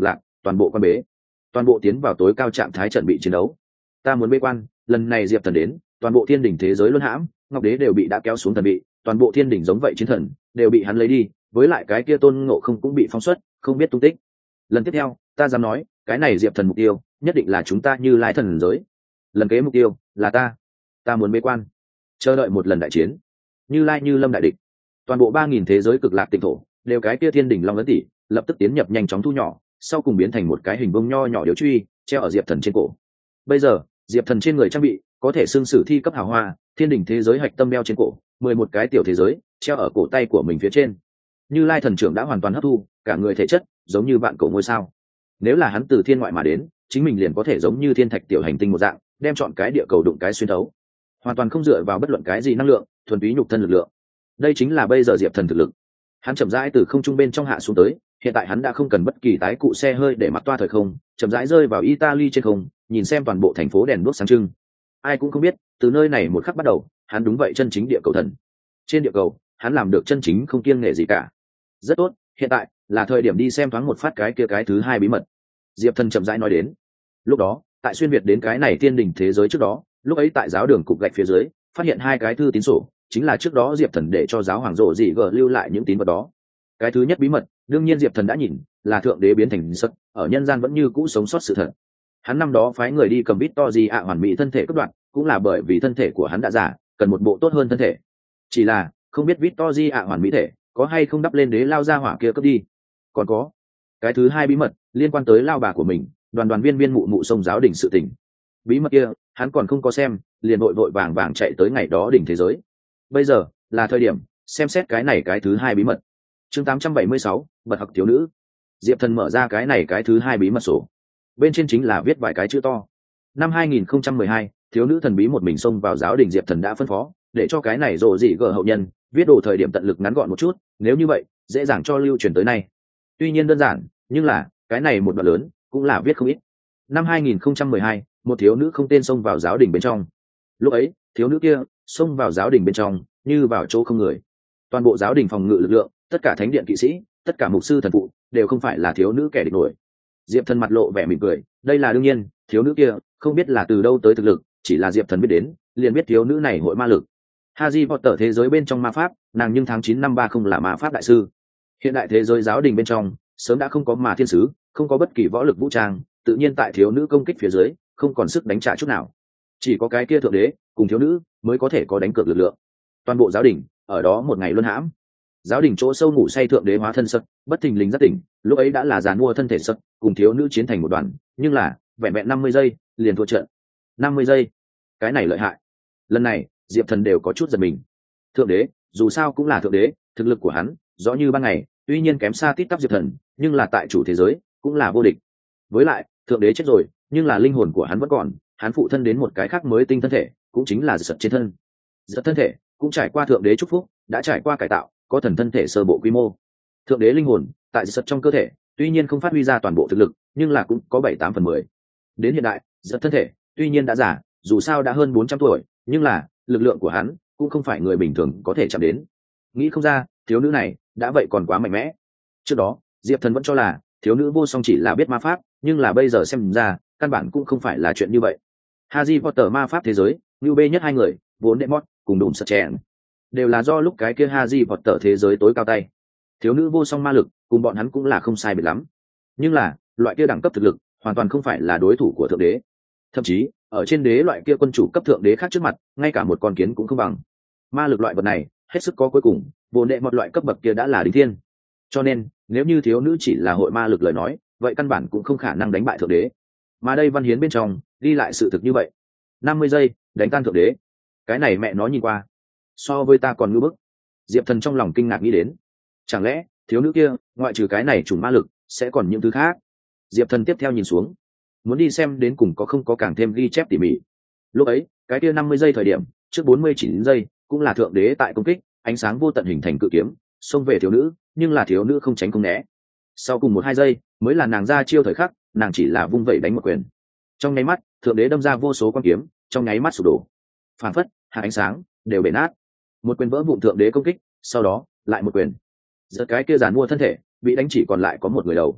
toàn bộ quan bế, toàn bộ tiến vào tối cao trạng thái chuẩn bị chiến đấu. Ta muốn bế quan, lần này diệp thần đến, toàn bộ thiên đỉnh thế giới luân hãm, ngọc đế đều bị đã kéo xuống thần bị, toàn bộ thiên đỉnh giống vậy chiến thần đều bị hắn lấy đi, với lại cái kia tôn ngộ không cũng bị phóng xuất, không biết tung tích. Lần tiếp theo ta dám nói, cái này diệp thần mục tiêu nhất định là chúng ta Như Lai thần giới. Lần kế mục tiêu là ta ta muốn bế quan, chờ đợi một lần đại chiến. Như Lai Như Lâm đại địch, toàn bộ ba nghìn thế giới cực lạc tịnh thổ đều cái kia thiên đỉnh long ấn tỷ lập tức tiến nhập nhanh chóng thu nhỏ, sau cùng biến thành một cái hình bông nho nhỏ điếu truy treo ở diệp thần trên cổ. Bây giờ diệp thần trên người trang bị có thể xưng sử thi cấp hào hoa, thiên đỉnh thế giới hạch tâm đeo trên cổ, mười một cái tiểu thế giới treo ở cổ tay của mình phía trên. Như Lai thần trưởng đã hoàn toàn hấp thu cả người thể chất, giống như vạn cổ ngôi sao. Nếu là hắn từ thiên ngoại mà đến, chính mình liền có thể giống như thiên thạch tiểu hành tinh một dạng, đem chọn cái địa cầu đụng cái xuyên thấu, hoàn toàn không dựa vào bất luận cái gì năng lượng, thuần túy nhục thân lực lượng. Đây chính là bây giờ diệp thần thực lực. Hắn chậm rãi từ không trung bên trong hạ xuống tới, hiện tại hắn đã không cần bất kỳ tái cụ xe hơi để mặc toa thời không, chậm rãi rơi vào Italy trên không, nhìn xem toàn bộ thành phố đèn đuốc sáng trưng. Ai cũng không biết, từ nơi này một khắc bắt đầu, hắn đúng vậy chân chính địa cầu thần. Trên địa cầu, hắn làm được chân chính không kiêng nể gì cả. Rất tốt, hiện tại là thời điểm đi xem thoáng một phát cái kia cái thứ hai bí mật. Diệp thần chậm rãi nói đến. Lúc đó, tại xuyên việt đến cái này tiên đỉnh thế giới trước đó, lúc ấy tại giáo đường cục gạch phía dưới phát hiện hai cái thư tín sổ, chính là trước đó diệp thần để cho giáo hoàng rộ dị gờ lưu lại những tín vật đó. Cái thứ nhất bí mật, đương nhiên diệp thần đã nhìn, là thượng đế biến thành sất, ở nhân gian vẫn như cũ sống sót sự thật. Hắn năm đó phái người đi cầm vít to gì ạ hoàn mỹ thân thể cất đoạn, cũng là bởi vì thân thể của hắn đã già, cần một bộ tốt hơn thân thể. Chỉ là không biết vít to gì ạ hoàn mỹ thể có hay không đắp lên đế lao ra hỏa kia cướp đi. Còn có cái thứ hai bí mật, liên quan tới lao bà của mình, đoàn đoàn viên viên mụ mụ sông giáo đỉnh sự tình. Bí mật kia hắn còn không có xem, liền vội vội vàng vàng chạy tới ngày đó đỉnh thế giới. Bây giờ là thời điểm xem xét cái này cái thứ hai bí mật. Chương tám trăm bảy mươi sáu, bật học thiếu nữ. Diệp thần mở ra cái này cái thứ hai bí mật sổ, bên trên chính là viết vài cái chữ to. Năm hai nghìn không trăm mười hai, thiếu nữ thần bí một mình xông vào giáo đình, diệp thần đã phân phó để cho cái này rồ dị gờ hậu nhân viết đồ thời điểm tận lực ngắn gọn một chút, nếu như vậy dễ dàng cho lưu truyền tới nay. Tuy nhiên đơn giản, nhưng là cái này một đoạn lớn cũng là viết không ít. Năm hai nghìn không trăm mười hai, một thiếu nữ không tên xông vào giáo đình bên trong. Lúc ấy thiếu nữ kia xông vào giáo đình bên trong như vào chỗ không người. Toàn bộ giáo đình phòng ngự lực lượng, tất cả thánh điện kỵ sĩ, tất cả mục sư thần phụ đều không phải là thiếu nữ kẻ địch nổi. Diệp thần mặt lộ vẻ mỉm cười, đây là đương nhiên, thiếu nữ kia không biết là từ đâu tới thực lực, chỉ là diệp thần biết đến liền biết thiếu nữ này hội ma lực. Harry Potter thế giới bên trong ma pháp, nàng nhưng tháng chín năm ba không là ma pháp đại sư. Hiện đại thế giới giáo đình bên trong sớm đã không có ma thiên sứ, không có bất kỳ võ lực vũ trang, tự nhiên tại thiếu nữ công kích phía dưới không còn sức đánh trả chút nào. Chỉ có cái kia thượng đế cùng thiếu nữ mới có thể có đánh cược lực lượng. Toàn bộ giáo đình ở đó một ngày luân hãm. Giáo đình chỗ sâu ngủ say thượng đế hóa thân sật, bất thình lình giác tỉnh, lúc ấy đã là giàn mua thân thể sật, cùng thiếu nữ chiến thành một đoàn, nhưng là vẹn vẹn năm mươi giây liền thua trận. năm mươi giây, cái này lợi hại. Lần này diệp thần đều có chút giật mình. Thượng đế dù sao cũng là thượng đế, thực lực của hắn rõ như ban ngày, tuy nhiên kém xa tít tắp diệp thần, nhưng là tại chủ thế giới cũng là vô địch. Với lại thượng đế chết rồi, nhưng là linh hồn của hắn vẫn còn, hắn phụ thân đến một cái khác mới tinh thân thể, cũng chính là giật trên thân. Giật thân thể cũng trải qua thượng đế chúc phúc, đã trải qua cải tạo, có thần thân thể sơ bộ quy mô. Thượng đế linh hồn tại giật trong cơ thể tuy nhiên không phát huy ra toàn bộ thực lực, nhưng là cũng có bảy tám phần mười. Đến hiện đại giật thân thể tuy nhiên đã già, dù sao đã hơn bốn trăm tuổi, nhưng là lực lượng của hắn cũng không phải người bình thường có thể chạm đến. Nghĩ không ra thiếu nữ này đã vậy còn quá mạnh mẽ. Trước đó diệp thần vẫn cho là thiếu nữ vô song chỉ là biết ma pháp, nhưng là bây giờ xem ra căn bản cũng không phải là chuyện như vậy. Harry Potter ma pháp thế giới như bê nhất hai người vốn đệ mót cùng đùm sật chèn đều là do lúc cái kia Harry Potter thế giới tối cao tay. Thiếu nữ vô song ma lực cùng bọn hắn cũng là không sai biệt lắm, nhưng là loại kia đẳng cấp thực lực hoàn toàn không phải là đối thủ của thượng đế. Thậm chí ở trên đế loại kia quân chủ cấp thượng đế khác trước mặt, ngay cả một con kiến cũng không bằng. Ma lực loại vật này hết sức có cuối cùng, vốn đệ một loại cấp bậc kia đã là đỉnh thiên. Cho nên nếu như thiếu nữ chỉ là hội ma lực lời nói, vậy căn bản cũng không khả năng đánh bại thượng đế. Mà đây văn hiến bên trong ghi lại sự thực như vậy. năm mươi giây đánh tan thượng đế, cái này mẹ nó nhìn qua so với ta còn ngưỡng bức. Diệp thần trong lòng kinh ngạc nghĩ đến, chẳng lẽ thiếu nữ kia ngoại trừ cái này chủng ma lực sẽ còn những thứ khác. Diệp thần tiếp theo nhìn xuống, muốn đi xem đến cùng có không có càng thêm ghi chép tỉ mỉ. Lúc ấy cái kia năm mươi giây thời điểm, trước bốn mươi chín giây cũng là thượng đế tại công kích, ánh sáng vô tận hình thành cự kiếm xông về thiếu nữ, nhưng là thiếu nữ không tránh không né. Sau cùng một hai giây mới là nàng ra chiêu thời khắc, nàng chỉ là vung vẩy đánh một quyền, trong nháy mắt thượng đế đâm ra vô số con kiếm, trong nháy mắt sụp đổ, phản phất hạt ánh sáng đều bể nát. Một quyền vỡ vụn thượng đế công kích, sau đó lại một quyền, giật cái kia giàn mua thân thể bị đánh chỉ còn lại có một người đầu.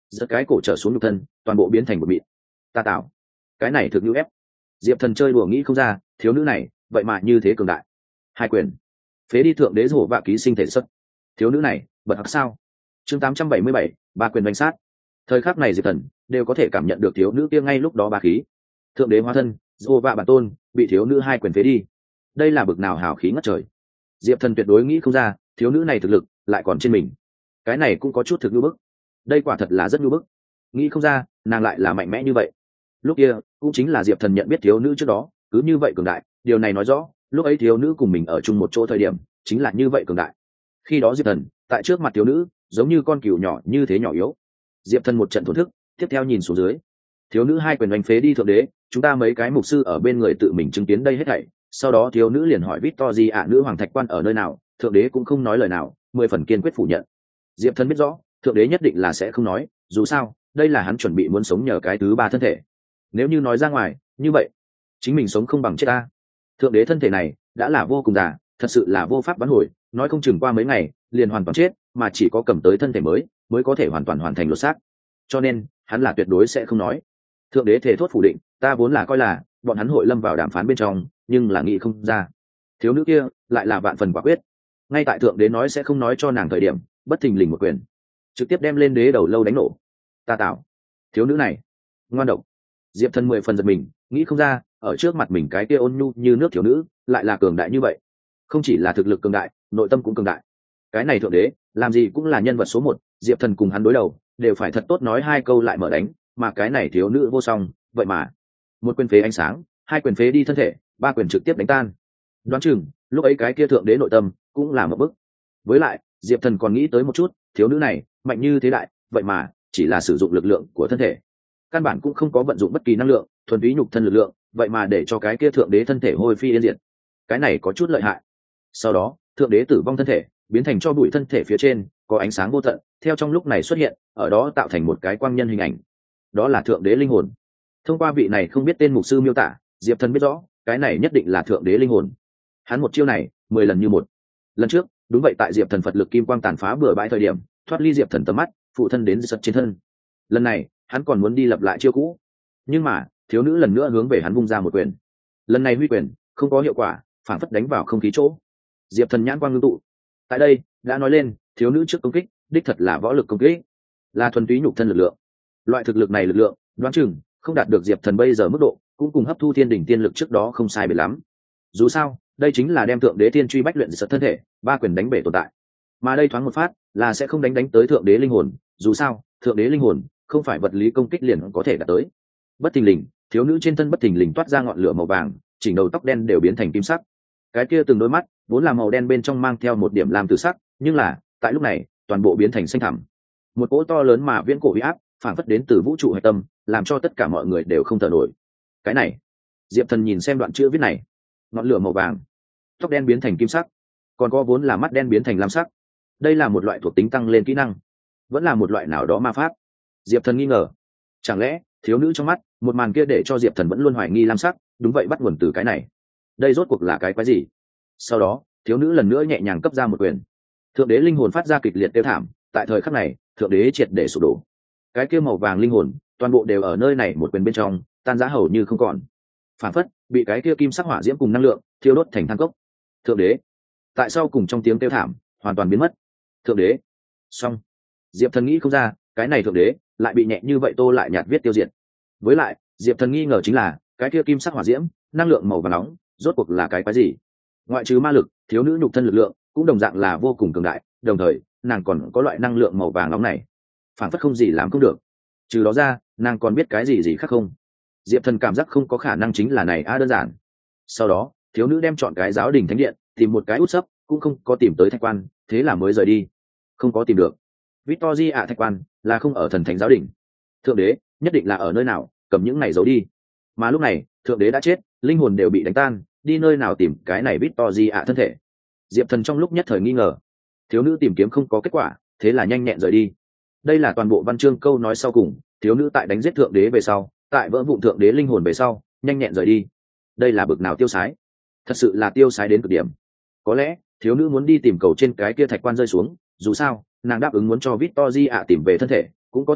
giật cái cổ trở xuống nhục thân toàn bộ biến thành một mịn. Ta tạo cái này thực như ép. Diệp Thần chơi đùa nghĩ không ra thiếu nữ này vậy mà như thế cường đại. Hai quyền phế đi thượng đế rổ vạ ký sinh thể xuất. Thiếu nữ này bật hắc sao. Chương tám trăm bảy mươi bảy, ba quyền đánh sát. Thời khắc này Diệp Thần đều có thể cảm nhận được thiếu nữ kia ngay lúc đó ba khí. Thượng đế hóa thân rổ vạ bản tôn bị thiếu nữ hai quyền phế đi. Đây là bực nào hào khí ngất trời. Diệp Thần tuyệt đối nghĩ không ra thiếu nữ này thực lực lại còn trên mình. Cái này cũng có chút thực như bức. Đây quả thật là rất như bức. Nghĩ không ra nàng lại là mạnh mẽ như vậy. Lúc kia cũng chính là Diệp Thần nhận biết thiếu nữ trước đó cứ như vậy cường đại. Điều này nói rõ lúc ấy thiếu nữ cùng mình ở chung một chỗ thời điểm chính là như vậy cường đại. Khi đó Diệp Thần tại trước mặt thiếu nữ giống như con cừu nhỏ như thế nhỏ yếu. Diệp Thần một trận thổn thức, tiếp theo nhìn xuống dưới. Thiếu nữ hai quyền đánh phế đi thượng đế, chúng ta mấy cái mục sư ở bên người tự mình chứng kiến đây hết thảy. Sau đó thiếu nữ liền hỏi Victory ạ nữ hoàng thạch quan ở nơi nào, thượng đế cũng không nói lời nào, mười phần kiên quyết phủ nhận. Diệp Thần biết rõ thượng đế nhất định là sẽ không nói, dù sao đây là hắn chuẩn bị muốn sống nhờ cái thứ ba thân thể. Nếu như nói ra ngoài như vậy chính mình sống không bằng chết ta. Thượng đế thân thể này đã là vô cùng già, thật sự là vô pháp vãn hồi, nói không chừng qua mấy ngày liền hoàn toàn chết, mà chỉ có cầm tới thân thể mới mới có thể hoàn toàn hoàn thành lột xác. Cho nên hắn là tuyệt đối sẽ không nói. Thượng đế thề thốt phủ định, ta vốn là coi là bọn hắn hội lâm vào đàm phán bên trong, nhưng là nghĩ không ra thiếu nữ kia lại là vạn phần quả quyết. Ngay tại thượng đế nói sẽ không nói cho nàng thời điểm, bất thình lình một quyền trực tiếp đem lên đế đầu lâu đánh nổ. Ta tạo thiếu nữ này ngoan độc. Diệp Thần mười phần giật mình, nghĩ không ra ở trước mặt mình cái kia ôn nhu như nước thiếu nữ lại là cường đại như vậy. Không chỉ là thực lực cường đại, nội tâm cũng cường đại. Cái này thượng đế làm gì cũng là nhân vật số một. Diệp Thần cùng hắn đối đầu đều phải thật tốt nói hai câu lại mở đánh, mà cái này thiếu nữ vô song vậy mà một quyền phế ánh sáng, hai quyền phế đi thân thể, ba quyền trực tiếp đánh tan. Đoán chừng lúc ấy cái kia thượng đế nội tâm cũng là một bức. Với lại Diệp Thần còn nghĩ tới một chút, thiếu nữ này mạnh như thế đại, vậy mà chỉ là sử dụng lực lượng của thân thể, căn bản cũng không có vận dụng bất kỳ năng lượng, thuần túy nhục thân lực lượng, vậy mà để cho cái kia thượng đế thân thể hôi phi yên diệt. Cái này có chút lợi hại. Sau đó thượng đế tử vong thân thể biến thành cho bụi, thân thể phía trên có ánh sáng vô tận theo trong lúc này xuất hiện, ở đó tạo thành một cái quang nhân hình ảnh, đó là thượng đế linh hồn. Thông qua vị này không biết tên mục sư miêu tả, Diệp Thần biết rõ cái này nhất định là thượng đế linh hồn. Hắn một chiêu này mười lần như một. Lần trước đúng vậy, tại Diệp Thần Phật lực kim quang tàn phá bừa bãi thời điểm thoát ly Diệp Thần tầm mắt, phụ thân đến giật trên thân. Lần này hắn còn muốn đi lập lại chiêu cũ, nhưng mà thiếu nữ lần nữa hướng về hắn vung ra một quyền. Lần này huy quyền không có hiệu quả, phản phất đánh vào không khí chỗ. Diệp Thần nhãn quang ngưng tụ. Tại đây đã nói lên, thiếu nữ trước công kích đích thật là võ lực công kích, là thuần túy nhục thân lực lượng. Loại thực lực này lực lượng đoán chừng không đạt được Diệp Thần bây giờ mức độ, cũng cùng hấp thu thiên đỉnh tiên lực trước đó không sai biệt lắm. Dù sao đây chính là đem thượng đế thiên truy bách luyện giật thân thể, ba quyền đánh bể tồn tại. Mà đây thoáng một phát là sẽ không đánh đánh tới thượng đế linh hồn, dù sao thượng đế linh hồn không phải vật lý công kích liền có thể đạt tới. Bất thình lình, thiếu nữ trên thân bất thình lình toát ra ngọn lửa màu vàng, chỉnh đầu tóc đen đều biến thành kim sắc. Cái kia từng đôi mắt vốn là màu đen bên trong mang theo một điểm lam tử sắc, nhưng là tại lúc này toàn bộ biến thành xanh thẳm. Một cỗ to lớn mà viễn cổ uy áp phản phất đến từ vũ trụ hệ tâm, làm cho tất cả mọi người đều không thở nổi. Cái này, Diệp Thần nhìn xem đoạn chữ viết này, ngọn lửa màu vàng, tóc đen biến thành kim sắc, còn có vốn là mắt đen biến thành lam sắc. Đây là một loại thuộc tính tăng lên kỹ năng, vẫn là một loại nào đó ma pháp. Diệp Thần nghi ngờ, chẳng lẽ thiếu nữ trong mắt một màn kia để cho Diệp Thần vẫn luôn hoài nghi lam sắc, đúng vậy bắt nguồn từ cái này. Đây rốt cuộc là cái quái gì? Sau đó thiếu nữ lần nữa nhẹ nhàng cấp ra một quyền, thượng đế linh hồn phát ra kịch liệt tiêu thảm. Tại thời khắc này thượng đế triệt để sụp đổ, cái kia màu vàng linh hồn toàn bộ đều ở nơi này một quyền bên trong tan rã hầu như không còn, phản phất bị cái kia kim sắc hỏa diễm cùng năng lượng thiêu đốt thành than cốc. Thượng đế tại sao cùng trong tiếng kêu thảm hoàn toàn biến mất. Thượng đế xong. Diệp Thần nghĩ không ra cái này thượng đế lại bị nhẹ như vậy tô lại nhạt viết tiêu diệt. Với lại Diệp Thần nghi ngờ chính là cái kia kim sắc hỏa diễm năng lượng màu vàng nóng rốt cuộc là cái quái gì. Ngoại trừ ma lực, thiếu nữ nhục thân lực lượng cũng đồng dạng là vô cùng cường đại, đồng thời nàng còn có loại năng lượng màu vàng nóng này, phản phất không gì làm không được. Trừ đó ra nàng còn biết cái gì gì khác không? Diệp Thần cảm giác không có khả năng chính là này a à, đơn giản. Sau đó thiếu nữ đem chọn cái giáo đình thánh điện tìm một cái út sấp, cũng không có tìm tới thạch quan, thế là mới rời đi. Không có tìm được Victory ạ thạch quan, là không ở thần thánh giáo đình. Thượng đế nhất định là ở nơi nào cầm những này giấu đi. Mà lúc này thượng đế đã chết, linh hồn đều bị đánh tan, đi nơi nào tìm cái này Victory ạ thân thể? Diệp Thần trong lúc nhất thời nghi ngờ. Thiếu nữ tìm kiếm không có kết quả, thế là nhanh nhẹn rời đi. Đây là toàn bộ văn chương câu nói sau cùng. Thiếu nữ tại đánh giết thượng đế về sau, tại vỡ vụn thượng đế linh hồn về sau, nhanh nhẹn rời đi. Đây là bực nào tiêu sái, thật sự là tiêu sái đến cực điểm. Có lẽ thiếu nữ muốn đi tìm cầu trên cái kia thạch quan rơi xuống, dù sao nàng đáp ứng muốn cho Victory ạ tìm về thân thể, cũng có thể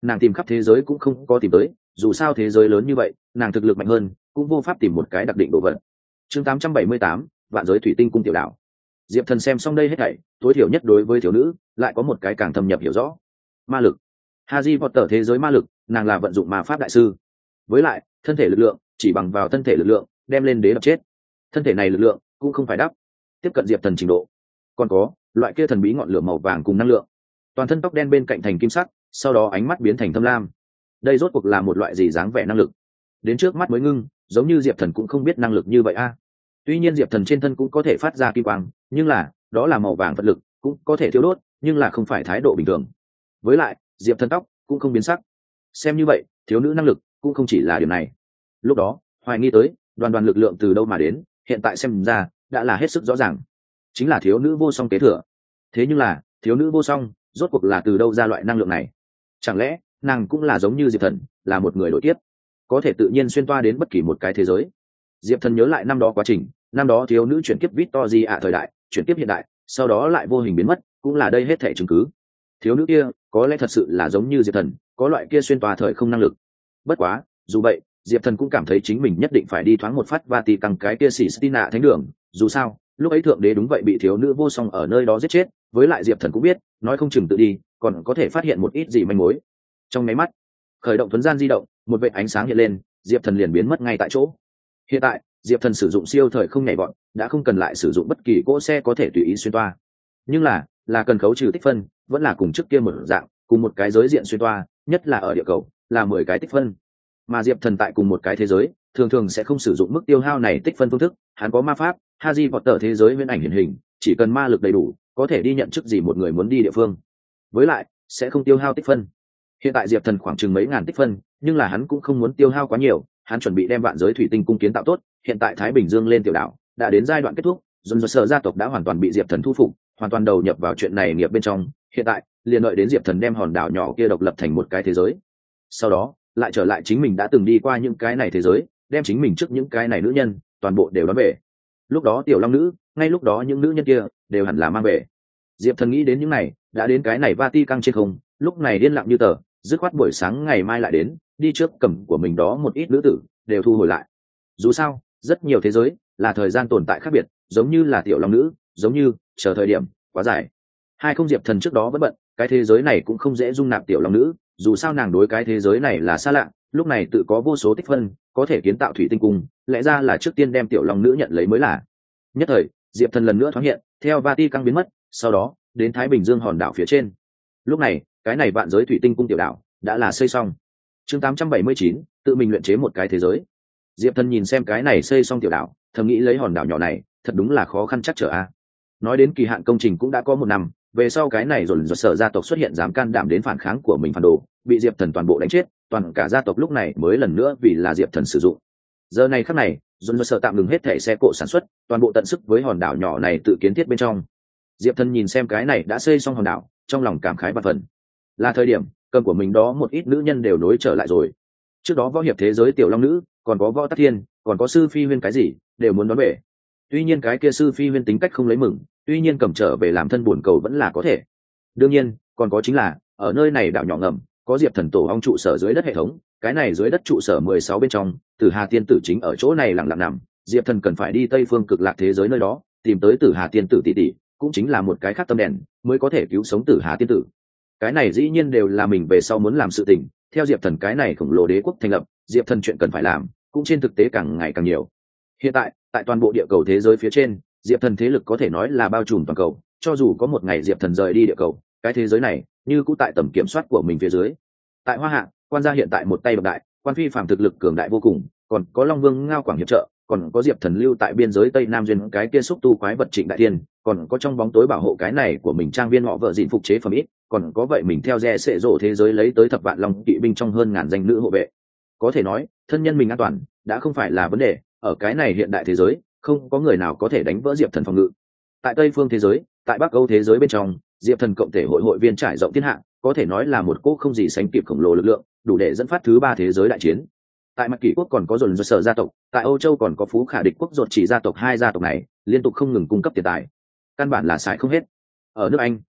nàng tìm khắp thế giới cũng không có tìm tới, dù sao thế giới lớn như vậy, nàng thực lực mạnh hơn cũng vô pháp tìm một cái đặc định đồ vật. Chương tám trăm bảy mươi tám, vạn giới thủy tinh cung tiểu đảo. Diệp Thần xem xong đây hết thảy, tối thiểu nhất đối với thiếu nữ lại có một cái càng thâm nhập hiểu rõ. Ma lực. Harry Potter thế giới ma lực, nàng là vận dụng ma pháp đại sư. Với lại, thân thể lực lượng, chỉ bằng vào thân thể lực lượng, đem lên đế đập chết. Thân thể này lực lượng cũng không phải đắp, tiếp cận Diệp Thần trình độ. Còn có, loại kia thần bí ngọn lửa màu vàng cùng năng lượng. Toàn thân tóc đen bên cạnh thành kim sắc, sau đó ánh mắt biến thành thâm lam. Đây rốt cuộc là một loại gì dáng vẻ năng lực? Đến trước mắt mới ngưng, giống như Diệp Thần cũng không biết năng lực như vậy a. Tuy nhiên Diệp Thần trên thân cũng có thể phát ra kim quang, nhưng là, đó là màu vàng vật lực, cũng có thể thiêu đốt, nhưng là không phải thái độ bình thường. Với lại, Diệp Thần tóc cũng không biến sắc. Xem như vậy, thiếu nữ năng lực cũng không chỉ là điều này. Lúc đó, hoài nghi tới, đoàn đoàn lực lượng từ đâu mà đến, hiện tại xem ra đã là hết sức rõ ràng, chính là thiếu nữ vô song kế thừa. Thế nhưng là, thiếu nữ vô song rốt cuộc là từ đâu ra loại năng lượng này? Chẳng lẽ nàng cũng là giống như Diệp Thần, là một người đổi kiếp, có thể tự nhiên xuyên toa đến bất kỳ một cái thế giới? Diệp Thần nhớ lại năm đó quá trình, năm đó thiếu nữ chuyển kiếp Victory ạ thời đại, chuyển kiếp hiện đại, sau đó lại vô hình biến mất, cũng là đây hết thảy chứng cứ. Thiếu nữ kia có lẽ thật sự là giống như Diệp Thần, có loại kia xuyên toa thời không năng lực. Bất quá, dù vậy, Diệp Thần cũng cảm thấy chính mình nhất định phải đi thoáng một phát Vatican cái kia xỉ Stina thánh đường, dù sao, lúc ấy thượng đế đúng vậy bị thiếu nữ vô song ở nơi đó giết chết, với lại Diệp Thần cũng biết, nói không chừng tự đi, còn có thể phát hiện một ít gì manh mối. Trong máy mắt, khởi động thuấn gian di động, một vệt ánh sáng hiện lên, Diệp Thần liền biến mất ngay tại chỗ. Hiện tại, Diệp Thần sử dụng siêu thời không nhảy vọt, đã không cần lại sử dụng bất kỳ cỗ xe có thể tùy ý xuyên toa. Nhưng là, là cần khấu trừ tích phân, vẫn là cùng trước kia một dạng, cùng một cái giới diện xuyên toa, nhất là ở địa cầu, là mười cái tích phân. Mà Diệp Thần tại cùng một cái thế giới, thường thường sẽ không sử dụng mức tiêu hao này tích phân phương thức, hắn có ma pháp, Harry Potter thế giới nguyên ảnh hiển hình, chỉ cần ma lực đầy đủ, có thể đi nhận chức gì một người muốn đi địa phương. Với lại, sẽ không tiêu hao tích phân. Hiện tại Diệp Thần khoảng chừng mấy ngàn tích phân, nhưng là hắn cũng không muốn tiêu hao quá nhiều, hắn chuẩn bị đem vạn giới thủy tinh cung kiến tạo tốt. Hiện tại Thái Bình Dương lên tiểu đảo đã đến giai đoạn kết thúc, dồn dồn sở gia tộc đã hoàn toàn bị Diệp Thần thu phục, hoàn toàn đầu nhập vào chuyện này nghiệp bên trong. Hiện tại liền đợi đến Diệp Thần đem hòn đảo nhỏ kia độc lập thành một cái thế giới, sau đó lại trở lại chính mình đã từng đi qua những cái này thế giới, đem chính mình trước những cái này nữ nhân toàn bộ đều đón về. Lúc đó tiểu long nữ, ngay lúc đó những nữ nhân kia đều hẳn là mang về. Diệp Thần nghĩ đến những này, đã đến cái này Vatican trên không, lúc này điên lặng như tờ, dứt khoát buổi sáng ngày mai lại đến, đi trước cầm của mình đó một ít nữ tử đều thu hồi lại. Dù sao, rất nhiều thế giới là thời gian tồn tại khác biệt, giống như là tiểu long nữ, giống như chờ thời điểm quá dài. Hai không Diệp Thần trước đó vẫn bận, cái thế giới này cũng không dễ dung nạp tiểu long nữ, dù sao nàng đối cái thế giới này là xa lạ, lúc này tự có vô số tích phân, có thể kiến tạo thủy tinh cung, lẽ ra là trước tiên đem tiểu long nữ nhận lấy mới là. Nhất thời, Diệp Thần lần nữa thoáng hiện, theo Vatican biến mất, sau đó đến Thái Bình Dương hòn đảo phía trên. Lúc này, cái này vạn giới thủy tinh cung tiểu đảo đã là xây xong. Chương tám trăm bảy mươi chín, tự mình luyện chế một cái thế giới. Diệp Thần nhìn xem cái này xây xong tiểu đảo, thầm nghĩ lấy hòn đảo nhỏ này, thật đúng là khó khăn chắc trở a. Nói đến kỳ hạn công trình cũng đã có một năm, về sau cái này rồi rồi sở gia tộc xuất hiện dám can đảm đến phản kháng của mình phản đồ, bị Diệp Thần toàn bộ đánh chết, toàn cả gia tộc lúc này mới lần nữa vì là Diệp Thần sử dụng. Giờ này khắc này, rồi rồi sở tạm ngừng hết thể xe cộ sản xuất, toàn bộ tận sức với hòn đảo nhỏ này tự kiến thiết bên trong. Diệp Thần nhìn xem cái này đã xây xong hòn đảo, trong lòng cảm khái và phần. Là thời điểm, cầm của mình đó một ít nữ nhân đều nối trở lại rồi. Trước đó võ hiệp thế giới tiểu long nữ, còn có võ tắc thiên, còn có sư phi huyên cái gì, đều muốn đón về. Tuy nhiên cái kia sư phi huyên tính cách không lấy mừng, tuy nhiên cầm trở về làm thân buồn cầu vẫn là có thể. Đương nhiên, còn có chính là, ở nơi này đảo nhỏ ngầm, có Diệp Thần tổ ong trụ sở dưới đất hệ thống, cái này dưới đất trụ sở mười sáu bên trong, Tử Hà tiên tử chính ở chỗ này lặng lặng nằm, Diệp Thần cần phải đi Tây Phương Cực Lạc thế giới nơi đó, tìm tới Tử Hà tiên tử tỷ tỷ, cũng chính là một cái khác tâm đèn, mới có thể cứu sống Tử Hà tiên tử. Cái này dĩ nhiên đều là mình về sau muốn làm sự tình, theo Diệp Thần cái này khổng lồ đế quốc thành lập, Diệp Thần chuyện cần phải làm, cũng trên thực tế càng ngày càng nhiều. Hiện tại, tại toàn bộ địa cầu thế giới phía trên, Diệp Thần thế lực có thể nói là bao trùm toàn cầu, cho dù có một ngày Diệp Thần rời đi địa cầu, cái thế giới này như cũng tại tầm kiểm soát của mình phía dưới. Tại Hoa Hạ, quan gia hiện tại một tay bậc đại, quan phi phàm thực lực cường đại vô cùng, còn có Long Vương Ngao Quảng hiệp trợ, còn có Diệp Thần lưu tại biên giới Tây Nam duyên cái kia xúc tu quái vật Trịnh Đại Thiên, còn có trong bóng tối bảo hộ cái này của mình trang viên họ vợ dịn phục chế phẩm ít, còn có vậy mình theo re sệ rộ thế giới lấy tới thập vạn long kỵ binh trong hơn ngàn danh nữ hộ vệ. Có thể nói, thân nhân mình an toàn đã không phải là vấn đề, ở cái này hiện đại thế giới, không có người nào có thể đánh vỡ Diệp Thần phòng ngự. Tại Tây phương thế giới, tại Bắc Âu thế giới bên trong, Diệp Thần cộng thể hội hội viên trải rộng thiên hạ, có thể nói là một cỗ không gì sánh kịp khổng lồ lực lượng, đủ để dẫn phát thứ ba thế giới đại chiến. Tại Mạc Kỷ quốc còn có dồn dồn sở gia tộc, tại Âu Châu còn có Phú Khả Địch quốc dột chỉ gia tộc, hai gia tộc này liên tục không ngừng cung cấp tiền tài, căn bản là xài không hết. Ở nước Anh,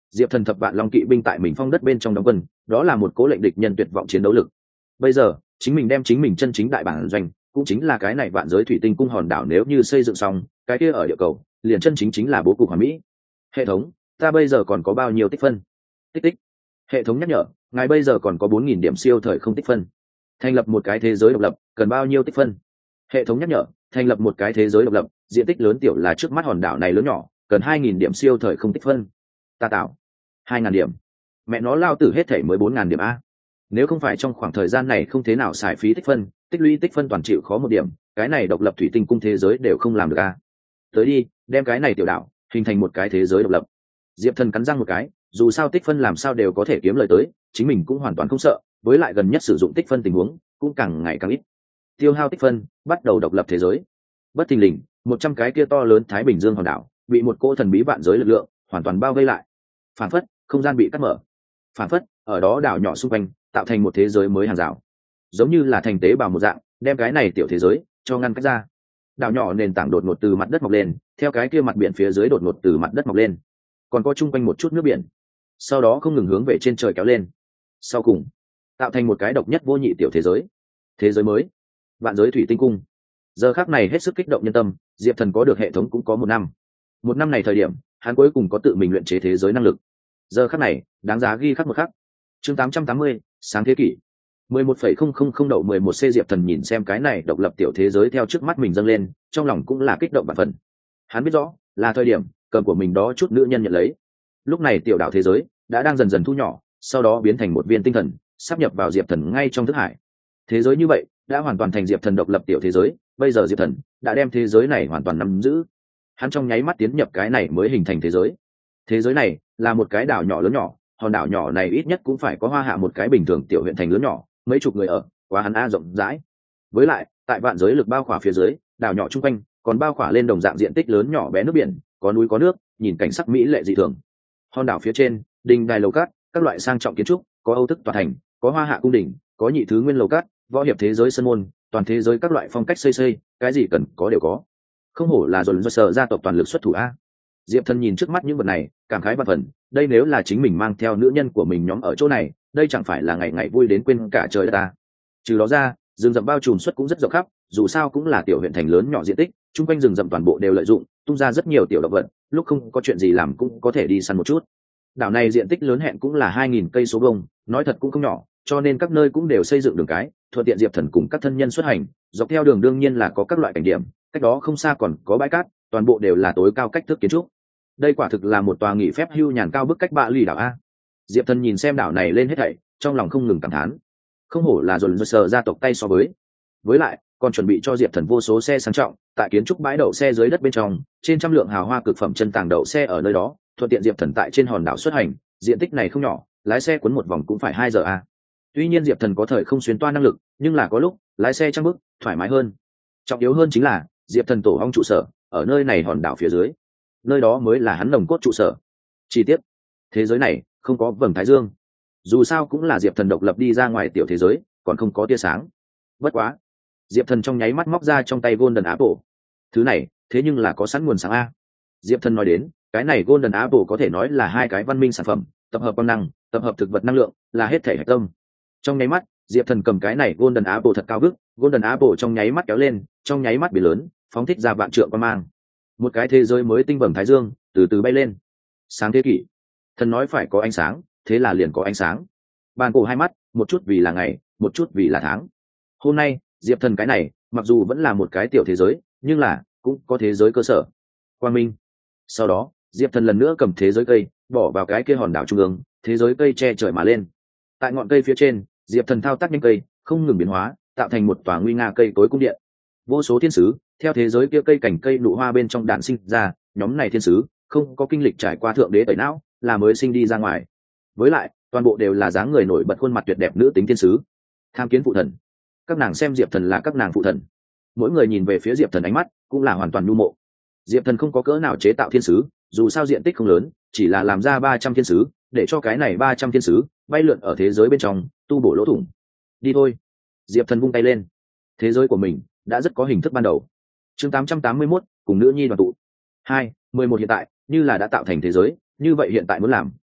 diệp thần thập vạn long kỵ binh tại mình phong đất bên trong đóng quân, đó là một cố lệnh địch nhân tuyệt vọng chiến đấu lực. Bây giờ chính mình đem chính mình chân chính đại bản doanh, cũng chính là cái này vạn giới thủy tinh cung hòn đảo, nếu như xây dựng xong, cái kia ở địa cầu liền chân chính chính là bố cục hoàn mỹ. Hệ thống, ta bây giờ còn có bao nhiêu tích phân? Tích tích. Hệ thống nhắc nhở, ngài bây giờ còn có bốn nghìn điểm siêu thời không tích phân. Thành lập một cái thế giới độc lập cần bao nhiêu tích phân? Hệ thống nhắc nhở, thành lập một cái thế giới độc lập, diện tích lớn tiểu là trước mắt hòn đảo này lớn nhỏ, cần hai nghìn điểm siêu thời không tích phân. Ta tạo hai ngàn điểm. Mẹ nó lao tử hết thể mới bốn ngàn điểm a. Nếu không phải trong khoảng thời gian này không thế nào xài phí tích phân, tích lũy tích phân toàn chịu khó một điểm, cái này độc lập thủy tinh cung thế giới đều không làm được a. Tới đi, đem cái này tiểu đảo hình thành một cái thế giới độc lập. Diệp Thần cắn răng một cái, dù sao tích phân làm sao đều có thể kiếm lời tới, chính mình cũng hoàn toàn không sợ, với lại gần nhất sử dụng tích phân tình huống cũng càng ngày càng ít. Tiêu hao tích phân, bắt đầu độc lập thế giới. Bất thình lình, một trăm cái kia to lớn Thái Bình Dương hòn đảo bị một cỗ thần bí vạn giới lực lượng hoàn toàn bao vây lại. Phản phất, không gian bị cắt mở. Phản phất, ở đó đảo nhỏ xung quanh tạo thành một thế giới mới hàng rào, giống như là thành tế bào một dạng, đem cái này tiểu thế giới cho ngăn cách ra. Đảo nhỏ nền tảng đột ngột từ mặt đất mọc lên, theo cái kia mặt biển phía dưới đột ngột từ mặt đất mọc lên, còn có chung quanh một chút nước biển, sau đó không ngừng hướng về trên trời kéo lên, sau cùng tạo thành một cái độc nhất vô nhị tiểu thế giới. Thế giới mới, vạn giới thủy tinh cung. Giờ khắc này hết sức kích động nhân tâm, Diệp Thần có được hệ thống cũng có một năm. Một năm này thời điểm, hắn cuối cùng có tự mình luyện chế thế giới năng lực. Giờ khắc này, đáng giá ghi khắc một khắc. Chương tám trăm tám mươi, sáng thế kỷ. mười một phẩy không không không đậu mười một C. Diệp Thần nhìn xem cái này độc lập tiểu thế giới theo trước mắt mình dâng lên, trong lòng cũng là kích động vạn phần. Hắn biết rõ, là thời điểm cầm của mình đó chút nữ nhân nhận lấy. Lúc này tiểu đảo thế giới đã đang dần dần thu nhỏ, sau đó biến thành một viên tinh thần, sắp nhập vào Diệp Thần ngay trong thức hải. Thế giới như vậy đã hoàn toàn thành Diệp Thần độc lập tiểu thế giới, bây giờ Diệp Thần đã đem thế giới này hoàn toàn nắm giữ. Hắn trong nháy mắt tiến nhập cái này mới hình thành thế giới. Thế giới này là một cái đảo nhỏ lớn nhỏ, hòn đảo nhỏ này ít nhất cũng phải có Hoa Hạ một cái bình thường tiểu huyện thành lớn nhỏ, mấy chục người ở, quá hắn a rộng rãi. Với lại, tại vạn giới lực bao khỏa phía dưới, đảo nhỏ chung quanh còn bao khỏa lên đồng dạng diện tích lớn nhỏ bé nước biển, có núi có nước, nhìn cảnh sắc mỹ lệ dị thường. Hòn đảo phía trên, đình đài lầu cát, các loại sang trọng kiến trúc, có Âu thức tòa thành, có Hoa Hạ cung đình, có nhị thứ nguyên lầu cát, võ hiệp thế giới sân môn, toàn thế giới các loại phong cách xây xây, cái gì cần có đều có. Không hổ là dồn dơ sở gia tộc toàn lực xuất thủ a. Diệp Thần nhìn trước mắt những vật này, cảm khái vạn phần, đây nếu là chính mình mang theo nữ nhân của mình nhóm ở chỗ này, đây chẳng phải là ngày ngày vui đến quên cả trời đất ta. Trừ đó ra, rừng rậm bao trùm suất cũng rất rộng khắp, dù sao cũng là tiểu huyện thành lớn nhỏ diện tích, chung quanh rừng rậm toàn bộ đều lợi dụng, tung ra rất nhiều tiểu động vật, lúc không có chuyện gì làm cũng có thể đi săn một chút. Đảo này diện tích lớn hẹn cũng là hai nghìn cây số vuông, nói thật cũng không nhỏ, cho nên các nơi cũng đều xây dựng đường cái, thuận tiện Diệp Thần cùng các thân nhân xuất hành, dọc theo đường đương nhiên là có các loại cảnh điểm, cách đó không xa còn có bãi cát, toàn bộ đều là tối cao cách thức kiến trúc. Đây quả thực là một tòa nghỉ phép hưu nhàn cao bức cách bạ lì đảo a. Diệp Thần nhìn xem đảo này lên hết thảy, trong lòng không ngừng cảm thán. Không hổ là dồn dơ sờ gia tộc tay so với. Với lại, còn chuẩn bị cho Diệp Thần vô số xe sang trọng, tại kiến trúc bãi đậu xe dưới đất bên trong, trên trăm lượng hào hoa cực phẩm chân tàng đậu xe ở nơi đó, thuận tiện Diệp Thần tại trên hòn đảo xuất hành, diện tích này không nhỏ, lái xe cuốn một vòng cũng phải hai giờ a. Tuy nhiên Diệp Thần có thời không xuyên toa năng lực, nhưng là có lúc lái xe trăng bước thoải mái hơn. Trọng yếu hơn chính là Diệp Thần tổ ong trụ sở ở nơi này hòn đảo phía dưới, nơi đó mới là hắn nồng cốt trụ sở. Chi tiết, thế giới này không có vầng thái dương, dù sao cũng là Diệp Thần độc lập đi ra ngoài tiểu thế giới, còn không có tia sáng. Bất quá, Diệp Thần trong nháy mắt móc ra trong tay Golden Apple. Thứ này thế nhưng là có sẵn nguồn sáng a. Diệp Thần nói đến, cái này Golden Apple có thể nói là hai cái văn minh sản phẩm, tập hợp quang năng, tập hợp thực vật năng lượng, là hết thể hạch tâm. Trong nháy mắt, Diệp Thần cầm cái này Golden Apple thật cao vức, Golden Apple trong nháy mắt kéo lên, trong nháy mắt biến lớn, phóng thích ra vạn trượng quang mang. Một cái thế giới mới tinh vầng thái dương từ từ bay lên. Sáng thế kỷ. Thần nói phải có ánh sáng, thế là liền có ánh sáng. Bàn cổ hai mắt, một chút vì là ngày, một chút vì là tháng. Hôm nay, Diệp Thần cái này, mặc dù vẫn là một cái tiểu thế giới, nhưng là cũng có thế giới cơ sở. Quang minh. Sau đó, Diệp Thần lần nữa cầm thế giới cây, bỏ vào cái kia hòn đảo trung ương, thế giới cây che trời mà lên. Tại ngọn cây phía trên, Diệp Thần thao tác nhanh cây, không ngừng biến hóa, tạo thành một tòa nguy nga cây tối cung điện. Vô số thiên sứ theo thế giới kia cây cảnh cây nụ hoa bên trong đạn sinh ra, nhóm này thiên sứ không có kinh lịch trải qua thượng đế tẩy não, là mới sinh đi ra ngoài. Với lại, toàn bộ đều là dáng người nổi bật khuôn mặt tuyệt đẹp nữ tính thiên sứ. Tham kiến phụ thần. Các nàng xem Diệp Thần là các nàng phụ thần. Mỗi người nhìn về phía Diệp Thần ánh mắt cũng là hoàn toàn nhu mộ. Diệp Thần không có cỡ nào chế tạo thiên sứ, dù sao diện tích không lớn, chỉ là làm ra ba trăm thiên sứ, để cho cái này ba trăm thiên sứ bay lượn ở thế giới bên trong, tu bổ lỗ thủng. Đi thôi. Diệp Thần vung tay lên. Thế giới của mình đã rất có hình thức ban đầu. Chương tám trăm tám mươi mốt, cùng nữ nhi đoàn tụ. Hai, mười một hiện tại, như là đã tạo thành thế giới, như vậy hiện tại muốn làm,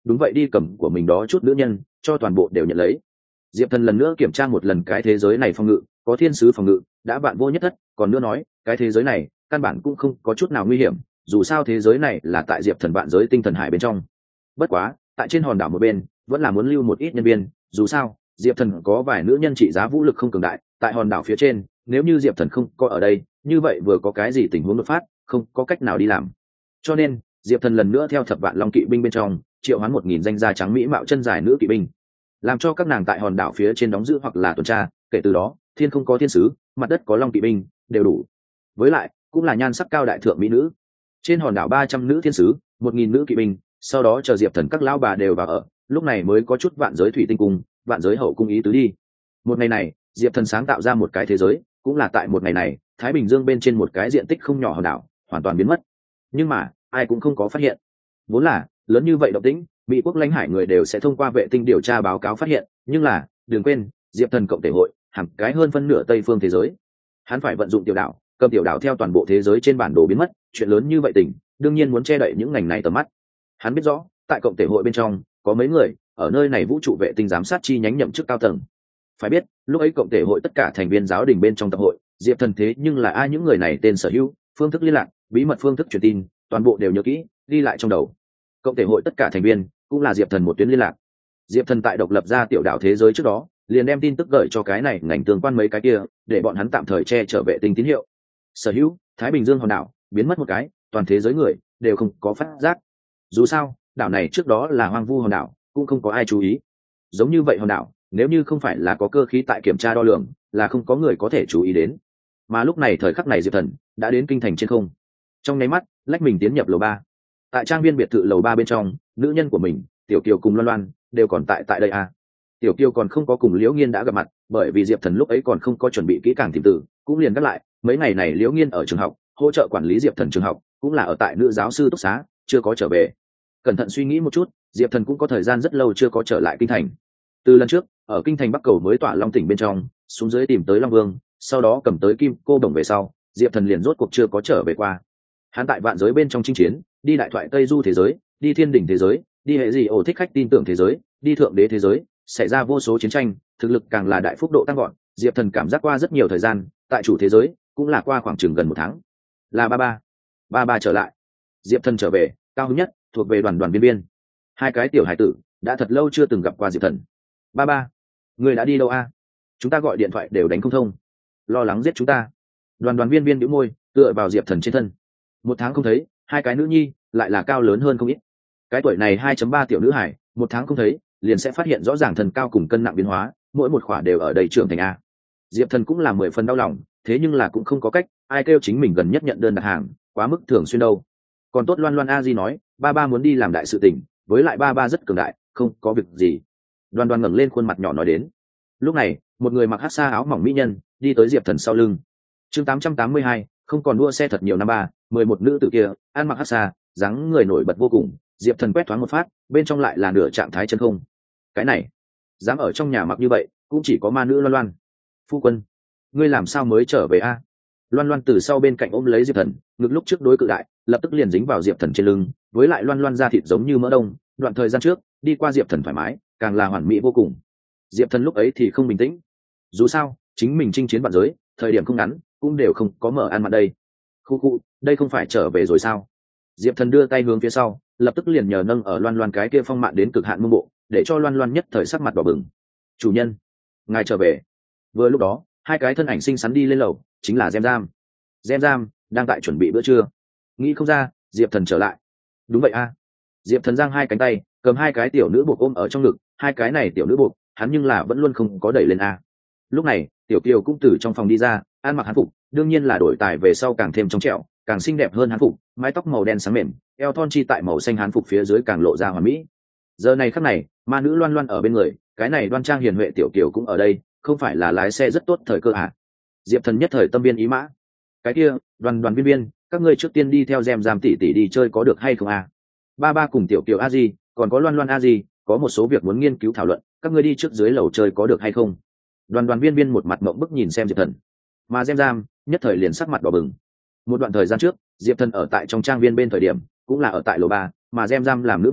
đúng vậy đi cầm của mình đó chút nữ nhân cho toàn bộ đều nhận lấy. Diệp Thần lần nữa kiểm tra một lần cái thế giới này phòng ngự, có thiên sứ phòng ngự đã vạn vô nhất thất, còn nữa nói cái thế giới này căn bản cũng không có chút nào nguy hiểm, dù sao thế giới này là tại Diệp Thần vạn giới tinh thần hải bên trong. Bất quá tại trên hòn đảo một bên vẫn là muốn lưu một ít nhân viên, dù sao Diệp Thần có vài nữ nhân trị giá vũ lực không cường đại tại hòn đảo phía trên, nếu như Diệp Thần không có ở đây, như vậy vừa có cái gì tình huống đột phát không có cách nào đi làm. Cho nên Diệp Thần lần nữa theo thập vạn long kỵ binh bên trong triệu hoán một nghìn danh da trắng mỹ mạo chân dài nữ kỵ binh, làm cho các nàng tại hòn đảo phía trên đóng giữ hoặc là tuần tra. Kể từ đó thiên không có thiên sứ, mặt đất có long kỵ binh đều đủ. Với lại cũng là nhan sắc cao đại thượng mỹ nữ. Trên hòn đảo ba trăm nữ thiên sứ, một nghìn nữ kỵ binh, sau đó chờ Diệp Thần các lão bà đều vào ở, lúc này mới có chút vạn giới thủy tinh cung, vạn giới hậu cung ý tứ đi. Một ngày này Diệp Thần sáng tạo ra một cái thế giới, cũng là tại một ngày này Thái Bình Dương bên trên một cái diện tích không nhỏ hòn đảo hoàn toàn biến mất. Nhưng mà ai cũng không có phát hiện. Vốn là lớn như vậy động tĩnh, Mỹ quốc lãnh hải người đều sẽ thông qua vệ tinh điều tra báo cáo phát hiện, nhưng là đừng quên Diệp Thần cộng thể hội hàng cái hơn phân nửa tây phương thế giới, hắn phải vận dụng tiểu đảo cầm tiểu đảo theo toàn bộ thế giới trên bản đồ biến mất. Chuyện lớn như vậy tỉnh đương nhiên muốn che đậy những ngành này tầm mắt. Hắn biết rõ tại cộng thể hội bên trong có mấy người ở nơi này vũ trụ vệ tinh giám sát chi nhánh nhậm chức cao tầng. Phải biết lúc ấy cộng thể hội tất cả thành viên giáo đình bên trong tập hội, Diệp Thần thế nhưng là ai, những người này tên sở hữu, phương thức liên lạc, bí mật phương thức truyền tin, toàn bộ đều nhớ kỹ ghi lại trong đầu. Cộng thể hội tất cả thành viên cũng là Diệp Thần một tuyến liên lạc. Diệp Thần tại độc lập ra tiểu đảo thế giới trước đó liền đem tin tức gửi cho cái này ngành tương quan mấy cái kia, để bọn hắn tạm thời che chở vệ tinh tín hiệu. Sở hữu Thái Bình Dương hòn đảo biến mất một cái, toàn thế giới người đều không có phát giác. Dù sao đảo này trước đó là hoang vu hòn đảo, cũng không có ai chú ý. Giống như vậy hòn đảo nếu như không phải là có cơ khí tại kiểm tra đo lường, là không có người có thể chú ý đến. Mà lúc này thời khắc này Diệp Thần đã đến kinh thành trên không. Trong nháy mắt lách mình tiến nhập lầu ba. Tại trang viên biệt thự lầu ba bên trong, nữ nhân của mình Tiểu Kiều cùng Loan Loan đều còn tại tại đây à. Tiểu Kiều còn không có cùng Liễu Nghiên đã gặp mặt, bởi vì Diệp Thần lúc ấy còn không có chuẩn bị kỹ càng tìm tử, cũng liền gác lại. Mấy ngày này Liễu Nghiên ở trường học hỗ trợ quản lý Diệp Thần trường học, cũng là ở tại nữ giáo sư túc xá, chưa có trở về. Cẩn thận suy nghĩ một chút, Diệp Thần cũng có thời gian rất lâu chưa có trở lại kinh thành. Từ lần trước ở kinh thành Bắc Cầu mới tỏa Long tỉnh bên trong xuống dưới tìm tới Long Vương, sau đó cầm tới Kim Cô Đồng về sau, Diệp Thần liền rốt cuộc chưa có trở về qua. Hắn tại vạn giới bên trong chinh chiến, đi đại thoại Tây Du thế giới, đi thiên đỉnh thế giới, đi hệ gì ổ thích khách tin tưởng thế giới, đi thượng đế thế giới, xảy ra vô số chiến tranh, thực lực càng là đại phúc độ tăng gọn. Diệp Thần cảm giác qua rất nhiều thời gian, tại chủ thế giới cũng là qua khoảng chừng gần một tháng. Là ba ba, ba ba trở lại. Diệp Thần trở về, cao hứng nhất thuộc về Đoàn Đoàn Viên Viên. Hai cái tiểu hải tử đã thật lâu chưa từng gặp qua Diệp Thần. Ba ba, người đã đi đâu a? Chúng ta gọi điện thoại đều đánh không thông, lo lắng giết chúng ta. Đoàn Đoàn Viên Viên bĩu môi, tựa vào Diệp Thần trên thân. Một tháng không thấy, hai cái nữ nhi lại là cao lớn hơn không ít. Cái tuổi này hai chấm ba tiểu nữ hải, một tháng không thấy liền sẽ phát hiện rõ ràng thần cao cùng cân nặng biến hóa, mỗi một khỏa đều ở đây trưởng thành a. Diệp Thần cũng là mười phần đau lòng, thế nhưng là cũng không có cách, ai kêu chính mình gần nhất nhận đơn đặt hàng quá mức thường xuyên đâu. Còn tốt Loan Loan a di nói ba ba muốn đi làm đại sự tình, với lại ba ba rất cường đại, không có việc gì. Đoan Đoan ngẩng lên khuôn mặt nhỏ nói đến. Lúc này một người mặc hắc sa áo mỏng mỹ nhân đi tới Diệp Thần sau lưng. Chương tám trăm tám mươi hai, không còn đua xe thật nhiều năm ba. Mười một nữ tử kia ăn mặc hắc sa, dáng người nổi bật vô cùng. Diệp Thần quét thoáng một phát, bên trong lại là nửa trạng thái chân không. Cái này dám ở trong nhà mặc như vậy cũng chỉ có ma nữ Loan Loan. Phu quân, ngươi làm sao mới trở về a? Loan Loan từ sau bên cạnh ôm lấy Diệp Thần, ngực lúc trước đối cự đại lập tức liền dính vào Diệp Thần trên lưng, với lại Loan Loan da thịt giống như mỡ đông. Đoạn thời gian trước đi qua Diệp Thần thoải mái, càng là hoàn mỹ vô cùng. Diệp Thần lúc ấy thì không bình tĩnh, dù sao chính mình chinh chiến vạn giới thời điểm không ngắn, cũng đều không có mở ăn mặn đây. Khu khu, đây không phải trở về rồi sao? Diệp Thần đưa tay hướng phía sau, lập tức liền nhờ nâng ở Loan Loan cái kia phong mạn đến cực hạn mông bộ, để cho Loan Loan nhất thời sắc mặt đỏ bừng. Chủ nhân, ngài trở về. Vừa lúc đó hai cái thân ảnh xinh xắn đi lên lầu, chính là Gem Giam. Gem Giam đang tại chuẩn bị bữa trưa, nghĩ không ra Diệp Thần trở lại. Đúng vậy a. Diệp Thần giang hai cánh tay, cầm hai cái tiểu nữ buộc ôm ở trong ngực. Hai cái này tiểu nữ buộc hắn nhưng là vẫn luôn không có đẩy lên a. Lúc này Tiểu Kiều cũng từ trong phòng đi ra, ăn mặc hán phục, đương nhiên là đổi tài về sau càng thêm trong trẻo, càng xinh đẹp hơn hán phục, mái tóc màu đen sáng mềm, eo thon chi tại màu xanh hán phục phía dưới càng lộ ra hoàn mỹ. Giờ này khắc này ma nữ Loan Loan ở bên người, cái này đoan trang hiền huệ Tiểu Kiều cũng ở đây, không phải là lái xe rất tốt thời cơ à? Diệp Thần nhất thời tâm viên ý mã. Cái kia Đoàn Đoàn Viên Viên, các ngươi trước tiên đi theo Gem Giam tỷ tỷ đi chơi có được hay không à? Ba ba cùng Tiểu Kiều a di, còn có Loan Loan a di, có một số việc muốn nghiên cứu thảo luận, các ngươi đi trước dưới lầu chơi có được hay không? Đoàn Đoàn Viên Viên một mặt mộng bức nhìn xem Diệp Thần, mà Gem Giam nhất thời liền sắc mặt đỏ bừng. Một đoạn thời gian trước Diệp Thần ở tại trong trang viên bên thời điểm cũng là ở tại lầu ba, mà Gem Giam làm nữ buộc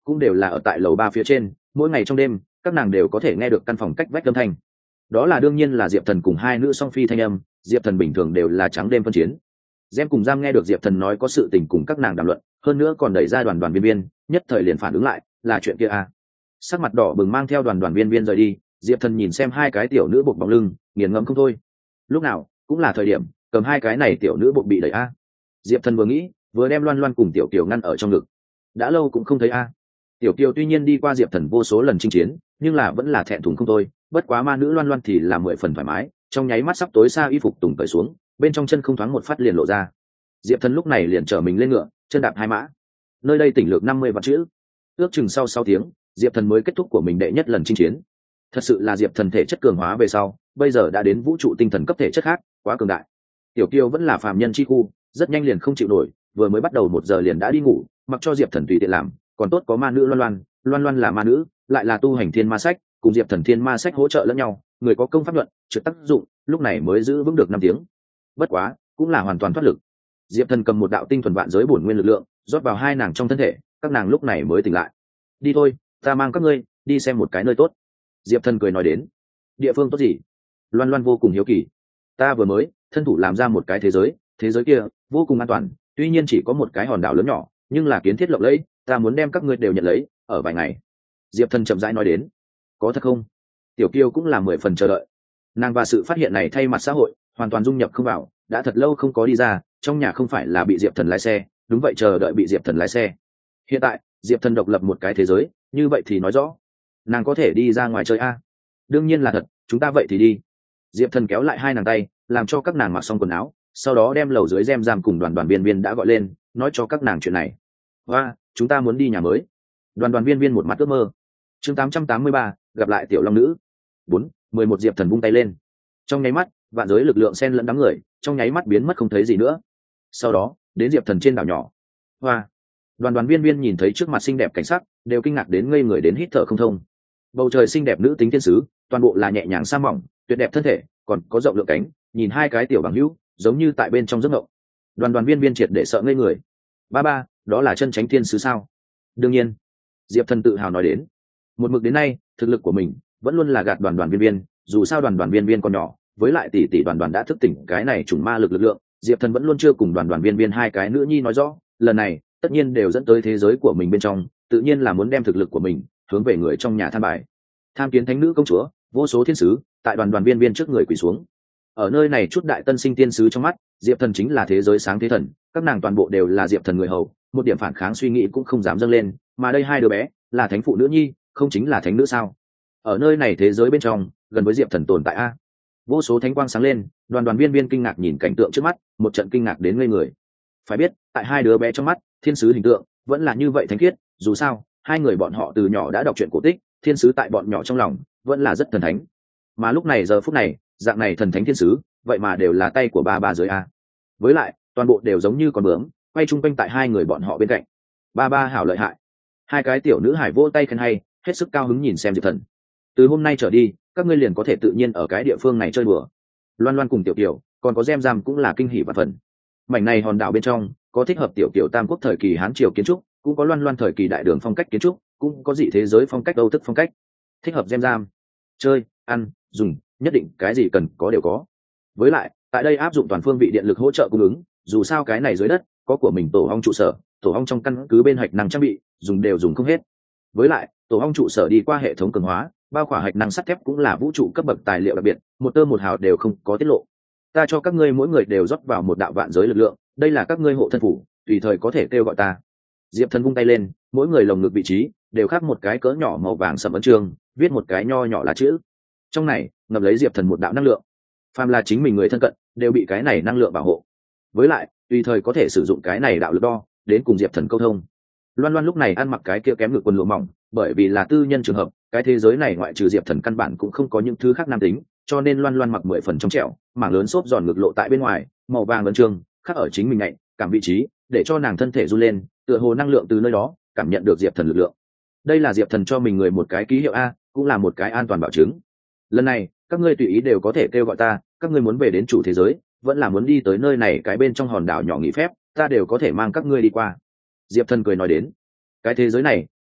cũng đều là ở tại lầu ba phía trên, mỗi ngày trong đêm các nàng đều có thể nghe được căn phòng cách vách âm thanh. Đó là đương nhiên là Diệp Thần cùng hai nữ song phi thanh âm. Diệp Thần bình thường đều là trắng đêm phân chiến. Gem cùng Giam nghe được Diệp Thần nói có sự tình cùng các nàng đàm luận, hơn nữa còn đẩy ra đoàn đoàn viên viên, nhất thời liền phản ứng lại, là chuyện kia à. Sắc mặt đỏ bừng mang theo đoàn đoàn viên viên rời đi. Diệp Thần nhìn xem hai cái tiểu nữ bột bóng lưng, nghiền ngẫm không thôi. Lúc nào cũng là thời điểm cầm hai cái này tiểu nữ bột bị đẩy a à. Diệp Thần vừa nghĩ, vừa đem Loan Loan cùng Tiểu Kiều ngăn ở trong ngực. Đã lâu cũng không thấy a à. Tiểu Kiều tuy nhiên đi qua Diệp Thần vô số lần chinh chiến, nhưng là vẫn là thẹn thùng không thôi. Bất quá ma nữ Loan Loan thì là mười phần thoải mái, trong nháy mắt sắp tối xa y phục tùng cởi xuống, bên trong chân không thoáng một phát liền lộ ra. Diệp Thần lúc này liền chở mình lên ngựa, chân đạp hai mã. Nơi đây tỉnh lược năm mươi vạn chữ. Ước chừng sau sáu tiếng, Diệp Thần mới kết thúc của mình đệ nhất lần chinh chiến. Thật sự là Diệp Thần thể chất cường hóa về sau, bây giờ đã đến vũ trụ tinh thần cấp thể chất khác, quá cường đại. Tiểu Kiều vẫn là phàm nhân chi khu, rất nhanh liền không chịu nổi, vừa mới bắt đầu một giờ liền đã đi ngủ, mặc cho Diệp Thần tùy tiện làm, còn tốt có ma nữ Loan Loan, Loan Loan là ma nữ, lại là tu hành thiên ma sách, cùng Diệp Thần thiên ma sách hỗ trợ lẫn nhau, người có công pháp luận, trực tác dụng, lúc này mới giữ vững được năm tiếng. Bất quá, cũng là hoàn toàn thoát lực. Diệp Thần cầm một đạo tinh thuần vạn giới bổn nguyên lực lượng, rót vào hai nàng trong thân thể, các nàng lúc này mới tỉnh lại. Đi thôi, ta mang các ngươi đi xem một cái nơi tốt. Diệp Thần cười nói đến. Địa phương tốt gì? Loan Loan vô cùng hiếu kỳ. Ta vừa mới thân thủ làm ra một cái thế giới, thế giới kia vô cùng an toàn, tuy nhiên chỉ có một cái hòn đảo lớn nhỏ, nhưng là kiến thiết lộng lẫy, ta muốn đem các ngươi đều nhận lấy, ở vài ngày. Diệp Thần chậm rãi nói đến. Có thật không? Tiểu Kiều cũng là mười phần chờ đợi. Nàng và sự phát hiện này thay mặt xã hội, hoàn toàn dung nhập không vào, đã thật lâu không có đi ra, trong nhà không phải là bị Diệp Thần lái xe, đúng vậy, chờ đợi bị Diệp Thần lái xe. Hiện tại Diệp Thần độc lập một cái thế giới, như vậy thì nói rõ nàng có thể đi ra ngoài chơi a. Đương nhiên là thật, chúng ta vậy thì đi. Diệp Thần kéo lại hai nàng tay, làm cho các nàng mặc xong quần áo, sau đó đem lầu dưới gem giam cùng đoàn đoàn viên viên đã gọi lên, nói cho các nàng chuyện này. Và chúng ta muốn đi nhà mới. Đoàn đoàn viên viên một mặt ước mơ. Chương tám trăm tám mươi ba, gặp lại tiểu long nữ. Bốn, mười một. Diệp Thần vung tay lên, trong nháy mắt vạn giới lực lượng xen lẫn đám người, trong nháy mắt biến mất không thấy gì nữa. Sau đó đến Diệp Thần trên đảo nhỏ. Hoa, đoàn đoàn viên viên nhìn thấy trước mặt xinh đẹp cảnh sắc, đều kinh ngạc đến ngây người đến hít thở không thông. Bầu trời xinh đẹp nữ tính thiên sứ, toàn bộ là nhẹ nhàng sa mỏng, tuyệt đẹp thân thể, còn có rộng lượng cánh, nhìn hai cái tiểu bằng hữu, giống như tại bên trong giấc mộng. Đoàn đoàn viên viên triệt để sợ ngây người. Ba ba, đó là chân chánh thiên sứ sao? Đương nhiên. Diệp Thần tự hào nói đến. Một mực đến nay, thực lực của mình vẫn luôn là gạt đoàn đoàn viên viên, dù sao đoàn đoàn viên viên còn nhỏ, với lại tỷ tỷ đoàn đoàn đã thức tỉnh cái này trùng ma lực lực lượng, Diệp Thần vẫn luôn chưa cùng đoàn đoàn viên viên hai cái nữ nhi nói rõ, lần này tất nhiên đều dẫn tới thế giới của mình bên trong, tự nhiên là muốn đem thực lực của mình hướng về người trong nhà tham bài. Tham kiến thánh nữ công chúa, vô số thiên sứ tại đoàn đoàn viên viên trước người quỳ xuống. Ở nơi này chút đại tân sinh tiên sứ trong mắt, Diệp Thần chính là thế giới sáng thế thần, các nàng toàn bộ đều là Diệp Thần người hầu, một điểm phản kháng suy nghĩ cũng không dám dâng lên, mà đây hai đứa bé là thánh phụ nữ nhi, không chính là thánh nữ sao? Ở nơi này thế giới bên trong, gần với Diệp Thần tồn tại a. Vô số thánh quang sáng lên, đoàn đoàn viên viên kinh ngạc nhìn cảnh tượng trước mắt, một trận kinh ngạc đến ngây người. Phải biết, tại hai đứa bé trong mắt, thiên sứ hình tượng vẫn là như vậy thánh khiết, dù sao, hai người bọn họ từ nhỏ đã đọc truyện cổ tích, thiên sứ tại bọn nhỏ trong lòng vẫn là rất thần thánh. Mà lúc này giờ phút này, dạng này thần thánh thiên sứ, vậy mà đều là tay của ba ba giới a. Với lại, toàn bộ đều giống như con bướm, quay chung quanh tại hai người bọn họ bên cạnh. Ba ba hảo lợi hại. Hai cái tiểu nữ hải vỗ tay khen hay, hết sức cao hứng nhìn xem Diệp Thần. Từ hôm nay trở đi, các ngươi liền có thể tự nhiên ở cái địa phương này chơi đùa. Loan Loan cùng Tiểu Kiều, còn có Gem Giam cũng là kinh hỉ và phần. Mảnh này hòn đảo bên trong, có thích hợp Tiểu Kiều Tam Quốc thời kỳ Hán triều kiến trúc, cũng có Loan Loan thời kỳ đại đường phong cách kiến trúc, cũng có dị thế giới phong cách Âu thức phong cách. Thích hợp Gem Giam, chơi, ăn, dùng, nhất định cái gì cần có đều có. Với lại, tại đây áp dụng toàn phương vị điện lực hỗ trợ cung ứng, dù sao cái này dưới đất có của mình tổ ong trụ sở, tổ ong trong căn cứ bên hạch năng trang bị, dùng đều dùng không hết. Với lại, tổ ong trụ sở đi qua hệ thống cường hóa, bao khỏa hạch năng sắt thép cũng là vũ trụ cấp bậc tài liệu đặc biệt, một tơ một hào đều không có tiết lộ. Ta cho các ngươi mỗi người đều rót vào một đạo vạn giới lực lượng, đây là các ngươi hộ thân phủ, tùy thời có thể kêu gọi ta. Diệp Thần vung tay lên, mỗi người lồng ngực vị trí đều khắc một cái cỡ nhỏ màu vàng sẫm ấn chương, viết một cái nho nhỏ là chữ. Trong này ngập lấy Diệp Thần một đạo năng lượng, phàm là chính mình người thân cận đều bị cái này năng lượng bảo hộ. Với lại, tùy thời có thể sử dụng cái này đạo lực đo đến cùng Diệp Thần câu thông. Loan Loan lúc này ăn mặc cái kia kém ngực quần lụa mỏng, bởi vì là tư nhân trường hợp, cái thế giới này ngoại trừ Diệp Thần căn bản cũng không có những thứ khác nam tính, cho nên Loan Loan mặc mười phần trong trẻo, mảng lớn xốp giòn ngực lộ tại bên ngoài, màu vàng ấn chương khắc ở chính mình này, cảm vị trí, để cho nàng thân thể run lên, tựa hồ năng lượng từ nơi đó cảm nhận được Diệp Thần lực lượng. Đây là Diệp Thần cho mình người một cái ký hiệu a, cũng là một cái an toàn bảo chứng. Lần này, các ngươi tùy ý đều có thể kêu gọi ta, các ngươi muốn về đến chủ thế giới, vẫn là muốn đi tới nơi này cái bên trong hòn đảo nhỏ nghỉ phép, ta đều có thể mang các ngươi đi qua. Diệp Thần cười nói đến. Cái thế giới này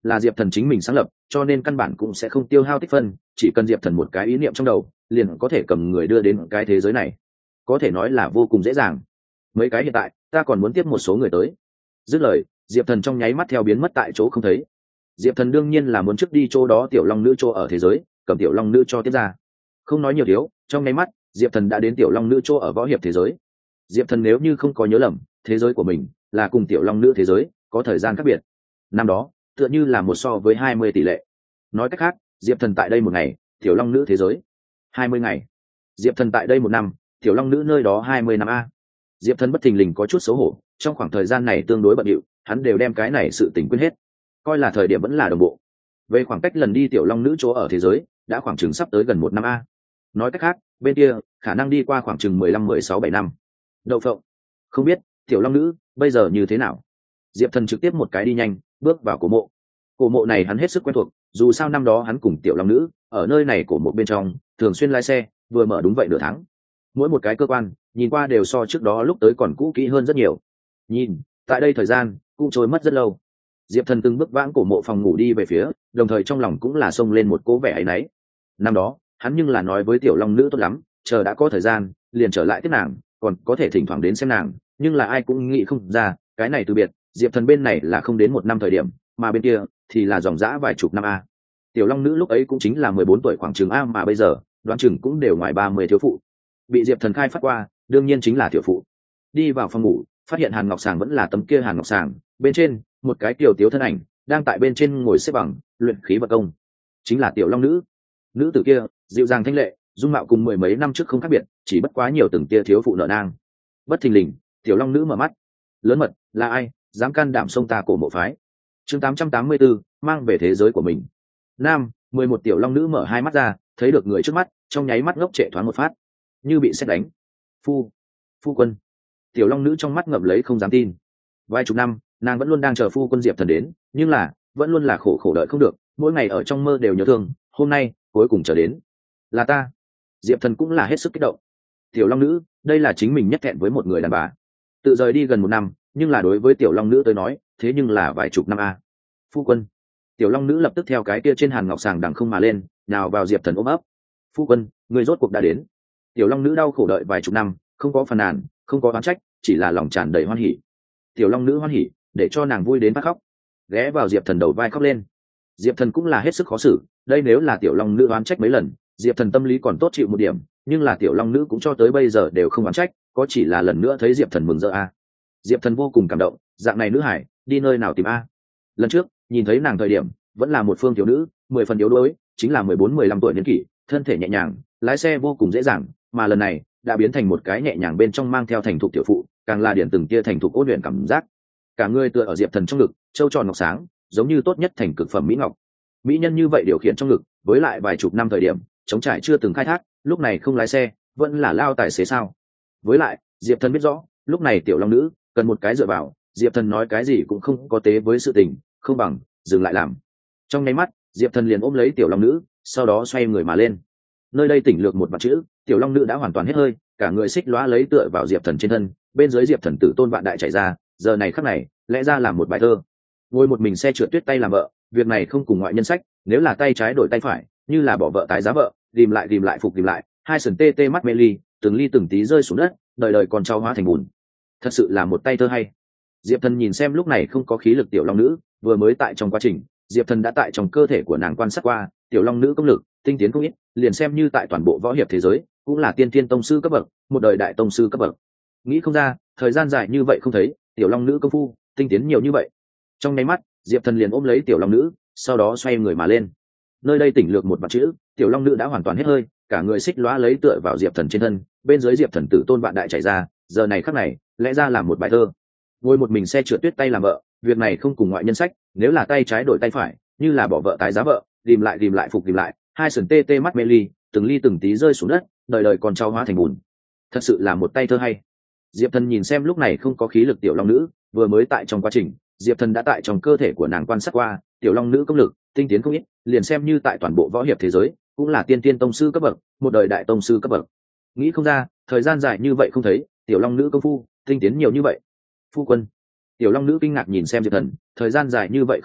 là diệp thần chính mình sáng lập, cho nên căn bản cũng sẽ không tiêu hao tích phân, chỉ cần diệp thần một cái ý niệm trong đầu liền có thể cầm người đưa đến cái thế giới này, có thể nói là vô cùng dễ dàng. Mấy cái hiện tại ta còn muốn tiếp một số người tới. Dứt lời, diệp thần trong nháy mắt theo biến mất tại chỗ không thấy. Diệp thần đương nhiên là muốn trước đi chỗ đó tiểu long nữ chỗ ở thế giới, cầm tiểu long nữ cho tiếp ra. Không nói nhiều thiếu, trong nháy mắt diệp thần đã đến tiểu long nữ chỗ ở võ hiệp thế giới. Diệp thần nếu như không có nhớ lầm, thế giới của mình là cùng tiểu long nữ thế giới có thời gian khác biệt. Năm đó tựa như là một so với hai mươi tỷ lệ. Nói cách khác, diệp thần tại đây một ngày, tiểu long nữ thế giới hai mươi ngày. Diệp thần tại đây một năm, tiểu long nữ nơi đó hai mươi năm a. Diệp thần bất thình lình có chút xấu hổ, trong khoảng thời gian này tương đối bận rộn, hắn đều đem cái này sự tình quên hết, coi là thời điểm vẫn là đồng bộ. Về khoảng cách lần đi tiểu long nữ chỗ ở thế giới đã khoảng chừng sắp tới gần một năm a. Nói cách khác, bên kia khả năng đi qua khoảng chừng mười lăm mười sáu bảy năm. Đậu phộng, không biết tiểu long nữ bây giờ như thế nào. Diệp thần trực tiếp một cái đi nhanh bước vào cổ mộ. Cổ mộ này hắn hết sức quen thuộc, dù sao năm đó hắn cùng tiểu long nữ ở nơi này cổ mộ bên trong thường xuyên lái xe, vừa mở đúng vậy nửa tháng. Mỗi một cái cơ quan nhìn qua đều so trước đó lúc tới còn cũ kỹ hơn rất nhiều. Nhìn tại đây thời gian cũng trôi mất rất lâu. Diệp thần từng bước vãng cổ mộ phòng ngủ đi về phía, đồng thời trong lòng cũng là xông lên một cố vẻ áy náy. Năm đó hắn nhưng là nói với tiểu long nữ tốt lắm, chờ đã có thời gian liền trở lại tiếp nàng, còn có thể thỉnh thoảng đến xem nàng, nhưng là ai cũng nghĩ không ra cái này từ biệt diệp thần bên này là không đến một năm thời điểm, mà bên kia thì là dòng dã vài chục năm a. Tiểu long nữ lúc ấy cũng chính là mười bốn tuổi khoảng chừng a, mà bây giờ đoán chừng cũng đều ngoài ba mươi thiếu phụ. Bị diệp thần khai phát qua đương nhiên chính là tiểu phụ. Đi vào phòng ngủ, phát hiện hàn ngọc sàng vẫn là tấm kia hàn ngọc sàng, bên trên một cái tiểu tiếu thân ảnh đang tại bên trên ngồi xếp bằng luyện khí vật công, chính là tiểu long nữ. Nữ tử kia dịu dàng thanh lệ, dung mạo cùng mười mấy năm trước không khác biệt, chỉ bất quá nhiều từng tia thiếu phụ nợ nang. Bất thình lình, tiểu long nữ mở mắt. Lớn mật, là ai dám can đảm xông ta cổ mộ phái? Chương tám trăm tám mươi tư, mang về thế giới của mình. Nam, mười một tiểu long nữ mở hai mắt ra, thấy được người trước mắt, trong nháy mắt ngốc trệ thoáng một phát, như bị sét đánh. Phu, phu quân. Tiểu long nữ trong mắt ngập lấy không dám tin. Vài chục năm, nàng vẫn luôn đang chờ phu quân diệp thần đến, nhưng là vẫn luôn là khổ khổ đợi không được, mỗi ngày ở trong mơ đều nhớ thương, hôm nay cuối cùng chờ đến. Là ta. Diệp thần cũng là hết sức kích động. Tiểu long nữ, đây là chính mình nhất thẹn với một người đàn bà. Tự rời đi gần một năm, nhưng là đối với tiểu long nữ tới nói thế nhưng là vài chục năm a. Phu quân. Tiểu long nữ lập tức theo cái kia trên hàn ngọc sàng đằng không mà lên, nào vào diệp thần ôm ấp. Phu quân, người rốt cuộc đã đến. Tiểu long nữ đau khổ đợi vài chục năm, không có phàn nàn, không có oán trách, chỉ là lòng tràn đầy hoan hỉ. Tiểu long nữ hoan hỉ để cho nàng vui đến phát khóc, ghé vào diệp thần đầu vai khóc lên. Diệp thần cũng là hết sức khó xử, đây nếu là tiểu long nữ oán trách mấy lần diệp thần tâm lý còn tốt chịu một điểm, nhưng là tiểu long nữ cũng cho tới bây giờ đều không oán trách, có chỉ là lần nữa thấy diệp thần mừng rỡ a. Diệp thần vô cùng cảm động, dạng này nữ hải đi nơi nào tìm a. Lần trước nhìn thấy nàng thời điểm vẫn là một phương thiếu nữ, mười phần yếu đuối, chính là mười bốn mười lăm tuổi niên kỷ, thân thể nhẹ nhàng, lái xe vô cùng dễ dàng, mà lần này đã biến thành một cái nhẹ nhàng bên trong mang theo thành thục tiểu phụ, càng là điển từng kia thành thục ôn luyện cảm giác. Cả người tựa ở diệp thần trong ngực, trâu tròn ngọc sáng, giống như tốt nhất thành cực phẩm mỹ ngọc. Mỹ nhân như vậy điều khiển trong ngực, với lại vài chục năm thời điểm chống trải chưa từng khai thác, lúc này không lái xe vẫn là lao tài xế sao. Với lại diệp thần biết rõ lúc này tiểu long nữ cần một cái dựa vào, diệp thần nói cái gì cũng không có tế với sự tình, không bằng dừng lại làm. Trong nháy mắt diệp thần liền ôm lấy tiểu long nữ, sau đó xoay người mà lên. Nơi đây tỉnh lược một mặt chữ, tiểu long nữ đã hoàn toàn hết hơi, cả người xích lóa lấy tựa vào diệp thần trên thân, bên dưới diệp thần tử tôn vạn đại chạy ra, giờ này khắc này lẽ ra làm một bài thơ. Ngồi một mình xe trượt tuyết tay làm vợ, việc này không cùng ngoại nhân sách, nếu là tay trái đổi tay phải, như là bỏ vợ tái giá vợ, tìm lại tìm lại phục tìm lại, hai sườn tê tê mắt mê ly, từng ly từng tí rơi xuống đất, đời đời còn trao hóa thành bùn. Thật sự là một tay thơ hay. Diệp thần nhìn xem lúc này không có khí lực tiểu long nữ, vừa mới tại trong quá trình diệp thần đã tại trong cơ thể của nàng quan sát qua, tiểu long nữ công lực tinh tiến không ít, liền xem như tại toàn bộ võ hiệp thế giới cũng là tiên thiên tông sư cấp bậc, một đời đại tông sư cấp bậc. Nghĩ không ra thời gian dài như vậy không thấy, tiểu long nữ công phu tinh tiến nhiều như vậy. Trong nháy mắt diệp thần liền ôm lấy tiểu long nữ, sau đó xoay người mà lên. Nơi đây tỉnh lược một mặt chữ, tiểu long nữ đã hoàn toàn hết hơi, cả người xích lóa lấy tựa vào diệp thần trên thân, bên dưới diệp thần tử tôn vạn đại chạy ra, giờ này khắc này lẽ ra làm một bài thơ. Ngồi một mình xe trượt tuyết tay làm vợ, việc này không cùng ngoại nhân sách, nếu là tay trái đổi tay phải, như là bỏ vợ tái giá vợ, tìm lại tìm lại phục tìm lại, hai sườn tê tê mắt mê ly, từng ly từng tí rơi xuống đất, đời đời còn trao hóa thành bùn. Thật sự là một tay thơ hay. Diệp thần nhìn xem lúc này không có khí lực tiểu long nữ, vừa mới tại trong quá trình diệp thần đã tại trong cơ thể của nàng quan sát qua, tiểu long nữ công lực tinh tiến không ít, liền xem như tại toàn bộ võ hiệp thế giới cũng là tiên tiên tông sư cấp bậc, một đời đại tông sư cấp bậc. Nghĩ không ra thời gian dài như vậy không thấy, tiểu long nữ công phu tinh tiến nhiều như vậy. Phu quân. Tiểu long nữ kinh ngạc nhìn xem diệp thần, thời gian dài như vậy không thấy,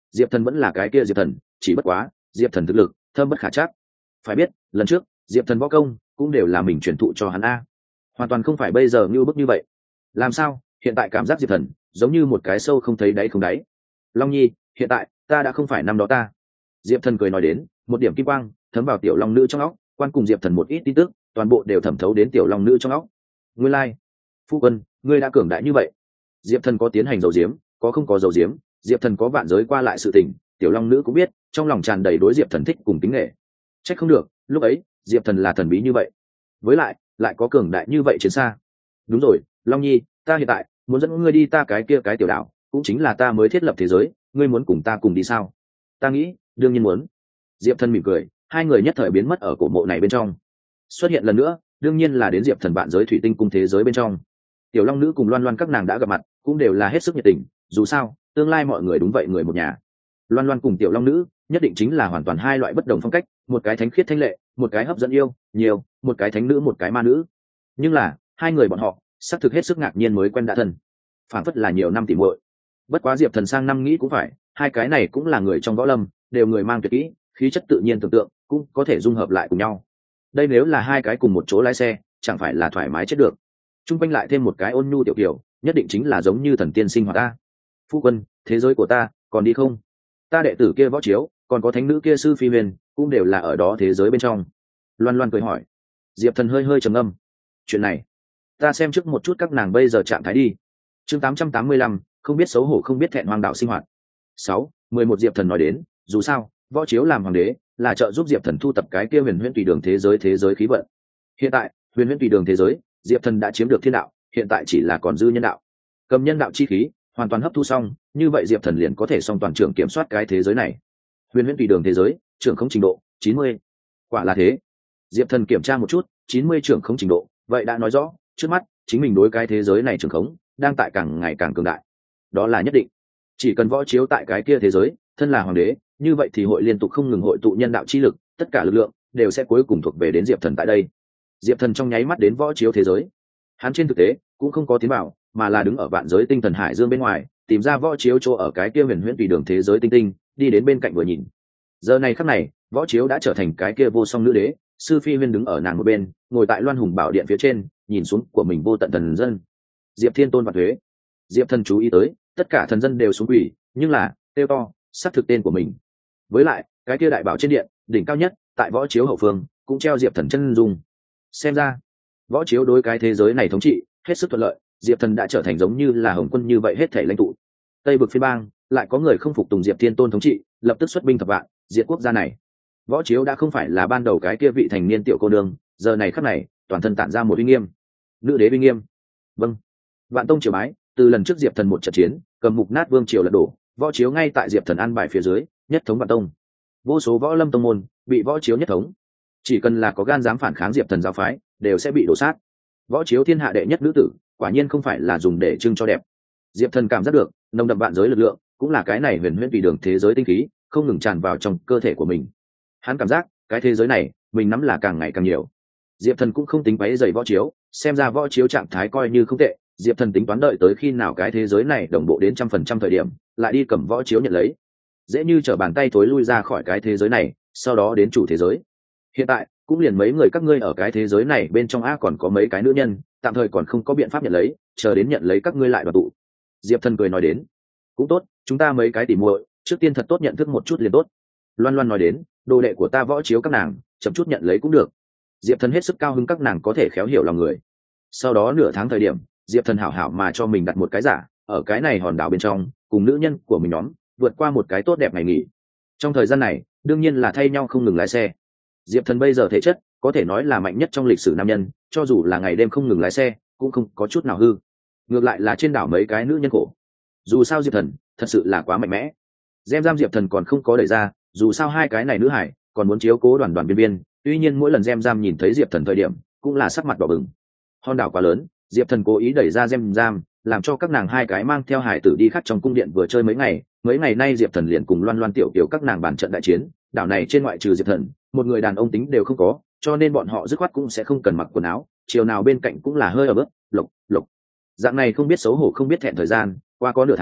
diệp thần vẫn là cái kia diệp thần, chỉ bất quá diệp thần thực lực thâm bất khả chắc. Phải biết lần trước diệp thần võ công cũng đều là mình truyền thụ cho hắn a, hoàn toàn không phải bây giờ như bức như vậy. Làm sao hiện tại cảm giác diệp thần giống như một cái sâu không thấy đáy không đáy. Long nhi, hiện tại ta đã không phải năm đó ta. Diệp thần cười nói đến, một điểm kim quang thấm vào tiểu long nữ trong óc, quan cùng diệp thần một ít tin tức toàn bộ đều thẩm thấu đến tiểu long nữ trong óc. Nguyên lai like. Phu quân, ngươi đã cường đại như vậy. Diệp thần có tiến hành dầu diếm, có không có dầu diếm, diệp thần có vạn giới qua lại sự tình, tiểu long nữ cũng biết, trong lòng tràn đầy đối diệp thần thích cùng kính nghệ. Trách không được lúc ấy diệp thần là thần bí như vậy, với lại lại có cường đại như vậy chiến xa. Đúng rồi long nhi, ta hiện tại muốn dẫn ngươi đi ta cái kia cái tiểu đảo, cũng chính là ta mới thiết lập thế giới, ngươi muốn cùng ta cùng đi sao? Ta nghĩ đương nhiên muốn. Diệp thần mỉm cười, hai người nhất thời biến mất ở cổ mộ này bên trong, xuất hiện lần nữa đương nhiên là đến diệp thần vạn giới thủy tinh cung thế giới bên trong. Tiểu long nữ cùng loan loan các nàng đã gặp mặt, cũng đều là hết sức nhiệt tình, dù sao tương lai mọi người đúng vậy người một nhà. Loan loan cùng tiểu long nữ nhất định chính là hoàn toàn hai loại bất đồng phong cách, một cái thánh khiết thanh lệ, một cái hấp dẫn yêu nhiều, một cái thánh nữ một cái ma nữ. Nhưng là hai người bọn họ xác thực hết sức ngạc nhiên mới quen đã thân, phản phất là nhiều năm tỉ muội. Bất quá diệp thần sang năm nghĩ cũng phải, hai cái này cũng là người trong võ lâm, đều người mang tuyệt kỹ, khí chất tự nhiên tưởng tượng cũng có thể dung hợp lại cùng nhau. Đây nếu là hai cái cùng một chỗ lái xe, chẳng phải là thoải mái chết được. Trung quanh lại thêm một cái ôn nhu tiểu kiểu, nhất định chính là giống như thần tiên sinh hoạt ta. Phu quân, thế giới của ta còn đi không? Ta đệ tử kia võ chiếu, còn có thánh nữ kia sư phi huyền, cũng đều là ở đó thế giới bên trong. Loan loan cười hỏi. Diệp thần hơi hơi trầm ngâm. Chuyện này ta xem trước một chút các nàng bây giờ trạng thái đi. Chương tám trăm tám mươi lăm, không biết xấu hổ không biết thẹn hoang đạo sinh hoạt. Sáu, mười một Diệp thần nói đến, dù sao võ chiếu làm hoàng đế là trợ giúp diệp thần thu tập cái kia huyền huyễn tùy đường thế giới thế giới khí vận. Hiện tại huyền huyễn tùy đường thế giới diệp thần đã chiếm được thiên đạo, hiện tại chỉ là còn dư nhân đạo. Cầm nhân đạo chi khí hoàn toàn hấp thu xong, như vậy diệp thần liền có thể song toàn trưởng kiểm soát cái thế giới này. Huyền huyễn tùy đường thế giới trưởng không trình độ chín mươi. Quả là thế. Diệp thần kiểm tra một chút, chín mươi trưởng không trình độ, vậy đã nói rõ trước mắt chính mình đối cái thế giới này trưởng khống đang tại càng ngày càng cường đại. Đó là nhất định. Chỉ cần võ chiếu tại cái kia thế giới thân là hoàng đế, như vậy thì hội liên tục không ngừng hội tụ nhân đạo chi lực, tất cả lực lượng đều sẽ cuối cùng thuộc về đến diệp thần tại đây. Diệp thần trong nháy mắt đến võ chiếu thế giới, hắn trên thực tế cũng không có tiến vào, mà là đứng ở vạn giới tinh thần hải dương bên ngoài, tìm ra võ chiếu chỗ ở cái kia huyền huyễn tùy đường thế giới tinh tinh, đi đến bên cạnh vừa nhìn. Giờ này khắc này võ chiếu đã trở thành cái kia vô song nữ đế, sư phi huyên đứng ở nàng một bên, ngồi tại loan hùng bảo điện phía trên, nhìn xuống của mình vô tận thần dân. Diệp thiên tôn và thuế. Diệp thần chú ý tới tất cả thần dân đều xuống quỳ, nhưng là tiêu to xác thực tên của mình. Với lại cái kia đại bảo trên điện đỉnh cao nhất tại võ chiếu hậu phương cũng treo diệp thần chân dung. Xem ra võ chiếu đối cái thế giới này thống trị hết sức thuận lợi, diệp thần đã trở thành giống như là hồng quân như vậy hết thể lãnh tụ. Tây vực phiên bang lại có người không phục tùng diệp thiên tôn thống trị, lập tức xuất binh thập vạn diệt quốc gia này. Võ chiếu đã không phải là ban đầu cái kia vị thành niên tiểu cô nương, giờ này khắc này toàn thân tản ra một uy nghiêm. Nữ đế uy nghiêm. Vâng. Vạn tông triều bái, từ lần trước diệp thần một trận chiến cầm mục nát vương triều lật đổ, võ chiếu ngay tại diệp thần an bài phía dưới nhất thống vạn tông. Vô số võ lâm tông môn bị võ chiếu nhất thống, chỉ cần là có gan dám phản kháng diệp thần giáo phái đều sẽ bị đổ sát. Võ chiếu thiên hạ đệ nhất nữ tử, quả nhiên không phải là dùng để trưng cho đẹp. Diệp thần cảm giác được nồng đậm vạn giới lực lượng, cũng là cái này huyền huyễn tùy đường thế giới tinh khí không ngừng tràn vào trong cơ thể của mình. Hắn cảm giác cái thế giới này mình nắm là càng ngày càng nhiều. Diệp thần cũng không tính quấy rầy võ chiếu, xem ra võ chiếu trạng thái coi như không tệ. Diệp thần tính toán đợi tới khi nào cái thế giới này đồng bộ đến trăm phần trăm thời điểm, lại đi cầm võ chiếu nhận lấy, dễ như trở bàn tay thối lui ra khỏi cái thế giới này, sau đó đến chủ thế giới. Hiện tại cũng liền mấy người các ngươi ở cái thế giới này bên trong a, còn có mấy cái nữ nhân tạm thời còn không có biện pháp nhận lấy, chờ đến nhận lấy các ngươi lại đoàn tụ. Diệp thần cười nói đến. Cũng tốt, chúng ta mấy cái tỉ muội trước tiên thật tốt nhận thức một chút liền tốt. Loan loan nói đến, đồ đệ của ta võ chiếu các nàng chậm chút nhận lấy cũng được. Diệp thần hết sức cao hứng các nàng có thể khéo hiểu lòng người. Sau đó nửa tháng thời điểm, diệp thần hảo hảo mà cho mình đặt một cái giả ở cái này hòn đảo bên trong, cùng nữ nhân của mình nhóm vượt qua một cái tốt đẹp ngày nghỉ. Trong thời gian này đương nhiên là thay nhau không ngừng lái xe. Diệp thần bây giờ thể chất có thể nói là mạnh nhất trong lịch sử nam nhân, cho dù là ngày đêm không ngừng lái xe cũng không có chút nào hư. Ngược lại là trên đảo mấy cái nữ nhân khổ. Dù sao diệp thần thật sự là quá mạnh mẽ. Gem giam diệp thần còn không có đẩy ra, dù sao hai cái này nữ hải còn muốn chiếu cố đoàn đoàn biên biên. Tuy nhiên mỗi lần gem giam nhìn thấy diệp thần thời điểm cũng là sắc mặt đỏ bừng. Hòn đảo quá lớn, diệp thần cố ý đẩy ra gem giam, làm cho các nàng hai cái mang theo hải tử đi khắc trong cung điện vừa chơi mấy ngày. Mấy ngày nay diệp thần liền cùng loan loan tiểu kiểu các nàng bàn trận đại chiến. Đảo này trên ngoại trừ diệp thần một người đàn ông tính đều không có, cho nên bọn họ dứt khoát cũng sẽ không cần mặc quần áo, chiều nào bên cạnh cũng là hơi ở bước lộc lộc. Dạng này không biết xấu hổ không biết thẹn thời gian qua có nửa tháng,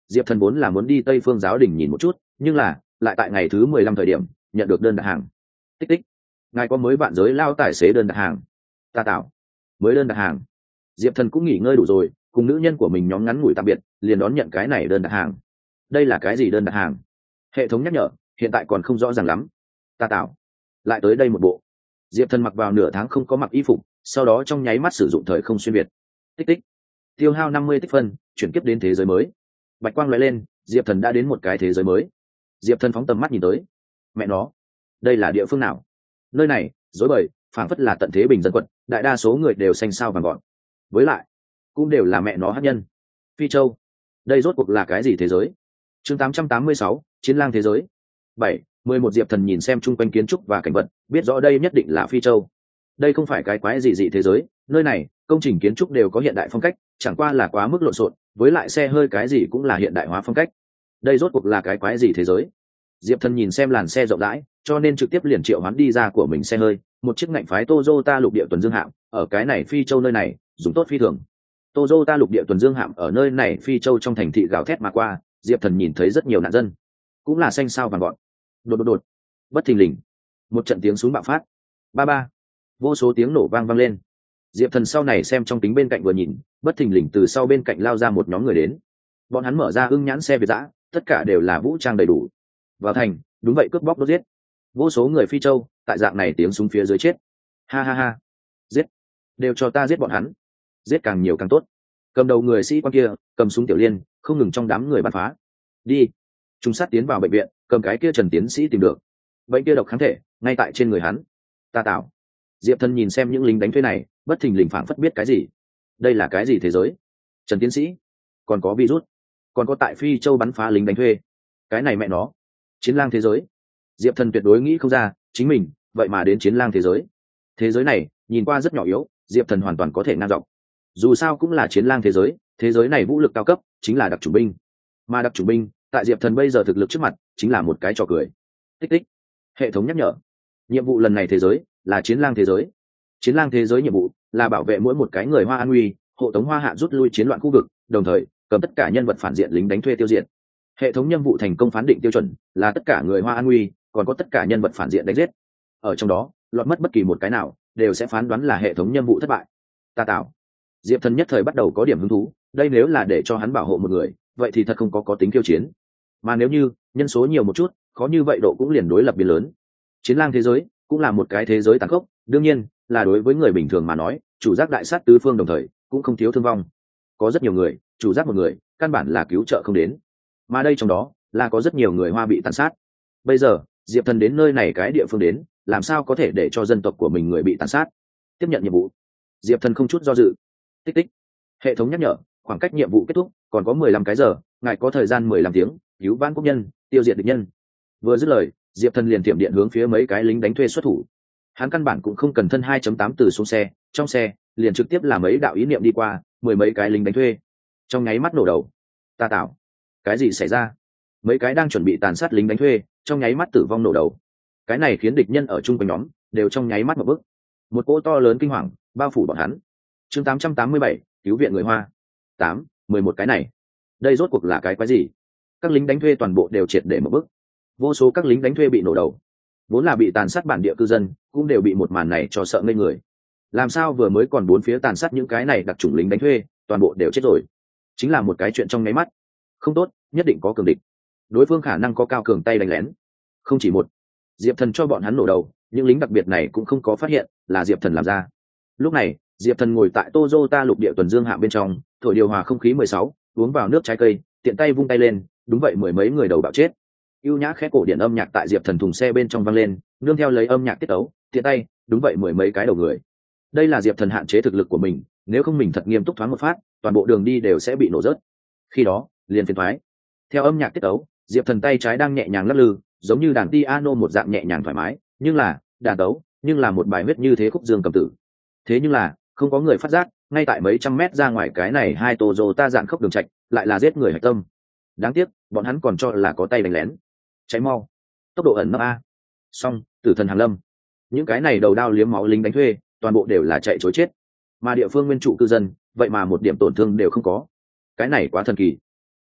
Diệp Thần vốn là muốn đi Tây Phương giáo đình nhìn một chút, nhưng là lại tại ngày thứ mười lăm thời điểm nhận được đơn đặt hàng. Tích tích, ngài có mới vạn giới lao tài xế đơn đặt hàng. Ta tạo mới đơn đặt hàng. Diệp Thần cũng nghỉ ngơi đủ rồi, cùng nữ nhân của mình nhóm ngắn ngủi tạm biệt, liền đón nhận cái này đơn đặt hàng. Đây là cái gì đơn đặt hàng? Hệ thống nhắc nhở, hiện tại còn không rõ ràng lắm. Ta tạo lại tới đây một bộ. Diệp Thần mặc vào nửa tháng không có mặc y phục, sau đó trong nháy mắt sử dụng thời không xuyên việt. Tích tích, tiêu hao năm mươi tích phân, chuyển kiếp đến thế giới mới. Bạch quang lóe lên, Diệp Thần đã đến một cái thế giới mới. Diệp Thần phóng tầm mắt nhìn tới, mẹ nó, đây là địa phương nào? Nơi này rối bời, phảng phất là tận thế bình dân quận, đại đa số người đều xanh sao vàng gọn, với lại cũng đều là mẹ nó hắc nhân. Phi Châu, đây rốt cuộc là cái gì thế giới? Chương tám trăm tám mươi sáu, chiến lang thế giới. Bảy, mười một. Diệp Thần nhìn xem chung quanh kiến trúc và cảnh vật, biết rõ đây nhất định là Phi Châu. Đây không phải cái quái gì dị thế giới, nơi này công trình kiến trúc đều có hiện đại phong cách, chẳng qua là quá mức lộn xộn, với lại xe hơi cái gì cũng là hiện đại hóa phong cách. Đây rốt cuộc là cái quái gì thế giới? Diệp Thần nhìn xem làn xe rộng rãi, cho nên trực tiếp liền triệu hoán đi ra của mình xe hơi, một chiếc ngạnh phái Toyota lục địa tuần dương hạm, ở cái này Phi Châu nơi này, dùng tốt phi thường. Toyota lục địa tuần dương hạm ở nơi này Phi Châu trong thành thị gào thét mà qua, Diệp Thần nhìn thấy rất nhiều nạn dân, cũng là xanh sao vàng gọn. Đột đột đột, bất thình lình, một trận tiếng súng bạo phát. Ba ba, vô số tiếng nổ vang vang lên. Diệp Thần sau này xem trong kính bên cạnh vừa nhìn, bất thình lình từ sau bên cạnh lao ra một nhóm người đến. Bọn hắn mở ra ưng nhãn xe Việt dã, tất cả đều là vũ trang đầy đủ. Vào thành, đúng vậy, cướp bóc đốt giết. Vô số người Phi Châu tại dạng này tiếng súng phía dưới chết. Ha ha ha, giết, đều cho ta giết bọn hắn, giết càng nhiều càng tốt. Cầm đầu người sĩ quan kia cầm súng tiểu liên, không ngừng trong đám người bắn phá. Đi, trung sát tiến vào bệnh viện, cầm cái kia Trần tiến sĩ tìm được bệnh kia độc kháng thể ngay tại trên người hắn. Ta tạo. Diệp Thần nhìn xem những lính đánh thuê này, bất thình lình phảng phất biết cái gì. Đây là cái gì thế giới? Trần tiến sĩ, còn có virus, còn có tại Phi Châu bắn phá lính đánh thuê. Cái này mẹ nó, chiến lang thế giới. Diệp Thần tuyệt đối nghĩ không ra, chính mình vậy mà đến chiến lang thế giới. Thế giới này nhìn qua rất nhỏ yếu, Diệp Thần hoàn toàn có thể ngang dọc. Dù sao cũng là chiến lang thế giới, thế giới này vũ lực cao cấp chính là đặc chủng binh, mà đặc chủng binh tại Diệp Thần bây giờ thực lực trước mặt chính là một cái trò cười. Tích tích, hệ thống nhắc nhở, nhiệm vụ lần này thế giới là chiến lang thế giới. Chiến lang thế giới nhiệm vụ là bảo vệ mỗi một cái người Hoa an nguy, hộ tống Hoa Hạ rút lui chiến loạn khu vực, đồng thời cầm tất cả nhân vật phản diện lính đánh thuê tiêu diệt. Hệ thống nhiệm vụ thành công phán định tiêu chuẩn là tất cả người Hoa an nguy, còn có tất cả nhân vật phản diện đánh giết. Ở trong đó lọt mất bất kỳ một cái nào đều sẽ phán đoán là hệ thống nhiệm vụ thất bại. Ta tạo. Diệp Thần nhất thời bắt đầu có điểm hứng thú, đây nếu là để cho hắn bảo hộ một người, vậy thì thật không có có tính kiêu chiến. Mà nếu như nhân số nhiều một chút, khó như vậy độ cũng liền đối lập biến lớn. Chiến lang thế giới cũng là một cái thế giới tàn khốc, đương nhiên là đối với người bình thường mà nói, chủ giác đại sát tứ phương đồng thời cũng không thiếu thương vong. Có rất nhiều người, chủ giác một người, căn bản là cứu trợ không đến. Mà đây trong đó là có rất nhiều người Hoa bị tàn sát. Bây giờ Diệp Thần đến nơi này cái địa phương đến, làm sao có thể để cho dân tộc của mình người bị tàn sát? Tiếp nhận nhiệm vụ. Diệp Thần không chút do dự. Tích tích, hệ thống nhắc nhở, khoảng cách nhiệm vụ kết thúc còn có mười lăm cái giờ, ngài có thời gian mười lăm tiếng cứu vãn quốc nhân, tiêu diệt địch nhân. Vừa dứt lời, Diệp Thần liền tiệm điện hướng phía mấy cái lính đánh thuê xuất thủ. Hắn căn bản cũng không cần thân hai chấm tám từ xuống xe, trong xe liền trực tiếp làm mấy đạo ý niệm đi qua, mười mấy cái lính đánh thuê trong nháy mắt nổ đầu. Ta tạo, cái gì xảy ra? Mấy cái đang chuẩn bị tàn sát lính đánh thuê trong nháy mắt tử vong nổ đầu. Cái này khiến địch nhân ở chung quanh nhóm đều trong nháy mắt một bức, một cỗ to lớn kinh hoàng bao phủ bọn hắn. Chương tám trăm tám mươi bảy, cứu viện người Hoa. Tám, mười một cái này, đây rốt cuộc là cái quái gì? Các lính đánh thuê toàn bộ đều triệt để một bức. Vô số các lính đánh thuê bị nổ đầu, vốn là bị tàn sát bản địa cư dân cũng đều bị một màn này cho sợ ngây người. Làm sao vừa mới còn bốn phía tàn sát những cái này đặc chủng lính đánh thuê, toàn bộ đều chết rồi? Chính là một cái chuyện trong nháy mắt. Không tốt, nhất định có cường địch. Đối phương khả năng có cao cường tay đánh lén. Không chỉ một. Diệp Thần cho bọn hắn nổ đầu, những lính đặc biệt này cũng không có phát hiện là Diệp Thần làm ra. Lúc này Diệp Thần ngồi tại Toyota lục địa tuần dương hạm bên trong, thổi điều hòa không khí mười sáu, uống vào nước trái cây, tiện tay vung tay lên, đúng vậy mười mấy người đầu bạo chết. Ưu nhã khẽ cổ điển âm nhạc tại Diệp Thần thùng xe bên trong vang lên, nương theo lấy âm nhạc tiết tấu, tiện tay, đúng vậy mười mấy cái đầu người. Đây là Diệp Thần hạn chế thực lực của mình, nếu không mình thật nghiêm túc thoáng một phát, toàn bộ đường đi đều sẽ bị nổ rớt. Khi đó, liền phiền toái. Theo âm nhạc tiết tấu, Diệp Thần tay trái đang nhẹ nhàng lắc lư, giống như đàn piano một dạng nhẹ nhàng thoải mái, nhưng là, đàn tấu, nhưng là một bài huyết như thế khúc dương cầm tử. Thế nhưng là, không có người phát giác, ngay tại mấy trăm mét ra ngoài cái này hai Toyota dạn khốc đường trạch, lại là giết người hạch tâm. Đáng tiếc, bọn hắn còn cho là có tay đánh lén. Cháy mau, tốc độ ẩn nấp a. Xong, tử thần hàng lâm. Những cái này đầu đao liếm máu lính đánh thuê, toàn bộ đều là chạy trối chết. Mà địa phương nguyên trụ cư dân, vậy mà một điểm tổn thương đều không có. Cái này quá thần kỳ.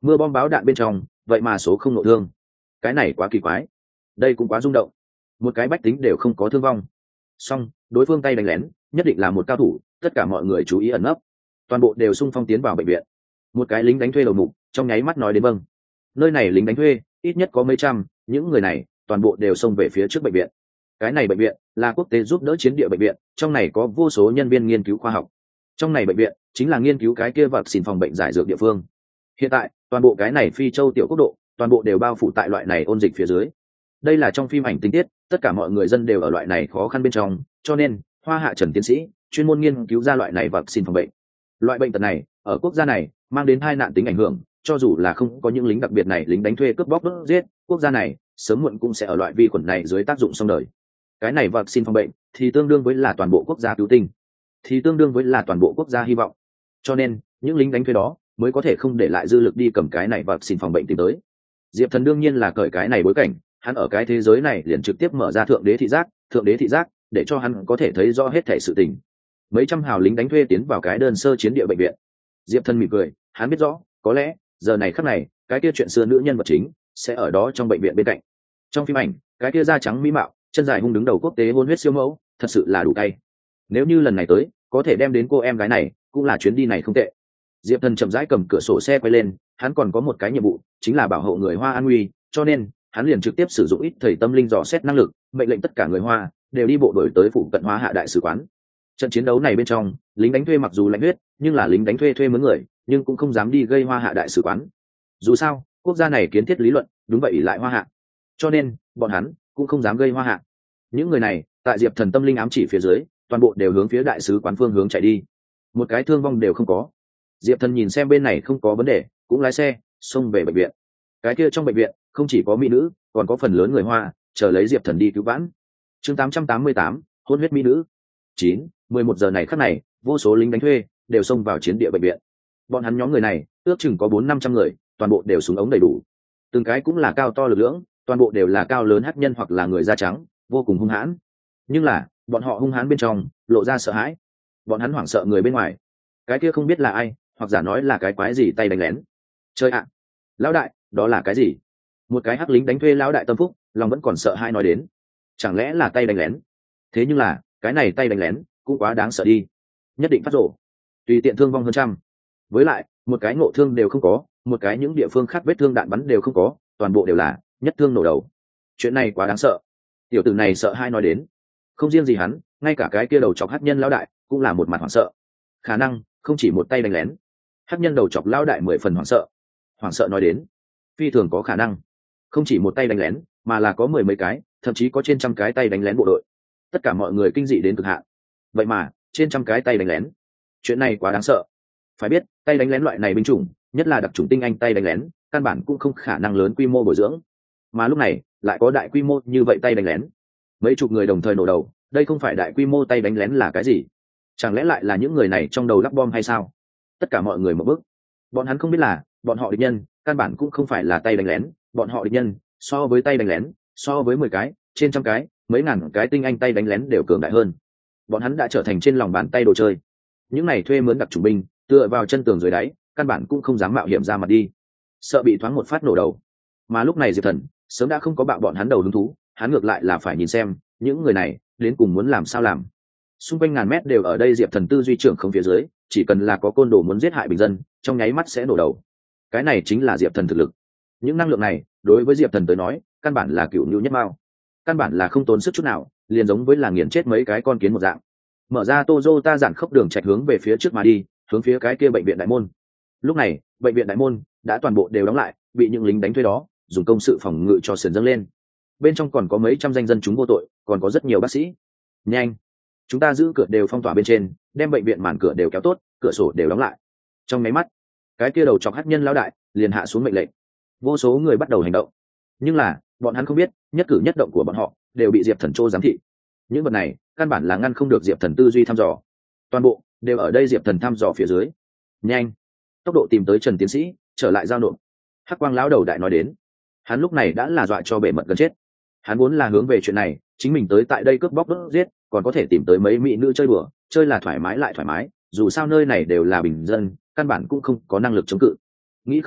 mưa bom báo đạn bên trong vậy mà số không nộ thương, cái này quá kỳ quái, đây cũng quá rung động, một cái bách tính đều không có thương vong, song đối phương tay đánh lén nhất định là một cao thủ, tất cả mọi người chú ý ẩn nấp, toàn bộ đều xung phong tiến vào bệnh viện. Một cái lính đánh thuê đầu mục trong nháy mắt nói đến vâng. Nơi này lính đánh thuê ít nhất có mấy trăm, những người này toàn bộ đều xông về phía trước bệnh viện. Cái này bệnh viện là quốc tế giúp đỡ chiến địa bệnh viện, trong này có vô số nhân viên nghiên cứu khoa học, trong này bệnh viện chính là nghiên cứu cái kia vật xin phòng bệnh giải dược địa phương. Hiện tại toàn bộ cái này Phi Châu tiểu quốc độ toàn bộ đều bao phủ tại loại này ôn dịch phía dưới. Đây là trong phim ảnh tình tiết, tất cả mọi người dân đều ở loại này khó khăn bên trong, cho nên Hoa Hạ Trần tiến sĩ chuyên môn nghiên cứu ra loại này vật xin phòng bệnh. Loại bệnh tật này ở quốc gia này mang đến hai nạn tính ảnh hưởng, cho dù là không có những lính đặc biệt này lính đánh thuê cướp bóc đốt giết, quốc gia này sớm muộn cũng sẽ ở loại vi khuẩn này dưới tác dụng xong đời. Cái này vật xin phòng bệnh thì tương đương với là toàn bộ quốc gia cứu tinh, thì tương đương với là toàn bộ quốc gia hy vọng, cho nên những lính đánh thuê đó mới có thể không để lại dư lực đi cầm cái này vật xin phòng bệnh tìm tới. Diệp Thần đương nhiên là cởi cái này bối cảnh, hắn ở cái thế giới này liền trực tiếp mở ra thượng đế thị giác, thượng đế thị giác để cho hắn có thể thấy rõ hết thảy sự tình. Mấy trăm hào lính đánh thuê tiến vào cái đơn sơ chiến địa bệnh viện. Diệp Thần mỉm cười, hắn biết rõ, có lẽ giờ này khắc này, cái kia chuyện xưa nữ nhân vật chính sẽ ở đó trong bệnh viện bên cạnh. Trong phim ảnh, cái kia da trắng mỹ mạo, chân dài hung đứng đầu quốc tế hôn huyết siêu mẫu, thật sự là đủ cay. Nếu như lần này tới, có thể đem đến cô em gái này, cũng là chuyến đi này không tệ. Diệp Thần chậm rãi cầm cửa sổ xe quay lên, hắn còn có một cái nhiệm vụ, chính là bảo hộ người Hoa an nguy, cho nên hắn liền trực tiếp sử dụng ít thầy tâm linh dò xét năng lực, mệnh lệnh tất cả người Hoa đều đi bộ đội tới phụ cận Hoa Hạ đại sứ quán. Trận chiến đấu này bên trong, lính đánh thuê mặc dù lãnh huyết, nhưng là lính đánh thuê thuê mướn người, nhưng cũng không dám đi gây Hoa Hạ đại sứ quán. Dù sao, quốc gia này kiến thiết lý luận đúng vậy ỷ lại Hoa Hạ, cho nên bọn hắn cũng không dám gây Hoa Hạ. Những người này tại Diệp Thần tâm linh ám chỉ phía dưới, toàn bộ đều hướng phía đại sứ quán phương hướng chạy đi, một cái thương vong đều không có. Diệp Thần nhìn xem bên này không có vấn đề, cũng lái xe xông về bệnh viện. Cái kia trong bệnh viện không chỉ có mỹ nữ, còn có phần lớn người Hoa chờ lấy Diệp Thần đi cứu vãn. Chương tám trăm tám mươi tám, hôn huyết mỹ nữ. Chín, mười một giờ này khắc này, vô số lính đánh thuê đều xông vào chiến địa bệnh viện. Bọn hắn nhóm người này ước chừng có bốn năm trăm người, toàn bộ đều súng ống đầy đủ, từng cái cũng là cao to lực lưỡng, toàn bộ đều là cao lớn hắc nhân hoặc là người da trắng, vô cùng hung hãn. Nhưng là bọn họ hung hãn bên trong lộ ra sợ hãi, bọn hắn hoảng sợ người bên ngoài, cái kia không biết là ai, hoặc giả nói là cái quái gì tay đánh lén. Chơi ạ, lão đại, đó là cái gì? Một cái hắc lính đánh thuê lão đại tâm phúc, lòng vẫn còn sợ hãi nói đến, chẳng lẽ là tay đánh lén? Thế nhưng là cái này tay đánh lén cũng quá đáng sợ đi, nhất định phát rổ, tùy tiện thương vong hơn trăm, với lại một cái ngộ thương đều không có, một cái những địa phương khác vết thương đạn bắn đều không có, toàn bộ đều là nhất thương nổ đầu. Chuyện này quá đáng sợ. Tiểu tử này sợ hai nói đến, không riêng gì hắn, ngay cả cái kia đầu chọc hắc nhân lão đại cũng là một mặt hoảng sợ. Khả năng không chỉ một tay đánh lén, hắc nhân đầu chọc lão đại mười phần hoảng sợ. Hoảng sợ nói đến, phi thường có khả năng không chỉ một tay đánh lén, mà là có mười mấy cái, thậm chí có trên trăm cái tay đánh lén bộ đội. Tất cả mọi người kinh dị đến cực hạn. Vậy mà trên trăm cái tay đánh lén, chuyện này quá đáng sợ. Phải biết, tay đánh lén loại này binh chủng, nhất là đặc chủng tinh anh tay đánh lén, căn bản cũng không khả năng lớn quy mô bồi dưỡng, mà lúc này lại có đại quy mô như vậy tay đánh lén, mấy chục người đồng thời nổ đầu. Đây không phải đại quy mô tay đánh lén là cái gì? Chẳng lẽ lại là những người này trong đầu lắp bom hay sao? Tất cả mọi người một bước, bọn hắn không biết là bọn họ địch nhân căn bản cũng không phải là tay đánh lén, bọn họ địch nhân so với tay đánh lén, so với mười cái, trên trăm cái, mấy ngàn cái tinh anh tay đánh lén đều cường đại hơn. Bọn hắn đã trở thành trên lòng bàn tay đồ chơi. Những này thuê mướn đặc chủng binh tựa vào chân tường dưới đáy, căn bản cũng không dám mạo hiểm ra mặt đi, sợ bị thoáng một phát nổ đầu. Mà lúc này Diệp Thần sớm đã không có bạo bọn hắn đầu hứng thú, hắn ngược lại là phải nhìn xem những người này đến cùng muốn làm sao làm. Xung quanh ngàn mét đều ở đây Diệp Thần tư duy trưởng không phía dưới, chỉ cần là có côn đồ muốn giết hại bình dân, trong nháy mắt sẽ nổ đầu. Cái này chính là Diệp Thần thực lực. Những năng lượng này đối với Diệp Thần tới nói, căn bản là cựu nhũ nhất mao, căn bản là không tốn sức chút nào, liền giống với là nghiền chết mấy cái con kiến một dạng. Mở ra Toyota giản khốc đường chạy hướng về phía trước mà đi, hướng phía cái kia bệnh viện đại môn. Lúc này bệnh viện đại môn đã toàn bộ đều đóng lại, bị những lính đánh thuê đó dùng công sự phòng ngự cho sườn dâng lên. Bên trong còn có mấy trăm danh dân chúng vô tội, còn có rất nhiều bác sĩ. Nhanh, chúng ta giữ cửa đều phong tỏa bên trên, đem bệnh viện màn cửa đều kéo tốt, cửa sổ đều đóng lại. Trong máy mắt, cái kia đầu chọc hắc nhân lão đại liền hạ xuống mệnh lệnh. Vô số người bắt đầu hành động, nhưng là bọn hắn không biết, nhất cử nhất động của bọn họ đều bị Diệp Thần trô giám thị. Những vật này căn bản là ngăn không được Diệp Thần tư duy thăm dò, toàn bộ đều ở đây Diệp Thần thăm dò phía dưới. Nhanh, tốc độ tìm tới Trần tiến sĩ, trở lại giao nộp. Hắc quang lão đầu đại nói đến, hắn lúc này đã là dọa cho bể mật gần chết. Hắn muốn là hướng về chuyện này, chính mình tới tại đây cướp bóc đốt giết, còn có thể tìm tới mấy mỹ nữ chơi bừa, chơi là thoải mái lại thoải mái, dù sao nơi này đều là bình dân, căn bản cũng không có năng lực chống cự. Nghĩ không ra,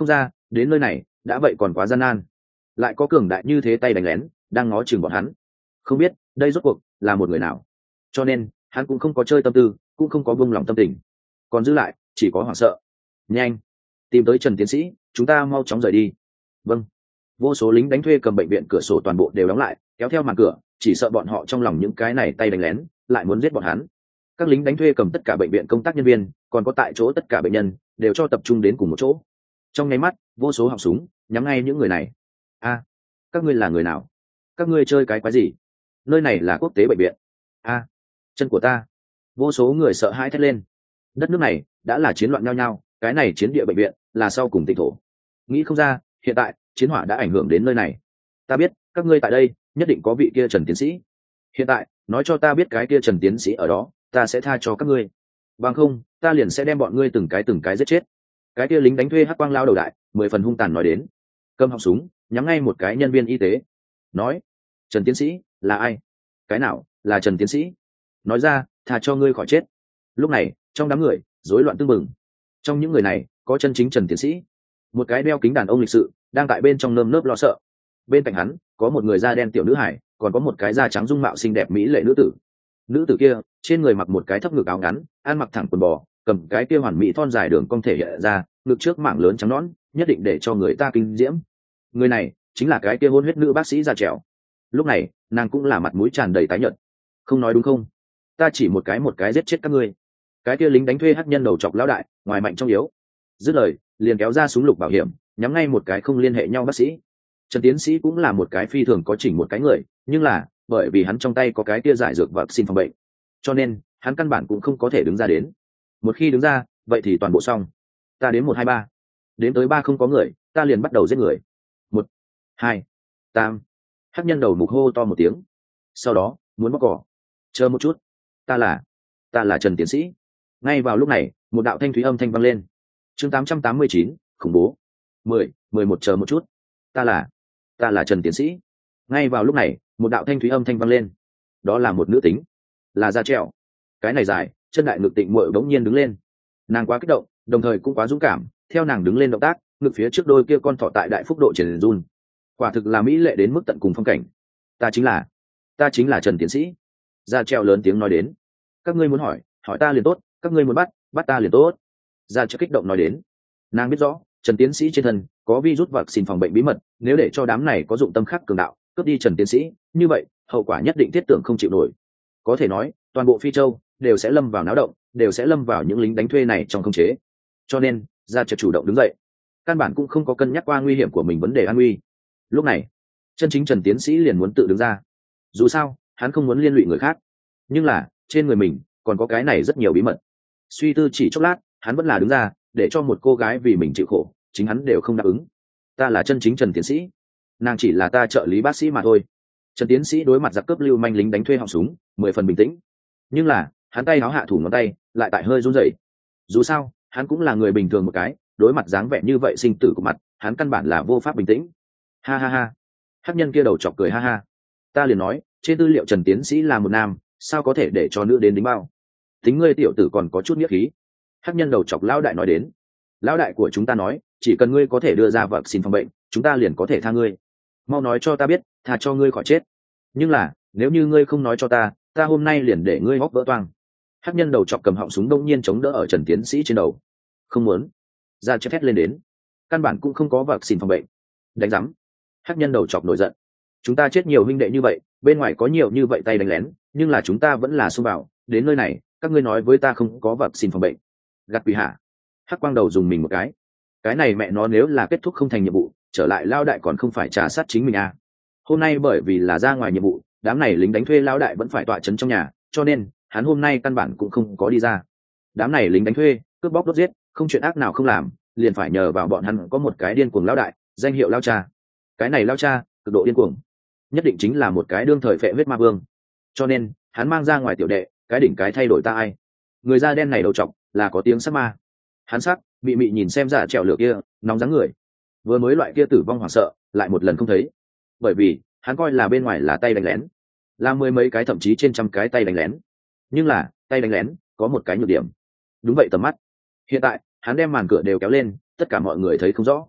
đến nơi này đã vậy còn quá gian nan, lại có cường đại như thế tay đánh lén đang ngó chừng bọn hắn, không biết đây rốt cuộc là một người nào, cho nên hắn cũng không có chơi tâm tư, cũng không có buông lòng tâm tình, còn giữ lại chỉ có hoảng sợ. Nhanh tìm tới Trần tiến sĩ, chúng ta mau chóng rời đi. Vâng. Vô số lính đánh thuê cầm bệnh viện cửa sổ toàn bộ đều đóng lại, kéo theo màn cửa, chỉ sợ bọn họ trong lòng những cái này tay đánh lén lại muốn giết bọn hắn. Các lính đánh thuê cầm tất cả bệnh viện công tác nhân viên, còn có tại chỗ tất cả bệnh nhân đều cho tập trung đến cùng một chỗ. Trong nháy mắt, vô số họng súng nhắm ngay những người này. A, các ngươi là người nào? Các ngươi chơi cái quái gì? Nơi này là quốc tế bệnh viện. A, chân của ta. Vô số người sợ hãi thét lên. Đất nước này đã là chiến loạn nhau nhau, cái này chiến địa bệnh viện là sau cùng tịnh thổ. Nghĩ không ra, hiện tại chiến hỏa đã ảnh hưởng đến nơi này. Ta biết các ngươi tại đây nhất định có vị kia Trần tiến sĩ, hiện tại nói cho ta biết cái kia Trần tiến sĩ ở đó, ta sẽ tha cho các ngươi, bằng không ta liền sẽ đem bọn ngươi từng cái từng cái giết chết. Cái kia lính đánh thuê hắc quang lao đầu đại mười phần hung tàn nói đến, cầm họng súng nhắm ngay một cái nhân viên y tế, nói: Trần tiến sĩ là ai? Cái nào là Trần tiến sĩ? Nói ra, tha cho ngươi khỏi chết. Lúc này trong đám người rối loạn tưng bừng. Trong những người này có chân chính Trần tiến sĩ, một cái đeo kính đàn ông lịch sự đang tại bên trong nơm nớp lo sợ, bên cạnh hắn có một người da đen tiểu nữ hải, còn có một cái da trắng dung mạo xinh đẹp mỹ lệ nữ tử. Nữ tử kia trên người mặc một cái thấp ngực áo ngắn, ăn mặc thẳng quần bò, cầm cái kia hoàn mỹ thon dài đường cong thể hiện ra, ngực trước mảng lớn trắng nõn, nhất định để cho người ta kinh diễm. Người này chính là cái kia hôn huyết nữ bác sĩ da trẻo. Lúc này nàng cũng là mặt mũi tràn đầy tái nhợt. Không nói đúng không? Ta chỉ một cái một cái giết chết các ngươi. Cái kia lính đánh thuê hắc nhân đầu chọc lão đại, ngoài mạnh trong yếu, dứt lời liền kéo ra súng lục bảo hiểm, nhắm ngay một cái không liên hệ nhau bác sĩ. Trần tiến sĩ cũng là một cái phi thường có chỉnh một cái người, nhưng là bởi vì hắn trong tay có cái kia giải dược và xin phòng bệnh, cho nên hắn căn bản cũng không có thể đứng ra đến. Một khi đứng ra, vậy thì toàn bộ xong. Ta đến một hai ba, đến tới ba không có người, ta liền bắt đầu giết người. Một, hai, tam. Hắc nhân đầu mục hô to một tiếng, sau đó muốn bóc cỏ. Chờ một chút, ta là, ta là Trần tiến sĩ. Ngay vào lúc này, một đạo thanh thúy âm thanh vang lên. Chương tám trăm tám mươi chín, khủng bố. Mười, mười một chờ một chút, ta là, ta là Trần tiến sĩ. Ngay vào lúc này, một đạo thanh thúy âm thanh vang lên. Đó là một nữ tính, là da trẻo, cái này dài, chân đại ngực tịnh muội bỗng nhiên đứng lên. Nàng quá kích động, đồng thời cũng quá dũng cảm, theo nàng đứng lên động tác, ngực phía trước đôi kia con thỏ tại đại phúc độ triển run. Quả thực là mỹ lệ đến mức tận cùng phong cảnh. Ta chính là, ta chính là Trần tiến sĩ. Da trẻo lớn tiếng nói đến. Các ngươi muốn hỏi, hỏi ta liền tốt, các ngươi muốn bắt, bắt ta liền tốt. Da trẻo kích động nói đến. Nàng biết rõ Trần tiến sĩ trên thân có virus vaccine phòng bệnh bí mật, nếu để cho đám này có dụng tâm khắc cường đạo cướp đi Trần tiến sĩ, như vậy hậu quả nhất định thiết tưởng không chịu nổi. Có thể nói toàn bộ Phi Châu đều sẽ lâm vào náo động, đều sẽ lâm vào những lính đánh thuê này trong khống chế. Cho nên Gia Trợ chủ động đứng dậy, căn bản cũng không có cân nhắc qua nguy hiểm của mình vấn đề an nguy. Lúc này chân chính Trần tiến sĩ liền muốn tự đứng ra, dù sao hắn không muốn liên lụy người khác, nhưng là trên người mình còn có cái này rất nhiều bí mật. Suy tư chỉ chốc lát, hắn vẫn là đứng ra, để cho một cô gái vì mình chịu khổ, chính hắn đều không đáp ứng. Ta là chân chính Trần tiến sĩ, nàng chỉ là ta trợ lý bác sĩ mà thôi. Trần tiến sĩ đối mặt giặc cướp lưu manh lính đánh thuê họng súng, mười phần bình tĩnh, nhưng là hắn tay háo hạ thủ ngón tay lại tại hơi run rẩy. Dù sao hắn cũng là người bình thường một cái, đối mặt dáng vẻ như vậy sinh tử của mặt, hắn căn bản là vô pháp bình tĩnh. Ha ha ha, hắc nhân kia đầu chọc cười ha ha. Ta liền nói trên tư liệu Trần tiến sĩ là một nam, sao có thể để cho nữ đến đính bao? Tính ngươi tiểu tử còn có chút nghĩa khí. Hắc nhân đầu chọc lão đại nói đến. Lão đại của chúng ta nói, chỉ cần ngươi có thể đưa ra vật xin phòng bệnh, chúng ta liền có thể tha ngươi. Mau nói cho ta biết, tha cho ngươi khỏi chết. Nhưng là nếu như ngươi không nói cho ta, ta hôm nay liền để ngươi hóc vỡ toang. Hắc nhân đầu chọc cầm họng súng đông nhiên chống đỡ ở Trần tiến sĩ trên đầu. Không muốn. Ra chép thét lên đến. Căn bản cũng không có vật xin phòng bệnh. Đánh rắm. Hắc nhân đầu chọc nổi giận. Chúng ta chết nhiều huynh đệ như vậy, bên ngoài có nhiều như vậy tay đánh lén, nhưng là chúng ta vẫn là xông vào đến nơi này, các ngươi nói với ta không có vật xin phòng bệnh. Gạt quỷ hả? Hắc quang đầu dùng mình một cái. Cái này mẹ nó nếu là kết thúc không thành nhiệm vụ, trở lại lao đại còn không phải trả sát chính mình à? Hôm nay bởi vì là ra ngoài nhiệm vụ, đám này lính đánh thuê lao đại vẫn phải tọa trấn trong nhà, cho nên hắn hôm nay căn bản cũng không có đi ra. Đám này lính đánh thuê cướp bóc đốt giết, không chuyện ác nào không làm, liền phải nhờ vào bọn hắn có một cái điên cuồng lao đại, danh hiệu lao cha. Cái này lao cha cực độ điên cuồng, nhất định chính là một cái đương thời phệ huyết ma vương. Cho nên hắn mang ra ngoài tiểu đệ, cái đỉnh cái thay đổi ta ai? Người da đen này đầu trọc là có tiếng sắc ma. Hắn sắc bị mị nhìn xem giả trèo lửa kia nóng dáng người, vừa mới loại kia tử vong hoảng sợ lại một lần không thấy, bởi vì hắn coi là bên ngoài là tay đánh lén, là mười mấy cái thậm chí trên trăm cái tay đánh lén, nhưng là tay đánh lén có một cái nhược điểm. Đúng vậy, tầm mắt. Hiện tại hắn đem màn cửa đều kéo lên, tất cả mọi người thấy không rõ.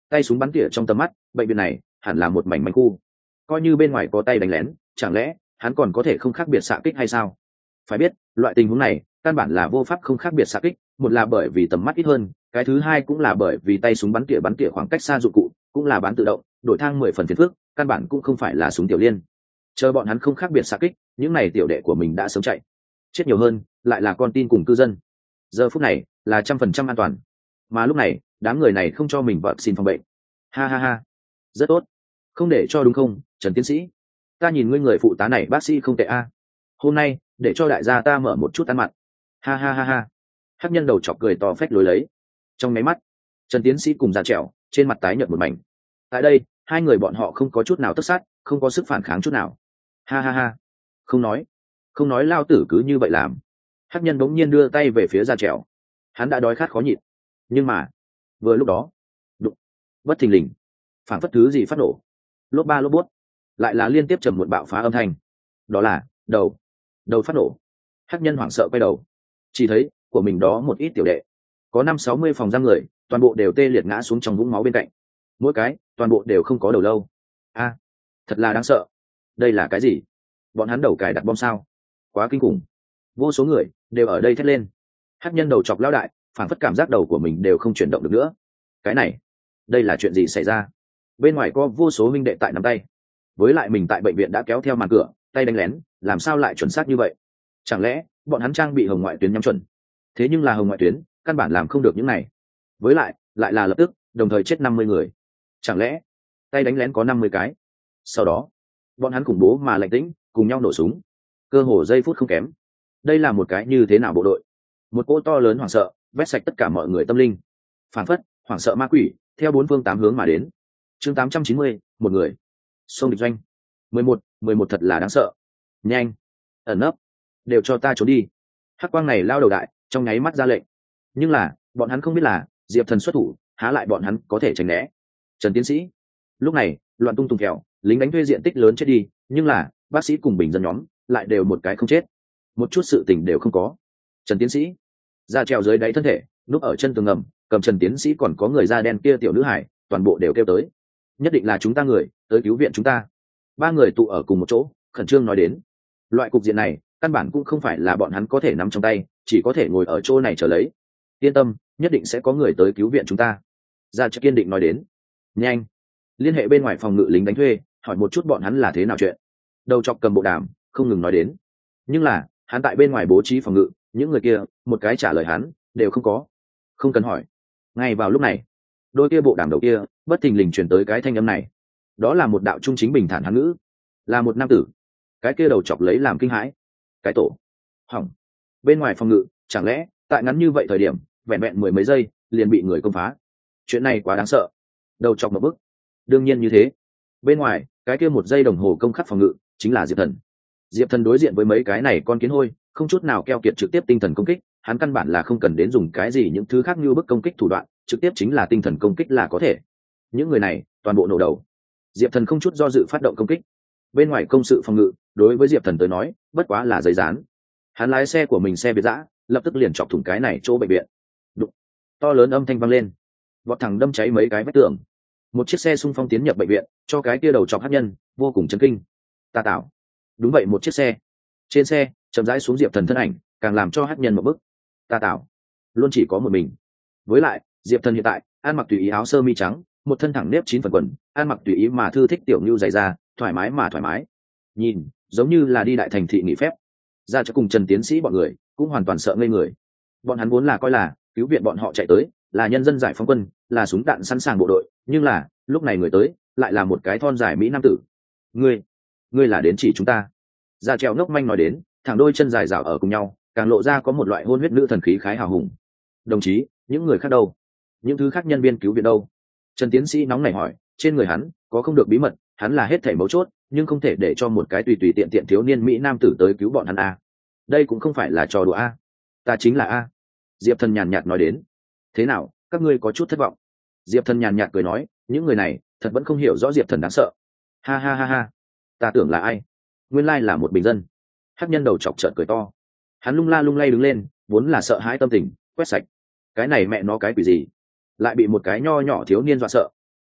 tay súng bắn tỉa trong tầm mắt, bệnh viện này hẳn là một mảnh manh khu, coi như bên ngoài có tay đánh lén, chẳng lẽ hắn còn có thể không khác biệt xạ kích hay sao? Phải biết loại tình huống này căn bản là vô pháp không khác biệt xạ kích, một là bởi vì tầm mắt ít hơn, cái thứ hai cũng là bởi vì tay súng bắn tỉa bắn tỉa khoảng cách xa dụng cụ cũng là bán tự động, đổi thang mười phần phiền phức, căn bản cũng không phải là súng tiểu liên. Chờ bọn hắn không khác biệt xạ kích, những này tiểu đệ của mình đã sớm chạy. Chết nhiều hơn lại là con tin cùng cư dân. Giờ phút này là trăm phần trăm an toàn, mà lúc này đám người này không cho mình vợ xin phòng bệnh. Ha ha ha, rất tốt, không để cho đúng không, Trần tiến sĩ? Ta nhìn ngươi người phụ tá này bác sĩ không tệ a. Hôm nay để cho đại gia ta mở một chút ăn mặn. Ha ha ha ha. Hắc nhân đầu chọc cười to phách lối lấy. Trong máy mắt, Trần tiến sĩ cùng già trẻo trên mặt tái nhợt một mảnh. Tại đây hai người bọn họ không có chút nào tức sát, không có sức phản kháng chút nào. Ha ha ha, không nói không nói lao tử cứ như vậy làm. Hắc nhân bỗng nhiên đưa tay về phía già trẻo. Hắn đã đói khát khó nhịn, nhưng mà vừa lúc đó đụng, bất thình lình, phảng phất thứ gì phát nổ, lốp ba lốp bút, lại là liên tiếp trầm một bạo phá âm thanh. Đó là đầu đầu phát nổ. Hắc nhân hoảng sợ quay đầu, chỉ thấy của mình đó một ít tiểu đệ có năm sáu mươi phòng giam người, toàn bộ đều tê liệt ngã xuống trong vũng máu bên cạnh, mỗi cái toàn bộ đều không có đầu lâu. A, thật là đáng sợ. Đây là cái gì? Bọn hắn đầu cài đặt bom sao? Quá kinh khủng. Vô số người đều ở đây thét lên. Hắc nhân đầu chọc lão đại phản phất cảm giác đầu của mình đều không chuyển động được nữa. Cái này, đây là chuyện gì xảy ra? Bên ngoài có vô số huynh đệ tại nắm tay, với lại mình tại bệnh viện đã kéo theo màn cửa tay đánh lén, làm sao lại chuẩn xác như vậy? Chẳng lẽ bọn hắn trang bị hồng ngoại tuyến nhắm chuẩn? Thế nhưng là hồng ngoại tuyến căn bản làm không được những này, với lại lại là lập tức đồng thời chết năm mươi người. Chẳng lẽ tay đánh lén có năm mươi cái? Sau đó bọn hắn khủng bố mà lạnh tĩnh cùng nhau nổ súng, cơ hồ giây phút không kém. Đây là một cái như thế nào bộ đội? Một cỗ to lớn hoảng sợ vét sạch tất cả mọi người tâm linh, phản phất hoảng sợ ma quỷ theo bốn phương tám hướng mà đến. Chương tám trăm chín mươi, một người xông địch doanh. mười một, mười một thật là đáng sợ. Nhanh, ẩn nấp, đều cho ta trốn đi. Hắc quang này lao đầu đại trong nháy mắt ra lệnh, nhưng là bọn hắn không biết là Diệp Thần xuất thủ, há lại bọn hắn có thể tránh né. Trần tiến sĩ, lúc này loạn tung tung kẹo, lính đánh thuê diện tích lớn chết đi, nhưng là bác sĩ cùng bình dân nhóm lại đều một cái không chết, một chút sự tình đều không có. Trần tiến sĩ ra treo dưới đáy thân thể, núp ở chân tường ngầm, cầm Trần tiến sĩ còn có người da đen kia tiểu nữ hải, toàn bộ đều kêu tới. Nhất định là chúng ta người tới cứu viện chúng ta. Ba người tụ ở cùng một chỗ khẩn trương nói đến. Loại cục diện này căn bản cũng không phải là bọn hắn có thể nắm trong tay, chỉ có thể ngồi ở chỗ này chờ lấy. Yên tâm, nhất định sẽ có người tới cứu viện chúng ta. Gia Trạch kiên định nói đến. Nhanh, liên hệ bên ngoài phòng ngự lính đánh thuê, hỏi một chút bọn hắn là thế nào chuyện. Đầu chọc cầm bộ đàm không ngừng nói đến. Nhưng là hắn tại bên ngoài bố trí phòng ngự, những người kia một cái trả lời hắn đều không có. Không cần hỏi. Ngay vào lúc này, đôi kia bộ đàm đầu kia bất thình lình truyền tới cái thanh âm này. Đó là một đạo trung chính bình thản hán ngữ, là một nam tử. Cái kia đầu chọc lấy làm kinh hãi. Cái tổ hỏng, bên ngoài phòng ngự chẳng lẽ tại ngắn như vậy thời điểm vẹn vẹn mười mấy giây liền bị người công phá? Chuyện này quá đáng sợ. Đầu chọc một bức. Đương nhiên như thế. Bên ngoài cái kia một giây đồng hồ công khắc phòng ngự chính là Diệp Thần. Diệp Thần đối diện với mấy cái này con kiến hôi không chút nào keo kiệt trực tiếp tinh thần công kích, hắn căn bản là không cần đến dùng cái gì những thứ khác như bức công kích thủ đoạn, trực tiếp chính là tinh thần công kích là có thể. Những người này toàn bộ nổ đầu. Diệp Thần không chút do dự phát động công kích. Bên ngoài công sự phòng ngự đối với Diệp Thần tới nói bất quá là giấy dán. Hắn lái xe của mình xe biệt dã lập tức liền chọc thủng cái này chỗ bệnh viện. Đụng. To lớn âm thanh vang lên, vọt thẳng đâm cháy mấy cái vách tường. Một chiếc xe xung phong tiến nhập bệnh viện, cho cái kia đầu chọc hắc nhân vô cùng chấn kinh. Ta tạo. Đúng vậy, một chiếc xe. Trên xe chậm rãi xuống Diệp Thần thân ảnh, càng làm cho hắc nhân một bức. Ta tạo. Luôn chỉ có một mình. Với lại Diệp Thần hiện tại ăn mặc tùy ý áo sơ mi trắng, một thân thẳng nếp chín phần quần, ăn mặc tùy ý mà thư thích tiểu nhu dày ra, thoải mái mà thoải mái. Nhìn giống như là đi đại thành thị nghỉ phép. Ra cho cùng Trần tiến sĩ bọn người cũng hoàn toàn sợ ngây người. Bọn hắn vốn là coi là cứu viện bọn họ chạy tới là nhân dân giải phóng quân, là súng đạn sẵn sàng bộ đội, nhưng là lúc này người tới lại là một cái thon dài mỹ nam tử. Ngươi, ngươi là đến chỉ chúng ta? Ra treo ngốc manh nói đến, thẳng đôi chân dài dạo ở cùng nhau, càng lộ ra có một loại hôn huyết nữ thần khí khái hào hùng. Đồng chí, những người khác đâu? Những thứ khác nhân viên cứu viện đâu? Trần tiến sĩ nóng nảy hỏi. Trên người hắn có không được bí mật, hắn là hết thảy mấu chốt, nhưng không thể để cho một cái tùy tùy tiện tiện thiếu niên mỹ nam tử tới cứu bọn hắn a. Đây cũng không phải là trò đùa a. Ta chính là a. Diệp Thần nhàn nhạt nói đến. Thế nào, các ngươi có chút thất vọng? Diệp Thần nhàn nhạt cười nói, những người này thật vẫn không hiểu rõ Diệp Thần đáng sợ. Ha ha ha ha. Ta tưởng là ai? Nguyên lai là một bình dân. Hắc nhân đầu chọc trợn cười to. Hắn lung la lung lay đứng lên, vốn là sợ hãi tâm tình quét sạch. Cái này mẹ nó cái quỷ gì? Lại bị một cái nho nhỏ thiếu niên dọa sợ.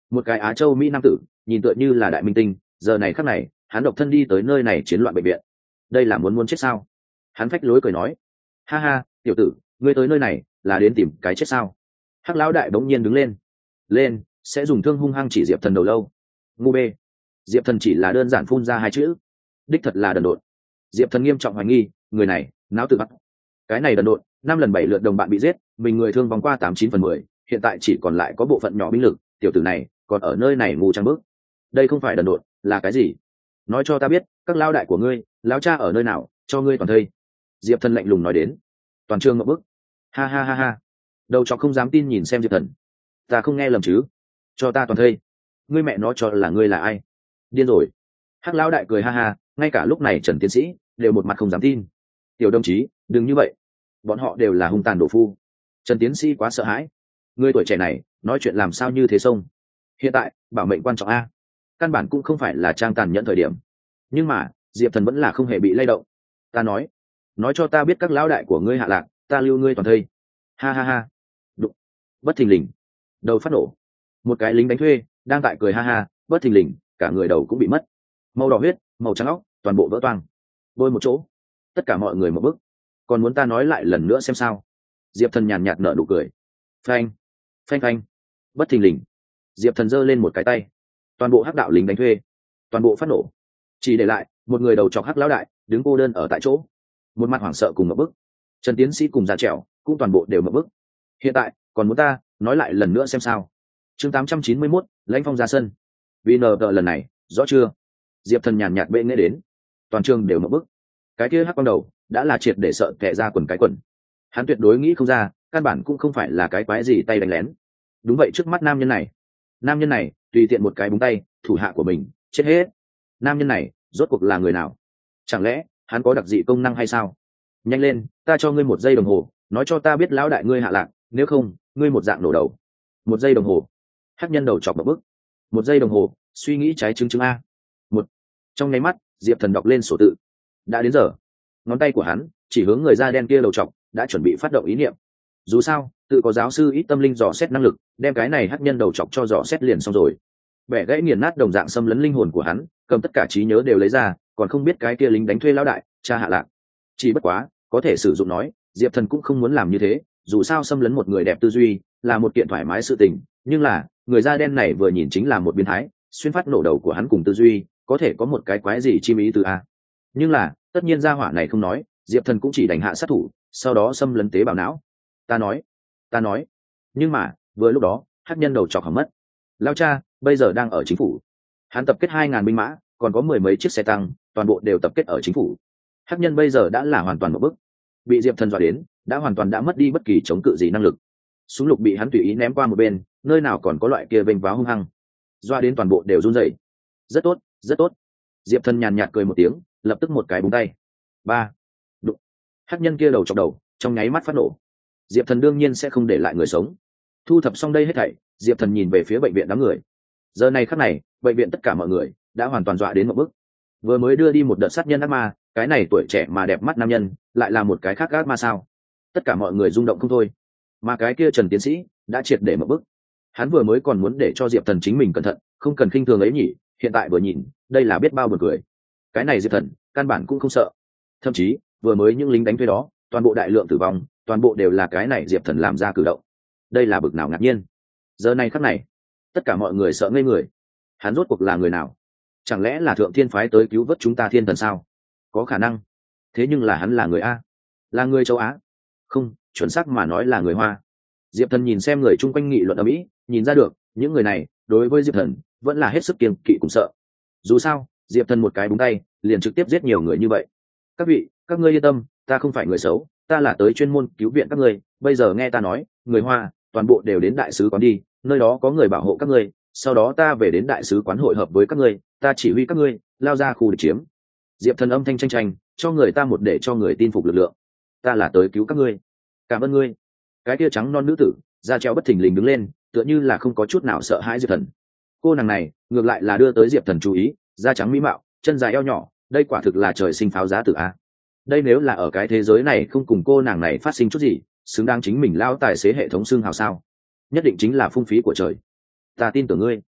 một cái Á Châu Mỹ nam tử, nhìn tựa như là đại minh tinh, giờ này khắc này hắn độc thân đi tới nơi này chiến loạn bệnh viện. Đây là muốn muốn chết sao? Hắn phách lối cười nói, ha ha, tiểu tử, ngươi tới nơi này là đến tìm cái chết sao? Hắc lão đại bỗng nhiên đứng lên, lên sẽ dùng thương hung hăng chỉ Diệp Thần đầu lâu. Ngu bê. Diệp Thần chỉ là đơn giản phun ra hai chữ, đích thật là đần độn. Diệp Thần nghiêm trọng hoài nghi người này não tự bắt. Cái này đần độn, năm lần bảy lượt đồng bạn bị giết, mình người thương vòng qua tám chín phần mười, hiện tại chỉ còn lại có bộ phận nhỏ binh lực, tiểu tử này còn ở nơi này ngu trăng bước. Đây không phải đần độn là cái gì? Nói cho ta biết, các lao đại của ngươi, lão cha ở nơi nào, cho ngươi toàn thây. Diệp Thần lạnh lùng nói đến. Toàn trường ngậm bức. Ha ha ha ha. Đầu chọc không dám tin nhìn xem Diệp Thần. Ta không nghe lầm chứ? Cho ta toàn thây. Ngươi mẹ nó cho là ngươi là ai? Điên rồi. Hắc lão đại cười ha ha, ngay cả lúc này Trần tiến sĩ đều một mặt không dám tin. Tiểu đồng chí, đừng như vậy. Bọn họ đều là hung tàn đổ phu. Trần tiến sĩ quá sợ hãi. Ngươi tuổi trẻ này, nói chuyện làm sao như thế sông? Hiện tại, bảo mệnh quan trọng a. Căn bản cũng không phải là trang tàn nhẫn thời điểm. Nhưng mà, Diệp Thần vẫn là không hề bị lay động. Ta nói, nói cho ta biết các lão đại của ngươi hạ lạc, ta lưu ngươi toàn thây. Ha ha ha. Đụng. Bất thình lình. Đầu phát nổ. Một cái lính đánh thuê đang tại cười ha ha, bất thình lình, cả người đầu cũng bị mất. Màu đỏ huyết, màu trắng óc, toàn bộ vỡ toang. Bôi một chỗ. Tất cả mọi người một bức. Còn muốn ta nói lại lần nữa xem sao? Diệp Thần nhàn nhạt nở nụ cười. Phanh, phanh phanh. Bất thình lình. Diệp Thần giơ lên một cái tay. Toàn bộ hắc đạo lính đánh thuê, toàn bộ phát nổ. Chỉ để lại một người đầu chọc hắc lão đại đứng cô đơn ở tại chỗ, một mặt hoảng sợ cùng một bức. Trần tiến sĩ cùng Gia Trẻo cũng toàn bộ đều một bức. Hiện tại còn muốn ta nói lại lần nữa xem sao? Chương tám trăm chín mươi mốt, Lãnh Phong ra sân. Vì nờ đợi lần này, rõ chưa? Diệp Thần nhàn nhạt bệ nghệ đến. Toàn trường đều một bức. Cái kia hắc quang đầu đã là triệt để sợ kẻ ra quần cái quần. Hắn tuyệt đối nghĩ không ra, căn bản cũng không phải là cái quái gì tay đánh lén. Đúng vậy, trước mắt nam nhân này, nam nhân này tùy tiện một cái búng tay, thủ hạ của mình chết hết. Nam nhân này rốt cuộc là người nào? Chẳng lẽ hắn có đặc dị công năng hay sao? Nhanh lên, ta cho ngươi một giây đồng hồ, nói cho ta biết lão đại ngươi hạ lạc, nếu không ngươi một dạng nổ đầu. Một giây đồng hồ. Hắc nhân đầu chọc bập bức. Một giây đồng hồ, suy nghĩ trái chứng chứng a. Một. Trong nháy mắt, Diệp Thần đọc lên sổ tự. Đã đến giờ. Ngón tay của hắn chỉ hướng người da đen kia đầu chọc, đã chuẩn bị phát động ý niệm. Dù sao, tự có giáo sư ít tâm linh dò xét năng lực, đem cái này hắc nhân đầu chọc cho dò xét liền xong rồi. Bẻ gãy nghiền nát đồng dạng xâm lấn linh hồn của hắn, cầm tất cả trí nhớ đều lấy ra, còn không biết cái kia lính đánh thuê lão đại cha hạ lạc. Chỉ bất quá, có thể sử dụng nói, Diệp Thần cũng không muốn làm như thế, dù sao xâm lấn một người đẹp tư duy là một kiện thoải mái sự tình, nhưng là người da đen này vừa nhìn chính là một biến thái, xuyên phát nổ đầu của hắn cùng tư duy có thể có một cái quái gì chi ý từ a. Nhưng là tất nhiên gia hỏa này không nói, Diệp Thần cũng chỉ đánh hạ sát thủ, sau đó xâm lấn tế bào não. Ta nói, ta nói, nhưng mà vừa lúc đó hắc nhân đầu chọc hỏng mất. Lao cha bây giờ đang ở chính phủ, hắn tập kết hai ngàn binh mã, còn có mười mấy chiếc xe tăng, toàn bộ đều tập kết ở chính phủ. Hắc nhân bây giờ đã là hoàn toàn một bức, bị Diệp Thần dọa đến, đã hoàn toàn đã mất đi bất kỳ chống cự gì năng lực. Súng lục bị hắn tùy ý ném qua một bên, nơi nào còn có loại kia vênh váo hung hăng, dọa đến toàn bộ đều run rẩy. Rất tốt, rất tốt. Diệp Thần nhàn nhạt cười một tiếng, lập tức một cái búng tay. Ba. Đụng. Hắc nhân kia đầu chọc đầu, trong nháy mắt phát nổ. Diệp Thần đương nhiên sẽ không để lại người sống. Thu thập xong đây hết thảy, Diệp Thần nhìn về phía bệnh viện đám người. Giờ này khắc này, bệnh viện tất cả mọi người đã hoàn toàn dọa đến một bước. Vừa mới đưa đi một đợt sát nhân ác ma, cái này tuổi trẻ mà đẹp mắt nam nhân lại là một cái khác ác ma sao? Tất cả mọi người rung động không thôi. Mà cái kia Trần tiến sĩ đã triệt để một bước. Hắn vừa mới còn muốn để cho Diệp Thần chính mình cẩn thận, không cần khinh thường ấy nhỉ, hiện tại vừa nhìn, đây là biết bao buồn cười. Cái này Diệp Thần căn bản cũng không sợ. Thậm chí, vừa mới những lính đánh thuê đó, toàn bộ đại lượng tử vong, toàn bộ đều là cái này Diệp Thần làm ra cử động. Đây là bực nào ngạc nhiên. Giờ này khắc này, tất cả mọi người sợ ngây người. Hắn rốt cuộc là người nào? Chẳng lẽ là thượng thiên phái tới cứu vớt chúng ta thiên thần sao? Có khả năng. Thế nhưng là hắn là người A, là người châu Á. Không, chuẩn xác mà nói là người Hoa. Diệp Thần nhìn xem người chung quanh nghị luận ở Mỹ, nhìn ra được những người này đối với Diệp Thần vẫn là hết sức kiêng kỵ cùng sợ. Dù sao, Diệp Thần một cái búng tay liền trực tiếp giết nhiều người như vậy. Các vị, các ngươi yên tâm, ta không phải người xấu, ta là tới chuyên môn cứu viện các ngươi. Bây giờ nghe ta nói, người Hoa toàn bộ đều đến đại sứ quán đi, nơi đó có người bảo hộ các ngươi. Sau đó ta về đến đại sứ quán hội hợp với các ngươi, ta chỉ huy các ngươi lao ra khu địch chiếm. Diệp Thần âm thanh tranh tranh, cho người ta một để cho người tin phục lực lượng. Ta là tới cứu các ngươi. Cảm ơn ngươi. Cái kia trắng non nữ tử da treo bất thình lình đứng lên, tựa như là không có chút nào sợ hãi Diệp Thần. Cô nàng này ngược lại là đưa tới Diệp Thần chú ý, da trắng mỹ mạo, chân dài eo nhỏ, đây quả thực là trời sinh pháo giá tử a. Đây nếu là ở cái thế giới này không cùng cô nàng này phát sinh chút gì, xứng đáng chính mình lao tài xế hệ thống xương hào sao? Nhất định chính là phung phí của trời. Ta tin tưởng ngươi.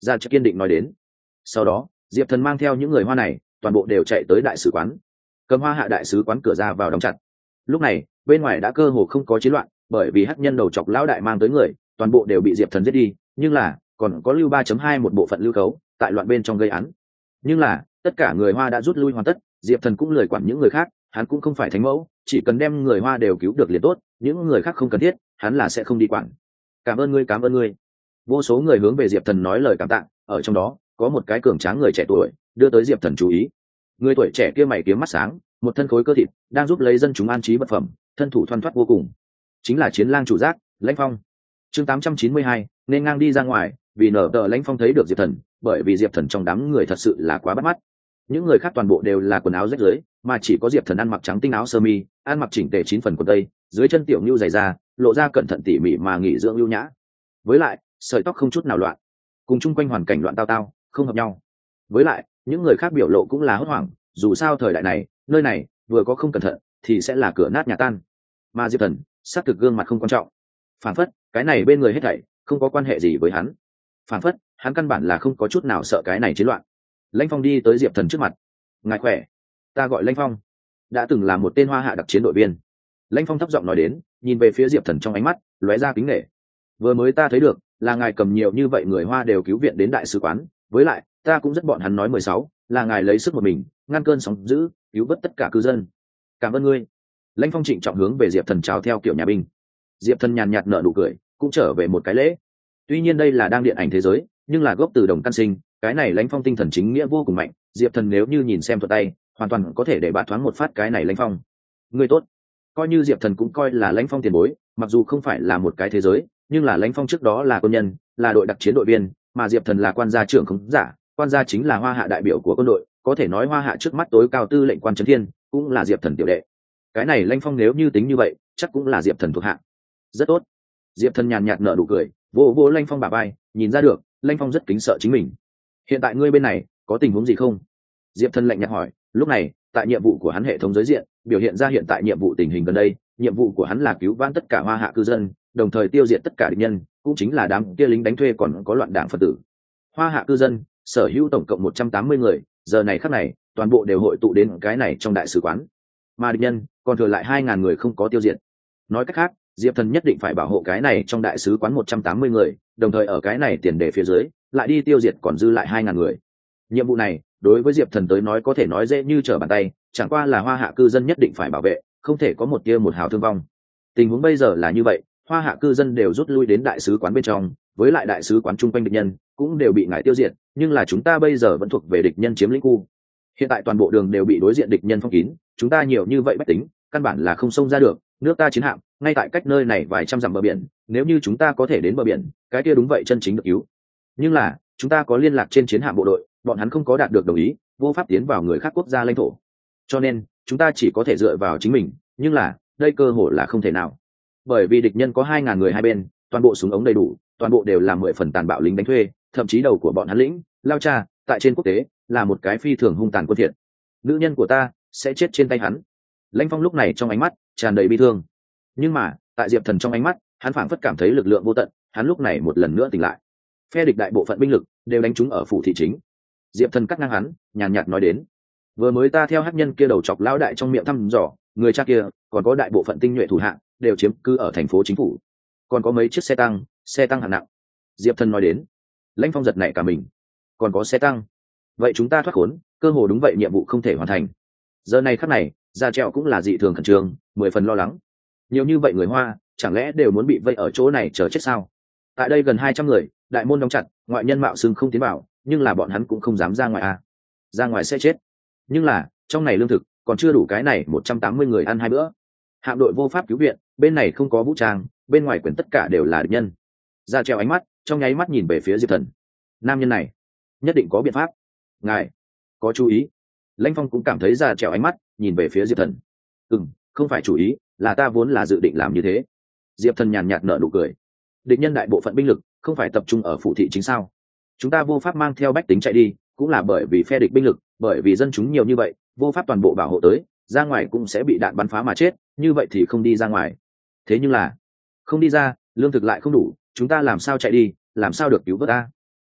Gia Trợ kiên định nói đến. Sau đó Diệp Thần mang theo những người Hoa này toàn bộ đều chạy tới đại sứ quán. Cầm Hoa Hạ đại sứ quán cửa ra vào đóng chặt. Lúc này bên ngoài đã cơ hồ không có chiến loạn, bởi vì hắc nhân đầu chọc lão đại mang tới người toàn bộ đều bị Diệp Thần giết đi, nhưng là còn có lưu ba chấm hai một bộ phận lưu khấu tại loạn bên trong gây án. Nhưng là tất cả người Hoa đã rút lui hoàn tất, Diệp Thần cũng lười quản những người khác, hắn cũng không phải thánh mẫu, chỉ cần đem người Hoa đều cứu được liền tốt, những người khác không cần thiết hắn là sẽ không đi quản. Cảm ơn ngươi, cảm ơn ngươi. Vô số người hướng về Diệp Thần nói lời cảm tạ, ở trong đó có một cái cường tráng người trẻ tuổi đưa tới Diệp Thần chú ý. Người tuổi trẻ kia mày kiếm mắt sáng, một thân khối cơ thịt, đang giúp lấy dân chúng an trí vật phẩm, thân thủ thoăn thoắt vô cùng, chính là Chiến Lang chủ giác Lãnh Phong. Chương tám trăm chín mươi hai, nên ngang đi ra ngoài, vì nở tờ Lãnh Phong thấy được Diệp Thần, bởi vì Diệp Thần trong đám người thật sự là quá bắt mắt. Những người khác toàn bộ đều là quần áo rách rưới, mà chỉ có Diệp Thần ăn mặc trắng tinh áo sơ mi, ăn mặc chỉnh tề chín phần quần tây, dưới chân tiểu nhu dày da, lộ ra cẩn thận tỉ mỉ mà nghỉ dưỡng lưu nhã. Với lại sợi tóc không chút nào loạn, cùng chung quanh hoàn cảnh loạn tao tao không hợp nhau. Với lại những người khác biểu lộ cũng là hốt hoảng, dù sao thời đại này nơi này vừa có không cẩn thận thì sẽ là cửa nát nhà tan, mà Diệp Thần xác thực gương mặt không quan trọng, phản phất cái này bên người hết thảy không có quan hệ gì với hắn, phản phất hắn căn bản là không có chút nào sợ cái này chiến loạn. Lãnh Phong đi tới Diệp Thần trước mặt. Ngài khỏe, ta gọi Lãnh Phong, đã từng là một tên Hoa Hạ đặc chiến đội viên. Lãnh Phong thấp giọng nói đến, nhìn về phía Diệp Thần trong ánh mắt lóe ra kính nể. Vừa mới ta thấy được là ngài cầm nhiều như vậy người Hoa đều cứu viện đến đại sứ quán, với lại ta cũng rất bọn hắn nói mười sáu là ngài lấy sức một mình ngăn cơn sóng dữ, cứu vớt tất cả cư dân. Cảm ơn ngươi. Lãnh Phong trịnh trọng hướng về Diệp Thần chào theo kiểu nhà binh. Diệp Thần nhàn nhạt nở nụ cười, cũng trở về một cái lễ. Tuy nhiên đây là đang điện ảnh thế giới, nhưng là gốc từ đồng căn sinh, cái này Lãnh Phong tinh thần chính nghĩa vô cùng mạnh. Diệp Thần nếu như nhìn xem thuật tay, hoàn toàn có thể để bạt thoáng một phát cái này Lãnh Phong. Ngươi tốt. Coi như Diệp Thần cũng coi là Lãnh Phong tiền bối, mặc dù không phải là một cái thế giới, nhưng là Lãnh Phong trước đó là quân nhân, là đội đặc chiến đội viên, mà Diệp Thần là quan gia trưởng khống giả, quan gia chính là Hoa Hạ đại biểu của quân đội, có thể nói Hoa Hạ trước mắt tối cao tư lệnh quan trấn thiên, cũng là Diệp Thần tiểu đệ. Cái này Lãnh Phong nếu như tính như vậy, chắc cũng là Diệp Thần thuộc hạ. Rất tốt. Diệp Thần nhàn nhạt nở nụ cười, vỗ vỗ Lãnh Phong bả vai, nhìn ra được Lãnh Phong rất kính sợ chính mình. Hiện tại ngươi bên này có tình huống gì không? Diệp Thần lạnh nhạt hỏi. Lúc này tại nhiệm vụ của hắn hệ thống giới diện biểu hiện ra hiện tại nhiệm vụ tình hình gần đây, nhiệm vụ của hắn là cứu vãn tất cả Hoa Hạ cư dân, đồng thời tiêu diệt tất cả địch nhân, cũng chính là đám kia lính đánh thuê còn có loạn đảng phật tử. Hoa Hạ cư dân sở hữu tổng cộng một trăm tám mươi người, giờ này khắc này toàn bộ đều hội tụ đến cái này trong đại sứ quán, mà địch nhân còn thừa lại hai ngàn người không có tiêu diệt. Nói cách khác, Diệp Thần nhất định phải bảo hộ cái này trong đại sứ quán một trăm tám mươi người, đồng thời ở cái này tiền đề phía dưới lại đi tiêu diệt còn dư lại hai ngàn người. Nhiệm vụ này đối với Diệp Thần tới nói có thể nói dễ như trở bàn tay, chẳng qua là Hoa Hạ cư dân nhất định phải bảo vệ, không thể có một tia một hào thương vong. Tình huống bây giờ là như vậy, Hoa Hạ cư dân đều rút lui đến đại sứ quán bên trong, với lại đại sứ quán chung quanh địch nhân cũng đều bị ngài tiêu diệt, nhưng là chúng ta bây giờ vẫn thuộc về địch nhân chiếm lĩnh khu. Hiện tại toàn bộ đường đều bị đối diện địch nhân phong kín, chúng ta nhiều như vậy bách tính, căn bản là không xông ra được. Nước ta chiến hạm ngay tại cách nơi này vài trăm dặm bờ biển, nếu như chúng ta có thể đến bờ biển, cái kia đúng vậy chân chính được cứu. Nhưng là chúng ta có liên lạc trên chiến hạm bộ đội, bọn hắn không có đạt được đồng ý, vô pháp tiến vào người khác quốc gia lãnh thổ, cho nên chúng ta chỉ có thể dựa vào chính mình. Nhưng là đây cơ hội là không thể nào, bởi vì địch nhân có hai ngàn người hai bên, toàn bộ súng ống đầy đủ, toàn bộ đều là mười phần tàn bạo lính đánh thuê, thậm chí đầu của bọn hắn lĩnh lao cha tại trên quốc tế là một cái phi thường hung tàn quân thiện. Nữ nhân của ta sẽ chết trên tay hắn. Lãnh Phong lúc này trong ánh mắt tràn đầy bi thương, nhưng mà tại Diệp Thần trong ánh mắt, hắn phảng phất cảm thấy lực lượng vô tận. Hắn lúc này một lần nữa tỉnh lại. Phe địch đại bộ phận binh lực đều đánh trúng ở phủ thị chính. Diệp Thần cắt ngang hắn, nhàn nhạt nói đến, vừa mới ta theo hắc nhân kia đầu chọc lão đại trong miệng thăm dò, người cha kia còn có đại bộ phận tinh nhuệ thủ hạng đều chiếm cư ở thành phố chính phủ, còn có mấy chiếc xe tăng xe tăng hạng nặng. Diệp Thần nói đến. Lãnh Phong giật nảy cả mình, còn có xe tăng, vậy chúng ta thoát khốn cơ hồ đúng vậy, nhiệm vụ không thể hoàn thành. Giờ này khắc này Gia Trẹo cũng là dị thường khẩn trương, mười phần lo lắng. Nhiều như vậy người Hoa chẳng lẽ đều muốn bị vây ở chỗ này chờ chết sao? Tại đây gần hai trăm người, đại môn đóng chặt, ngoại nhân mạo xưng không tiến vào, nhưng là bọn hắn cũng không dám ra ngoài à. Ra ngoài sẽ chết. Nhưng là trong này lương thực còn chưa đủ cái này một trăm tám mươi người ăn hai bữa. Hạm đội vô pháp cứu viện, bên này không có vũ trang, bên ngoài quyền tất cả đều là địch nhân. Ra treo ánh mắt trong nháy mắt nhìn về phía Diệp Thần. Nam nhân này nhất định có biện pháp. Ngài có chú ý? Lãnh Phong cũng cảm thấy ra treo ánh mắt nhìn về phía Diệp Thần. Ừ, không phải chú ý, là ta vốn là dự định làm như thế. Diệp Thần nhàn nhạt nở nụ cười. Địch nhân đại bộ phận binh lực không phải tập trung ở phủ thị chính sao? Chúng ta vô pháp mang theo bách tính chạy đi, cũng là bởi vì phe địch binh lực, bởi vì dân chúng nhiều như vậy, vô pháp toàn bộ bảo hộ tới, ra ngoài cũng sẽ bị đạn bắn phá mà chết, như vậy thì không đi ra ngoài. Thế nhưng là không đi ra, lương thực lại không đủ, chúng ta làm sao chạy đi, làm sao được cứu vớt ta?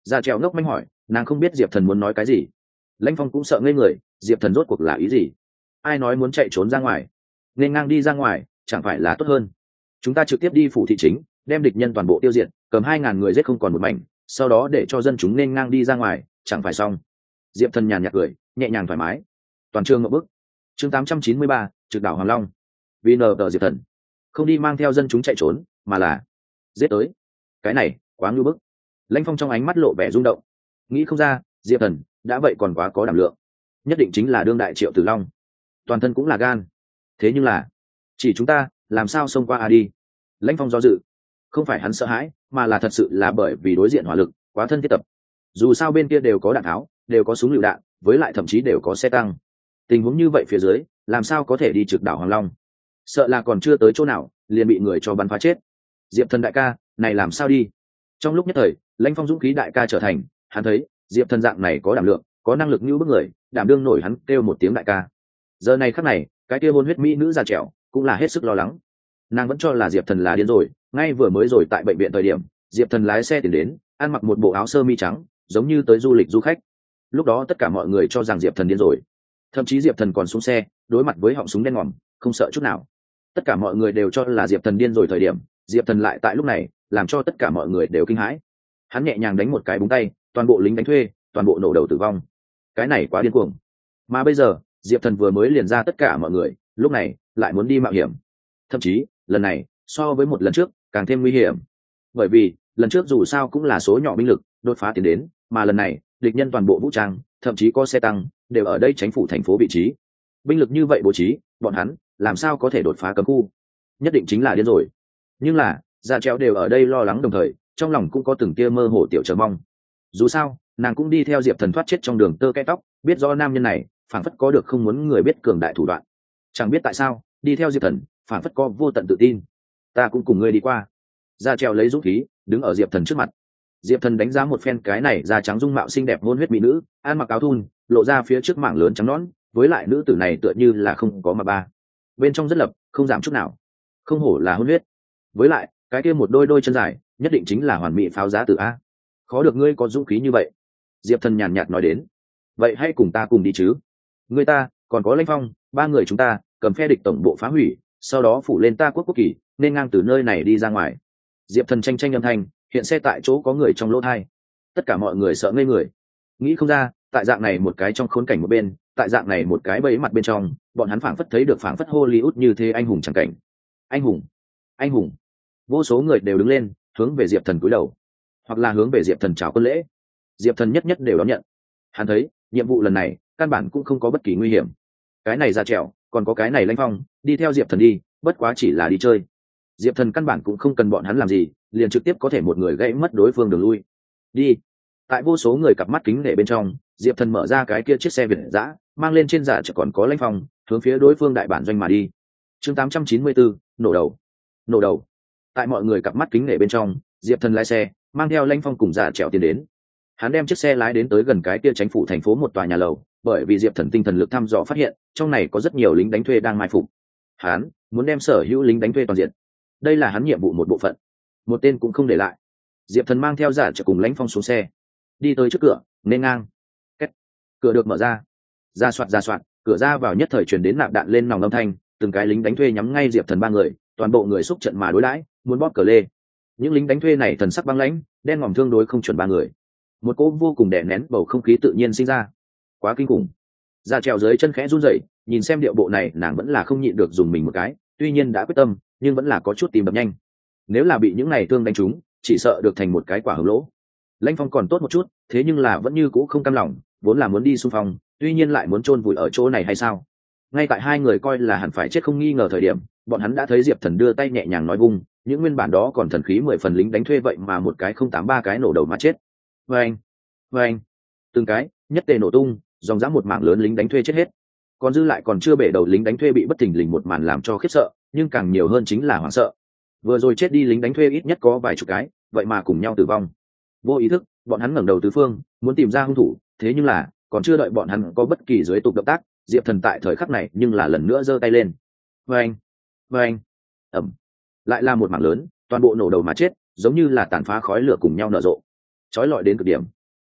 Ra trèo ngốc manh hỏi, nàng không biết diệp thần muốn nói cái gì. Lãnh Phong cũng sợ ngây người, diệp thần rốt cuộc là ý gì? Ai nói muốn chạy trốn ra ngoài? Nên ngang đi ra ngoài chẳng phải là tốt hơn? Chúng ta trực tiếp đi phủ thị chính, đem địch nhân toàn bộ tiêu diệt, cầm hai ngàn người giết không còn một mảnh, sau đó để cho dân chúng nên ngang đi ra ngoài chẳng phải xong? Diệp thần nhàn nhạt cười, nhẹ nhàng thoải mái. Toàn trường ngậm bức. Chương tám trăm chín mươi ba, trực đảo Hoàng Long. Vì nờ tờ diệp thần không đi mang theo dân chúng chạy trốn, mà là giết tới. Cái này quá ngưu bức. Lãnh Phong trong ánh mắt lộ vẻ rung động, nghĩ không ra diệp thần đã vậy còn quá có đảm lượng, nhất định chính là đương đại Triệu Tử Long, toàn thân cũng là gan. Thế nhưng là chỉ chúng ta làm sao xông qua a đi? Lãnh Phong do dự, không phải hắn sợ hãi, mà là thật sự là bởi vì đối diện hỏa lực quá thân thiết tập. Dù sao bên kia đều có đạn tháo, đều có súng lựu đạn, với lại thậm chí đều có xe tăng. Tình huống như vậy phía dưới làm sao có thể đi trực đảo Hoàng Long? Sợ là còn chưa tới chỗ nào liền bị người cho bắn phá chết. Diệp thần đại ca này làm sao đi? Trong lúc nhất thời Lãnh Phong dũng khí đại ca trở thành, hắn thấy diệp thần dạng này có đảm lượng, có năng lực như bức người, đảm đương nổi hắn kêu một tiếng đại ca. Giờ này khắc này cái kia hôn huyết mỹ nữ già trẻo cũng là hết sức lo lắng. Nàng vẫn cho là diệp thần là điên rồi, ngay vừa mới rồi tại bệnh viện thời điểm diệp thần lái xe tìm đến, ăn mặc một bộ áo sơ mi trắng giống như tới du lịch du khách. Lúc đó tất cả mọi người cho rằng diệp thần điên rồi, thậm chí diệp thần còn xuống xe đối mặt với họng súng đen ngòm không sợ chút nào. Tất cả mọi người đều cho là diệp thần điên rồi thời điểm, diệp thần lại tại lúc này làm cho tất cả mọi người đều kinh hãi. Hắn nhẹ nhàng đánh một cái búng tay, toàn bộ lính đánh thuê toàn bộ nổ đầu tử vong. Cái này quá điên cuồng. Mà bây giờ diệp thần vừa mới liền ra tất cả mọi người, lúc này lại muốn đi mạo hiểm. Thậm chí lần này so với một lần trước càng thêm nguy hiểm, bởi vì lần trước dù sao cũng là số nhỏ binh lực đột phá tiến đến, mà lần này địch nhân toàn bộ vũ trang, thậm chí có xe tăng đều ở đây tránh phủ thành phố vị trí. Binh lực như vậy bố trí, bọn hắn làm sao có thể đột phá cấm khu? Nhất định chính là điên rồi. Nhưng là Gia Treo đều ở đây lo lắng, đồng thời trong lòng cũng có từng tia mơ hồ tiểu chờ mong. Dù sao nàng cũng đi theo diệp thần thoát chết trong đường tơ kẽ tóc, biết do nam nhân này phản phất có được không muốn người biết cường đại thủ đoạn. Chẳng biết tại sao đi theo diệp thần phản phất có vô tận tự tin. Ta cũng cùng ngươi đi qua. Gia Treo lấy dũng khí đứng ở diệp thần trước mặt. Diệp thần đánh giá một phen cái này da trắng dung mạo xinh đẹp hôn huyết mỹ nữ, ăn mặc áo thun lộ ra phía trước mảng lớn trắng nõn, với lại nữ tử này tựa như là không có mà ba, bên trong rất lập, không giảm chút nào, không hổ là hôn huyết. Với lại cái kia một đôi đôi chân dài nhất định chính là hoàn mỹ pháo giá tử a. Khó được ngươi có dũng khí như vậy. Diệp thần nhàn nhạt nói đến. Vậy hãy cùng ta cùng đi chứ? Người ta còn có Lãnh Phong, ba người chúng ta cầm phe địch tổng bộ phá hủy, sau đó phủ lên ta quốc quốc kỳ, nên ngang từ nơi này đi ra ngoài. Diệp thần tranh tranh âm thanh hiện xe tại chỗ có người trong lỗ thai. Tất cả mọi người sợ ngây người, nghĩ không ra tại dạng này một cái trong khốn cảnh một bên, tại dạng này một cái bẫy mặt bên trong, bọn hắn phảng phất thấy được phảng phất Hollywood như thế anh hùng chẳng cảnh. Anh hùng, anh hùng. Vô số người đều đứng lên hướng về diệp thần cúi đầu, hoặc là hướng về diệp thần chào quân lễ. Diệp thần nhất nhất đều đón nhận. Hắn thấy nhiệm vụ lần này căn bản cũng không có bất kỳ nguy hiểm. Cái này ra trèo còn có cái này Lãnh Phong đi theo diệp thần đi, bất quá chỉ là đi chơi. Diệp thần căn bản cũng không cần bọn hắn làm gì, liền trực tiếp có thể một người gãy mất đối phương đường lui. Đi. Tại vô số người cặp mắt kính nể bên trong, diệp thần mở ra cái kia chiếc xe việt dã, mang lên trên giả chợ còn có Lãnh Phong, hướng phía đối phương đại bản doanh mà đi. Chương tám trăm chín mươi bốn, nổ đầu. Nổ đầu. Tại mọi người cặp mắt kính nể bên trong, diệp thần lái xe mang theo Lãnh Phong cùng giả trèo tiến đến. Hắn đem chiếc xe lái đến tới gần cái kia chính phủ thành phố một tòa nhà lầu, bởi vì diệp thần tinh thần lực thăm dò phát hiện trong này có rất nhiều lính đánh thuê đang mai phục. Hắn muốn đem sở hữu lính đánh thuê toàn diện, đây là hắn nhiệm vụ một bộ phận, một tên cũng không để lại. Diệp thần mang theo giả trợ cùng Lãnh Phong xuống xe, đi tới trước cửa, nên ngang. Kết. Cửa được mở ra, ra soạt ra soạt, cửa ra vào nhất thời truyền đến nạp đạn lên nòng âm thanh, từng cái lính đánh thuê nhắm ngay diệp thần ba người, toàn bộ người xúc trận mà đối đãi, muốn bóp cờ lê. Những lính đánh thuê này thần sắc băng lãnh, đen ngòm thương đối không chuẩn ba người. Một cỗ vô cùng đè nén bầu không khí tự nhiên sinh ra, quá kinh khủng. Ra trèo dưới chân khẽ run rẩy, nhìn xem điệu bộ này nàng vẫn là không nhịn được dùng mình một cái, tuy nhiên đã quyết tâm nhưng vẫn là có chút tìm đập nhanh. Nếu là bị những này thương đánh trúng, chỉ sợ được thành một cái quả hứng lỗ. Lãnh Phong còn tốt một chút, thế nhưng là vẫn như cũ không cam lòng, vốn là muốn đi xung phong, tuy nhiên lại muốn chôn vùi ở chỗ này hay sao? Ngay tại hai người coi là hẳn phải chết không nghi ngờ thời điểm, bọn hắn đã thấy diệp thần đưa tay nhẹ nhàng nói vung, những nguyên bản đó còn thần khí mười phần lính đánh thuê vậy mà một cái không tám ba cái nổ đầu mà chết. Vâng, vâng, từng cái nhất tề nổ tung, dòng dã một mảng lớn lính đánh thuê chết hết. Còn dư lại còn chưa bể đầu lính đánh thuê bị bất thình lình một màn làm cho khiếp sợ, nhưng càng nhiều hơn chính là hoảng sợ. Vừa rồi chết đi lính đánh thuê ít nhất có vài chục cái, vậy mà cùng nhau tử vong. Vô ý thức bọn hắn ngẩng đầu tứ phương muốn tìm ra hung thủ, thế nhưng là còn chưa đợi bọn hắn có bất kỳ dưới tục động tác, diệp thần tại thời khắc này nhưng là lần nữa giơ tay lên. Vâng, vâng, ẩm, lại là một mảng lớn, toàn bộ nổ đầu mà chết, giống như là tàn phá khói lửa cùng nhau nở rộ, chói lọi đến cực điểm,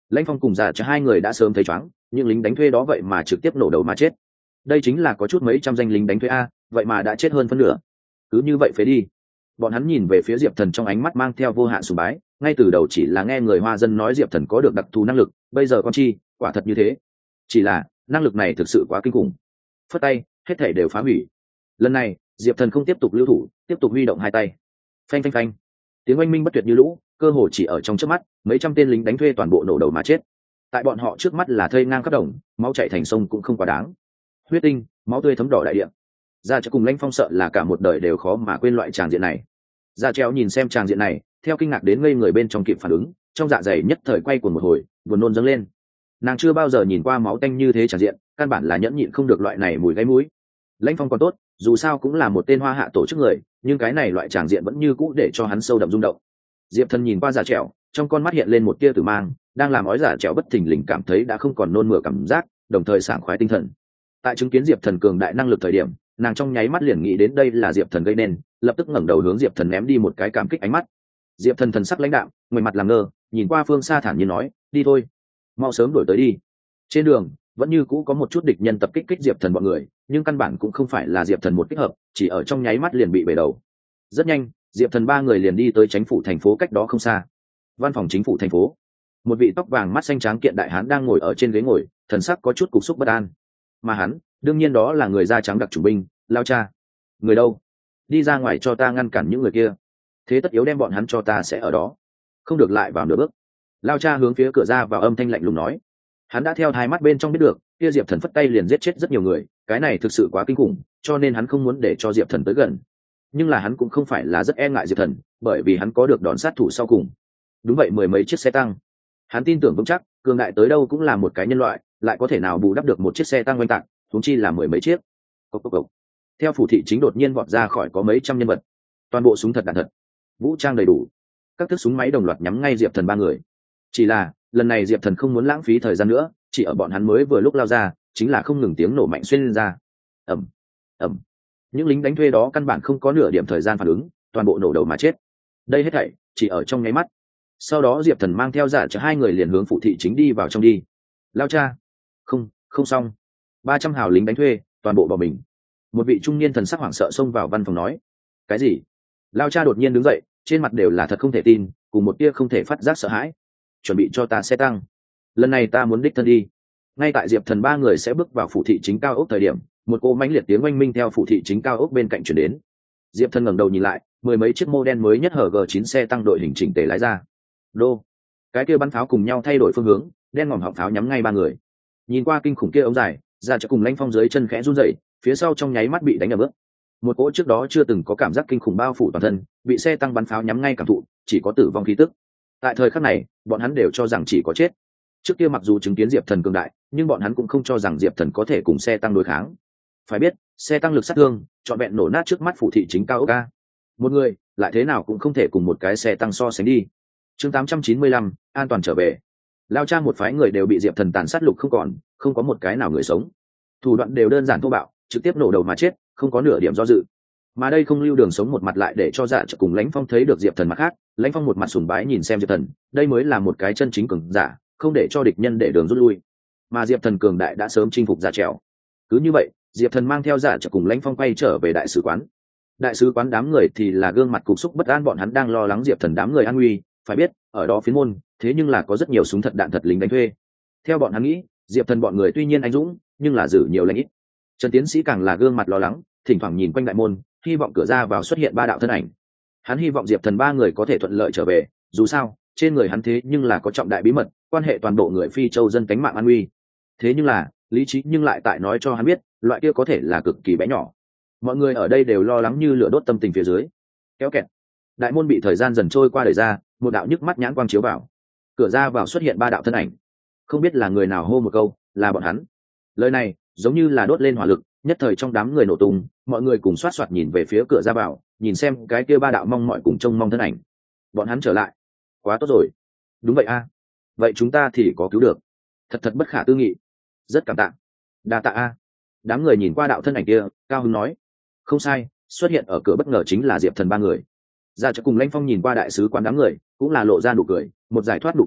Lãnh Phong cùng Dạ Trợ hai người đã sớm thấy choáng, những lính đánh thuê đó vậy mà trực tiếp nổ đầu mà chết. Đây chính là có chút mấy trăm danh lính đánh thuê a, vậy mà đã chết hơn phân nửa. Cứ như vậy phế đi. Bọn hắn nhìn về phía Diệp Thần trong ánh mắt mang theo vô hạn sùng bái, ngay từ đầu chỉ là nghe người Hoa dân nói Diệp Thần có được đặc thù năng lực, bây giờ con chi, quả thật như thế. Chỉ là, năng lực này thực sự quá kinh khủng. Phất tay, hết thảy đều phá hủy. Lần này, Diệp Thần không tiếp tục lưu thủ, tiếp tục huy động hai tay. Phanh phanh phanh. Tiếng oanh minh bất tuyệt như lũ, cơ hồ chỉ ở trong chớp mắt, mấy trăm tên lính đánh thuê toàn bộ nổ đầu mà chết. Tại bọn họ trước mắt là thây ngang khắp đồng, máu chảy thành sông cũng không quá đáng. Huyết tinh, máu tươi thấm đỏ đại địa. Ra cho cùng Lãnh Phong sợ là cả một đời đều khó mà quên loại tràng diện này. Ra treo nhìn xem tràng diện này, theo kinh ngạc đến ngây người bên trong kịp phản ứng, trong dạ dày nhất thời quay cuồng một hồi, buồn nôn dâng lên. Nàng chưa bao giờ nhìn qua máu tanh như thế tràng diện, căn bản là nhẫn nhịn không được loại này mùi gáy mũi. Lãnh Phong còn tốt, dù sao cũng là một tên hoa hạ tổ chức người, nhưng cái này loại tràng diện vẫn như cũ để cho hắn sâu đậm rung động. Diệp Thần nhìn qua Giả Trẻo, trong con mắt hiện lên một tia tử mang, đang làm ói Giả Trẻo bất thình lình cảm thấy đã không còn nôn mửa cảm giác, đồng thời sảng khoái tinh thần. Tại chứng kiến Diệp Thần cường đại năng lực thời điểm, nàng trong nháy mắt liền nghĩ đến đây là Diệp Thần gây nên, lập tức ngẩng đầu hướng Diệp Thần ném đi một cái cảm kích ánh mắt. Diệp Thần thần sắc lãnh đạm, ngoài mặt làm ngơ, nhìn qua phương xa thản nhiên nói, đi thôi, mau sớm đổi tới đi. Trên đường vẫn như cũ có một chút địch nhân tập kích kích Diệp Thần bọn người, nhưng căn bản cũng không phải là Diệp Thần một kích hợp, chỉ ở trong nháy mắt liền bị bể đầu. Rất nhanh, Diệp Thần ba người liền đi tới chính phủ thành phố cách đó không xa. Văn phòng chính phủ thành phố, một vị tóc vàng mắt xanh trắng kiện đại hán đang ngồi ở trên ghế ngồi, thần sắc có chút cục xúc bất an. Mà hắn, đương nhiên đó là người da trắng đặc chủng binh, Lao Cha. Người đâu? Đi ra ngoài cho ta ngăn cản những người kia. Thế tất yếu đem bọn hắn cho ta sẽ ở đó, không được lại vào nửa bước. Lao Cha hướng phía cửa ra vào âm thanh lạnh lùng nói. Hắn đã theo hai mắt bên trong biết được, kia Diệp Thần phất tay liền giết chết rất nhiều người, cái này thực sự quá kinh khủng, cho nên hắn không muốn để cho Diệp Thần tới gần. Nhưng là hắn cũng không phải là rất e ngại Diệp Thần, bởi vì hắn có được đòn sát thủ sau cùng. Đúng vậy, mười mấy chiếc xe tăng. Hắn tin tưởng vững chắc, cường đại tới đâu cũng là một cái nhân loại, lại có thể nào bù đắp được một chiếc xe tăng oanh tạc, huống chi là mười mấy chiếc. Cốc cốc cốc. Theo phủ thị chính đột nhiên vọt ra khỏi có mấy trăm nhân vật, toàn bộ súng thật đạn thật, vũ trang đầy đủ, các thức súng máy đồng loạt nhắm ngay Diệp Thần ba người. Chỉ là lần này Diệp Thần không muốn lãng phí thời gian nữa, chỉ ở bọn hắn mới vừa lúc lao ra, chính là không ngừng tiếng nổ mạnh xuyên lên ra. Ầm, ầm. Những lính đánh thuê đó căn bản không có nửa điểm thời gian phản ứng, toàn bộ nổ đầu mà chết. Đây hết thảy chỉ ở trong nháy mắt. Sau đó Diệp Thần mang theo Giả Trợ hai người liền hướng phủ thị chính đi vào trong đi. Lao Cha, không, không xong. ba trăm hào lính đánh thuê, toàn bộ bỏ mình. Một vị trung niên thần sắc hoảng sợ xông vào văn phòng nói. Cái gì? Lao Cha đột nhiên đứng dậy, trên mặt đều là thật không thể tin, cùng một tia không thể phát giác sợ hãi. Chuẩn bị cho ta xe tăng. Lần này ta muốn đích thân đi. Ngay tại Diệp Thần ba người sẽ bước vào phủ thị chính cao ốc thời điểm, một cô mãnh liệt tiếng oanh minh theo phủ thị chính cao ốc bên cạnh chuyển đến. Diệp Thần ngẩng đầu nhìn lại, mười mấy chiếc mô đen mới nhất hở G chín xe tăng đội hình chỉnh tề lái ra. Đô, cái kia bắn pháo cùng nhau thay đổi phương hướng, đen ngòm họng pháo nhắm ngay ba người. Nhìn qua kinh khủng kia ống dài, Ra cho cùng Lãnh Phong dưới chân khẽ run rẩy, phía sau trong nháy mắt bị đánh ở bước. Một cỗ trước đó chưa từng có cảm giác kinh khủng bao phủ toàn thân, bị xe tăng bắn pháo nhắm ngay cảm thụ, chỉ có tử vong khí tức. Tại thời khắc này, bọn hắn đều cho rằng chỉ có chết. Trước kia mặc dù chứng kiến Diệp Thần cường đại, nhưng bọn hắn cũng không cho rằng Diệp Thần có thể cùng xe tăng đối kháng. Phải biết, xe tăng lực sát thương, trọn vẹn nổ nát trước mắt phủ thị chính cao ốc a. Một người, lại thế nào cũng không thể cùng một cái xe tăng so sánh đi. Chương tám trăm chín mươi lăm, an toàn trở về. Lao Cha một phái người đều bị Diệp Thần tàn sát lục không còn, không có một cái nào người sống. Thủ đoạn đều đơn giản thô bạo, trực tiếp nổ đầu mà chết, không có nửa điểm do dự. Mà đây không lưu đường sống một mặt lại để cho Dạ Trợ cùng Lãnh Phong thấy được Diệp Thần mặt khác, Lãnh Phong một mặt sùng bái nhìn xem Diệp Thần, đây mới là một cái chân chính cường giả, không để cho địch nhân để đường rút lui. Mà Diệp Thần cường đại đã sớm chinh phục Dạ Trẻo. Cứ như vậy, Diệp Thần mang theo Dạ Trợ cùng Lãnh Phong quay trở về đại sứ quán. Đại sứ quán đám người thì là gương mặt cục xúc bất an, bọn hắn đang lo lắng Diệp Thần đám người an nguy, phải biết, ở đó phiến môn, thế nhưng là có rất nhiều súng thật đạn thật lính đánh thuê. Theo bọn hắn nghĩ, Diệp Thần bọn người tuy nhiên anh dũng, nhưng là giữ nhiều lãnh ít. Trần Tiến Sĩ càng là gương mặt lo lắng, thỉnh thoảng nhìn quanh đại môn, hy vọng cửa ra vào xuất hiện ba đạo thân ảnh. Hắn hy vọng Diệp Thần ba người có thể thuận lợi trở về, dù sao, trên người hắn thế nhưng là có trọng đại bí mật, quan hệ toàn bộ người Phi Châu dân cánh mạng an nguy. Thế nhưng là, lý trí nhưng lại tại nói cho hắn biết, loại kia có thể là cực kỳ bé nhỏ. Mọi người ở đây đều lo lắng như lửa đốt tâm tình phía dưới. Kéo kẹt. Đại môn bị thời gian dần trôi qua đẩy ra, một đạo nhức mắt nhãn quang chiếu vào. Cửa ra vào xuất hiện ba đạo thân ảnh. Không biết là người nào hô một câu, là bọn hắn. Lời này, giống như là đốt lên hỏa lực, nhất thời trong đám người nổ tung, mọi người cùng xoát xoát nhìn về phía cửa ra vào, nhìn xem cái kia ba đạo mong mọi cùng trông mong thân ảnh. Bọn hắn trở lại. Quá tốt rồi. Đúng vậy a. Vậy chúng ta thì có cứu được. Thật thật bất khả tư nghị. Rất cảm tạ. Đa tạ a. Đám người nhìn qua đạo thân ảnh kia, cao hứng nói. Không sai, xuất hiện ở cửa bất ngờ chính là Diệp Thần ba người. Ra cho cùng Lãnh Phong nhìn qua đại sứ quán đám người, cũng là lộ ra nụ cười, một giải thoát nụ cười,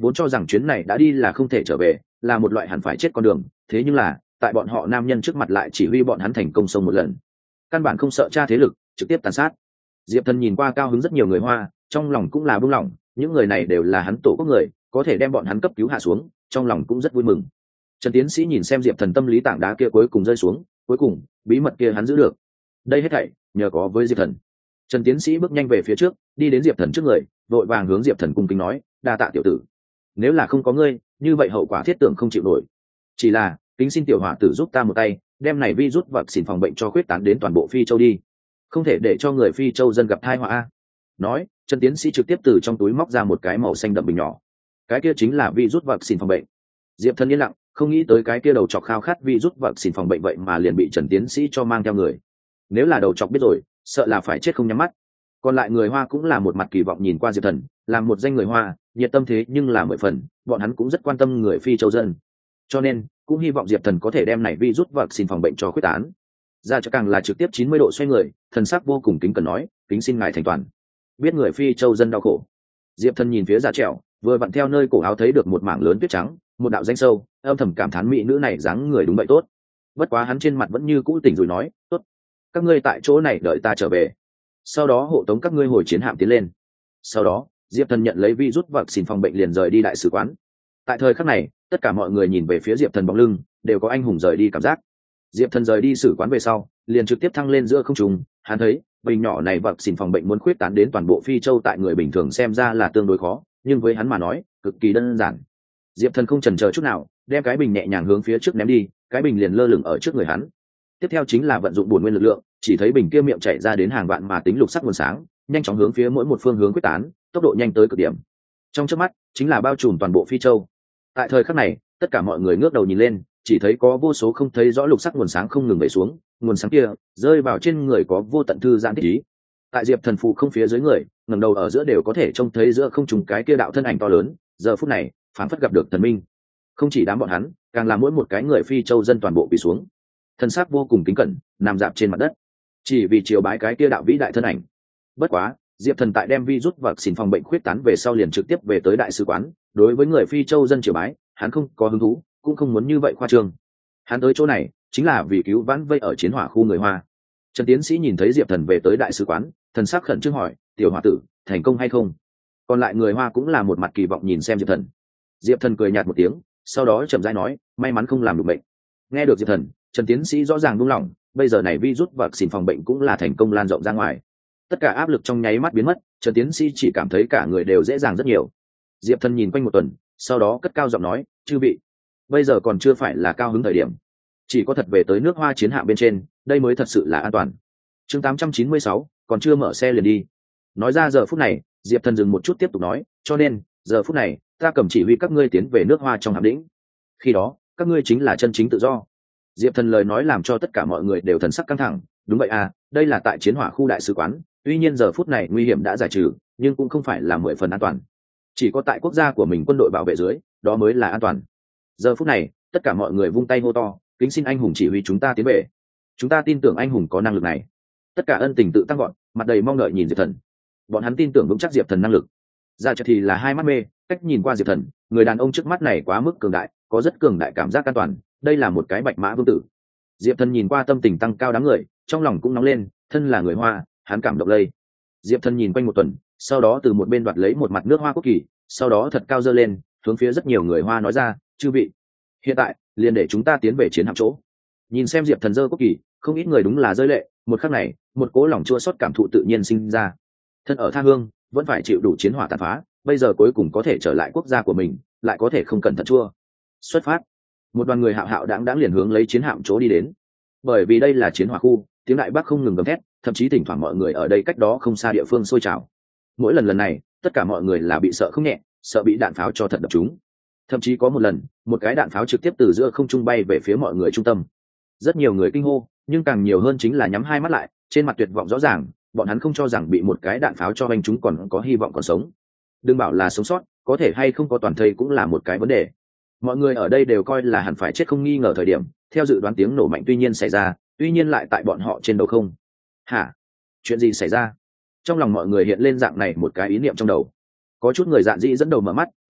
vốn cho rằng chuyến này đã đi là không thể trở về, là một loại hẳn phải chết con đường, thế nhưng là tại bọn họ nam nhân trước mặt lại chỉ huy bọn hắn thành công sông một lần, căn bản không sợ tra thế lực, trực tiếp tàn sát. Diệp Thần nhìn qua cao hứng rất nhiều người Hoa, trong lòng cũng là buông lỏng, những người này đều là hắn tổ quốc người, có thể đem bọn hắn cấp cứu hạ xuống, trong lòng cũng rất vui mừng. Trần Tiến Sĩ nhìn xem Diệp Thần tâm lý tảng đá kia cuối cùng rơi xuống, cuối cùng bí mật kia hắn giữ được. Đây hết thảy nhờ có với Diệp Thần. Trần Tiến Sĩ bước nhanh về phía trước, đi đến Diệp Thần trước người, vội vàng hướng Diệp Thần cung kính nói, đa tạ tiểu tử. Nếu là không có ngươi, như vậy hậu quả thiết tưởng không chịu nổi. Chỉ là kính xin tiểu hỏa tử giúp ta một tay, đem này virus vật xỉn phòng bệnh cho khuyết tán đến toàn bộ Phi Châu đi, không thể để cho người Phi Châu dân gặp tai họa a. Nói, Trần Tiến Sĩ trực tiếp từ trong túi móc ra một cái màu xanh đậm bình nhỏ, cái kia chính là virus vật xỉn phòng bệnh. Diệp Thần yên lặng, không nghĩ tới cái kia đầu chọc khao khát virus vật xỉn phòng bệnh vậy mà liền bị Trần Tiến Sĩ cho mang theo người. Nếu là đầu chọc biết rồi, sợ là phải chết không nhắm mắt. Còn lại người Hoa cũng là một mặt kỳ vọng nhìn qua Diệp Thần, làm một danh người Hoa, nhiệt tâm thế nhưng là mười phần, bọn hắn cũng rất quan tâm người Phi Châu dân, cho nên cũng hy vọng Diệp Thần có thể đem này virus vật xin phòng bệnh cho khuyết tán. Ra cho càng là trực tiếp chín mươi độ xoay người, thần sắc vô cùng kính cẩn nói, kính xin ngài thành toàn, biết người Phi Châu dân đau khổ. Diệp Thần nhìn phía Ra Trẻo, vừa vặn theo nơi cổ áo thấy được một mảng lớn tuyết trắng, một đạo danh sâu, âm thầm cảm thán mỹ nữ này dáng người đúng vậy tốt. Bất quá hắn trên mặt vẫn như cũ tỉnh rồi nói, tốt, các ngươi tại chỗ này đợi ta trở về, sau đó hộ tống các ngươi hồi chiến hạm tiến lên. Sau đó Diệp Thần nhận lấy virus vật xin phòng bệnh liền rời đi đại sứ quán. Tại thời khắc này, tất cả mọi người nhìn về phía Diệp Thần bóng lưng, đều có anh hùng rời đi cảm giác. Diệp Thần rời đi sử quán về sau, liền trực tiếp thăng lên giữa không trung. Hắn thấy bình nhỏ này vật xin phòng bệnh muốn khuyết tán đến toàn bộ Phi Châu, tại người bình thường xem ra là tương đối khó, nhưng với hắn mà nói cực kỳ đơn giản. Diệp Thần không chần chờ chút nào, đem cái bình nhẹ nhàng hướng phía trước ném đi, cái bình liền lơ lửng ở trước người hắn. Tiếp theo chính là vận dụng bổn nguyên lực lượng, chỉ thấy bình kia miệng chảy ra đến hàng vạn mà tính lục sắc nguồn sáng, nhanh chóng hướng phía mỗi một phương hướng quyết tán, tốc độ nhanh tới cực điểm. Trong chớp mắt chính là bao trùm toàn bộ Phi Châu. Tại thời khắc này, tất cả mọi người ngước đầu nhìn lên, chỉ thấy có vô số không thấy rõ lục sắc nguồn sáng không ngừng vẩy xuống, nguồn sáng kia rơi vào trên người có vô tận thư giãn thích ý. Tại Diệp Thần phụ không phía dưới người, ngẩng đầu ở giữa đều có thể trông thấy giữa không trung cái kia đạo thân ảnh to lớn, giờ phút này phảng phất gặp được thần minh. Không chỉ đám bọn hắn, càng là mỗi một cái người Phi Châu dân toàn bộ quỳ xuống, thân xác vô cùng kính cẩn, nằm dạp trên mặt đất, chỉ vì chiều bái cái kia đạo vĩ đại thân ảnh. Bất quá Diệp Thần tại đem virus vật xin phòng bệnh khuyết tán về sau liền trực tiếp về tới đại sứ quán, đối với người Phi Châu dân triều bái, hắn không có hứng thú, cũng không muốn như vậy khoa trương. Hắn tới chỗ này chính là vì cứu vãn vây ở chiến hỏa khu người Hoa. Trần Tiến Sĩ nhìn thấy Diệp Thần về tới đại sứ quán, thần sắc khẩn trương hỏi, tiểu hòa tử, thành công hay không? Còn lại người Hoa cũng là một mặt kỳ vọng nhìn xem Diệp Thần. Diệp Thần cười nhạt một tiếng, sau đó chậm rãi nói, may mắn không làm được bệnh. Nghe được Diệp Thần, Trần Tiến Sĩ rõ ràng buông lỏng, bây giờ này virus vật xin phòng bệnh cũng là thành công lan rộng ra ngoài. Tất cả áp lực trong nháy mắt biến mất, Trần Tiến Sĩ chỉ cảm thấy cả người đều dễ dàng rất nhiều. Diệp Thần nhìn quanh một tuần, sau đó cất cao giọng nói, chư vị, bây giờ còn chưa phải là cao hứng thời điểm, chỉ có thật về tới nước Hoa chiến hạm bên trên, đây mới thật sự là an toàn. Chương tám trăm chín mươi sáu, còn chưa mở xe liền đi. Nói ra giờ phút này, Diệp Thần dừng một chút tiếp tục nói, cho nên giờ phút này ta cầm chỉ huy các ngươi tiến về nước Hoa trong hạm đĩnh, khi đó các ngươi chính là chân chính tự do. Diệp Thần lời nói làm cho tất cả mọi người đều thần sắc căng thẳng. Đúng vậy à, đây là tại chiến hỏa khu đại sứ quán, tuy nhiên giờ phút này nguy hiểm đã giải trừ, nhưng cũng không phải là mười phần an toàn. Chỉ có tại quốc gia của mình quân đội bảo vệ dưới, đó mới là an toàn. Giờ phút này tất cả mọi người vung tay hô to, kính xin anh hùng chỉ huy chúng ta tiến về, chúng ta tin tưởng anh hùng có năng lực này. Tất cả ân tình tự tăng gọn, mặt đầy mong đợi nhìn Diệp Thần. Bọn hắn tin tưởng vững chắc Diệp Thần năng lực. Ra cho thì là hai mắt mê, cách nhìn qua Diệp Thần, người đàn ông trước mắt này quá mức cường đại, có rất cường đại cảm giác an toàn, đây là một cái bạch mã vương tử. Diệp Thần nhìn qua tâm tình tăng cao đám người, trong lòng cũng nóng lên, thân là người Hoa, hắn cảm động lây. Diệp Thần nhìn quanh một tuần, sau đó từ một bên đoạt lấy một mặt nước Hoa quốc kỳ, sau đó thật cao giơ lên, hướng phía rất nhiều người Hoa nói ra, chư vị, hiện tại liền để chúng ta tiến về chiến hạm chỗ. Nhìn xem Diệp Thần giơ quốc kỳ, không ít người đúng là rơi lệ. Một khắc này, một cố lòng chua xót cảm thụ tự nhiên sinh ra. Thân ở tha hương, vẫn phải chịu đủ chiến hỏa tàn phá, bây giờ cuối cùng có thể trở lại quốc gia của mình, lại có thể không cẩn thận chua. Xuất phát. Một đoàn người hạo hạo đáng đáng liền hướng lấy chiến hạm chỗ đi đến. Bởi vì đây là chiến hỏa khu, tiếng đại bác không ngừng gầm thét, thậm chí thỉnh thoảng mọi người ở đây cách đó không xa địa phương sôi trào. Mỗi lần lần này, tất cả mọi người là bị sợ không nhẹ, sợ bị đạn pháo cho thật đập chúng. Thậm chí có một lần, một cái đạn pháo trực tiếp từ giữa không trung bay về phía mọi người trung tâm. Rất nhiều người kinh hô, nhưng càng nhiều hơn chính là nhắm hai mắt lại, trên mặt tuyệt vọng rõ ràng, bọn hắn không cho rằng bị một cái đạn pháo cho anh chúng còn có hy vọng còn sống. Đừng bảo là sống sót, có thể hay không có toàn thây cũng là một cái vấn đề. Mọi người ở đây đều coi là hẳn phải chết không nghi ngờ thời điểm, theo dự đoán tiếng nổ mạnh tuy nhiên xảy ra, tuy nhiên lại tại bọn họ trên đầu không. Hả? Chuyện gì xảy ra? Trong lòng mọi người hiện lên dạng này một cái ý niệm trong đầu. Có chút người dạn dĩ dẫn đầu mở mắt,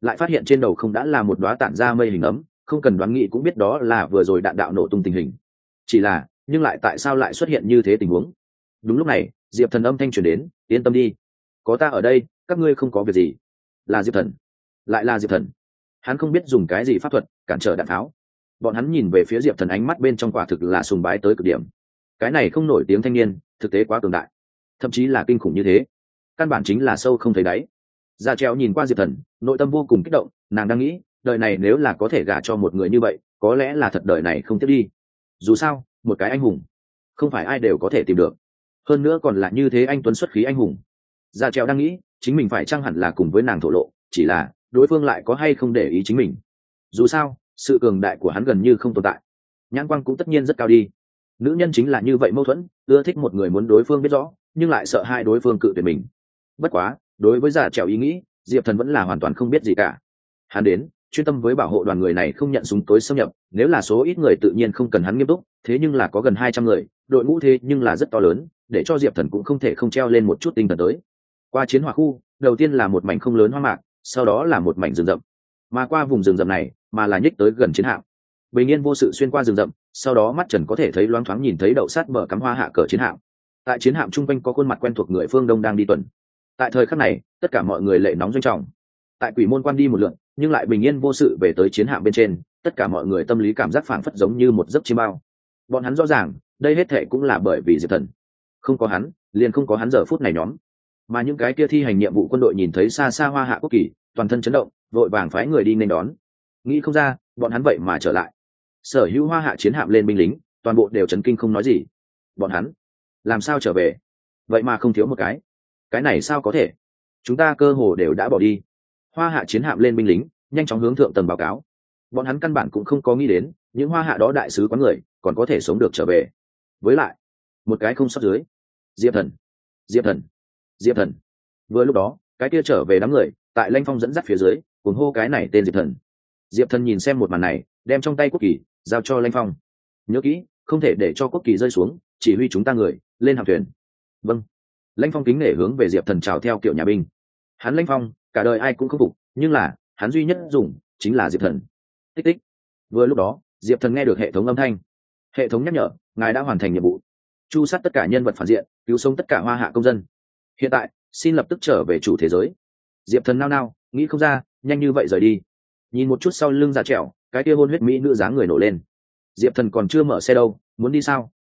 lại phát hiện trên đầu không đã là một đóa tản ra mây hình ấm, không cần đoán nghĩ cũng biết đó là vừa rồi đạn đạo nổ tung tình hình. Chỉ là nhưng lại tại sao lại xuất hiện như thế tình huống? Đúng lúc này Diệp Thần âm thanh truyền đến, yên tâm đi, có ta ở đây, các ngươi không có việc gì. Là Diệp Thần, lại là Diệp Thần. Hắn không biết dùng cái gì pháp thuật cản trở đạn tháo. Bọn hắn nhìn về phía Diệp Thần, ánh mắt bên trong quả thực là sùng bái tới cực điểm. Cái này không nổi tiếng thanh niên thực tế quá cường đại, thậm chí là kinh khủng như thế, căn bản chính là sâu không thấy đáy. Gia Treo nhìn qua Diệp Thần, nội tâm vô cùng kích động, nàng đang nghĩ đời này nếu là có thể gả cho một người như vậy, có lẽ là thật đời này không tiếp đi. Dù sao một cái anh hùng không phải ai đều có thể tìm được, hơn nữa còn là như thế anh tuấn xuất khí anh hùng. Gia Treo đang nghĩ chính mình phải chăng hẳn là cùng với nàng thổ lộ, chỉ là đối phương lại có hay không để ý chính mình. Dù sao sự cường đại của hắn gần như không tồn tại, nhãn quang cũng tất nhiên rất cao đi. Nữ nhân chính là như vậy, mâu thuẫn, ưa thích một người muốn đối phương biết rõ, nhưng lại sợ hai đối phương cự tuyệt mình. Bất quá đối với Gia Treo ý nghĩ, Diệp Thần vẫn là hoàn toàn không biết gì cả. Hắn đến chuyên tâm với bảo hộ đoàn người này không nhận súng tối xâm nhập, nếu là số ít người tự nhiên không cần hắn nghiêm túc, thế nhưng là có gần hai trăm người, đội ngũ thế nhưng là rất to lớn, để cho Diệp Thần cũng không thể không treo lên một chút tinh thần tới. Qua chiến hỏa khu, đầu tiên là một mảnh không lớn hoa mạc, sau đó là một mảnh rừng rậm, mà qua vùng rừng rậm này mà là nhích tới gần chiến hạm. Bình yên vô sự xuyên qua rừng rậm, sau đó mắt Trần có thể thấy loáng thoáng nhìn thấy đậu sát mở cắm hoa hạ cờ chiến hạm. Tại chiến hạm trung quanh có khuôn mặt quen thuộc người phương Đông đang đi tuần. Tại thời khắc này tất cả mọi người lệ nóng doanh trọng. Tại Quỷ Môn Quan đi một lượt nhưng lại bình yên vô sự về tới chiến hạm bên trên, tất cả mọi người tâm lý cảm giác phảng phất giống như một giấc chiêm bao. Bọn hắn rõ ràng đây hết thệ cũng là bởi vì Diệp Thần, không có hắn liền không có hắn giờ phút này nhóm. Mà những cái kia thi hành nhiệm vụ quân đội nhìn thấy xa xa hoa hạ quốc kỳ, toàn thân chấn động, vội vàng phái người đi nên đón. Nghĩ không ra bọn hắn vậy mà trở lại. Sở hữu hoa hạ chiến hạm lên binh lính toàn bộ đều chấn kinh không nói gì. Bọn hắn làm sao trở về, vậy mà không thiếu một cái. Cái này sao có thể, chúng ta cơ hồ đều đã bỏ đi. Hoa hạ chiến hạm lên binh lính nhanh chóng hướng thượng tầng báo cáo. Bọn hắn căn bản cũng không có nghĩ đến những hoa hạ đó đại sứ quán người còn có thể sống được trở về. Với lại một cái không sót dưới. Diệp Thần, Diệp Thần, Diệp Thần. Vừa lúc đó cái kia trở về đám người tại Lanh Phong dẫn dắt phía dưới cuồng hô cái này tên Diệp Thần. Diệp Thần nhìn xem một màn này, đem trong tay quốc kỳ giao cho Lanh Phong. Nhớ kỹ không thể để cho quốc kỳ rơi xuống, chỉ huy chúng ta người lên hạm thuyền. Vâng. Lanh Phong kính nể hướng về Diệp Thần chào theo kiểu nhà binh. Hắn Lanh Phong cả đời ai cũng không phục, nhưng là hắn duy nhất dùng chính là Diệp Thần. Tích tích. Vừa lúc đó Diệp Thần nghe được hệ thống âm thanh. Hệ thống nhắc nhở ngài đã hoàn thành nhiệm vụ, chu sát tất cả nhân vật phản diện, cứu sống tất cả hoa hạ công dân. Hiện tại xin lập tức trở về chủ thế giới. Diệp Thần nao nao nghĩ không ra nhanh như vậy rời đi. Nhìn một chút sau lưng Gia Trẻo, cái kia hôn huyết mỹ nữ dáng người nổ lên. Diệp Thần còn chưa mở xe đâu, muốn đi sao?